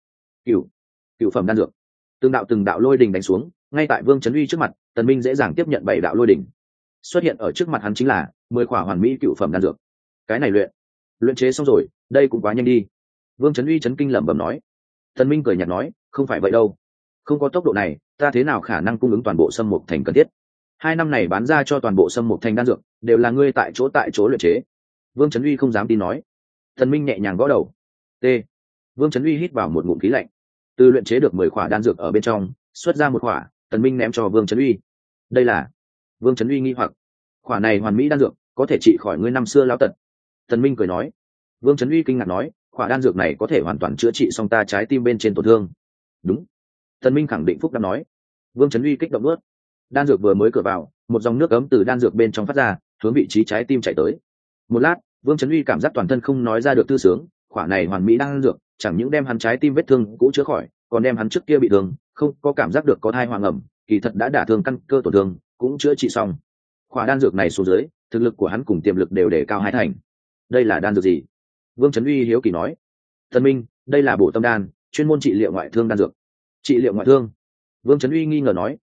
Cửu phẩm đan dược. Từng đạo lôi đình đánh xuống, ngay tại Vương Chấn Uy trước mặt, Tần Minh dễ dàng tiếp nhận 7 đạo lôi đình. Xuất hiện ở trước mặt hắn chính là 10 quả hoàn mỹ cửu phẩm đan dược. Cái này luyện chế xong rồi, đây cũng quá nhanh đi. Vương Chấn Uy chấn kinh lẩm bẩm nói. Tần Minh cười nhạt nói, không phải vậy đâu, không có tốc độ này, ta thế nào khả năng cung ứng toàn bộ Sâm Mộc Thành cần thiết. 2 năm này bán ra cho toàn bộ Sâm Mộc Thành đan dược, đều là ngươi tại chỗ luyện chế. Vương Chấn Uy không dám tin nói. Tần Minh nhẹ nhàng gõ đầu. T. Vương Chấn Uy hít vào một ngụm khí lạnh. Từ luyện chế được 10 quả đan dược ở bên trong, xuất ra một quả, Tần Minh ném cho Vương Chấn Uy. Đây là. Vương Chấn Uy nghi hoặc. Quả này hoàn mỹ đan dược, có thể trị khỏi ngươi năm xưa lão tật. Tần Minh cười nói. Vương Chấn Uy kinh ngạc nói, quả đan dược này có thể hoàn toàn chữa trị xong ta trái tim bên trên tổn thương. Đúng. Tần Minh khẳng định phúc đáp nói. Vương Chấn Uy kích động nuốt. Đan dược vừa mới cửa vào, một dòng nước ấm từ đan dược bên trong phát ra, hướng vị trí trái tim chạy tới. Một lát, Vương Chấn Uy cảm giác toàn thân không nói ra được tư sướng, quả này hoàn mỹ đan dược, chẳng những đem hắn trái tim vết thương cũ chữa khỏi, còn đem hắn trước kia bị thương, không có cảm giác được có thai hoàng ẩm, kỳ thật đã đả thương căn cơ tổn thương, cũng chữa trị xong. Quả đan dược này xuống dưới, thực lực của hắn cùng tiềm lực đều đề cao 2 thành. Đây là đan dược gì? Vương Chấn Uy hiếu kỳ nói. Tần Minh, đây là bổ tâm đan, chuyên môn trị liệu ngoại thương đan dược. Trị liệu ngoại thương? Vương Chấn Uy nghi ngờ nói,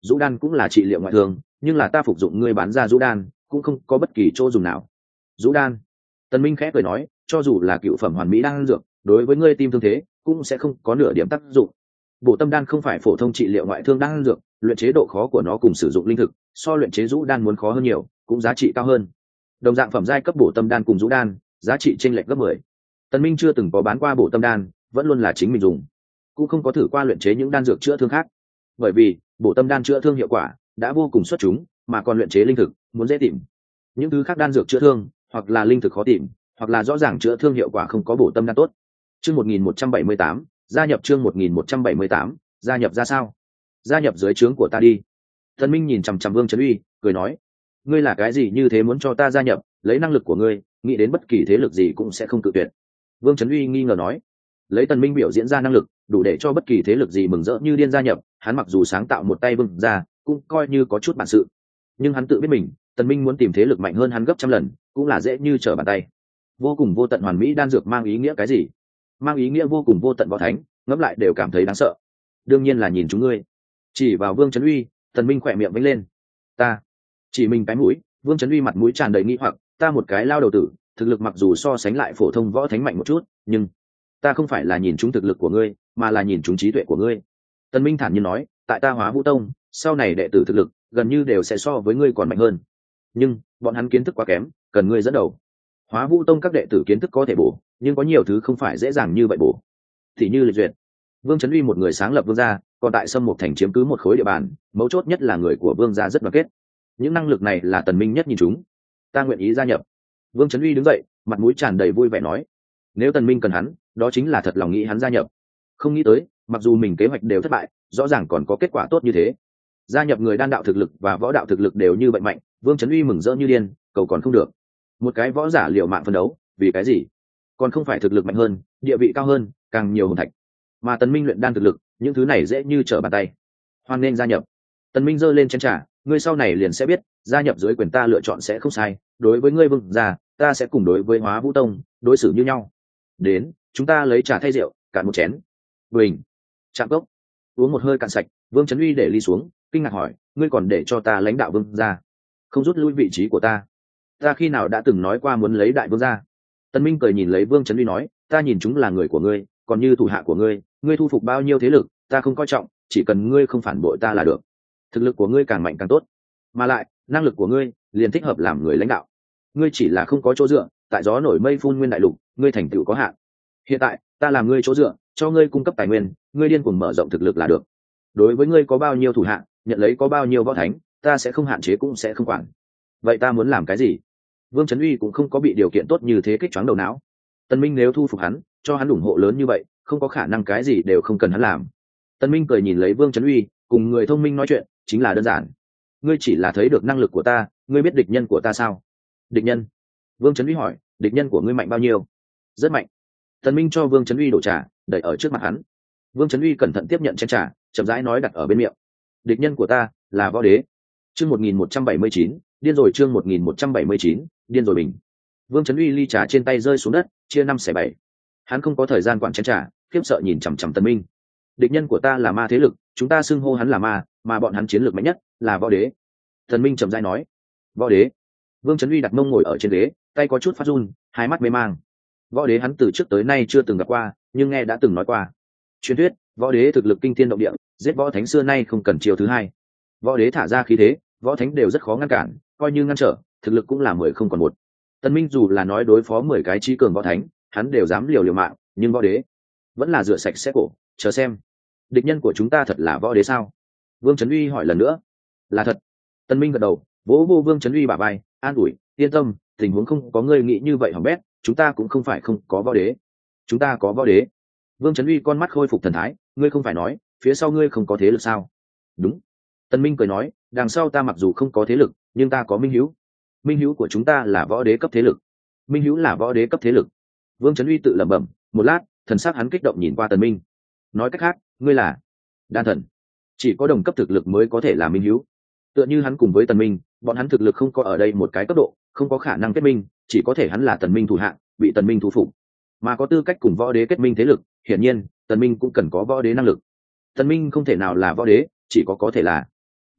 dũ đan cũng là trị liệu ngoại thương, nhưng là ta phục dụng ngươi bán ra dũ đan cũng không có bất kỳ chỗ dùng nào. Dũ đan. Tần Minh khẽ cười nói, cho dù là cựu phẩm hoàn mỹ đan dược, đối với ngươi tim thương thế cũng sẽ không có nửa điểm tác dụng. Bổ tâm đan không phải phổ thông trị liệu ngoại thương đan dược, luyện chế độ khó của nó cùng sử dụng linh thực so luyện chế dũ đan muốn khó hơn nhiều, cũng giá trị cao hơn. Đồng dạng phẩm giai cấp bổ tâm đan cùng dũ đan, giá trị chênh lệch gấp 10. Tần Minh chưa từng có bán qua bổ tâm đan, vẫn luôn là chính mình dùng, cũng không có thử qua luyện chế những đan dược chữa thương khác. Bởi vì bổ tâm đan chữa thương hiệu quả đã vô cùng xuất chúng, mà còn luyện chế linh thực muốn dễ tìm. Những thứ khác đan dược chữa thương, hoặc là linh thực khó tìm, hoặc là rõ ràng chữa thương hiệu quả không có bổ tâm đan tốt. Chương 1178, gia nhập chương 1178, gia nhập ra sao? Gia nhập dưới trướng của ta đi. Tần Minh nhìn chằm chằm Vương Trấn Uy, cười nói: ngươi là cái gì như thế muốn cho ta gia nhập? Lấy năng lực của ngươi, nghĩ đến bất kỳ thế lực gì cũng sẽ không cự tuyệt. Vương Trấn Uy nghi ngờ nói: lấy Tần Minh biểu diễn ra năng lực, đủ để cho bất kỳ thế lực gì mừng rỡ như điên gia nhập. Hắn mặc dù sáng tạo một tay vương gia, cũng coi như có chút bản sự, nhưng hắn tự biết mình, Tần Minh muốn tìm thế lực mạnh hơn hắn gấp trăm lần, cũng là dễ như trở bàn tay. Vô cùng vô tận hoàn mỹ đan dược mang ý nghĩa cái gì? Mang ý nghĩa vô cùng vô tận võ thánh, ngẫm lại đều cảm thấy đáng sợ. Đương nhiên là nhìn chúng ngươi. Chỉ vào Vương Trấn Uy, Tần Minh khỏe miệng vẫy lên. Ta chỉ mình cái mũi. Vương Trấn Uy mặt mũi tràn đầy nghi hoặc, ta một cái lao đầu tử, thực lực mặc dù so sánh lại phổ thông võ thánh mạnh một chút, nhưng ta không phải là nhìn chúng thực lực của ngươi, mà là nhìn chúng trí tuệ của ngươi. Tần Minh thản nhiên nói, tại ta Hóa Vũ Tông, sau này đệ tử thực lực gần như đều sẽ so với ngươi còn mạnh hơn, nhưng bọn hắn kiến thức quá kém, cần ngươi dẫn đầu. Hóa Vũ Tông các đệ tử kiến thức có thể bổ, nhưng có nhiều thứ không phải dễ dàng như vậy bổ. Thì như Lịch Duyệt, Vương Trấn Uy một người sáng lập vương gia, còn tại Sâm Mộc Thành chiếm cứ một khối địa bàn, mấu chốt nhất là người của vương gia rất đoàn kết. Những năng lực này là Tần Minh nhất nhìn chúng. Ta nguyện ý gia nhập. Vương Trấn Uy đứng dậy, mặt mũi tràn đầy vui vẻ nói, nếu Tần Minh cần hắn, đó chính là thật lòng nghĩ hắn gia nhập. Không nghĩ tới, mặc dù mình kế hoạch đều thất bại, rõ ràng còn có kết quả tốt như thế. Gia nhập người đan đạo thực lực và võ đạo thực lực đều như vậy mạnh, Vương Trấn Uy mừng rỡ như điên, cầu còn không được. Một cái võ giả liều mạng phân đấu, vì cái gì? Còn không phải thực lực mạnh hơn, địa vị cao hơn, càng nhiều hồn thạch. Mà Tần Minh luyện đan thực lực, những thứ này dễ như trở bàn tay. Hoan nên gia nhập. Tần Minh giơ lên chén trà, ngươi sau này liền sẽ biết, gia nhập dưới quyền ta lựa chọn sẽ không sai, đối với ngươi Vương gia, ta sẽ cùng đối với Hóa Vũ Tông đối xử như nhau. Đến, chúng ta lấy trà thay rượu, cạn một chén. Bình. Chạm cốc. Uống một hơi cạn sạch, Vương Trấn Uy để ly xuống, kinh ngạc hỏi, ngươi còn để cho ta lãnh đạo Vương gia, không rút lui vị trí của ta? Ta khi nào đã từng nói qua muốn lấy đại vương gia? Tần Minh cười nhìn lấy Vương Trấn Uy nói, ta nhìn chúng là người của ngươi, còn như thủ hạ của ngươi, ngươi thu phục bao nhiêu thế lực, ta không coi trọng, chỉ cần ngươi không phản bội ta là được. Thực lực của ngươi càng mạnh càng tốt, mà lại năng lực của ngươi liền thích hợp làm người lãnh đạo. Ngươi chỉ là không có chỗ dựa, tại gió nổi mây phun nguyên đại lục, ngươi thành tựu có hạn. Hiện tại ta làm ngươi chỗ dựa, cho ngươi cung cấp tài nguyên, ngươi điên cuồng mở rộng thực lực là được. Đối với ngươi có bao nhiêu thủ hạ, nhận lấy có bao nhiêu võ thánh, ta sẽ không hạn chế cũng sẽ không quản. Vậy ta muốn làm cái gì? Vương Trấn Uy cũng không có bị điều kiện tốt như thế kích choáng đầu não. Tần Minh nếu thu phục hắn, cho hắn ủng hộ lớn như vậy, không có khả năng cái gì đều không cần hắn làm. Tần Minh cười nhìn lấy Vương Trấn Uy, cùng người thông minh nói chuyện, chính là đơn giản. Ngươi chỉ là thấy được năng lực của ta, ngươi biết địch nhân của ta sao? Địch nhân? Vương Trấn Uy hỏi, địch nhân của ngươi mạnh bao nhiêu? Rất mạnh. Tần Minh cho Vương Trấn Uy đổ trà, đẩy ở trước mặt hắn. Vương Trấn Uy cẩn thận tiếp nhận chén trà, chậm rãi nói đặt ở bên miệng. Địch nhân của ta là võ đế. Chương 1179, điên rồi chương 1179, điên rồi bình. Vương Trấn Uy ly trà trên tay rơi xuống đất, chia 5/7. Hắn không có thời gian quản chén trà, khiếp sợ nhìn chằm chằm Tần Minh. Địch nhân của ta là ma thế lực, chúng ta xưng hô hắn là ma, mà bọn hắn chiến lược mạnh nhất là võ đế. Tần Minh chậm rãi nói. Võ đế? Vương Trấn Uy đặt mông ngồi ở trên ghế, tay có chút phát run, hai mắt mê mang. Võ đế hắn từ trước tới nay chưa từng gặp qua, nhưng nghe đã từng nói qua. Truyền thuyết, võ đế thực lực kinh thiên động địa, giết võ thánh xưa nay không cần chiều thứ hai. Võ đế thả ra khí thế, võ thánh đều rất khó ngăn cản, coi như ngăn trở, thực lực cũng là 10 không còn một. Tần Minh dù là nói đối phó 10 cái trí cường võ thánh, hắn đều dám liều mạng, nhưng võ đế vẫn là rửa sạch sẽ cổ, chờ xem. Địch nhân của chúng ta thật là võ đế sao? Vương Trấn Uy hỏi lần nữa. Là thật. Tần Minh gật đầu, vỗ vô Vương Trấn Uy bả vai, an ủi, yên tâm, tình huống không có ngươi nghĩ như vậy hỏng bét, chúng ta cũng không phải không có võ đế. Chúng ta có võ đế. Vương Trấn Uy con mắt khôi phục thần thái, ngươi không phải nói, phía sau ngươi không có thế lực sao? Đúng. Tần Minh cười nói, đằng sau ta mặc dù không có thế lực, nhưng ta có minh hữu. Minh hữu của chúng ta là võ đế cấp thế lực. Minh hữu là võ đế cấp thế lực. Vương Trấn Uy tự lẩm bẩm, một lát, thần sắc hắn kích động nhìn qua Tần Minh. Nói cách khác, ngươi là đan thần. Chỉ có đồng cấp thực lực mới có thể là minh hữu. Tựa như hắn cùng với Tần Minh, bọn hắn thực lực không có ở đây một cái cấp độ, không có khả năng kết minh, chỉ có thể hắn là Tần Minh thủ hạ, bị Tần Minh thu phục, mà có tư cách cùng võ đế kết minh thế lực. Hiển nhiên, Tần Minh cũng cần có võ đế năng lực. Tần Minh không thể nào là võ đế, chỉ có thể là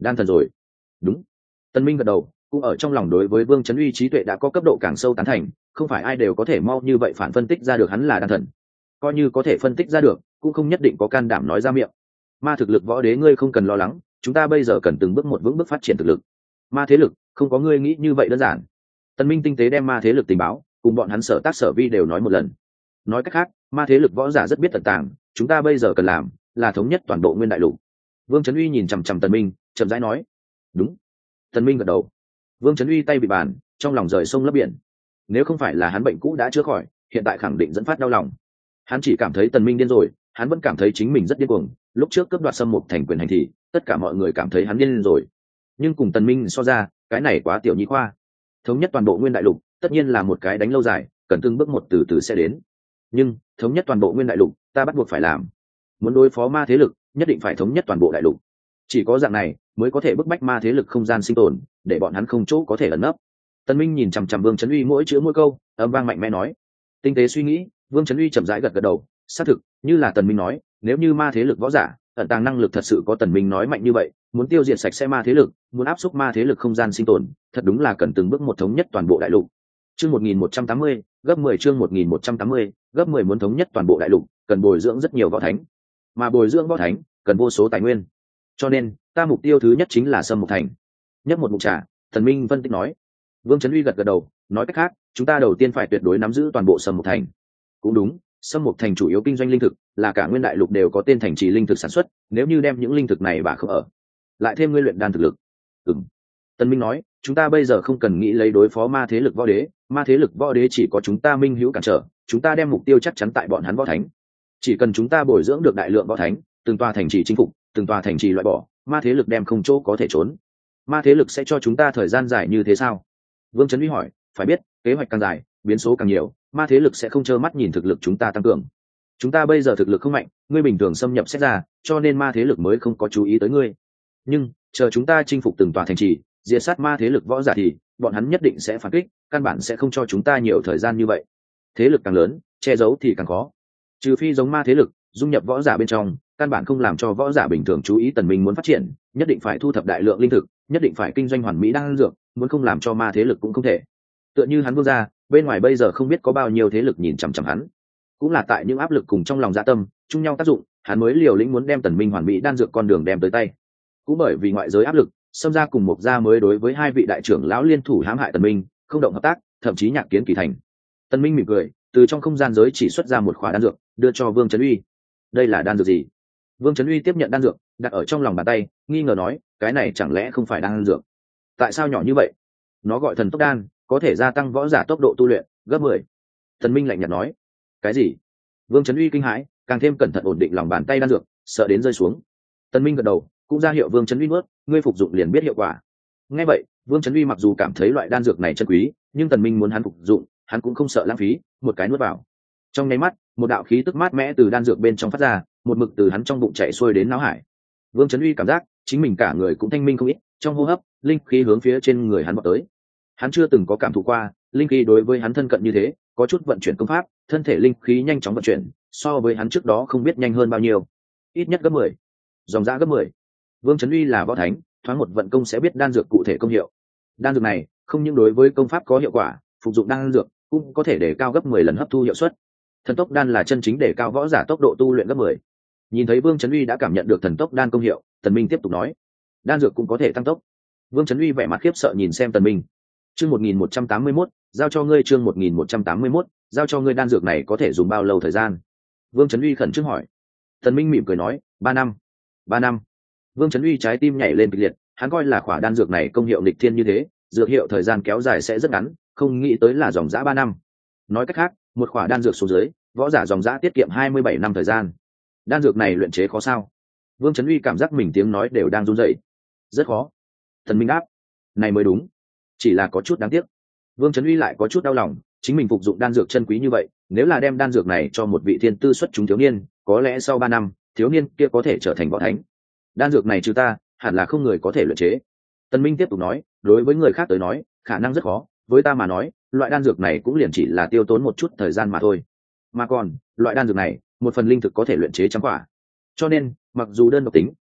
Đan thần rồi. Đúng. Tần Minh gật đầu, cũng ở trong lòng đối với Vương Chấn Uy trí tuệ đã có cấp độ càng sâu tán thành, không phải ai đều có thể mau như vậy phản phân tích ra được hắn là đan thần. Coi như có thể phân tích ra được, cũng không nhất định có can đảm nói ra miệng. Ma thực lực võ đế ngươi không cần lo lắng, chúng ta bây giờ cần từng bước một vững bước phát triển thực lực. Ma thế lực, không có ngươi nghĩ như vậy đơn giản. Tần Minh tinh tế đem ma thế lực tình báo, cùng bọn hắn sở tác sở vi đều nói một lần. Nói cách khác, ma thế lực võ giả rất biết tận tàng, chúng ta bây giờ cần làm là thống nhất toàn bộ nguyên đại lục. Vương Chấn Uy nhìn chằm chằm Tần Minh, chậm rãi nói. Đúng. Tần Minh gật đầu. Vương Chấn Uy tay bị bàn, trong lòng rời sông lấp biển. Nếu không phải là hắn bệnh cũ đã chữa khỏi, hiện tại khẳng định dẫn phát đau lòng. Hắn chỉ cảm thấy Tần Minh điên rồi, hắn vẫn cảm thấy chính mình rất điên cuồng. Lúc trước cướp đoạt Sâm Mục Thành quyền hành thì tất cả mọi người cảm thấy hắn điên rồi. Nhưng cùng Tần Minh so ra, cái này quá tiểu nhi khoa. Thống nhất toàn bộ nguyên đại lục, tất nhiên là một cái đánh lâu dài, cần từng bước một từ từ sẽ đến. Nhưng thống nhất toàn bộ nguyên đại lục, ta bắt buộc phải làm. Muốn đối phó ma thế lực, nhất định phải thống nhất toàn bộ đại lục. Chỉ có dạng này mới có thể bức bách ma thế lực không gian sinh tồn, để bọn hắn không chỗ có thể ẩn nấp. Tần Minh nhìn chằm chằm Vương Chấn Uy mỗi chữ mỗi câu, âm vang mạnh mẽ nói. Tinh tế suy nghĩ, Vương Chấn Uy chậm rãi gật gật đầu, xác thực, như là Tần Minh nói, nếu như ma thế lực võ giả, ẩn tàng năng lực thật sự có Tần Minh nói mạnh như vậy, muốn tiêu diệt sạch sẽ ma thế lực, muốn áp xúc ma thế lực không gian sinh tồn, thật đúng là cần từng bước một thống nhất toàn bộ đại lục. Chương 1180, gấp 10 chương 1180, gấp 10 muốn thống nhất toàn bộ đại lục, cần bồi dưỡng rất nhiều võ thánh. Mà bồi dưỡng võ thánh, cần vô số tài nguyên. Cho nên, ta mục tiêu thứ nhất chính là Sâm Mục Thành. Nhấp một ngụm trà, Tần Minh phân tích nói. Vương Chấn Uy gật gật đầu, nói cách khác, chúng ta đầu tiên phải tuyệt đối nắm giữ toàn bộ Sâm Mục Thành. Cũng đúng, Sâm Mục Thành chủ yếu kinh doanh linh thực, là cả nguyên đại lục đều có tên thành trì linh thực sản xuất, nếu như đem những linh thực này bà không ở, lại thêm ngươi luyện đan thực lực. Ừm. Tần Minh nói, chúng ta bây giờ không cần nghĩ lấy đối phó ma thế lực võ đế, ma thế lực võ đế chỉ có chúng ta minh hữu cản trở, chúng ta đem mục tiêu chắc chắn tại bọn hắn võ thánh. Chỉ cần chúng ta bồi dưỡng được đại lượng võ thánh, từng tòa thành trì chinh phục, từng tòa thành trì loại bỏ, ma thế lực đem không chỗ có thể trốn. Ma thế lực sẽ cho chúng ta thời gian dài như thế sao? Vương Chấn Uy hỏi, phải biết, kế hoạch càng dài, biến số càng nhiều, ma thế lực sẽ không trơ mắt nhìn thực lực chúng ta tăng cường. Chúng ta bây giờ thực lực không mạnh, ngươi bình thường xâm nhập xét ra, cho nên ma thế lực mới không có chú ý tới ngươi. Nhưng chờ chúng ta chinh phục từng tòa thành trì, diệt sát ma thế lực võ giả thì bọn hắn nhất định sẽ phản kích, căn bản sẽ không cho chúng ta nhiều thời gian như vậy. Thế lực càng lớn, che giấu thì càng khó. Trừ phi giống ma thế lực, dung nhập võ giả bên trong, căn bản không làm cho võ giả bình thường chú ý Tần Minh muốn phát triển, nhất định phải thu thập đại lượng linh thực, nhất định phải kinh doanh hoàn mỹ đan dược, muốn không làm cho ma thế lực cũng không thể. Tựa như hắn Vương gia, bên ngoài bây giờ không biết có bao nhiêu thế lực nhìn chằm chằm hắn, cũng là tại những áp lực cùng trong lòng dạ tâm chung nhau tác dụng, hắn mới liều lĩnh muốn đem Tần Minh hoàn mỹ đan dược con đường đem tới tay. Cũng bởi vì ngoại giới áp lực, Sâm gia cùng Mộc gia mới đối với hai vị đại trưởng lão liên thủ hãm hại Tần Minh, không động hợp tác, thậm chí nhạc kiến kỳ thành. Tần Minh mỉm cười, từ trong không gian giới chỉ xuất ra một khỏa đan dược, đưa cho Vương Chấn Uy. Đây là đan dược gì? Vương Chấn Uy tiếp nhận đan dược, đặt ở trong lòng bàn tay, nghi ngờ nói, cái này chẳng lẽ không phải đan dược? Tại sao nhỏ như vậy? Nó gọi thần tốc đan, có thể gia tăng võ giả tốc độ tu luyện gấp 10. Tần Minh lạnh nhạt nói. Cái gì? Vương Chấn Uy kinh hãi, càng thêm cẩn thận ổn định lòng bàn tay đan dược, sợ đến rơi xuống. Tần Minh gật đầu, cũng ra hiệu Vương Chấn Uy nuốt, ngươi phục dụng liền biết hiệu quả. Nghe vậy, Vương Chấn Uy mặc dù cảm thấy loại đan dược này chân quý, nhưng Tần Minh muốn hắn phục dụng, hắn cũng không sợ lãng phí, một cái nuốt vào. Trong nháy mắt, một đạo khí tức mát mẽ từ đan dược bên trong phát ra, một mực từ hắn trong bụng chảy xuôi đến não hải. Vương Chấn Uy cảm giác chính mình cả người cũng thanh minh không ít, trong hô hấp, linh khí hướng phía trên người hắn vọt tới. Hắn chưa từng có cảm thụ qua, linh khí đối với hắn thân cận như thế, có chút vận chuyển công pháp, thân thể linh khí nhanh chóng vận chuyển, so với hắn trước đó không biết nhanh hơn bao nhiêu, ít nhất gấp 10, dòng dã gấp 10. Vương Chấn Uy là võ thánh, thoáng một vận công sẽ biết đan dược cụ thể công hiệu. Đan dược này không những đối với công pháp có hiệu quả, phục dụng đan dược cũng có thể để cao gấp 10 lần hấp thu hiệu suất. Thần tốc đan là chân chính để cao võ giả tốc độ tu luyện gấp 10. Nhìn thấy Vương Chấn Uy đã cảm nhận được thần tốc đan công hiệu, Tần Minh tiếp tục nói, đan dược cũng có thể tăng tốc. Vương Chấn Uy vẻ mặt khiếp sợ nhìn xem Tần Minh. Chương 1181, giao cho ngươi chương 1181, giao cho ngươi đan dược này có thể dùng bao lâu thời gian? Vương Chấn Uy khẩn trương hỏi. Tần Minh mỉm cười nói, 3 năm. 3 năm. Vương Chấn Uy trái tim nhảy lên kịch liệt, hắn coi là khỏa đan dược này công hiệu nghịch thiên như thế, dược hiệu thời gian kéo dài sẽ rất ngắn, không nghĩ tới là dòng dã 3 năm. Nói cách khác, một khỏa đan dược xuống dưới, võ giả dòng dã tiết kiệm 27 năm thời gian. Đan dược này luyện chế khó sao? Vương Chấn Uy cảm giác mình tiếng nói đều đang run rẩy. Rất khó. Tần Minh đáp, này mới đúng, chỉ là có chút đáng tiếc. Vương Chấn Uy lại có chút đau lòng, chính mình phục dụng đan dược chân quý như vậy, nếu là đem đan dược này cho một vị thiên tư xuất chúng thiếu niên, có lẽ sau 3 năm, thiếu niên kia có thể trở thành võ thánh. Đan dược này trừ ta, hẳn là không người có thể luyện chế. Tần Minh tiếp tục nói, đối với người khác tới nói, khả năng rất khó, với ta mà nói, loại đan dược này cũng liền chỉ là tiêu tốn một chút thời gian mà thôi. Mà còn, loại đan dược này, một phần linh thực có thể luyện chế trăm quả. Cho nên, mặc dù đơn độc tính,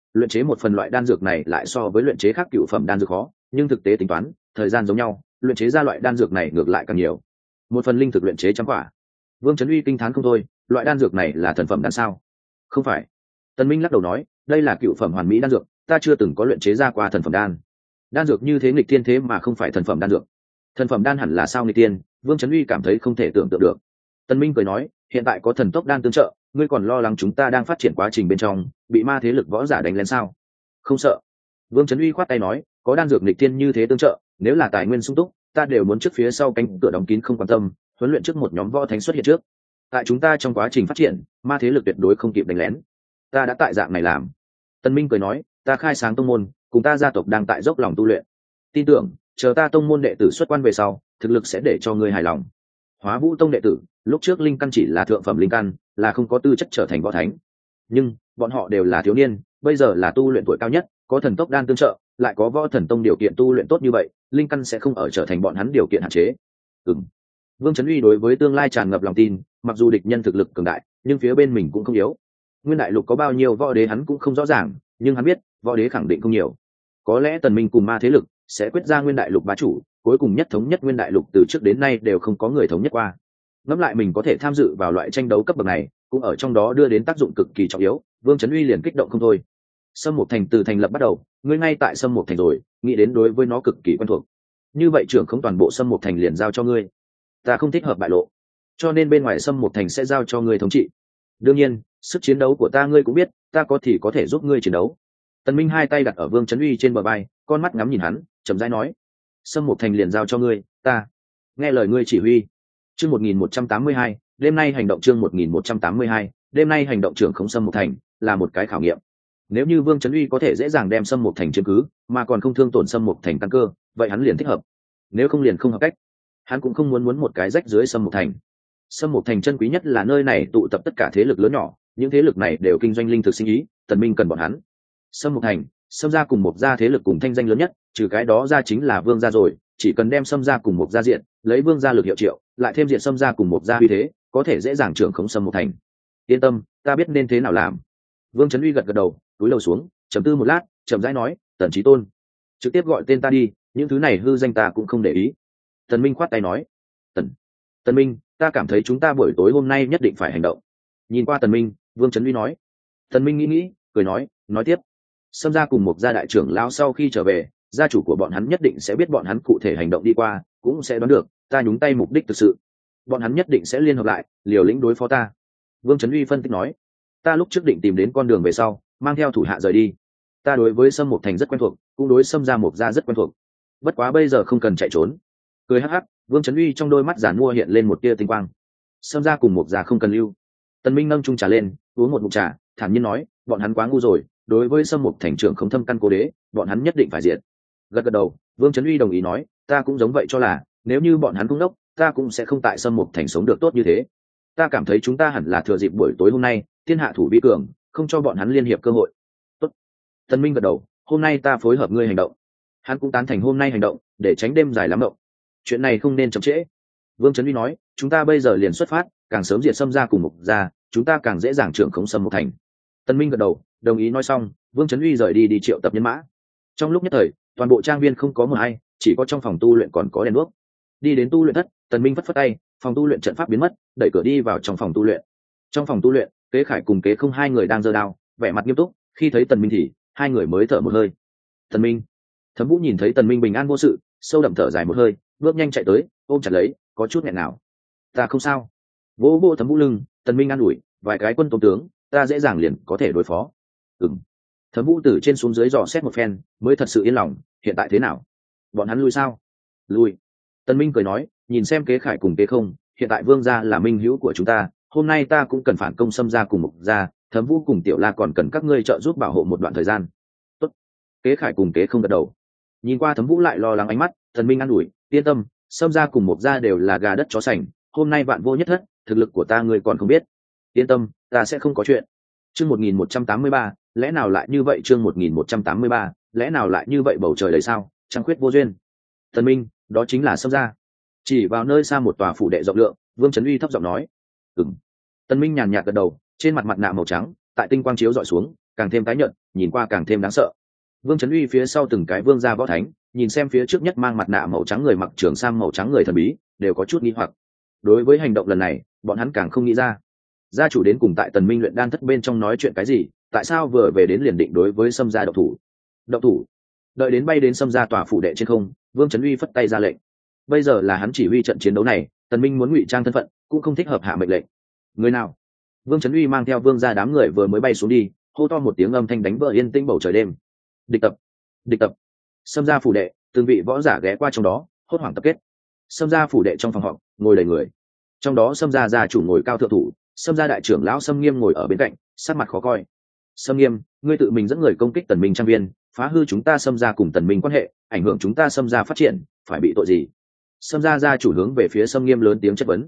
luyện chế một phần loại đan dược này lại so với luyện chế khác cựu phẩm đan dược khó, nhưng thực tế tính toán thời gian giống nhau, luyện chế ra loại đan dược này ngược lại càng nhiều. Một phần linh thực luyện chế trăm quả. Vương Chấn Uy kinh thán không thôi, loại đan dược này là thần phẩm đan sao? Không phải. Tần Minh lắc đầu nói, đây là cựu phẩm hoàn mỹ đan dược, ta chưa từng có luyện chế ra qua thần phẩm đan. Đan dược như thế nghịch thiên thế mà không phải thần phẩm đan dược. Thần phẩm đan hẳn là sao nghịch tiên? Vương Chấn Uy cảm thấy không thể tưởng tượng được. Tần Minh cười nói, hiện tại có thần tốc đan tương trợ, ngươi còn lo lắng chúng ta đang phát triển quá trình bên trong bị ma thế lực võ giả đánh lén sao? Không sợ. Vương Chấn Uy khoát tay nói, có đan dược nghịch tiên như thế tương trợ, nếu là tài nguyên sung túc, ta đều muốn trước phía sau cánh cửa đóng kín không quan tâm, huấn luyện trước một nhóm võ thánh xuất hiện trước. Tại chúng ta trong quá trình phát triển, ma thế lực tuyệt đối không kịp đánh lén. Ta đã tại dạng này làm. Tần Minh cười nói, ta khai sáng tông môn, cùng ta gia tộc đang tại dốc lòng tu luyện. Tin tưởng, chờ ta tông môn đệ tử xuất quan về sau, thực lực sẽ để cho ngươi hài lòng. Hóa Vũ tông đệ tử, lúc trước linh căn chỉ là thượng phẩm linh căn, là không có tư chất trở thành võ thánh. Nhưng bọn họ đều là thiếu niên, bây giờ là tu luyện tuổi cao nhất, có thần tốc đan tương trợ, lại có võ thần tông điều kiện tu luyện tốt như vậy, linh căn sẽ không ở trở thành bọn hắn điều kiện hạn chế. Vương Chấn Uy đối với tương lai tràn ngập lòng tin, mặc dù địch nhân thực lực cường đại, nhưng phía bên mình cũng không yếu. Nguyên đại lục có bao nhiêu võ đế hắn cũng không rõ ràng, nhưng hắn biết, võ đế khẳng định không nhiều. Có lẽ Tần Minh cùng ma thế lực sẽ quyết ra nguyên đại lục bá chủ, cuối cùng nhất thống nhất nguyên đại lục từ trước đến nay đều không có người thống nhất qua. Ngẫm lại mình có thể tham dự vào loại tranh đấu cấp bậc này, cũng ở trong đó đưa đến tác dụng cực kỳ trọng yếu, Vương Chấn Uy liền kích động không thôi. Sâm Mộc Thành từ thành lập bắt đầu, ngươi ngay tại Sâm Mộc Thành rồi, nghĩ đến đối với nó cực kỳ quen thuộc. Như vậy trưởng không toàn bộ Sâm Mộc Thành liền giao cho ngươi. Ta không thích hợp bại lộ, cho nên bên ngoài Sâm Mộc Thành sẽ giao cho ngươi thống trị. Đương nhiên, sức chiến đấu của ta ngươi cũng biết, ta có thì có thể giúp ngươi chiến đấu. Tần Minh hai tay đặt ở Vương Chấn Uy trên bờ vai, con mắt ngắm nhìn hắn, chậm rãi nói: Sâm Mộc Thành liền giao cho ngươi, ta nghe lời ngươi chỉ huy. Chương 1182, đêm nay hành động. Chương 1182, đêm nay hành động. Trưởng khống Sâm Mộc Thành là một cái khảo nghiệm. Nếu như Vương Chấn Uy có thể dễ dàng đem Sâm Mộc Thành chiếm cứ, mà còn không thương tổn Sâm Mộc Thành căn cơ, vậy hắn liền thích hợp. Nếu không liền không hợp cách. Hắn cũng không muốn một cái rách dưới Sâm Mộc Thành. Sâm Mộc Thành chân quý nhất là nơi này tụ tập tất cả thế lực lớn nhỏ, những thế lực này đều kinh doanh linh thực sinh ý, Tần Minh cần bọn hắn. Sâm Mộc Thành, Sâm gia cùng một gia thế lực cùng thanh danh lớn nhất, trừ cái đó ra chính là Vương gia rồi, chỉ cần đem Sâm gia cùng một gia diện, lấy Vương gia lực hiệu triệu, lại thêm diện Sâm gia cùng một gia uy thế, có thể dễ dàng trưởng khống Sâm Mộc Thành. Yên tâm, ta biết nên thế nào làm. Vương Chấn Uy gật gật đầu, cúi đầu xuống, trầm tư một lát, chậm rãi nói, Tần Chí Tôn, trực tiếp gọi tên ta đi, những thứ này hư danh ta cũng không để ý. Tần Minh khoát tay nói, Tần Minh, ta cảm thấy chúng ta buổi tối hôm nay nhất định phải hành động. Nhìn qua Tần Minh, Vương Chấn Uy nói. Tần Minh nghĩ, cười nói tiếp. Sâm gia cùng một gia đại trưởng lão sau khi trở về, gia chủ của bọn hắn nhất định sẽ biết bọn hắn cụ thể hành động đi qua, cũng sẽ đoán được ta nhúng tay mục đích thực sự. Bọn hắn nhất định sẽ liên hợp lại, liều lĩnh đối phó ta. Vương Chấn Uy phân tích nói, ta lúc trước định tìm đến con đường về sau, mang theo thủ hạ rời đi. Ta đối với Sâm Mộc Thành rất quen thuộc, cũng đối Sâm gia một gia rất quen thuộc. Bất quá bây giờ không cần chạy trốn. Cười hắc hắc, Vương Chấn Uy trong đôi mắt giản mua hiện lên một tia tinh quang. Sâm gia cùng một gia không cần lưu. Tần Minh nâng chung trà lên, uống một ngụm trà, thản nhiên nói, bọn hắn quá ngu rồi, đối với Sâm Mộc Thành trưởng không thâm căn cố đế, bọn hắn nhất định phải diệt. Gật gật đầu, Vương Chấn Uy đồng ý nói, ta cũng giống vậy cho là, nếu như bọn hắn không đốc, ta cũng sẽ không tại Sâm Mộc Thành sống được tốt như thế. Ta cảm thấy chúng ta hẳn là thừa dịp buổi tối hôm nay, thiên hạ thủ vi cường, không cho bọn hắn liên hiệp cơ hội. Tốt. Tần Minh gật đầu, hôm nay ta phối hợp ngươi hành động. Hắn cũng tán thành hôm nay hành động, để tránh đêm dài lắm động. Chuyện này không nên chậm trễ. Vương Chấn Uy nói, chúng ta bây giờ liền xuất phát, càng sớm diệt Sâm gia cùng Mộc gia, chúng ta càng dễ dàng trưởng khống Sâm Mộc Thành. Tần Minh gật đầu, đồng ý. Nói xong, Vương Chấn Uy rời đi triệu tập nhân mã. Trong lúc nhất thời, toàn bộ trang viên không có một ai, chỉ có trong phòng tu luyện còn có đèn đuốc. Đi đến tu luyện thất, Tần Minh phất phất tay, phòng tu luyện trận pháp biến mất, đẩy cửa đi vào trong phòng tu luyện. Trong phòng tu luyện, Kế Khải cùng Kế Không hai người đang giơ đao, vẻ mặt nghiêm túc. Khi thấy Tần Minh thì hai người mới thở một hơi. Tần Minh. Thẩm Vũ nhìn thấy Tần Minh bình an vô sự, sâu đậm thở dài một hơi, bước nhanh chạy tới, ôm chặt lấy, có chút nghẹn nào. Ta không sao. Vỗ vỗ Thẩm Vũ lưng, Tần Minh an ủi, vài cái quân tông tướng, ta dễ dàng liền có thể đối phó. Thẩm Vũ từ trên xuống dưới dò xét một phen, mới thật sự yên lòng. Hiện tại thế nào? Bọn hắn lui sao? Lui. Tần Minh cười nói, nhìn xem Kế Khải cùng Kế Không, hiện tại Vương gia là minh hữu của chúng ta, hôm nay ta cũng cần phản công Sâm gia cùng Mộc gia, Thẩm Vũ cùng Tiểu La còn cần các ngươi trợ giúp bảo hộ một đoạn thời gian. Tốt. Kế Khải cùng Kế Không gật đầu. Nhìn qua Thẩm Vũ lại lo lắng ánh mắt, Tần Minh an ủi, yên tâm, Sâm gia cùng Mộc gia đều là gà đất chó sành, hôm nay vạn vô nhất thất, thực lực của ta ngươi còn không biết. Yên tâm, ta sẽ không có chuyện. Chương 1183, lẽ nào lại như vậy? Chương 1183, lẽ nào lại như vậy? Bầu trời đầy sao, trăng khuyết vô duyên. Tần Minh, đó chính là Sâm gia. Chỉ vào nơi xa một tòa phủ đệ rộng lượng, Vương Chấn Uy thấp giọng nói. Tần Minh nhàn nhạt gật đầu, trên mặt mặt nạ màu trắng, tại tinh quang chiếu dọi xuống, càng thêm tái nhợt, nhìn qua càng thêm đáng sợ. Vương Chấn Uy phía sau từng cái vương gia võ thánh, nhìn xem phía trước nhất mang mặt nạ màu trắng người mặc trường sam màu trắng người thần bí, đều có chút nghi hoặc. Đối với hành động lần này, bọn hắn càng không nghĩ ra. Gia chủ đến cùng tại Tần Minh luyện đan thất bên trong nói chuyện cái gì, tại sao vừa về đến liền định đối với Sâm gia động thủ. Động thủ. Đợi đến bay đến Sâm gia tòa phủ đệ trên không, Vương Chấn Uy phất tay ra lệnh. Bây giờ là hắn chỉ huy trận chiến đấu này, Tần Minh muốn ngụy trang thân phận, cũng không thích hợp hạ mệnh lệnh. Người nào? Vương Chấn Uy mang theo vương gia đám người vừa mới bay xuống đi, hô to một tiếng âm thanh đánh vỡ yên tĩnh bầu trời đêm. Địch tập, địch tập. Sâm gia phủ đệ, từng vị võ giả ghé qua trong đó, hốt hoảng tập kết. Sâm gia phủ đệ trong phòng họp, ngồi đầy người. Trong đó Sâm gia gia chủ ngồi cao thượng thủ, Sâm gia đại trưởng lão Sâm Nghiêm ngồi ở bên cạnh, sắc mặt khó coi. Sâm Nghiêm, ngươi tự mình dẫn người công kích Tần Minh trang viên, phá hư chúng ta Sâm gia cùng Tần Minh quan hệ, ảnh hưởng chúng ta Sâm gia phát triển, phải bị tội gì? Sâm gia gia chủ hướng về phía Sâm Nghiêm lớn tiếng chất vấn.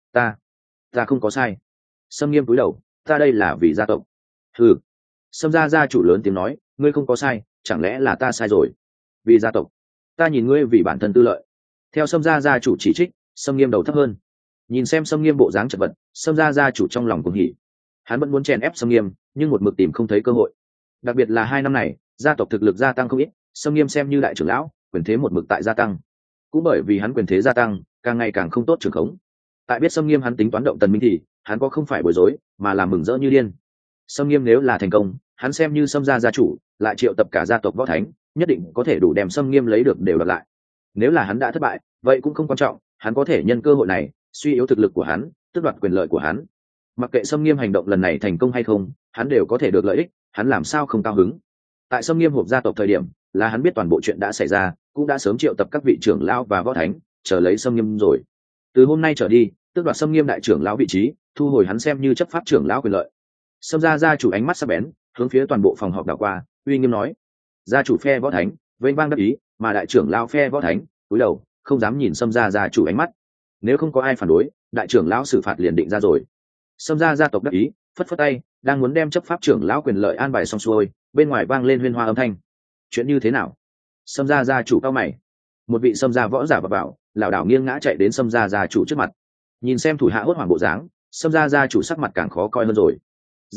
Ta không có sai. Sâm Nghiêm cúi đầu, ta đây là vì gia tộc. Hừ. Sâm gia gia chủ lớn tiếng nói, ngươi không có sai, chẳng lẽ là ta sai rồi? Vì gia tộc, ta nhìn ngươi vì bản thân tư lợi. Theo Sâm gia gia chủ chỉ trích, Sâm Nghiêm đầu thấp hơn. Nhìn xem Sâm Nghiêm bộ dáng chật vật, Sâm gia gia chủ trong lòng cuồng hỉ. Hắn vẫn muốn chèn ép Sâm Nghiêm, nhưng một mực tìm không thấy cơ hội. Đặc biệt là 2 năm này, gia tộc thực lực gia tăng không ít, Sâm Nghiêm xem như đại trưởng lão, quyền thế một mực tại gia tăng. Cũng bởi vì hắn quyền thế gia tăng, càng ngày càng không tốt trưởng khống. Tại biết Sâm Nghiêm hắn tính toán động Tần Minh thì, hắn có không phải bối rối, mà là mừng rỡ như điên. Sâm Nghiêm nếu là thành công, hắn xem như Sâm gia gia chủ, lại triệu tập cả gia tộc võ thánh, nhất định có thể đủ đem Sâm Nghiêm lấy được đều đoạt lại. Nếu là hắn đã thất bại, vậy cũng không quan trọng, hắn có thể nhân cơ hội này suy yếu thực lực của hắn, tước đoạt quyền lợi của hắn. Mặc kệ Sâm Nghiêm hành động lần này thành công hay không, hắn đều có thể được lợi ích, hắn làm sao không cao hứng. Tại Sâm Nghiêm hộp gia tộc thời điểm, là hắn biết toàn bộ chuyện đã xảy ra, cũng đã sớm triệu tập các vị trưởng lão và võ thánh, chờ lấy Sâm Nghiêm rồi. Từ hôm nay trở đi, tước đoạt Sâm Nghiêm đại trưởng lão vị trí, thu hồi hắn xem như chấp pháp trưởng lão quyền lợi. Sâm gia gia chủ ánh mắt sắc bén, hướng phía toàn bộ phòng họp đảo qua, uy nghiêm nói: gia chủ phe võ thánh vênh vang đắc ý, mà đại trưởng lão phe võ thánh cúi đầu không dám nhìn Sâm gia gia chủ ánh mắt. Nếu không có ai phản đối, đại trưởng lão xử phạt liền định ra rồi. Sâm gia gia tộc đắc ý, phất phất tay, đang muốn đem chấp pháp trưởng lão quyền lợi an bài xong xuôi, bên ngoài vang lên huyên hoa âm thanh. Chuyện như thế nào? Sâm gia gia chủ cao mày. Một vị Sâm gia võ giả vào bảo, lảo đảo nghiêng ngã chạy đến Sâm gia gia chủ trước mặt. Nhìn xem thủ hạ hốt hoảng bộ dáng, Sâm gia gia chủ sắc mặt càng khó coi hơn rồi.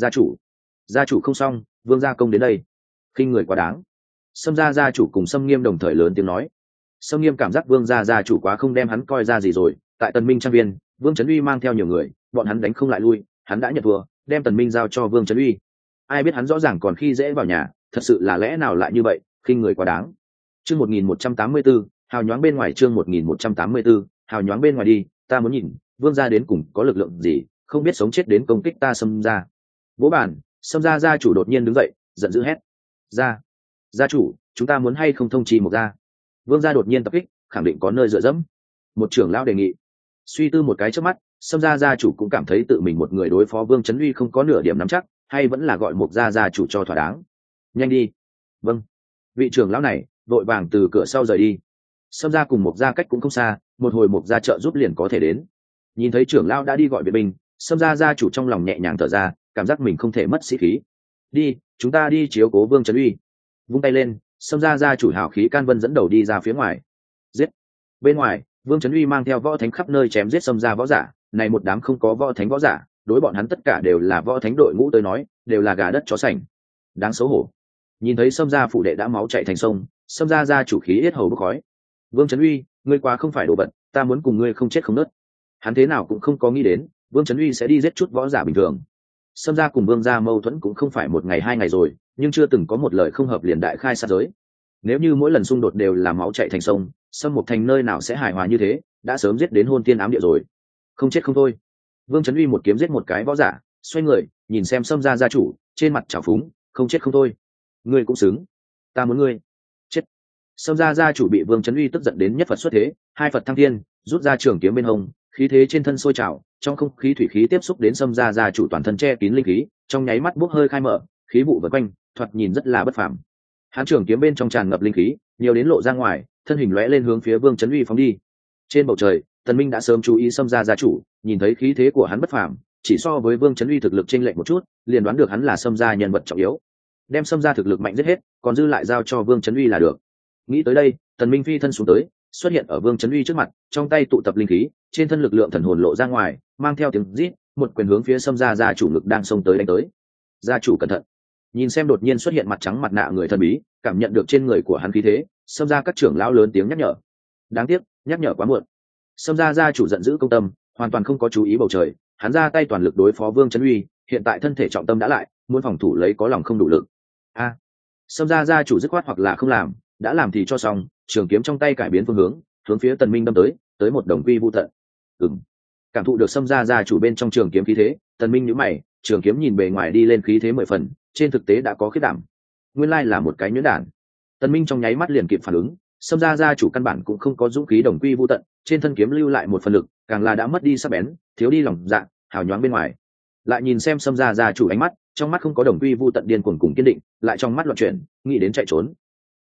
Gia chủ không xong, vương gia công đến đây. Khinh người quá đáng. Sâm gia gia chủ cùng Sâm Nghiêm đồng thời lớn tiếng nói. Sâm Nghiêm cảm giác vương gia gia chủ quá không đem hắn coi ra gì rồi. Tại Tần Minh trang viên, Vương Chấn Uy mang theo nhiều người, bọn hắn đánh không lại lui, hắn đã nhận thua, đem Tần Minh giao cho Vương Chấn Uy. Ai biết hắn rõ ràng còn khi dễ vào nhà, thật sự là lẽ nào lại như vậy, khinh người quá đáng. Chương 1184, hào nhoáng bên ngoài. Chương 1184, hào nhoáng bên ngoài đi, ta muốn nhìn, vương gia đến cùng có lực lượng gì, không biết sống chết đến công kích ta Sâm gia. Vỗ bàn, Sâm gia gia chủ đột nhiên đứng dậy, giận dữ hét: gia chủ, chúng ta muốn hay không thông chi một gia? Vương gia đột nhiên tập kích, khẳng định có nơi dựa dẫm. Một trưởng lão đề nghị. Suy tư một cái trước mắt, Sâm gia gia chủ cũng cảm thấy tự mình một người đối phó Vương Chấn Uy không có nửa điểm nắm chắc, hay vẫn là gọi một gia gia chủ cho thỏa đáng. Nhanh đi. Vâng. Vị trưởng lão này vội vàng từ cửa sau rời đi. Sâm gia cùng một gia cách cũng không xa, một hồi một gia trợ giúp liền có thể đến. Nhìn thấy trưởng lão đã đi gọi viện binh, Sâm gia gia chủ trong lòng nhẹ nhàng thở ra, cảm giác mình không thể mất sĩ khí. Đi, chúng ta đi chiếu cố Vương Chấn Uy. Vung tay lên, Sâm gia gia chủ hào khí can vân dẫn đầu đi ra phía ngoài. Giết. Bên ngoài, Vương Chấn Uy mang theo võ thánh khắp nơi chém giết Sâm gia võ giả, này một đám không có võ thánh võ giả, đối bọn hắn tất cả đều là võ thánh đội ngũ tới nói, đều là gà đất chó sành. Đáng xấu hổ. Nhìn thấy Sâm gia phủ đệ đã máu chảy thành sông, Sâm gia gia chủ khí yết hầu bốc khói. Vương Chấn Uy, ngươi quá không phải đồ vật, ta muốn cùng ngươi không chết không nứt. Hắn thế nào cũng không có nghĩ đến, Vương Chấn Uy sẽ đi giết chút võ giả bình thường. Sâm gia cùng Vương gia mâu thuẫn cũng không phải một ngày 2 ngày rồi, nhưng chưa từng có một lời không hợp liền đại khai sát giới. Nếu như mỗi lần xung đột đều là máu chảy thành sông, Sâm Mộc Thành nơi nào sẽ hài hòa như thế, đã sớm giết đến hôn tiên ám địa rồi. Không chết không thôi. Vương Chấn Uy một kiếm giết một cái võ giả, xoay người, nhìn xem Sâm gia gia chủ, trên mặt trào phúng, không chết không thôi. Ngươi cũng xứng. Ta muốn ngươi chết. Sâm gia gia chủ bị Vương Chấn Uy tức giận đến nhất Phật xuất thế, 2 Phật thăng thiên, rút ra trường kiếm bên hông, khí thế trên thân sôi trào, trong không khí thủy khí tiếp xúc đến Sâm gia gia chủ toàn thân che kín linh khí, trong nháy mắt bốc hơi khai mở, khí vụ vần quanh, thoạt nhìn rất là bất phàm. Hán trường kiếm bên trong tràn ngập linh khí, nhiều đến lộ ra ngoài, thân hình lóe lên hướng phía Vương Chấn Uy phóng đi. Trên bầu trời, Tần Minh đã sớm chú ý Sâm gia gia chủ, nhìn thấy khí thế của hắn bất phàm, chỉ so với Vương Chấn Uy thực lực chênh lệch một chút, liền đoán được hắn là Sâm gia nhân vật trọng yếu. Đem Sâm gia thực lực mạnh giết hết, còn dư lại giao cho Vương Chấn Uy là được. Nghĩ tới đây, Tần Minh phi thân xuống tới, xuất hiện ở Vương Chấn Uy trước mặt, trong tay tụ tập linh khí, trên thân lực lượng thần hồn lộ ra ngoài, mang theo tiếng rít, một quyền hướng phía Sâm gia gia chủ ngực đang xông tới đánh tới. Gia chủ cẩn thận. Nhìn xem đột nhiên xuất hiện mặt trắng mặt nạ người thần bí, cảm nhận được trên người của hắn khí thế, xâm ra các trưởng lão lớn tiếng nhắc nhở. Đáng tiếc, nhắc nhở quá muộn. Xâm ra gia chủ giận dữ công tâm, hoàn toàn không có chú ý bầu trời, hắn ra tay toàn lực đối phó Vương Trấn Uy, hiện tại thân thể trọng tâm đã lại, muốn phòng thủ lấy có lòng không đủ lực. A, xâm ra gia chủ dứt khoát hoặc là không làm, đã làm thì cho xong, trường kiếm trong tay cải biến phương hướng phía Tần Minh đâm tới một đồng quy vu tận. Cảm thụ được xâm ra gia chủ bên trong trường kiếm khí thế, Tần Minh nhíu mày, trường kiếm nhìn bề ngoài đi lên khí thế 10 phần, trên thực tế đã có khiết đảm. Nguyên lai là một cái nhuyễn đản. Tần Minh trong nháy mắt liền kịp phản ứng, xâm ra gia chủ căn bản cũng không có dũng khí đồng quy vu tận, trên thân kiếm lưu lại một phần lực, càng là đã mất đi sắc bén, thiếu đi lòng dạ, hào nhoáng bên ngoài. Lại nhìn xem xâm ra gia chủ ánh mắt, trong mắt không có đồng quy vu tận điên cuồng cùng kiên định, lại trong mắt loạn chuyển, nghĩ đến chạy trốn.